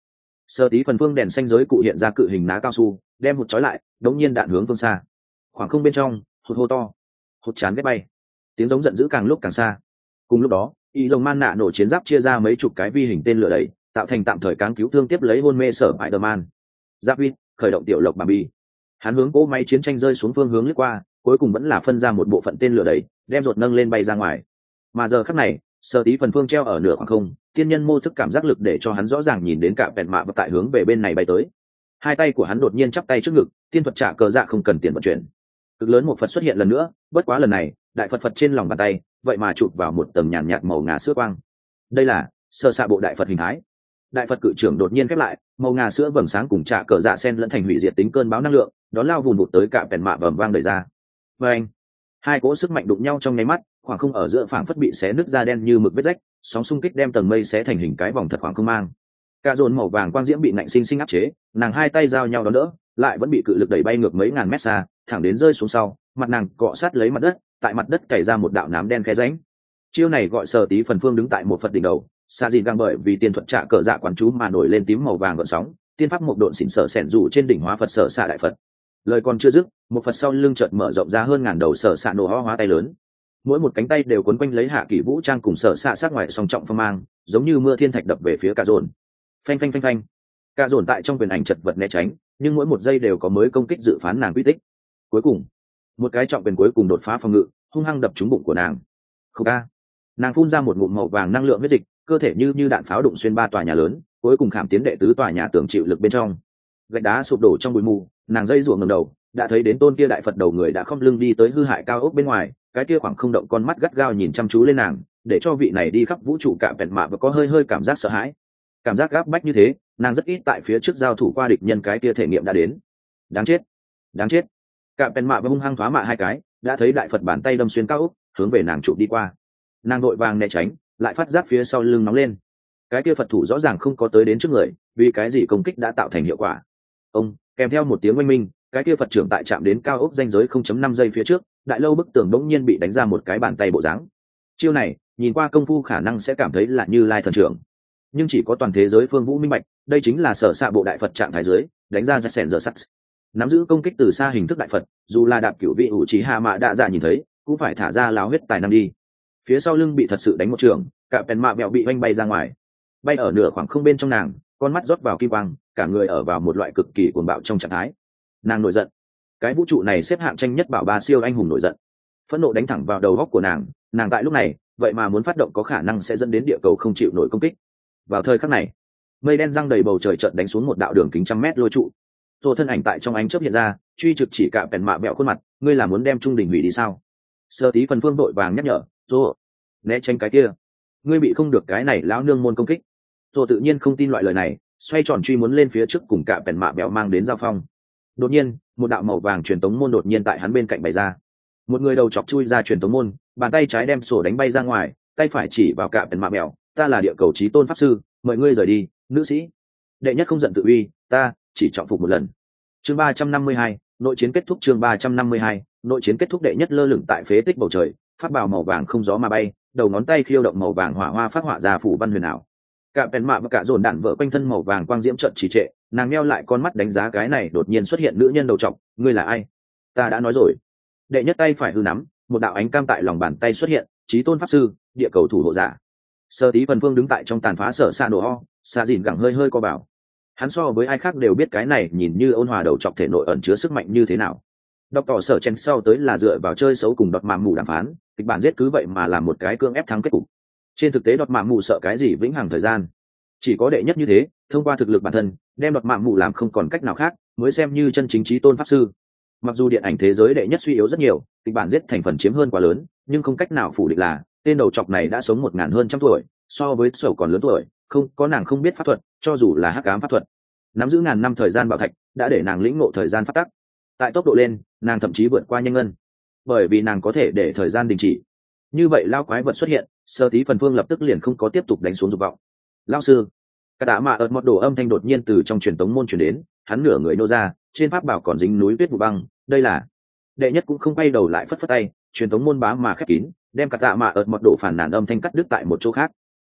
Sơ tí phần phương đèn xanh giới cụ hiện ra cự hình ná cao su, đem hụt trói lại, đống nhiên đạn hướng phương xa. Khoảng không bên trong, hụt hô to, hụt chán ghét bay, tiếng giống giận dữ càng lúc càng xa. Cùng lúc đó, y rồng man nạ nổ chiến giáp chia ra mấy chục cái vi hình tên lửa đẩy, tạo thành tạm thời cáng cứu thương tiếp lấy hôn mê sở Spider-Man. Giáp vít khởi động tiểu lộc bà bi, hắn hướng cỗ máy chiến tranh rơi xuống phương hướng lướt qua, cuối cùng vẫn là phân ra một bộ phận tên lửa đẩy, đem rột nâng lên bay ra ngoài. Mà giờ khắc này, Sơ tí phần phương treo ở nửa khoảng không, tiên nhân mô thức cảm giác lực để cho hắn rõ ràng nhìn đến cả bẹn mạ và tại hướng về bên này bay tới. Hai tay của hắn đột nhiên chắp tay trước ngực, tiên thuật trả cờ dạ không cần tiền vận chuyển. Cực lớn một Phật xuất hiện lần nữa, bất quá lần này, đại Phật Phật trên lòng bàn tay, vậy mà chụp vào một tầng nhàn nhạt màu ngà sữa quang. Đây là sơ xạ bộ đại Phật hình thái. Đại Phật cự trưởng đột nhiên khép lại, màu ngà sữa vầng sáng cùng trả cờ dạ sen lẫn thành hủy diệt tính cơn bão năng lượng, đón lao vùn vụt tới cả bẹn mạ vầm vang đẩy ra. Và anh, hai cỗ sức mạnh đụng nhau trong nháy mắt, khoảng không ở giữa phảng phất bị xé nứt ra đen như mực vết rách, sóng xung kích đem tầng mây xé thành hình cái vòng thật khoảng không mang. Cả dồn màu vàng quang diễm bị nạnh sinh sinh áp chế, nàng hai tay giao nhau đón đỡ, lại vẫn bị cự lực đẩy bay ngược mấy ngàn mét xa, thẳng đến rơi xuống sau, mặt nàng cọ sát lấy mặt đất, tại mặt đất cày ra một đạo nám đen khe rãnh. Chiêu này gọi Sơ tí phần phương đứng tại một Phật đỉnh đầu, xa dìn gang bởi vì tiên thuật trả cờ dạ quán chú mà nổi lên tím màu vàng gợn sóng, tiên pháp một độn xỉn sở sẻn rủ trên đỉnh hóa Phật sở xạ đại Phật. Lời còn chưa dứt, một Phật sau lưng chợt mở rộng ra hơn ngàn đầu sở xạ nổ hóa tay lớn, mỗi một cánh tay đều quấn quanh lấy hạ kỷ vũ trang cùng sở xạ sát ngoài song trọng phong mang, giống như mưa thiên thạch đập về phía cả dồn. Phanh phanh phanh phanh, cả dồn tại trong quyền ảnh chật vật né tránh, nhưng mỗi một giây đều có mới công kích dự phán nàng quy tích. Cuối cùng, một cái trọng quyền cuối cùng đột phá phòng ngự, hung hăng đập trúng bụng của nàng. Không ca, nàng phun ra một ngụm màu vàng năng lượng huyết dịch, cơ thể như đạn pháo đụng xuyên 3 tòa nhà lớn, cuối cùng khảm tiến đệ tứ tòa nhà tường chịu lực bên trong. Gạch đá sụp đổ trong bụi mù, nàng dây rủa ngẩng đầu, đã thấy đến tôn kia đại Phật đầu người đã khom lưng đi tới hư hại cao ốc bên ngoài, cái kia khoảng không động con mắt gắt gao nhìn chăm chú lên nàng, để cho vị này đi khắp vũ trụ cả bẹn mạ và có hơi cảm giác sợ hãi, cảm giác gáp bách như thế, nàng rất ít tại phía trước giao thủ qua địch nhân, cái kia thể nghiệm đã đến. Đáng chết, đáng chết! Cả bẹn mạ và hung hăng thoá mạ hai cái, đã thấy đại Phật bàn tay đâm xuyên cao ốc, hướng về nàng chụp đi qua. Nàng vội vàng né tránh, lại phát giác phía sau lưng nóng lên. Cái kia Phật thủ rõ ràng không có tới đến trước người, vì cái gì công kích đã tạo thành hiệu quả. Ông kèm theo một tiếng oanh minh, cái kia Phật trưởng tại chạm đến cao ốc ranh giới 0.5 giây phía trước, đại lâu bức tường đống nhiên bị đánh ra một cái bàn tay bộ dáng. Chiêu này nhìn qua công phu khả năng sẽ cảm thấy là như lai thần trưởng, nhưng chỉ có toàn thế giới phương vũ minh bạch, đây chính là sở xạ bộ đại Phật trạng thái dưới đánh ra sẻn giờ sắt, nắm giữ công kích từ xa hình thức đại Phật, dù là đạp cửu vị ủ trí hạ mạ đạ dạ nhìn thấy cũng phải thả ra láo huyết tài năng đi. Phía sau lưng bị thật sự đánh một trường, cả bèn mạ bẹo bị oanh bay ra ngoài, bay ở nửa khoảng không bên trong nàng, con mắt rót vào kim quang, cả người ở vào một loại cực kỳ cuồng bạo trong trạng thái. Nàng nổi giận, cái vũ trụ này xếp hạng tranh nhất bảo ba siêu anh hùng nổi giận, phẫn nộ đánh thẳng vào đầu góc của nàng. Nàng tại lúc này vậy mà muốn phát động có khả năng sẽ dẫn đến địa cầu không chịu nổi công kích. Vào thời khắc này, mây đen răng đầy bầu trời chợt đánh xuống một đạo đường kính trăm mét lôi trụ, rồi thân ảnh tại trong ánh chớp hiện ra, truy trực chỉ cả bèn mạ bẹo khuôn mặt, ngươi là muốn đem trung đỉnh hủy đi sao? Sơ tí phần phương đội vàng nhắc nhở, rồi né tránh cái kia, ngươi bị không được cái này lão nương môn công kích. Rồi tự nhiên không tin loại lời này, xoay tròn truy muốn lên phía trước cùng cả bèn mạ bẹo mang đến giao phong. Đột nhiên, một đạo màu vàng truyền tống môn đột nhiên tại hắn bên cạnh bày ra, một người đầu chọc chui ra truyền tống môn, bàn tay trái đem sổ đánh bay ra ngoài, tay phải chỉ vào cả bèn mạ bẹo, ta là địa cầu chí tôn pháp sư, mời ngươi rời đi, nữ sĩ. Đệ nhất không giận tự uy, ta chỉ trọng phục một lần. Chương 352, nội chiến kết thúc. Chương 352, nội chiến kết thúc. Đệ nhất lơ lửng tại phế tích bầu trời, pháp bào màu vàng không gió mà bay, đầu ngón tay khiêu động màu vàng hỏa hoa phát họa ra phủ văn huyền ảo. Cả bèn mạ và cả dồn đạn vỡ quanh thân màu vàng quang diễm trận trì trệ, nàng nheo lại con mắt đánh giá cái này đột nhiên xuất hiện nữ nhân đầu trọc, ngươi là ai? Ta đã nói rồi. Đệ nhất tay phải hư nắm, một đạo ánh cam tại lòng bàn tay xuất hiện, chí tôn pháp sư, địa cầu thủ hộ giả. Sơ tí phần phương đứng tại trong tàn phá sở xa nổ ho, xa dìn gẳng hơi co bảo. Hắn so với ai khác đều biết cái này nhìn như ôn hòa đầu trọc thể nội ẩn chứa sức mạnh như thế nào. Đọc tỏ sở chen sau tới là dựa vào chơi xấu cùng đọt màm mù đàm phán, kịch bản giết cứ vậy mà làm một cái cương ép thắng kết cục. Trên thực tế đọt màm mù sợ cái gì vĩnh hằng thời gian, chỉ có đệ nhất như thế, thông qua thực lực bản thân đem đọt màm mù làm không còn cách nào khác, mới xem như chân chính chí tôn pháp sư. Mặc dù điện ảnh thế giới đệ nhất suy yếu rất nhiều, kịch bản giết thành phần chiếm hơn quá lớn, nhưng không cách nào phủ định là tên đầu trọc này đã sống 1000 hơn trăm tuổi, so với sầu còn lớn tuổi, không có nàng không biết pháp thuật, cho dù là hắc ám pháp thuật, nắm giữ ngàn năm thời gian bảo thạch đã để nàng lĩnh ngộ thời gian phát tắc. Tại tốc độ lên, nàng thậm chí vượt qua nhanh ngân, bởi vì nàng có thể để thời gian đình chỉ. Như vậy lao quái vật xuất hiện, sơ tí phần phương lập tức liền không có tiếp tục đánh xuống dục vọng. Lao sư, cả đá mà ợt một đồ âm thanh đột nhiên từ trong truyền tống môn truyền đến, hắn nửa người nô ra, trên pháp bảo còn dính núi tuyết vụ băng. Đây là đệ nhất cũng không quay đầu lại, phất phất tay, truyền tống môn bá mà khép kín, đem cả tạ mà ợt một đồ phản nàn âm thanh cắt đứt tại một chỗ khác.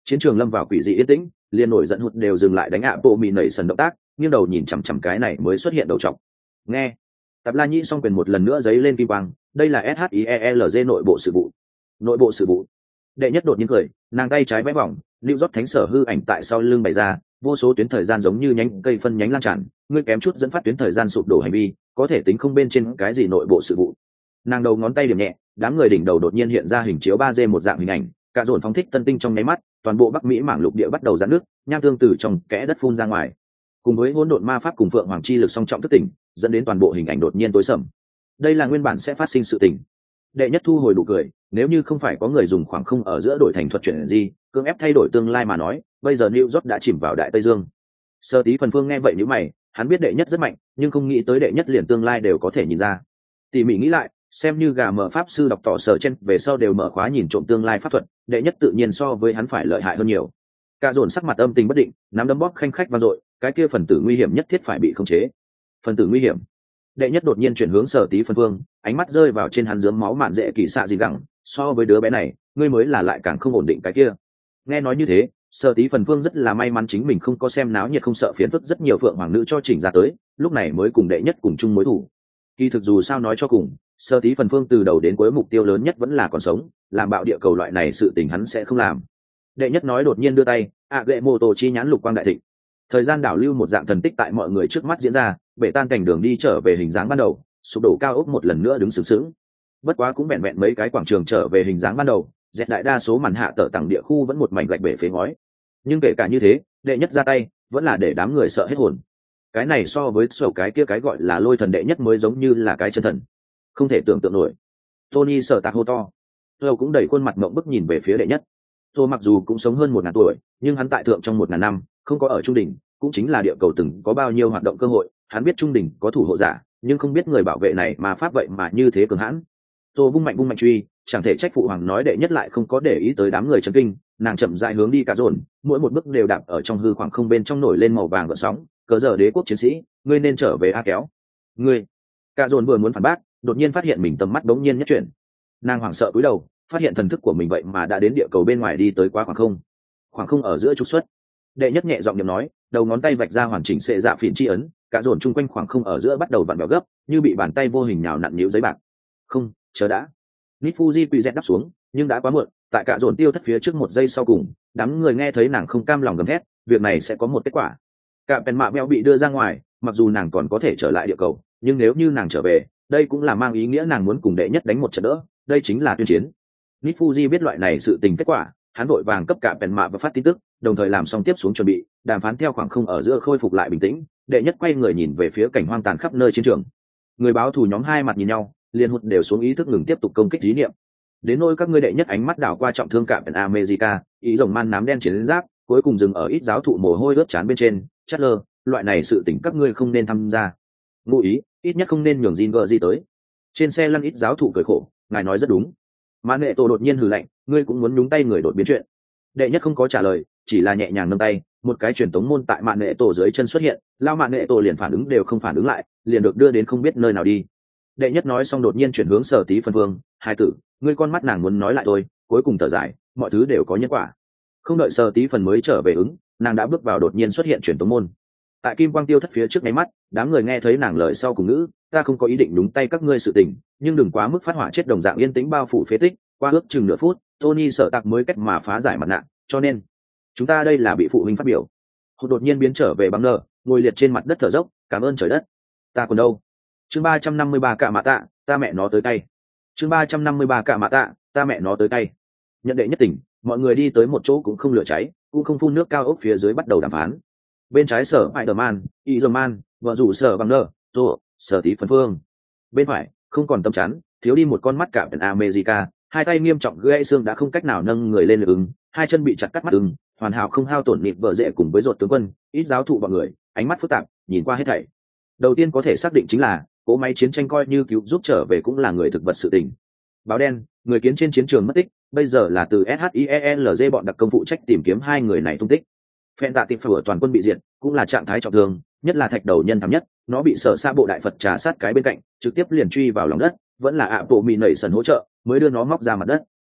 Chiến trường lâm vào quỷ dị yên tĩnh, liền nổi giận hụt đều dừng lại đánh bộ mì nảy sần động tác, nghiêng đầu nhìn chằm chằm cái này mới xuất hiện đầu trọc. Nghe, Tạp La Nhĩ song quyền một lần nữa giấy lên kim quang, đây là SHIELZ nội bộ sự vụ. Nội bộ sự vụ. Đệ nhất đột nhiên cười, nàng tay trái vẽ vòng, lưu rót thánh sở hư ảnh tại sau lưng bày ra, vô số tuyến thời gian giống như nhánh cây phân nhánh lan tràn, ngươi kém chút dẫn phát tuyến thời gian sụp đổ hành vi, có thể tính không bên trên cái gì nội bộ sự vụ. Nàng đầu ngón tay điểm nhẹ, đám người đỉnh đầu đột nhiên hiện ra hình chiếu 3D một dạng hình ảnh, cả dồn phóng thích tân tinh trong nháy mắt, toàn bộ Bắc Mỹ mảng lục địa bắt đầu giãn nước, nham tương từ trong kẽ đất phun ra ngoài. Cùng với hỗn độn ma pháp cùng phượng hoàng chi lực song trọng thức tỉnh, dẫn đến toàn bộ hình ảnh đột nhiên tối sầm. Đây là nguyên bản sẽ phát sinh sự tình. Đệ nhất thu hồi đủ cười, nếu như không phải có người dùng khoảng không ở giữa đổi thành thuật chuyển gì, cưỡng ép thay đổi tương lai mà nói, bây giờ New York đã chìm vào đại tây dương. Sơ tí phần phương nghe vậy nhíu mày, hắn biết đệ nhất rất mạnh, nhưng không nghĩ tới đệ nhất liền tương lai đều có thể nhìn ra. Tỉ mỉ nghĩ lại, xem như gà mở pháp sư đọc tỏ sở trên về sau đều mở khóa nhìn trộm tương lai pháp thuật, đệ nhất tự nhiên so với hắn phải lợi hại hơn nhiều. Cả dồn sắc mặt âm tình bất định, nắm đấm bóp khanh khách vang dội, cái kia phần tử nguy hiểm nhất thiết phải bị khống chế. Phần tử nguy hiểm. Đệ nhất đột nhiên chuyển hướng Sở Tí Phân Phương, ánh mắt rơi vào trên hắn dướng máu mạn dễ kỳ xạ gì gẳng, so với đứa bé này, ngươi mới là lại càng không ổn định cái kia. Nghe nói như thế, Sở Tí Phân Phương rất là may mắn chính mình không có xem náo nhiệt không sợ phiến phức rất nhiều phượng hoàng nữ cho chỉnh ra tới, lúc này mới cùng đệ nhất cùng chung mối thủ. Kỳ thực dù sao nói cho cùng, Sở Tí Phân Phương từ đầu đến cuối mục tiêu lớn nhất vẫn là còn sống, làm bạo địa cầu loại này sự tình hắn sẽ không làm. Đệ nhất nói đột nhiên đưa tay, gậy mô tô chi nhãn lục quang đại thịnh. Thời gian đảo lưu một dạng thần tích tại mọi người trước mắt diễn ra, bể tan cảnh đường đi trở về hình dáng ban đầu, sụp đổ cao ốc một lần nữa đứng sướng sướng. Bất quá cũng vẹn vẹn mấy cái quảng trường trở về hình dáng ban đầu, dẹp đại đa số màn hạ tở tặng địa khu vẫn một mảnh gạch bể phế ngói. Nhưng kể cả như thế, đệ nhất ra tay vẫn là để đám người sợ hết hồn. Cái này so với sổ cái kia cái gọi là lôi thần đệ nhất mới giống như là cái chân thần, không thể tưởng tượng nổi. Tony sợ tạc hô to, tôi cũng đẩy khuôn mặt mộng bức nhìn về phía đệ nhất. Tôi mặc dù cũng sống hơn 1000 tuổi, nhưng hắn tại thượng trong 1000 năm, không có ở trung đỉnh, cũng chính là địa cầu từng có bao nhiêu hoạt động cơ hội, hắn biết trung đỉnh có thủ hộ giả, nhưng không biết người bảo vệ này mà pháp vậy mà như thế cường hãn. Tôi vung mạnh truy, chẳng thể trách phụ hoàng nói đệ nhất lại không có để ý tới đám người chấn kinh, nàng chậm rãi hướng đi cả dồn, mỗi một bước đều đạp ở trong hư khoảng không bên trong nổi lên màu vàng gợn sóng, cớ giờ đế quốc chiến sĩ, ngươi nên trở về a kéo. Ngươi. Cả dồn vừa muốn phản bác, đột nhiên phát hiện mình tầm mắt đống nhiên nhất chuyển. Nàng hoảng sợ cúi đầu, phát hiện thần thức của mình vậy mà đã đến địa cầu bên ngoài đi tới quá khoảng không ở giữa trục xuất. Đệ nhất nhẹ giọng niệm nói, đầu ngón tay vạch ra hoàn chỉnh sệ dạ phỉn chi ấn, cả dồn chung quanh khoảng không ở giữa bắt đầu vặn vẹo gấp, như bị bàn tay vô hình nhào nặn nhíu giấy bạc. Không, chờ đã. Nifuji quỳ dẹt đắp xuống, nhưng đã quá muộn, tại cả dồn tiêu thất phía trước một giây sau cùng, đám người nghe thấy nàng không cam lòng gầm thét, việc này sẽ có một kết quả. Cả pèn mạ mèo bị đưa ra ngoài, mặc dù nàng còn có thể trở lại địa cầu, nhưng nếu như nàng trở về, đây cũng là mang ý nghĩa nàng muốn cùng đệ nhất đánh một trận đỡ, đây chính là tuyên chiến. Nifuji biết loại này sự tình kết quả, hắn vội vàng cấp cả pèn mạ và phát tin tức, đồng thời làm xong tiếp xuống chuẩn bị, đàm phán theo khoảng không ở giữa khôi phục lại bình tĩnh. Đệ nhất quay người nhìn về phía cảnh hoang tàn khắp nơi chiến trường. Người báo thù nhóm hai mặt nhìn nhau, liền hụt đều xuống ý thức ngừng tiếp tục công kích ý niệm. Đến nỗi các ngươi đệ nhất ánh mắt đảo qua trọng thương cả pèn America, ý rồng man nám đen chiến giáp, cuối cùng dừng ở ít giáo thụ mồ hôi ướt chán bên trên. Chatler, loại này sự tình các ngươi không nên tham gia. Ngụ ý, ít nhất không nên nhường Jin gì tới. Trên xe lăn ít giáo thụ cười khổ, ngài nói rất đúng. Mã Nệ Tổ đột nhiên hừ lạnh, ngươi cũng muốn nhúng tay người đột biến chuyện. Đệ nhất không có trả lời, chỉ là nhẹ nhàng nâng tay, một cái truyền tống môn tại Mã Nệ Tổ dưới chân xuất hiện, lao Mã Nệ Tổ liền phản ứng đều không phản ứng lại, liền được đưa đến không biết nơi nào đi. Đệ nhất nói xong đột nhiên chuyển hướng Sở Tí Phân Vương, hai tử, ngươi con mắt nàng muốn nói lại tôi, cuối cùng thở dài, mọi thứ đều có nhân quả. Không đợi Sở Tí Phần mới trở về ứng, nàng đã bước vào đột nhiên xuất hiện truyền tống môn. Tại kim quang tiêu thất phía trước máy mắt, đám người nghe thấy nàng lời sau cùng ngữ, ta không có ý định đúng tay các ngươi sự tình, nhưng đừng quá mức phát hỏa chết đồng dạng yên tĩnh bao phủ phế tích. Qua ước chừng nửa phút, Tony Sở Tạc mới cách mà phá giải mặt nạ, cho nên chúng ta đây là bị phụ huynh phát biểu. Hụt đột nhiên biến trở về băng nở, ngồi liệt trên mặt đất thở dốc, cảm ơn trời đất. Ta còn đâu? Chương 353 cả mạ tạ, ta mẹ nó tới tay. Chương 353 cả mạ tạ, ta mẹ nó tới tay. Nhận đệ nhất tỉnh, mọi người đi tới một chỗ cũng không lửa cháy, cũng không phun nước cao ốc phía dưới bắt đầu đàm phán. Bên trái Sở Spider-Man, Iron-Man, vợ rủ Sở Băng Nở, Sở Tí Phân Phương. Bên phải, không còn tâm chắn, thiếu đi một con mắt cả bên America, hai tay nghiêm trọng gãy xương đã không cách nào nâng người lên được ứng, hai chân bị chặt cắt mắt ứng, hoàn hảo không hao tổn nịp vợ dễ cùng với ruột tướng quân, ít giáo thụ bọn người, ánh mắt phức tạp, nhìn qua hết thảy. Đầu tiên có thể xác định chính là, cỗ máy chiến tranh coi như cứu giúp trở về cũng là người thực vật sự tình. Báo đen, người kiến trên chiến trường mất tích, bây giờ là từ SHIELZ bọn đặc công phụ trách tìm kiếm hai người này tung tích. Phen tạ tiệp phở toàn quân bị diệt, cũng là trạng thái trọng thương, nhất là thạch đầu nhân thảm nhất, nó bị sở xa bộ đại Phật trà sát cái bên cạnh, trực tiếp liền truy vào lòng đất, vẫn là bộ mì nảy sần hỗ trợ, mới đưa nó móc ra mặt đất.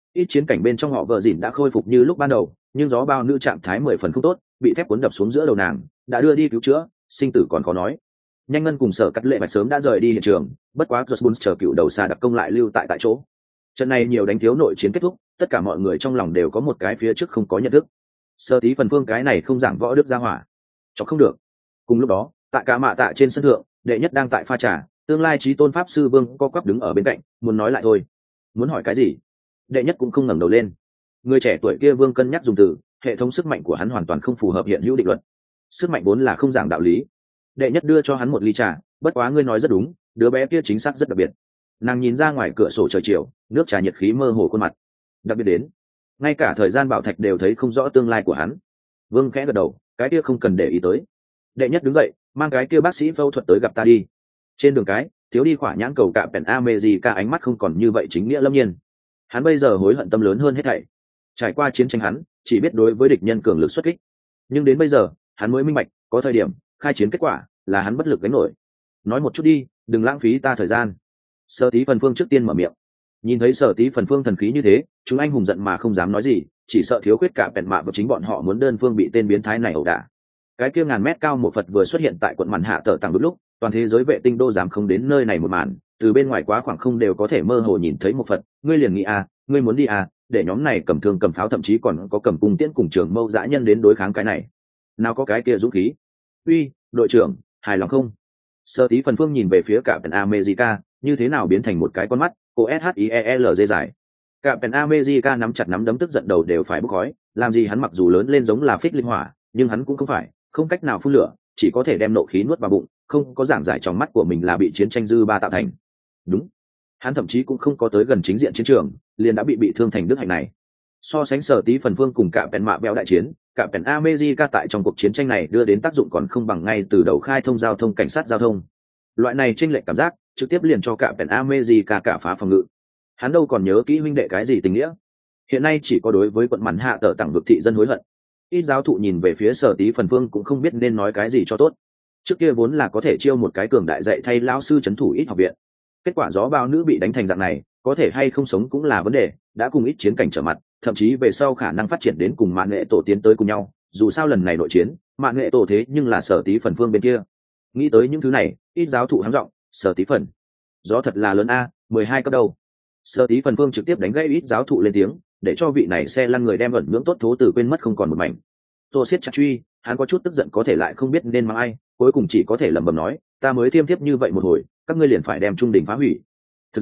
ít chiến cảnh bên trong họ vợ dìn đã khôi phục như lúc ban đầu, nhưng gió bao nữ trạng thái 10 phần không tốt, bị thép cuốn đập xuống giữa đầu nàng, đã đưa đi cứu chữa, sinh tử còn khó nói. Nhanh ngân cùng sở cắt lệ bạch sớm đã rời đi hiện trường, bất quá Jones chờ cựu đầu xa đặc công lại lưu tại chỗ. Trận này nhiều đánh thiếu nội chiến kết thúc, tất cả mọi người trong lòng đều có một cái phía trước không có nhận thức. Sơ tí phần phương cái này không giảng võ đức ra hỏa, cho không được. Cùng lúc đó, tại cả mạ tạ trên sân thượng, đệ nhất đang tại pha trà, tương lai chí tôn pháp sư vương co quắp đứng ở bên cạnh, muốn nói lại thôi. Muốn hỏi cái gì? Đệ nhất cũng không ngẩng đầu lên. Người trẻ tuổi kia vương cân nhắc dùng từ, hệ thống sức mạnh của hắn hoàn toàn không phù hợp hiện hữu định luật. Sức mạnh vốn là không giảng đạo lý. Đệ nhất đưa cho hắn một ly trà, bất quá ngươi nói rất đúng, đứa bé kia chính xác rất đặc biệt. Nàng nhìn ra ngoài cửa sổ trời chiều, nước trà nhiệt khí mơ hồ khuôn mặt. Đặc biệt đến, ngay cả thời gian bảo thạch đều thấy không rõ tương lai của hắn. Vương khẽ gật đầu, cái kia không cần để ý tới. Đệ nhất đứng dậy, mang cái kia bác sĩ phẫu thuật tới gặp ta đi. Trên đường cái, thiếu đi khỏa nhãn cầu cạm pèn America ánh mắt không còn như vậy chính nghĩa lâm nhiên. Hắn bây giờ hối hận tâm lớn hơn hết thảy. Trải qua chiến tranh hắn chỉ biết đối với địch nhân cường lực xuất kích, nhưng đến bây giờ hắn mới minh bạch, có thời điểm khai chiến kết quả là hắn bất lực gánh nổi. Nói một chút đi, đừng lãng phí ta thời gian. Sở Tí Phần Phương trước tiên mở miệng. Nhìn thấy Sở Tí Phần Phương thần khí như thế, chúng anh hùng giận mà không dám nói gì, chỉ sợ thiếu khuyết cả bèn mạ và chính bọn họ muốn đơn phương bị tên biến thái này ẩu đả. Cái kia ngàn mét cao một Phật vừa xuất hiện tại quận màn hạ tờ tàng lúc, toàn thế giới vệ tinh đô dám không đến nơi này một màn, từ bên ngoài quá khoảng không đều có thể mơ hồ nhìn thấy một Phật. Ngươi liền nghĩ ngươi muốn đi để nhóm này cầm thương cầm pháo thậm chí còn có cầm cung tiễn cùng trường mâu dã nhân đến đối kháng cái này, nào có cái kia dũng khí. Uy, đội trưởng, hài lòng không? Sơ Tí Phần Phương nhìn về phía cả Pen America, như thế nào biến thành một cái con mắt, cô SHIELZ dài. Cả Pen America nắm chặt nắm đấm tức giận đầu đều phải bốc khói, làm gì hắn mặc dù lớn lên giống là phích linh hỏa, nhưng hắn cũng không phải, không cách nào phun lửa, chỉ có thể đem nộ khí nuốt vào bụng, không có giảng giải trong mắt của mình là bị chiến tranh dư ba tạo thành. Đúng, hắn thậm chí cũng không có tới gần chính diện chiến trường, liền đã bị thương thành đức hạnh này. So sánh Sở Tí Phần Phương cùng cả Pen mạ béo đại chiến, cả Pen America tại trong cuộc chiến tranh này đưa đến tác dụng còn không bằng ngay từ đầu khai thông giao thông cảnh sát giao thông. Loại này chênh lệch cảm giác trực tiếp liền cho cả Pen America cả phá phòng ngự. Hắn đâu còn nhớ kỹ huynh đệ cái gì tình nghĩa. Hiện nay chỉ có đối với quận mắn hạ tờ tặng vực thị dân hối hận. Ít giáo thụ nhìn về phía Sở Tí Phần Phương cũng không biết nên nói cái gì cho tốt. Trước kia vốn là có thể chiêu một cái cường đại dạy thay lão sư trấn thủ ít học viện. Kết quả gió bao nữ bị đánh thành dạng này, có thể hay không sống cũng là vấn đề, đã cùng ít chiến cảnh trở mặt, thậm chí về sau khả năng phát triển đến cùng mạng nghệ tổ tiến tới cùng nhau. Dù sao lần này nội chiến, mạng nghệ tổ thế nhưng là Sở Tí Phần Phương bên kia. Nghĩ tới những thứ này, ít giáo thụ hắng giọng, Sở Tí Phần, gió thật là lớn 12 cấp đâu. Sở Tí Phần Phương trực tiếp đánh gãy ít giáo thụ lên tiếng, để cho vị này xe lăn người đem ẩn nhưỡng tốt thố từ quên mất không còn một mảnh. Tô siết chặt truy, hắn có chút tức giận có thể lại không biết nên mang ai, cuối cùng chỉ có thể lẩm bẩm nói, ta mới thiêm thiếp như vậy một hồi, các ngươi liền phải đem trung đỉnh phá hủy. Thực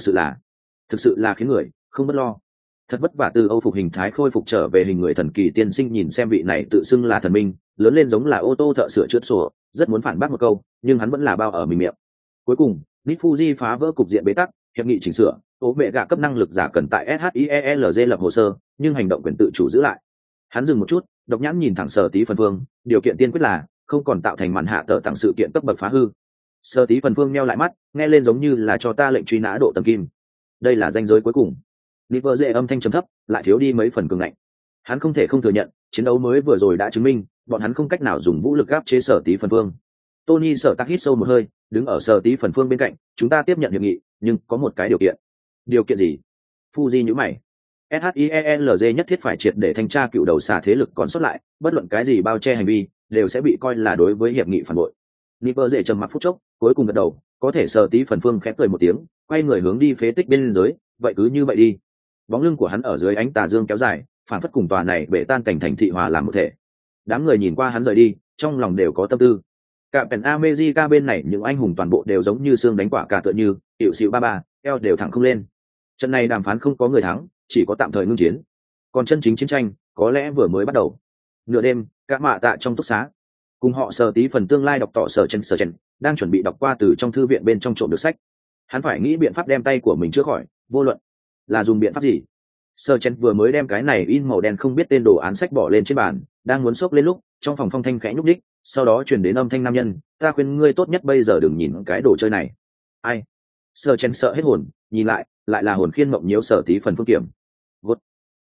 sự là khiến người không bất lo. Thật vất vả từ Âu phục hình thái khôi phục trở về hình người thần kỳ tiên sinh nhìn xem vị này tự xưng là thần minh, lớn lên giống là ô tô thợ sửa chữa sổ, rất muốn phản bác một câu, nhưng hắn vẫn là bao ở mình miệng. Cuối cùng, Nít Fuji phá vỡ cục diện bế tắc, hiệp nghị chỉnh sửa, ố mẹ gạ cấp năng lực giả cần tại SHIELZ lập hồ sơ, nhưng hành động quyền tự chủ giữ lại. Hắn dừng một chút, độc nhãn nhìn thẳng Sở Tí Phần Phương, điều kiện tiên quyết là không còn tạo thành màn hạ tờ tặng sự kiện cấp bậc phá hư. Sở Tí Phần Phương meo lại mắt, nghe lên giống như là cho ta lệnh truy nã độ tầm kim. Đây là ranh giới cuối cùng. Niver dễ âm thanh trầm thấp, lại thiếu đi mấy phần cường ngạnh. Hắn không thể không thừa nhận, chiến đấu mới vừa rồi đã chứng minh, bọn hắn không cách nào dùng vũ lực áp chế Sở Tí Phần Phương. Tony Sở Tắc hít sâu một hơi, đứng ở Sở Tí Phần Phương bên cạnh, chúng ta tiếp nhận hiệp nghị, nhưng có một cái điều kiện. Điều kiện gì? Fuji nhíu mày. SHIELZ nhất thiết phải triệt để thanh tra cựu đầu xà thế lực còn sót lại, bất luận cái gì bao che hành vi, đều sẽ bị coi là đối với hiệp nghị phản bội. Niver dễ trầm mặc phút chốc, cuối cùng gật đầu, có thể Sở Tí Phần Phương khẽ cười một tiếng, quay người hướng đi phế tích bên dưới, vậy cứ như vậy đi. Bóng lưng của hắn ở dưới ánh tà dương kéo dài, phản phất cùng tòa này bể tan cảnh thành thị hòa làm một thể. Đám người nhìn qua hắn rời đi, trong lòng đều có tâm tư. Cả Pen America bên này những anh hùng toàn bộ đều giống như xương đánh quả cả tựa như, hiệu xịu ba, eo đều thẳng không lên. Trận này đàm phán không có người thắng, chỉ có tạm thời ngưng chiến. Còn chân chính chiến tranh, có lẽ vừa mới bắt đầu. Nửa đêm, cả mạ tạ trong túc xá, cùng họ Sở Tí Phần tương lai đọc tỏ Sở Chen đang chuẩn bị đọc qua từ trong thư viện bên trong trộm được sách. Hắn phải nghĩ biện pháp đem tay của mình chữa khỏi, vô luận là dùng biện pháp gì. Sở Chen vừa mới đem cái này in màu đen không biết tên đồ án sách bỏ lên trên bàn, đang muốn xốc lên lúc, trong phòng phong thanh khẽ nhúc nhích, sau đó truyền đến âm thanh nam nhân, ta khuyên ngươi tốt nhất bây giờ đừng nhìn cái đồ chơi này. Ai? Sở Chen sợ hết hồn, nhìn lại là hồn khiên mộng nhiễu Sở Tí Phần Phương kiểm. Vốt.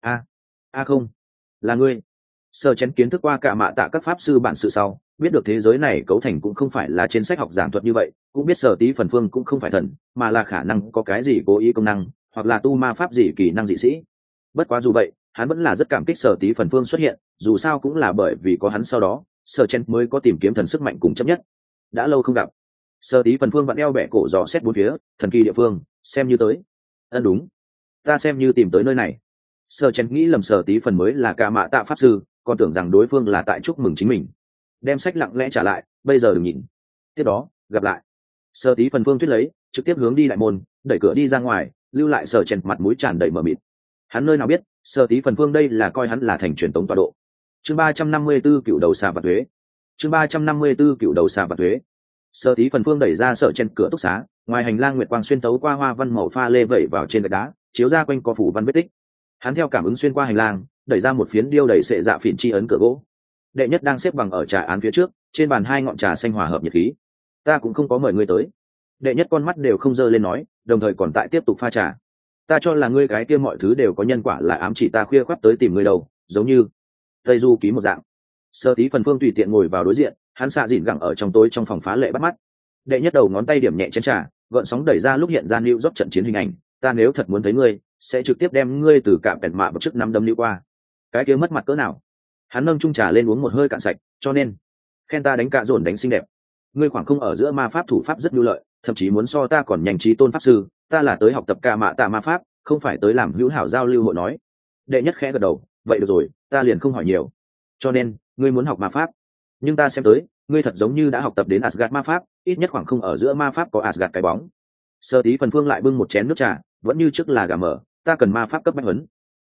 Không, là ngươi. Sở Chen kiến thức qua cả mạ tạ các pháp sư bản sự sau, biết được thế giới này cấu thành cũng không phải là trên sách học giảng thuật như vậy, cũng biết Sở Tí Phần Phương cũng không phải thần, mà là khả năng có cái gì cố ý công năng, hoặc là tu ma pháp gì kỳ năng dị sĩ. Bất quá dù vậy hắn vẫn là rất cảm kích Sở Tí Phần Phương xuất hiện, dù sao cũng là bởi vì có hắn sau đó Sở Chen mới có tìm kiếm thần sức mạnh cùng chấp nhất. Đã lâu không gặp. Sở Tí Phần Phương vặn eo bẻ cổ dò xét bốn phía, thần kỳ địa phương xem như tới. Đúng, ta xem như tìm tới nơi này. Sở Chen nghĩ lầm Sở Tí Phần mới là Ca Mạ Tạ pháp sư, còn tưởng rằng đối phương là tại chúc mừng chính mình. Đem sách lặng lẽ trả lại, bây giờ đừng nhìn. Tiếp đó gặp lại. Sở Tí Phần Phương tuyết lấy, trực tiếp hướng đi đại môn, đẩy cửa đi ra ngoài, lưu lại Sở Chen mặt mũi tràn đầy mờ mịt. Hắn nơi nào biết Sở Tí Phần Phương đây là coi hắn là thành truyền tống tọa độ. Chương 354 cựu đầu xà và thuế. Chương 354 cựu đầu xà và thuế. Sở Tí Phần Phương đẩy ra Sở Chen cửa túc xá, ngoài hành lang nguyệt quang xuyên tấu qua hoa văn màu pha lê vẩy vào trên gạch đá, chiếu ra quanh có phủ văn vết tích. Hắn theo cảm ứng xuyên qua hành lang, đẩy ra một phiến điêu đầy sệ dạ phỉn chi ấn cửa gỗ. Đệ nhất đang xếp bằng ở trà án phía trước, trên bàn hai ngọn trà xanh hòa hợp nhiệt khí. Ta cũng không có mời ngươi tới. Đệ nhất con mắt đều không dơ lên nói, đồng thời còn tại tiếp tục pha trà. Ta cho là ngươi cái kia mọi thứ đều có nhân quả, là ám chỉ ta khuya khoắt tới tìm ngươi đâu, giống như Tây Du ký một dạng. Sở Tí Phần Phương tùy tiện ngồi vào đối diện, hắn xạ dịn gẳng ở trong tối trong phòng phá lệ bắt mắt. Đệ nhất đầu ngón tay điểm nhẹ chén trà, gợn sóng đẩy ra lúc hiện ra lưu dốc trận chiến hình ảnh. Ta nếu thật muốn thấy ngươi, sẽ trực tiếp đem ngươi từ cạm bẹn mạ bậc trước năm đâm lưu qua. Cái kia mất mặt cỡ nào. Hắn nâng chung trà lên uống một hơi cạn sạch, cho nên khen ta đánh cạ dồn đánh xinh đẹp. Ngươi khoảng không ở giữa ma pháp thủ pháp rất nhu lợi, thậm chí muốn so ta còn nhanh trí tôn pháp sư. Ta là tới học tập Ca Mạ Tạ ma pháp, không phải tới làm hữu hảo giao lưu hội nói. Đệ nhất khẽ gật đầu, vậy được rồi, ta liền không hỏi nhiều. Cho nên ngươi muốn học ma pháp, nhưng ta xem tới ngươi thật giống như đã học tập đến Asgard ma pháp, ít nhất khoảng không ở giữa ma pháp có Asgard cái bóng. Sở Tí Phần Phương lại bưng một chén nước trà, vẫn như trước là gà mở, ta cần ma pháp cấp bách huấn.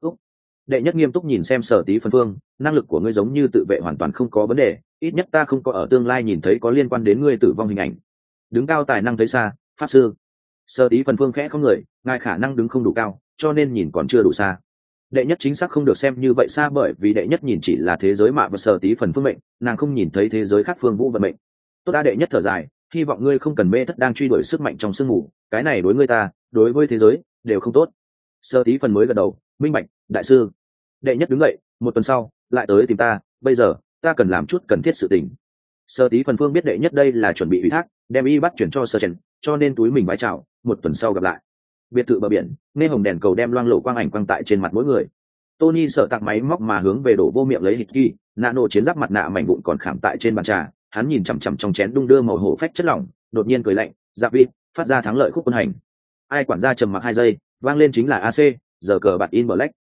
Đệ nhất nghiêm túc nhìn xem Sở Tí Phần Phương, năng lực của ngươi giống như tự vệ hoàn toàn không có vấn đề, ít nhất ta không có ở tương lai nhìn thấy có liên quan đến ngươi tử vong hình ảnh. Đứng cao tài năng thấy xa, pháp sư. Sở Tí Phần Phương khẽ không người, ngài khả năng đứng không đủ cao, cho nên nhìn còn chưa đủ xa. Đệ nhất chính xác không được xem như vậy xa, bởi vì đệ nhất nhìn chỉ là thế giới mạ và Sở Tí Phần Phương mệnh, nàng không nhìn thấy thế giới khác phương vũ vận mệnh. Tốt đã. Đệ nhất thở dài, hy vọng ngươi không cần mê thất đang truy đuổi sức mạnh trong sương mù, cái này đối ngươi ta, đối với thế giới đều không tốt. Sở Tí Phần mới gật đầu, minh bạch, đại sư. Đệ nhất đứng dậy, một tuần sau lại tới tìm ta, bây giờ ta cần làm chút cần thiết sự tình. Sở Tí Phần Phương biết đệ nhất đây là chuẩn bị ủy thác, đem y bắt chuyển cho Sở Chen, cho nên túi mình vái chào, một tuần sau gặp lại. Biệt thự bờ biển, nghe hồng đèn cầu đem loang lộ quang ảnh quang tại trên mặt mỗi người. Tony sợ tặc máy móc mà hướng về đổ vô miệng lấy hít ghi, nano chiến giáp mặt nạ mảnh vụn còn khảm tại trên bàn trà, hắn nhìn chằm chằm trong chén đung đưa màu hổ phách chất lỏng, đột nhiên cười lạnh, giáp vịt phát ra thắng lợi khúc quân hành. Ai quản gia trầm mặc 2 giây, vang lên chính là AC, giờ cờ bạt in black.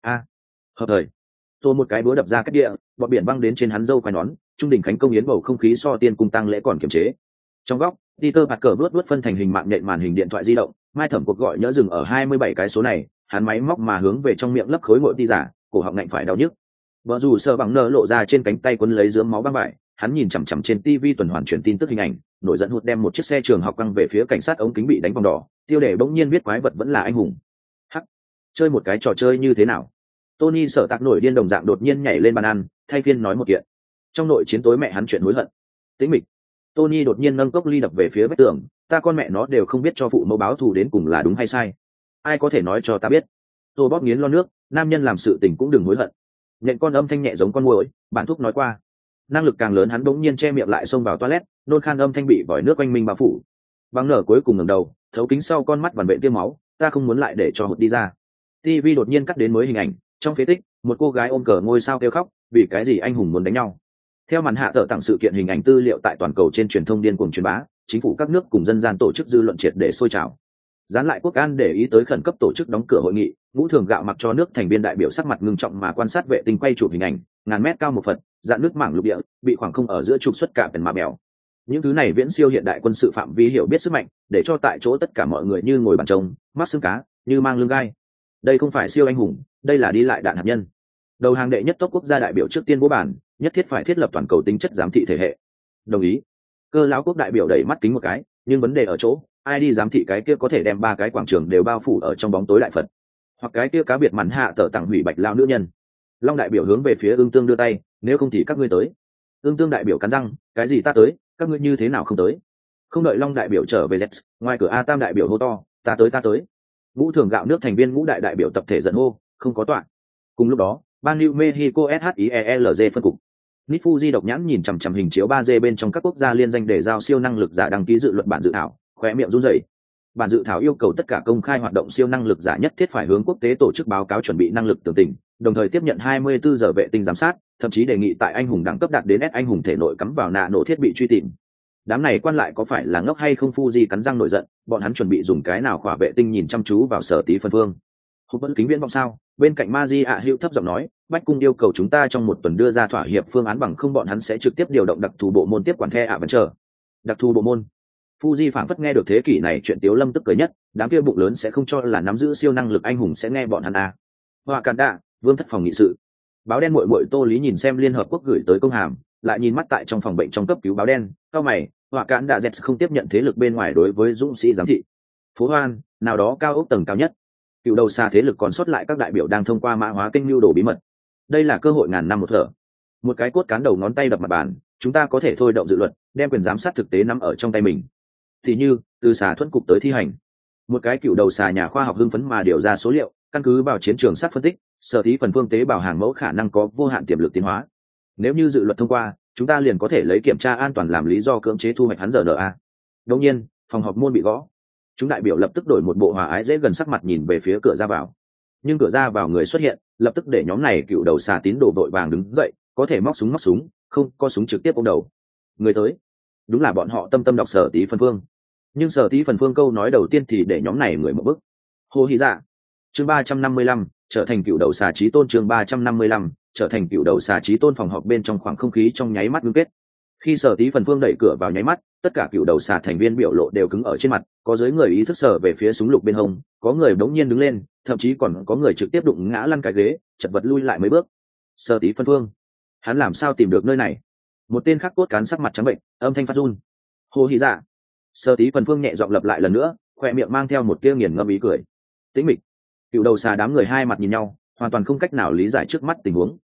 Hợp thời rồi một cái búa đập ra cách địa, bọt biển băng đến trên hắn dâu quai nón, trung đỉnh khánh công yến bầu không khí so tiên cung tăng lễ còn kiềm chế. Trong góc Peter bạt cờ vớt phân thành hình mạng nhện màn hình điện thoại di động, mai thẩm cuộc gọi nhỡ dừng ở 27 cái số này, hắn máy móc mà hướng về trong miệng lấp khối ngội đi giả, cổ họng ngạnh phải đau nhức. Vợ dù sờ bằng nơ lộ ra trên cánh tay quấn lấy dướng máu băng bại, hắn nhìn chằm chằm trên TV tuần hoàn truyền tin tức hình ảnh, nổi giận hụt đem một chiếc xe trường học quăng về phía cảnh sát, ống kính bị đánh vòng đỏ, tiêu đề bỗng nhiên viết quái vật vẫn là anh hùng. Hắc, chơi một cái trò chơi như thế nào? Tony sợ tạc nổi điên đồng dạng đột nhiên nhảy lên bàn ăn, thay phiên nói một kiện. Trong nội chiến tối mẹ hắn chuyện hối hận. Tĩnh mịch. Tony đột nhiên nâng cốc ly đập về phía vách tường, ta con mẹ nó đều không biết cho phụ mẫu báo thù đến cùng là đúng hay sai. Ai có thể nói cho ta biết? Tôi bóp nghiến lo nước, nam nhân làm sự tình cũng đừng hối hận. Nhện con âm thanh nhẹ giống con muỗi, bản thúc nói qua. Năng lực càng lớn hắn bỗng nhiên che miệng lại xông vào toilet, nôn khan âm thanh bị vòi nước quanh mình bao phủ. Bằng nở cuối cùng ngẩng đầu, thấu kính sau con mắt vằn vện tiêm máu, ta không muốn lại để cho hụt đi ra. TV đột nhiên cắt đến mới hình ảnh, trong phế tích, một cô gái ôm cờ ngôi sao kêu khóc, vì cái gì anh hùng muốn đánh nhau. Theo màn hạ tờ tặng sự kiện hình ảnh tư liệu tại toàn cầu trên truyền thông điên cuồng truyền bá, chính phủ các nước cùng dân gian tổ chức dư luận triệt để sôi trào. Gián lại quốc an để ý tới khẩn cấp tổ chức đóng cửa hội nghị, ngũ thường gạo mặc cho nước thành viên đại biểu sắc mặt ngưng trọng mà quan sát vệ tinh quay chụp hình ảnh, ngàn mét cao một phật, dạn nước mảng lục địa, bị khoảng không ở giữa trục xuất cả phần mạ bèo. Những thứ này viễn siêu hiện đại quân sự phạm vi hiểu biết sức mạnh, để cho tại chỗ tất cả mọi người như ngồi bàn trông, mắt xương cá, như mang lưng gai. Đây không phải siêu anh hùng, đây là đi lại đạn hạt nhân. Đầu hàng đệ nhất tốc quốc gia đại biểu trước tiên bố bản, nhất thiết phải thiết lập toàn cầu tính chất giám thị thể hệ. Đồng ý. Cơ lão quốc đại biểu đẩy mắt kính một cái, nhưng vấn đề ở chỗ, ai đi giám thị cái kia có thể đem 3 cái quảng trường đều bao phủ ở trong bóng tối đại phật, hoặc cái kia cá biệt mặn hạ tờ tặng hủy bạch lao nữ nhân. Long đại biểu hướng về phía Ưng Tương đưa tay, nếu không thì các ngươi tới. Ưng Tương đại biểu cắn răng, cái gì ta tới, các ngươi như thế nào không tới? Không đợi Long đại biểu trở về Z, ngoài cửa A Tam đại biểu hô to, ta tới. Ngũ thường gạo nước thành viên ngũ đại biểu tập thể giận hô, không có tọa. Cùng lúc đó, Ban New Mexico SHIELZ phân cục. Nifuji độc nhãn nhìn chằm chằm hình chiếu 3D bên trong các quốc gia liên danh để giao siêu năng lực giả đăng ký dự luật bản dự thảo, khóe miệng run rẩy. Bản dự thảo yêu cầu tất cả công khai hoạt động siêu năng lực giả nhất thiết phải hướng quốc tế tổ chức báo cáo chuẩn bị năng lực tường tình, đồng thời tiếp nhận 24 giờ vệ tinh giám sát, thậm chí đề nghị tại anh hùng đẳng cấp đạt đến S anh hùng thể nội cắm vào nạ nổ thiết bị truy tìm. Đám này quan lại có phải là ngốc hay không? Fuji cắn răng nổi giận, bọn hắn chuẩn bị dùng cái nào khỏa vệ tinh nhìn chăm chú vào Sở Tí Phân Vương. Hộp vẫn kính viễn vọng sao? Bên cạnh Maji Hữu thấp giọng nói, Bách cung yêu cầu chúng ta trong một tuần đưa ra thỏa hiệp phương án, bằng không bọn hắn sẽ trực tiếp điều động đặc thù bộ môn tiếp quản The vẫn chờ. Đặc thù bộ môn. Fuji phảng phất nghe được thế kỷ này chuyện Tiếu Lâm tức cười nhất, đám kia bụng lớn sẽ không cho là nắm giữ siêu năng lực anh hùng sẽ nghe bọn hắn à. Họa Cản Đạ, Vương thất phòng nghị sự. Báo đen muội muội Tô Lý nhìn xem Liên Hợp Quốc gửi tới công hàm, lại nhìn mắt tại trong phòng bệnh trong cấp cứu báo đen, cao mày, Họa Cản Đạ dẹt không tiếp nhận thế lực bên ngoài đối với dũng sĩ giám thị. Phố Hoan, nào đó cao ốc tầng cao nhất. Cựu đầu xa thế lực còn sót lại các đại biểu đang thông qua mã hóa kênh lưu đồ bí mật. Đây là cơ hội ngàn năm một thở. Một cái cốt cán đầu ngón tay đập mặt bàn, chúng ta có thể thôi động dự luật, đem quyền giám sát thực tế nắm ở trong tay mình. Thì như từ xà thuẫn cục tới thi hành. Một cái cựu đầu xà nhà khoa học hưng phấn mà điều ra số liệu, căn cứ vào chiến trường sát phân tích, Sở Tí Phần Phương tế bào hàng mẫu khả năng có vô hạn tiềm lực tiến hóa. Nếu như dự luật thông qua, chúng ta liền có thể lấy kiểm tra an toàn làm lý do cưỡng chế thu hoạch hắn RNA. Đương nhiên, phòng họp môn bị gõ. Chúng đại biểu lập tức đổi một bộ hòa ái dễ gần sắc mặt nhìn về phía cửa ra vào. Nhưng cửa ra vào người xuất hiện, lập tức để nhóm này cựu đầu xà tín đồ vội vàng đứng dậy, có thể móc súng, không có súng trực tiếp ôm đầu. Người tới, đúng là bọn họ tâm tâm đọc Sở Tí Phần Phương. Nhưng Sở Tí Phần Phương câu nói đầu tiên thì để nhóm này người một bức. Hồ Hy Dạ, chương 355, trở thành cựu đầu xà chí tôn. Chương 355, trở thành cựu đầu xà chí tôn. Phòng họp bên trong khoảng không khí trong nháy mắt ngưng kết. Khi Sở Tí Phần Phương đẩy cửa vào nháy mắt, tất cả cựu đầu xà thành viên biểu lộ đều cứng ở trên mặt, có dưới người ý thức sở về phía súng lục bên hông, có người đống nhiên đứng lên, thậm chí còn có người trực tiếp đụng ngã lăn cái ghế, chật vật lui lại mấy bước. Sở Tí Phân Phương, hắn làm sao tìm được nơi này? Một tên khác cốt cán sắc mặt trắng bệnh, âm thanh phát run. Hồ Hy Dạ. Sở Tí Phân Phương nhẹ giọng lặp lại lần nữa, khoe miệng mang theo một tia nghiền ngẫm ý cười. Tĩnh mịch. Cựu đầu xà đám người hai mặt nhìn nhau, hoàn toàn không cách nào lý giải trước mắt tình huống.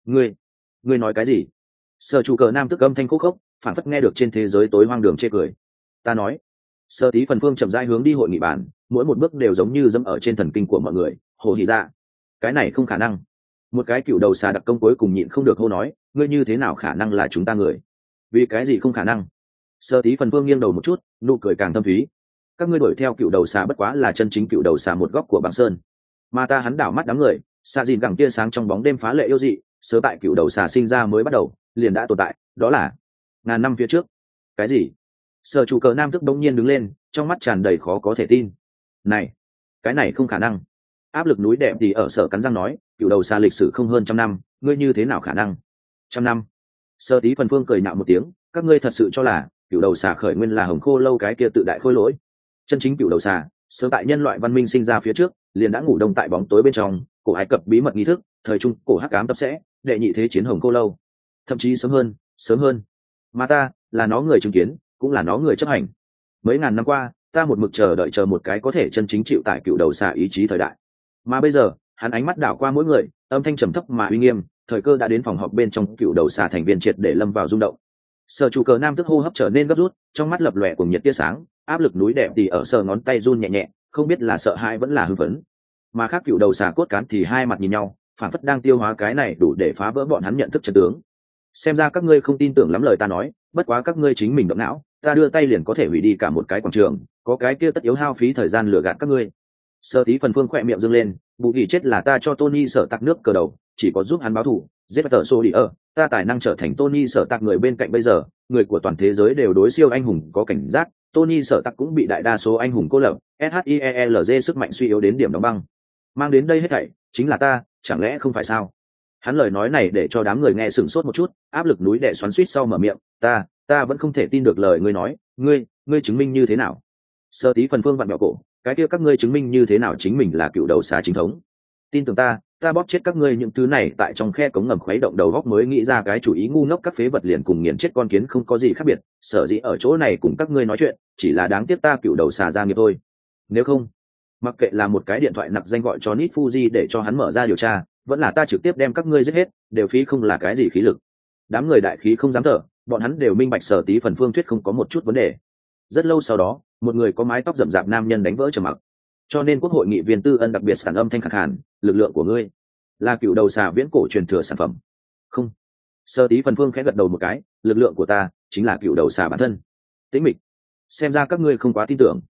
Ngươi nói cái gì? Sở chủ cờ nam tức âm thanh khúc khốc, phản phất nghe được trên thế giới tối hoang đường chê cười. Ta nói. Sở Tí Phần Phương chậm rãi hướng đi hội nghị bàn, mỗi một bước đều giống như dẫm ở trên thần kinh của mọi người. Hồ Hy Dạ, cái này không khả năng. Một cái cựu đầu xà đặc công cuối cùng nhịn không được hô nói, ngươi như thế nào khả năng là chúng ta người? Vì cái gì không khả năng? Sở Tí Phần Phương nghiêng đầu một chút, nụ cười càng thâm thúy. Các ngươi đuổi theo cựu đầu xà bất quá là chân chính cựu đầu xà một góc của băng sơn, mà ta hắn đảo mắt đám người, xà dìn gẳng tia sáng trong bóng đêm phá lệ yêu dị, sớm tại cựu đầu xà sinh ra mới bắt đầu, liền đã tồn tại, đó là ngàn năm phía trước. Cái gì? Sở chủ cờ nam tức đông nhiên đứng lên, trong mắt tràn đầy khó có thể tin. Này, cái này không khả năng. Áp lực núi đẹp thì ở Sở cắn răng nói, cựu đầu xà lịch sử không hơn 100 năm, ngươi như thế nào khả năng? 100 năm? Sở Tí Phần Phương cười nhạo một tiếng, các ngươi thật sự cho là cựu đầu xà khởi nguyên là hồng khô lâu cái kia tự đại khôi lỗi? Chân chính cựu đầu xà, sớm tại nhân loại văn minh sinh ra phía trước, liền đã ngủ đông tại bóng tối bên trong, cổ Ai Cập bí mật nghi thức, thời trung cổ hắc ám tập sẽ, đệ nhị thế chiến hồng khô lâu, thậm chí sớm hơn. Mà ta, là nó người chứng kiến, cũng là nó người chấp hành. Mấy ngàn năm qua, ta một mực chờ đợi một cái có thể chân chính chịu tải cựu đầu xà ý chí thời đại. Mà bây giờ, hắn ánh mắt đảo qua mỗi người, âm thanh trầm thấp mà uy nghiêm, thời cơ đã đến. Phòng họp bên trong cựu đầu xà thành viên triệt để lâm vào rung động. Sở chủ cờ nam tức hô hấp trở nên gấp rút, trong mắt lập lòe cùng nhiệt tia sáng, áp lực núi đẹp thì ở Sở ngón tay run nhẹ nhẹ, không biết là sợ hãi vẫn là hưng phấn. Mà khác cựu đầu xà cốt cán thì hai mặt nhìn nhau, phản phất đang tiêu hóa cái này đủ để phá vỡ bọn hắn nhận thức chân tướng. Xem ra các ngươi không tin tưởng lắm lời ta nói, bất quá các ngươi chính mình động não, ta đưa tay liền có thể hủy đi cả một cái quảng trường, có cái kia tất yếu hao phí thời gian lừa gạt các ngươi. Sở Tí Phần Phương khỏe miệng dương lên, vụ gì chết là ta cho Tony Sở tặc nước cờ đầu, chỉ có giúp hắn báo thù, giết tờ xô đi ta tài năng trở thành Tony Sở tặc người bên cạnh. Bây giờ người của toàn thế giới đều đối siêu anh hùng có cảnh giác, Tony Sở tặc cũng bị đại đa số anh hùng cô lập, SHIELZ sức mạnh suy yếu đến điểm đóng băng. Mang đến đây hết thảy chính là ta, chẳng lẽ không phải sao? Hắn lời nói này để cho đám người nghe sửng sốt một chút, áp lực núi đè xoắn xuýt sau mở miệng, ta vẫn không thể tin được lời ngươi nói, ngươi chứng minh như thế nào? Sở Tí Phần Phương vặn vẹo cổ, cái kia các ngươi chứng minh như thế nào chính mình là cựu đầu xà chính thống? Tin tưởng ta bóp chết các ngươi những thứ này tại trong khe cống ngầm khuấy động đầu góc mới nghĩ ra cái chủ ý ngu ngốc, các phế vật liền cùng nghiền chết con kiến không có gì khác biệt, sở dĩ ở chỗ này cùng các ngươi nói chuyện, chỉ là đáng tiếc ta cựu đầu xà gia nghiệp thôi. Nếu không, mặc kệ là một cái điện thoại nặc danh gọi cho Nit Fuji để cho hắn mở ra điều tra, vẫn là ta trực tiếp đem các ngươi giết hết, đều phí không là cái gì khí lực. Đám người đại khí không dám thở, bọn hắn đều minh bạch Sở Tí Phần Phương thuyết không có một chút vấn đề. Rất lâu sau đó, một người có mái tóc rậm rạp nam nhân đánh vỡ trầm mặc. Cho nên quốc hội nghị viên Tư Ân đặc biệt sản âm thanh khàn khàn, lực lượng của ngươi là cựu đầu xà viễn cổ truyền thừa sản phẩm. Không. Sở Tí Phần Phương khẽ gật đầu một cái, lực lượng của ta chính là cựu đầu xà bản thân. Tĩnh mịch. Xem ra các ngươi không quá tin tưởng.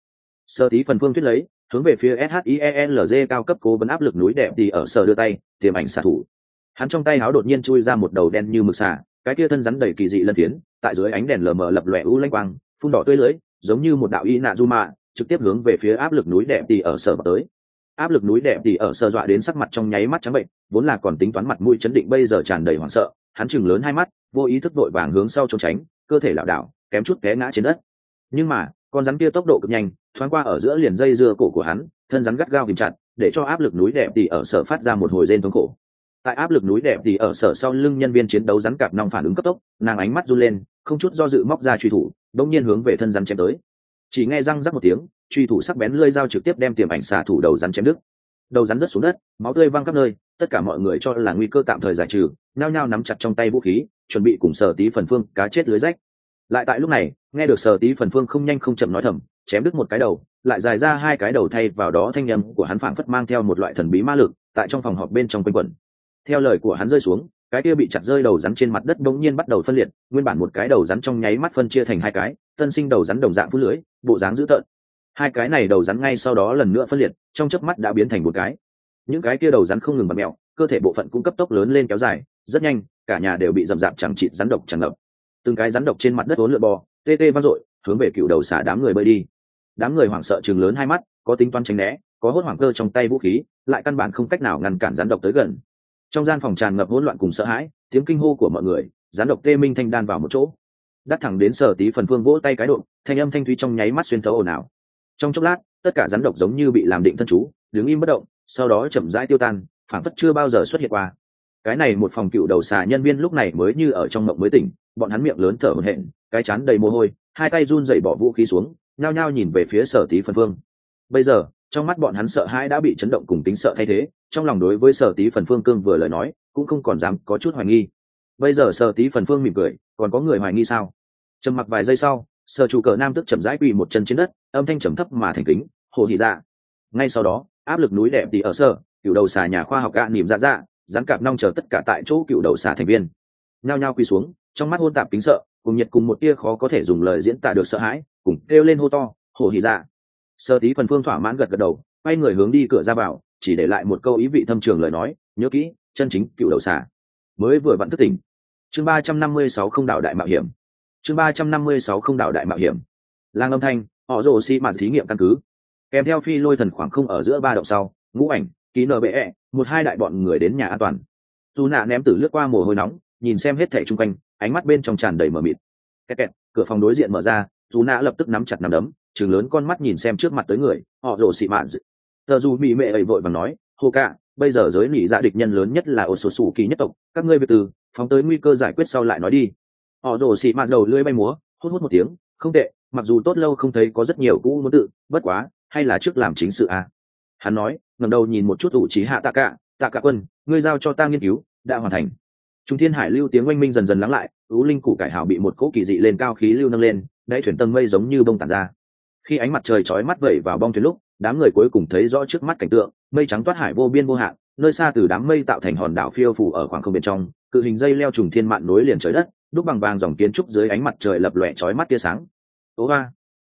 Sở tí phần phương thuyết lấy hướng về phía SHIELZ cao cấp cố vấn áp lực núi đẹp thì ở sở đưa tay tiềm ảnh xạ thủ. Hắn trong tay háo đột nhiên chui ra một đầu đen như mực xà, cái kia thân rắn đầy kỳ dị lân phiến, tại dưới ánh đèn lờ mờ lập lòe u lanh quang, phun đỏ tươi lưới, giống như một đạo y nạ du mạ, trực tiếp hướng về phía áp lực núi đẹp thì ở sở vào tới. Áp lực núi đẹp thì ở sở dọa đến sắc mặt trong nháy mắt trắng bệnh, vốn là còn tính toán mặt mũi chấn định bây giờ tràn đầy hoảng sợ, hắn chừng lớn hai mắt, vô ý thức vội vàng hướng sau trốn tránh, cơ thể lảo đảo, kém chút té ngã trên đất. Nhưng mà con rắn kia tốc độ cực nhanh, thoáng qua ở giữa liền dây dưa cổ của hắn, thân rắn gắt gao kìm chặt, để cho áp lực núi đẹp thì ở sở phát ra một hồi rên thống khổ. Tại áp lực núi đẹp thì ở sở sau lưng nhân viên chiến đấu rắn cạp nòng phản ứng cấp tốc, nàng ánh mắt run lên, không chút do dự móc ra truy thủ, đột nhiên hướng về thân rắn chém tới. Chỉ nghe răng rắc một tiếng, truy thủ sắc bén lưỡi dao trực tiếp đem tiềm ảnh xạ thủ đầu rắn chém đứt. Đầu rắn rớt xuống đất, máu tươi văng khắp nơi, tất cả mọi người cho là nguy cơ tạm thời giải trừ, nhao nhao nắm chặt trong tay vũ khí, chuẩn bị cùng Sở Tí phần phương cá chết lưới rách. Lại tại lúc này, nghe được Sở Tí phần phương không nhanh không chậm nói thầm, chém đứt một cái đầu, lại dài ra hai cái đầu thay vào đó thanh âm của hắn phảng phất mang theo một loại thần bí ma lực, tại trong phòng họp bên trong quanh quẩn. Theo lời của hắn rơi xuống, cái kia bị chặt rơi đầu rắn trên mặt đất bỗng nhiên bắt đầu phân liệt, nguyên bản một cái đầu rắn trong nháy mắt phân chia thành hai cái, tân sinh đầu rắn đồng dạng phun lưới, bộ dáng dữ tợn. Hai cái này đầu rắn ngay sau đó lần nữa phân liệt, trong chớp mắt đã biến thành một cái. Những cái kia đầu rắn không ngừng bật mèo, cơ thể bộ phận cũng cấp tốc lớn lên kéo dài, rất nhanh, cả nhà đều bị rầm rạp chẳng chịt rắn độc tràn ngập. Từng cái rắn độc trên mặt đất uốn lượn bò, tê tê vang dội, hướng về cựu đầu xả đám người bơi đi. Đám người hoảng sợ trừng lớn hai mắt, có tính toán tránh né, có hốt hoảng cơ trong tay vũ khí, lại căn bản không cách nào ngăn cản rắn độc tới gần. Trong gian phòng tràn ngập hỗn loạn cùng sợ hãi, tiếng kinh hô của mọi người, rắn độc tê minh thanh đan vào một chỗ. Đắt thẳng đến Sở Tí phần phương vỗ tay cái độ, thanh âm thanh thúy trong nháy mắt xuyên thấu ồn ào. Trong chốc lát, tất cả rắn độc giống như bị làm định thân chú, đứng im bất động, sau đó chậm rãi tiêu tan, phản phất chưa bao giờ xuất hiện qua. Cái này một phòng cựu đầu xà nhân viên lúc này mới như ở trong mộng mới tỉnh, bọn hắn miệng lớn thở hổn hển, cái chán đầy mồ hôi, hai tay run rẩy bỏ vũ khí xuống, nhao nhao nhìn về phía Sở Tí phần phương. Bây giờ, trong mắt bọn hắn sợ hãi đã bị chấn động cùng tính sợ thay thế, trong lòng đối với Sở Tí phần phương cương vừa lời nói, cũng không còn dám có chút hoài nghi. Bây giờ Sở Tí phần phương mỉm cười, còn có người hoài nghi sao? Trầm mặc vài giây sau, Sở chủ cờ nam tức chậm rãi quỳ một chân trên đất, âm thanh trầm thấp mà thành kính, hồ hỉ dạ. Ngay sau đó, áp lực núi đẹp thì ở sở, cựu đầu xà nhà khoa học gạ nỉm dạ dạ, rắn cạp nong chờ tất cả tại chỗ cựu đầu xà thành viên, nhao nhao quỳ xuống, trong mắt hôn tạp kính sợ, cùng nhiệt cùng một tia khó có thể dùng lời diễn tả được sợ hãi, cùng kêu lên hô to, hồ hỉ dạ. Sở Tí phần phương thỏa mãn gật gật đầu, quay người hướng đi cửa ra vào, chỉ để lại một câu ý vị thâm trường lời nói, nhớ kỹ, chân chính cựu đầu xà mới vừa vặn thức tỉnh. Chương 356 không đảo đại mạo hiểm. Chương 356 không đảo đại mạo hiểm. Lang âm thanh, họ rồ xi mà thí nghiệm căn cứ. Kèm theo phi lôi thần khoảng không ở giữa ba động sau, ngũ ảnh, ký nở bệ, một hai đại bọn người đến nhà an toàn. Dù nạ ném tử lướt qua mồ hôi nóng, nhìn xem hết thảy xung quanh, ánh mắt bên trong tràn đầy mờ mịt. Kẹt kẹt, cửa phòng đối diện mở ra, dù nạ lập tức nắm chặt nắm đấm, trừng lớn con mắt nhìn xem trước mặt tới người, họ rồ xi mà. Tờ dù bị mẹ ấy vội vàng nói, hồ cả, bây giờ giới nỉ dạ địch nhân lớn nhất là ổ số sủ kỳ nhất tộc, các ngươi việc từ phóng tới nguy cơ giải quyết sau lại nói đi. Họ rồ xị mạt đầu lưỡi bay múa, hút hút một tiếng, không tệ, mặc dù tốt lâu không thấy có rất nhiều cũ muốn tự, bất quá, hay là trước làm chính sự à. Hắn nói, ngẩng đầu nhìn một chút ủ trí hạ tạ cả quân, ngươi giao cho ta nghiên cứu, đã hoàn thành. Trung thiên hải lưu tiếng oanh minh dần dần lắng lại, ú linh củ cải hào bị một cỗ kỳ dị lên cao khí lưu nâng lên, đáy thuyền tầng mây giống như bông tản ra. Khi ánh mặt trời chói mắt vẩy vào bong thuyền lúc, đám người cuối cùng thấy rõ trước mắt cảnh tượng, mây trắng toát hải vô biên vô hạn, nơi xa từ đám mây tạo thành hòn đảo phiêu phù ở khoảng không bên trong, cự hình dây leo trùng thiên mạn nối liền trời đất, đúc bằng vàng dòng kiến trúc dưới ánh mặt trời lập lòe chói mắt tia sáng. Tố ba,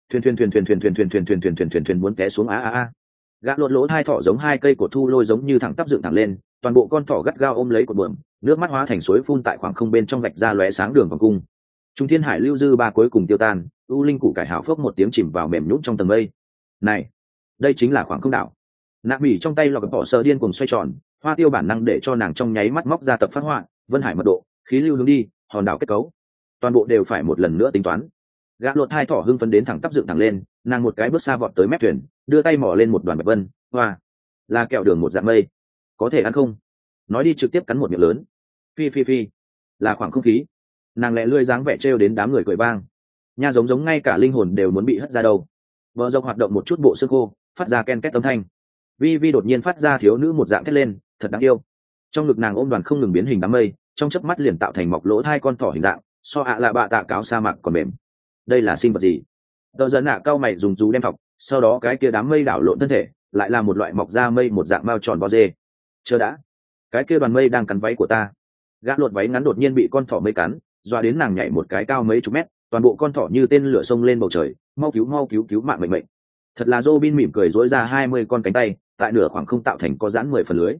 thuyền muốn té xuống a. Gã lột lỗ hai thỏ giống hai cây cột thu lôi giống như thẳng tắp dựng thẳng lên, toàn bộ con thỏ gắt gao ôm lấy cột buồm, nước mắt hóa thành suối phun tại khoảng không bên trong vạch ra lóe sáng đường vòng cung. Trung thiên hải lưu dư ba cuối cùng tiêu tan, u linh củ cải hào phốc một tiếng chìm vào mềm nhũn trong tầng mây. Này, đây chính là khoảng không đảo. Nạ Bỉ trong tay lọc bỏ sờ điên cuồng xoay tròn, hoa tiêu bản năng để cho nàng trong nháy mắt móc ra tập phát họa, vân hải mật độ, khí lưu hướng đi, hòn đảo kết cấu, toàn bộ đều phải một lần nữa tính toán. Gã lột hai thỏ hưng phấn đến thẳng tắp dựng thẳng lên, nàng một cái bước xa vọt tới mép thuyền, đưa tay mò lên một đoàn bạch vân, hoa, là kẹo đường một dạng mây, có thể ăn không? Nói đi trực tiếp cắn một miệng lớn. Phi, là khoảng không khí. Nàng lẹ lươi dáng vẻ trêu đến đám người cười vang. Nha giống ngay cả linh hồn đều muốn bị hất ra đầu. Vợ dọc hoạt động một chút bộ xương khô, phát ra ken két âm thanh. Vi đột nhiên phát ra thiếu nữ một dạng thét lên, thật đáng yêu. Trong ngực nàng ôm đoàn không ngừng biến hình đám mây, trong chớp mắt liền tạo thành mọc lỗ hai con thỏ hình dạng, so ạ là bạ tạ cáo sa mạc còn mềm. Đây là sinh vật gì? Tờ giận nạ cao mày dùng dù đem thọc, sau đó cái kia đám mây đảo lộn thân thể, lại là một loại mọc ra mây một dạng mao tròn bo dê. Chờ đã, cái kia đoàn mây đang cắn váy của ta. Gã lột váy ngắn đột nhiên bị con thỏ mây cắn, doa đến nàng nhảy một cái cao mấy chục mét, toàn bộ con thỏ như tên lửa xông lên bầu trời, mau cứu mạng mệnh. Thật là Robin mỉm cười dỗi ra 20 con cánh tay, tại nửa khoảng không tạo thành có giãn 10 phần lưới.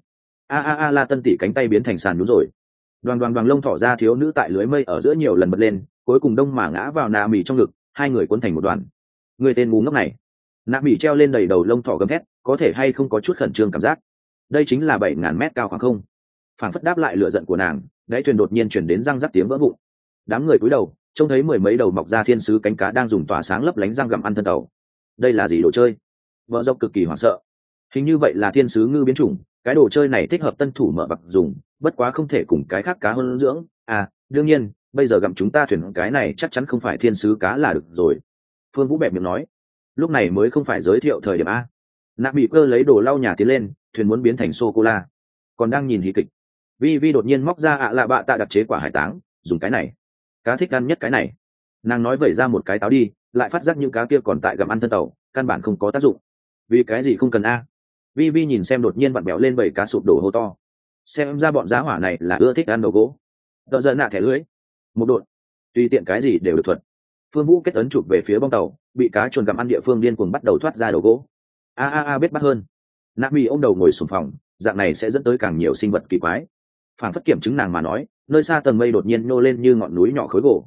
La Tân tỷ cánh tay biến thành sàn nhún rồi. Đoàn đoàn đoàn lông thỏ ra thiếu nữ tại lưới mây ở giữa nhiều lần bật lên, cuối cùng đông mà ngã vào nạ mỉ trong ngực, hai người cuốn thành một đoàn. Người tên ngu ngốc này. Nạ mỉ treo lên đầy đầu lông thỏ gầm thét, có thể hay không có chút khẩn trương cảm giác. Đây chính là 7.000 mét cao khoảng không. Phản phất đáp lại lửa giận của nàng, đáy thuyền đột nhiên chuyển đến răng rắc tiếng vỡ vụn. Đám người cúi đầu, trông thấy mười mấy đầu mọc ra thiên sứ cánh cá đang dùng tỏa sáng lấp lánh răng gặm ăn thân tàu. Đây là gì đồ chơi? Vợ dọc cực kỳ hoảng sợ. Hình như vậy là thiên sứ ngư biến chủng, cái đồ chơi này thích hợp tân thủ mở bạc dùng, bất quá không thể cùng cái khác cá hơn dưỡng. Đương nhiên bây giờ gặm chúng ta thuyền cái này chắc chắn không phải thiên sứ cá là được rồi. Phương Vũ bẹp miệng nói. Lúc này mới không phải giới thiệu thời điểm a. Nạp bị cơ lấy đồ lau nhà tiến lên, thuyền muốn biến thành sô cô la. Còn đang nhìn hí kịch, Vi đột nhiên móc ra lạ bạ tạ đặc chế quả hải táng, dùng cái này, cá thích ăn nhất cái này. Nàng nói vẩy ra một cái táo đi, lại phát giác những cá kia còn tại gặm ăn thân tàu, căn bản không có tác dụng. Vì cái gì không cần a? Vi nhìn xem đột nhiên vặn bẹo lên bầy cá sụp đổ hô to. Xem ra bọn giá hỏa này là ưa thích ăn đồ gỗ. Đợt giận nạ thẻ lưới, một đột, tùy tiện cái gì đều được thuận. Phương Vũ kết ấn chụp về phía bong tàu, bị cá chuồn gặm ăn địa phương điên cuồng bắt đầu thoát ra đồ gỗ. Biết bắt hơn. Nạp Mỹ ôm đầu ngồi sùng phòng, dạng này sẽ dẫn tới càng nhiều sinh vật kỳ quái. Phản phất kiểm chứng nàng mà nói, nơi xa tầng mây đột nhiên nô lên như ngọn núi nhỏ khối gỗ.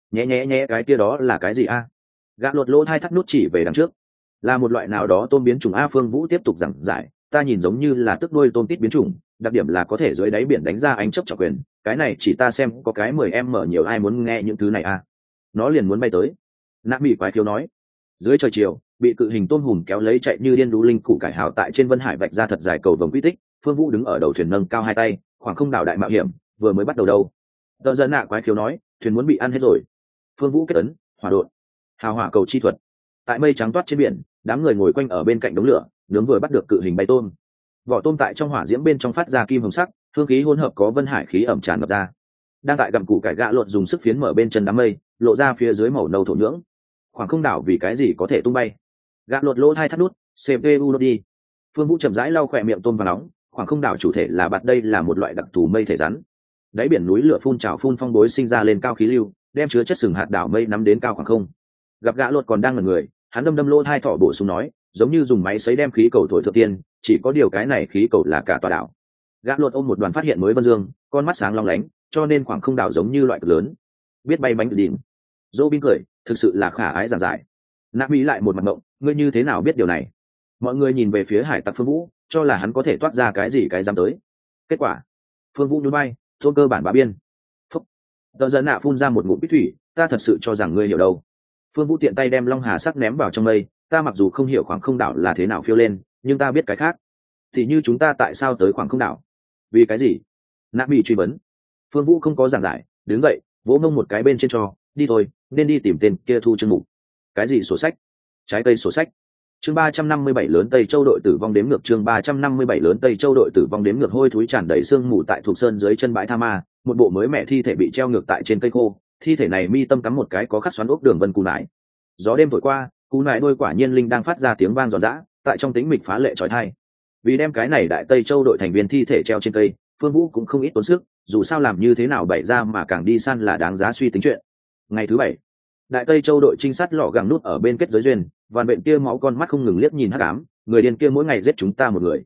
Nhé cái kia đó là cái gì a? Gã lột lỗ hai thắt nút chỉ về đằng trước, là một loại nào đó tôm biến chủng a. Phương Vũ tiếp tục giảng giải, ta nhìn giống như là tức đuôi tôm tít biến chủng, đặc điểm là có thể dưới đáy biển đánh ra ánh chớp trọng quyền, cái này chỉ ta xem có cái 10 em mở nhiều, ai muốn nghe những thứ này a? Nó liền muốn bay tới. Nạp Mỹ quái thiếu nói. Dưới trời chiều, bị cự hình tôm hùm kéo lấy chạy như điên đú linh củ cải hào tại trên vân hải vạch ra thật dài cầu vồng quy tích. Phương Vũ đứng ở đầu thuyền nâng cao hai tay, khoảng không đảo đại mạo hiểm vừa mới bắt đầu đâu. Đợt dân nạ quái khiếu nói, thuyền muốn bị ăn hết rồi. Phương Vũ kết ấn hỏa đột, hào hỏa cầu chi thuật. Tại mây trắng toát trên biển, đám người ngồi quanh ở bên cạnh đống lửa, nướng vừa bắt được cự hình bay tôm. Vỏ tôm tại trong hỏa diễm bên trong phát ra kim hồng sắc, hương khí hỗn hợp có vân hải khí ẩm tràn ngập ra. Đang tại gặm củ cải gạ lộn dùng sức phiến mở bên chân đám mây, lộ ra phía dưới màu nâu thổ nhưỡng. Khoảng không đảo vì cái gì có thể tung bay. Gạ lột lỗ hai thắt nút, CPU nó đi. Phương Vũ chậm rãi lau khỏe miệng tôm và nóng, khoảng không đảo chủ thể là bạt, đây là một loại đặc thù mây thể rắn. Đáy biển núi lửa phun trào phun phong bối sinh ra lên cao khí lưu, đem chứa chất sừng hạt đảo mây nắm đến cao khoảng không. Gặp gã lột còn đang ngẩn người, hắn đâm lỗ hai thỏ bổ sung nói, giống như dùng máy sấy đem khí cầu thổi thượng tiên, chỉ có điều cái này khí cầu là cả tòa đảo. Gã lột ôm một đoàn phát hiện mới vân dương, con mắt sáng long lánh, cho nên khoảng không đảo giống như loại cực lớn, biết bay bánh đỉnh. Robin cười, thực sự là khả ái giản giải. Nạp Mỹ lại một mặt ngộng, ngươi như thế nào biết điều này? Mọi người nhìn về phía hải tặc Phương Vũ, cho là hắn có thể toát ra cái gì cái dám tới. Kết quả, Phương Vũ nhún bay, thôn cơ bản bá biên. Phúc. Tờ giận nạ phun ra một ngụm bít thủy, ta thật sự cho rằng ngươi hiểu đâu. Phương Vũ tiện tay đem long hà sắc ném vào trong mây, ta mặc dù không hiểu khoảng không đảo là thế nào phiêu lên, nhưng ta biết cái khác. Thì như chúng ta tại sao tới khoảng không đảo? Vì cái gì? Nạp Mỹ truy vấn. Phương Vũ không có giảng giải, đứng dậy, vỗ mông một cái bên trên cho, đi thôi, nên đi tìm tên kia thu chương mục. Cái gì sổ sách? Trái cây sổ sách. Chương 357 lớn Tây Châu đội tử vong đếm ngược, chương 357 lớn Tây Châu đội tử vong đếm ngược. Hôi thối tràn đầy sương mù tại thuộc sơn dưới chân bãi Tha Ma, một bộ mới mẹ thi thể bị treo ngược tại trên cây khô, thi thể này mi tâm cắm một cái có khắc xoắn ốc đường vân cù nải. Gió đêm thổi qua, cù nải đôi quả nhiên linh đang phát ra tiếng vang giòn giã, tại trong tĩnh mịch phá lệ chói tai. Vì đem cái này đại Tây Châu đội thành viên thi thể treo trên cây, Phương Vũ cũng không ít tốn sức, dù sao làm như thế nào bày ra mà càng đi săn là đáng giá suy tính chuyện. Ngày thứ 7, đại Tây Châu đội trinh sát lọ gàng nút ở bên kết giới duyên, vàn bệnh kia máu con mắt không ngừng liếc nhìn hắc ám, người điên kia mỗi ngày giết chúng ta một người,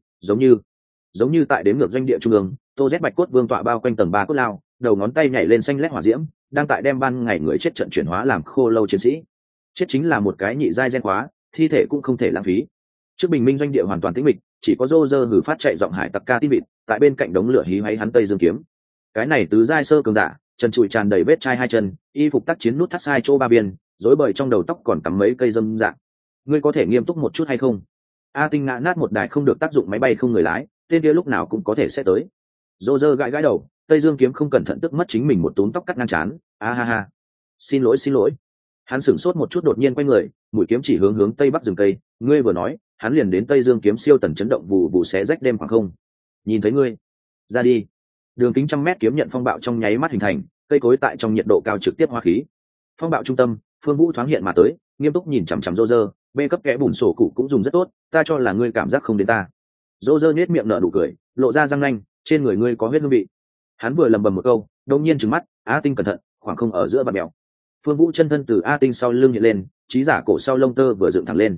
giống như tại đếm ngược doanh địa trung ương, Tô Z bạch cốt vương tọa bao quanh tầng 3 cốt lao, đầu ngón tay nhảy lên xanh lét hỏa diễm, đang tại đem ban ngày người chết trận chuyển hóa làm khô lâu chiến sĩ. Chết chính là một cái nhị giai gen khóa, thi thể cũng không thể lãng phí. Trước bình minh doanh địa hoàn toàn tĩnh mịch, chỉ có Roger hử phát chạy giọng hải tặc ca tin vịt, tại bên cạnh đống lửa hí hoáy hắn tây dương kiếm. Cái này tứ giai sơ cường giả, chân trụi tràn đầy vết chai hai chân, y phục tác chiến nút thắt sai chỗ ba biên, rối bời trong đầu tóc còn cắm mấy cây dâm dạng. Ngươi có thể nghiêm túc một chút hay không? A Tinh ngã nát một đài không được tác dụng máy bay không người lái, tên kia lúc nào cũng có thể sẽ tới. Roger gãi gãi đầu, tây dương kiếm không cẩn thận tức mất chính mình một túm tóc cắt ngang chán. Ha. Xin lỗi. Hắn sửng sốt một chút đột nhiên quay người, mũi kiếm chỉ hướng tây bắc rừng cây. Ngươi vừa nói, hắn liền đến tây dương kiếm siêu tần chấn động vù vù xé rách đêm khoảng không. Nhìn thấy ngươi, ra đi. Đường kính 100 mét kiếm nhận phong bạo trong nháy mắt hình thành, cây cối tại trong nhiệt độ cao trực tiếp hóa khí. Phong bạo trung tâm, Phương Vũ thoáng hiện mà tới, nghiêm túc nhìn chằm chằm Roger, bê cấp kẽ bùn sổ cụ cũng dùng rất tốt, ta cho là ngươi cảm giác không đến ta. Roger nhếch miệng nở nụ cười, lộ ra răng nanh, trên người ngươi có huyết hương vị. Hắn vừa lầm bầm một câu, đột nhiên trừng mắt, A Tinh cẩn thận, khoảng không ở giữa và mèo. Phương Vũ chân thân từ A Tinh sau lưng hiện lên, trí giả cổ sau lông tơ vừa dựng thẳng lên.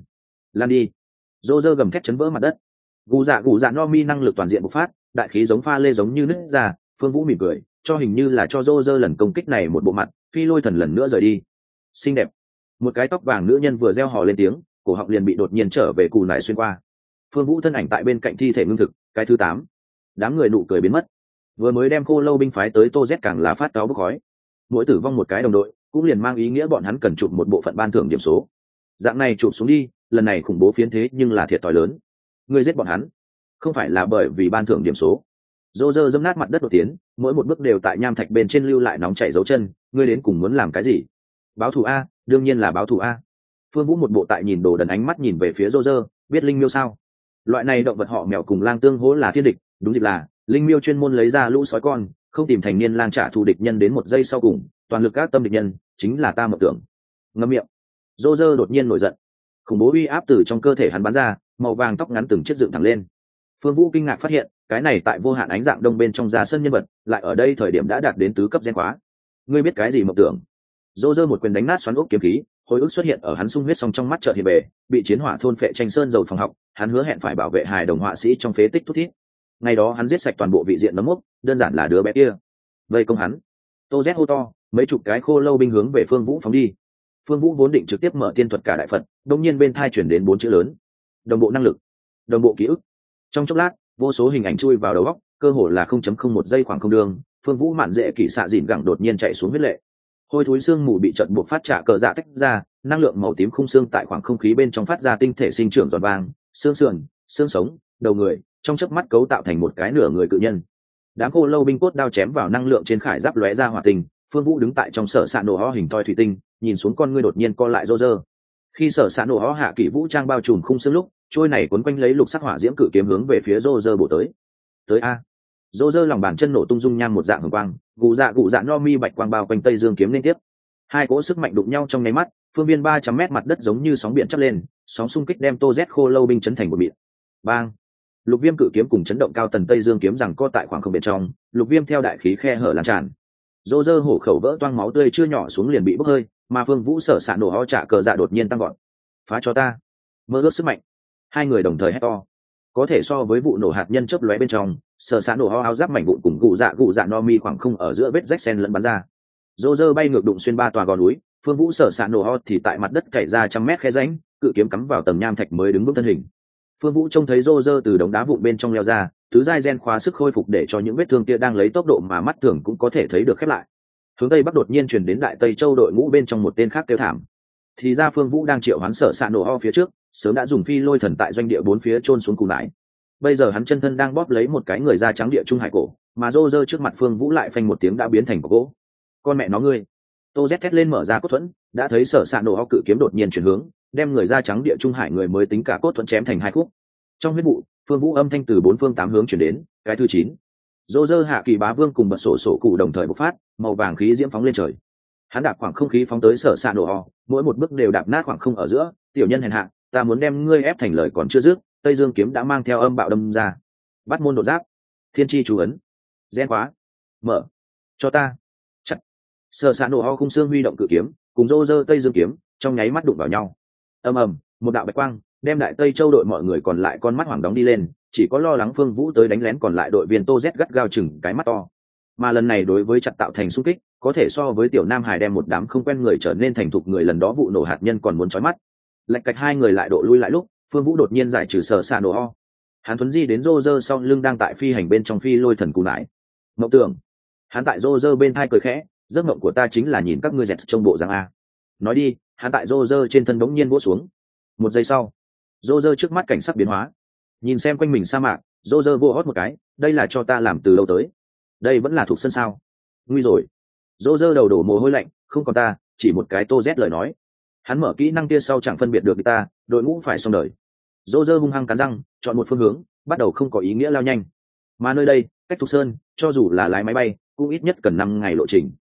lan đi. Rô rơ gầm thét chấn vỡ mặt đất. Gù dạ no mi năng lực toàn diện bộc phát, đại khí giống pha lê giống như nứt ra. Phương Vũ mỉm cười, cho hình như là cho Rô rơ lần công kích này một bộ mặt, phi lôi thần lần nữa rời đi. Xinh đẹp. Một cái tóc vàng nữ nhân vừa reo hò lên tiếng, cổ họng liền bị đột nhiên trở về cù nải xuyên qua. Phương Vũ thân ảnh tại bên cạnh thi thể ngưng thực. Cái thứ 8. Đám người nụ cười biến mất. Vừa mới đem khô lâu binh phái tới Tô Z càng là phát cáo bốc khói. Mỗi tử vong một cái đồng đội cũng liền mang ý nghĩa bọn hắn cần chụp một bộ phận ban thưởng điểm số. Dạng này chụp xuống đi, lần này khủng bố phiến thế nhưng là thiệt thòi lớn. Ngươi giết bọn hắn không phải là bởi vì ban thưởng điểm số. Rô rơ dẫm nát mặt đất đột tiến, mỗi một bước đều tại nham thạch bên trên lưu lại nóng chảy dấu chân. Ngươi đến cùng muốn làm cái gì? Báo thù a, đương nhiên là báo thù a. Phương Vũ một bộ tại nhìn đồ đần ánh mắt nhìn về phía Rô rơ, biết linh miêu sao? Loại này động vật họ mèo cùng lang tương hỗ là thiên địch, đúng dịp là linh miêu chuyên môn lấy ra lũ sói con, không tìm thành niên lang trả thù địch nhân đến một giây sau cùng, toàn lực các tâm địch nhân chính là ta mộng tưởng. Ngậm miệng. Rô rơ đột nhiên nổi giận, khủng bố uy áp từ trong cơ thể hắn bắn ra, màu vàng tóc ngắn từng chiếc dựng thẳng lên. Phương Vũ kinh ngạc phát hiện, cái này tại vô hạn ánh dạng đông bên trong ra sân nhân vật, lại ở đây thời điểm đã đạt đến tứ cấp gen khóa. Ngươi biết cái gì mộng tưởng? Rô rơ một quyền đánh nát xoắn ốc kiếm khí, hồi ức xuất hiện ở hắn sung huyết song trong mắt chợt hiện về, bị chiến hỏa thôn phệ tranh sơn dầu phòng học, hắn hứa hẹn phải bảo vệ hài đồng họa sĩ trong phế tích thút thít. Ngày đó hắn giết sạch toàn bộ vị diện nấm mốc, đơn giản là đứa bé kia. Vây công hắn. Tô Z hô to, mấy chục cái khô lâu binh hướng về Phương Vũ phóng đi. Phương Vũ vốn định trực tiếp mở tiên thuật cả đại phật, đột nhiên bên thai chuyển đến 4 chữ lớn: đồng bộ năng lực, đồng bộ ký ức. Trong chốc lát, vô số hình ảnh chui vào đầu óc, cơ hồ là 0.01 giây khoảng không đường, Phương Vũ mạn dễ kỳ xạ dịn gẳng đột nhiên chạy xuống huyết lệ. Hôi thối xương mù bị trận buộc phát trả cờ dạ tách ra, năng lượng màu tím khung xương tại khoảng không khí bên trong phát ra tinh thể sinh trưởng giòn vàng, xương sườn, xương sống, đầu người, trong chớp mắt cấu tạo thành một cái nửa người cự nhân. Đám khô lâu binh cốt đao chém vào năng lượng trên khải giáp lóe ra hỏa tình. Phương Vũ đứng tại trong sở sạn nổ ho hình thoi thủy tinh, nhìn xuống con ngươi đột nhiên co lại rô rơ. Khi sở sạn nổ ho hạ kỷ vũ trang bao trùm khung xương lúc, trôi này quấn quanh lấy lục sắc hỏa diễm cự kiếm hướng về phía rô rơ bổ tới. Tới a! Rô rơ lòng bàn chân nổ tung dung nham một dạng hồng quang, cụ dạ no mi bạch quang bao quanh tây dương kiếm liên tiếp. Hai cỗ sức mạnh đụng nhau trong nháy mắt, phương viên 300 mét mặt đất giống như sóng biển chắp lên, sóng xung kích đem Tô Z khô lâu binh chấn thành một mịn. Bang! Lục viêm cự kiếm cùng chấn động cao tần tây dương kiếm rằng co tại khoảng không bên trong, lục viêm theo đại khí khe hở lan tràn. Rô rơ hổ khẩu vỡ toang máu tươi chưa nhỏ xuống liền bị bốc hơi, mà Phương Vũ sở sạn nổ ho trả cờ dạ đột nhiên tăng gọn. Phá cho ta! Mơ ước sức mạnh. Hai người đồng thời hét to. Có thể so với vụ nổ hạt nhân chớp lóe bên trong, sở sạn nổ ho áo giáp mảnh vụn cùng cụ dạ no mi khoảng không ở giữa vết rách sen lẫn bắn ra. Rô rơ bay ngược đụng xuyên 3 tòa gò núi, Phương Vũ sở sạn nổ ho thì tại mặt đất cày ra 100 mét khe rãnh, cự kiếm cắm vào tầng nham thạch mới đứng vững thân hình. Phương Vũ trông thấy rô rơ từ đống đá vụn bên trong leo ra, tứ giai gen khóa sức khôi phục để cho những vết thương kia đang lấy tốc độ mà mắt thường cũng có thể thấy được khép lại. Hướng tây bắc đột nhiên truyền đến đại tây châu đội ngũ bên trong một tên khác kêu thảm. Thì ra Phương Vũ đang triệu hoán sở sạn nổ ho phía trước, sớm đã dùng phi lôi thần tại doanh địa 4 phía chôn xuống cù nải. Bây giờ hắn chân thân đang bóp lấy một cái người da trắng địa trung hải cổ, mà rô rơ trước mặt Phương Vũ lại phanh một tiếng đã biến thành gỗ. Con mẹ nó ngươi! Tô Z thét lên mở ra cốt thuẫn, đã thấy sở sạn nổ ho cự kiếm đột nhiên chuyển hướng, đem người da trắng địa trung hải người mới tính cả cốt thuẫn chém thành 2 khúc. Trong huyết vụ, Phương Vũ âm thanh từ 4 phương 8 hướng chuyển đến. Cái thứ 9. Rô rơ hạ kỳ bá vương cùng bật sổ cụ đồng thời bộc phát, màu vàng khí diễm phóng lên trời. Hắn đạp khoảng không khí phóng tới sở sạn nổ ho, mỗi một bước đều đạp nát khoảng không ở giữa. Tiểu nhân hèn hạ, ta muốn đem ngươi ép thành lời còn chưa dứt. Tây dương kiếm đã mang theo âm bạo đâm ra. Bắt môn đột giáp, thiên chi chú ấn, gen khóa, mở cho ta. Chặt. Sở sạn nổ ho khung xương huy động cự kiếm, cùng rô rơ tây dương kiếm trong nháy mắt đụng vào nhau. Ầm ầm, một đạo bạch quang đem đại tây châu đội mọi người còn lại con mắt hoảng đóng đi lên, chỉ có lo lắng Phương Vũ tới đánh lén còn lại đội viên Tô Z gắt gao chừng cái mắt to. Mà lần này đối với chặt tạo thành xung kích, có thể so với tiểu nam hải đem một đám không quen người trở nên thành thục người lần đó vụ nổ hạt nhân còn muốn chói mắt. Lạch cạch hai người lại độ lui lại lúc, Phương Vũ đột nhiên giải trừ sở sạn nổ ho. Hắn thuấn di đến rô rơ sau lưng đang tại phi hành bên trong phi lôi thần cù nải. Mộng tưởng. Hắn tại rô rơ bên thai cười khẽ, giấc mộng của ta chính là nhìn các ngươi dẹt trong bộ dạng a. Nói đi, hắn tại rô rơ trên thân bỗng nhiên vỗ xuống. Một giây sau, rô rơ trước mắt cảnh sắc biến hóa. Nhìn xem quanh mình sa mạc, rô rơ vô hót một cái, đây là cho ta làm từ lâu tới. Đây vẫn là thuộc sân sao? Nguy rồi. Rô rơ đầu đổ mồ hôi lạnh, không còn ta, chỉ một cái Tô Z lời nói. Hắn mở kỹ năng kia sau chẳng phân biệt được ta, đội ngũ phải xong đời. Rô rơ hung hăng cắn răng, chọn một phương hướng, bắt đầu không có ý nghĩa lao nhanh. Mà nơi đây, cách thuộc sơn, cho dù là lái máy bay, cũng ít nhất cần 5 ngày lộ trình.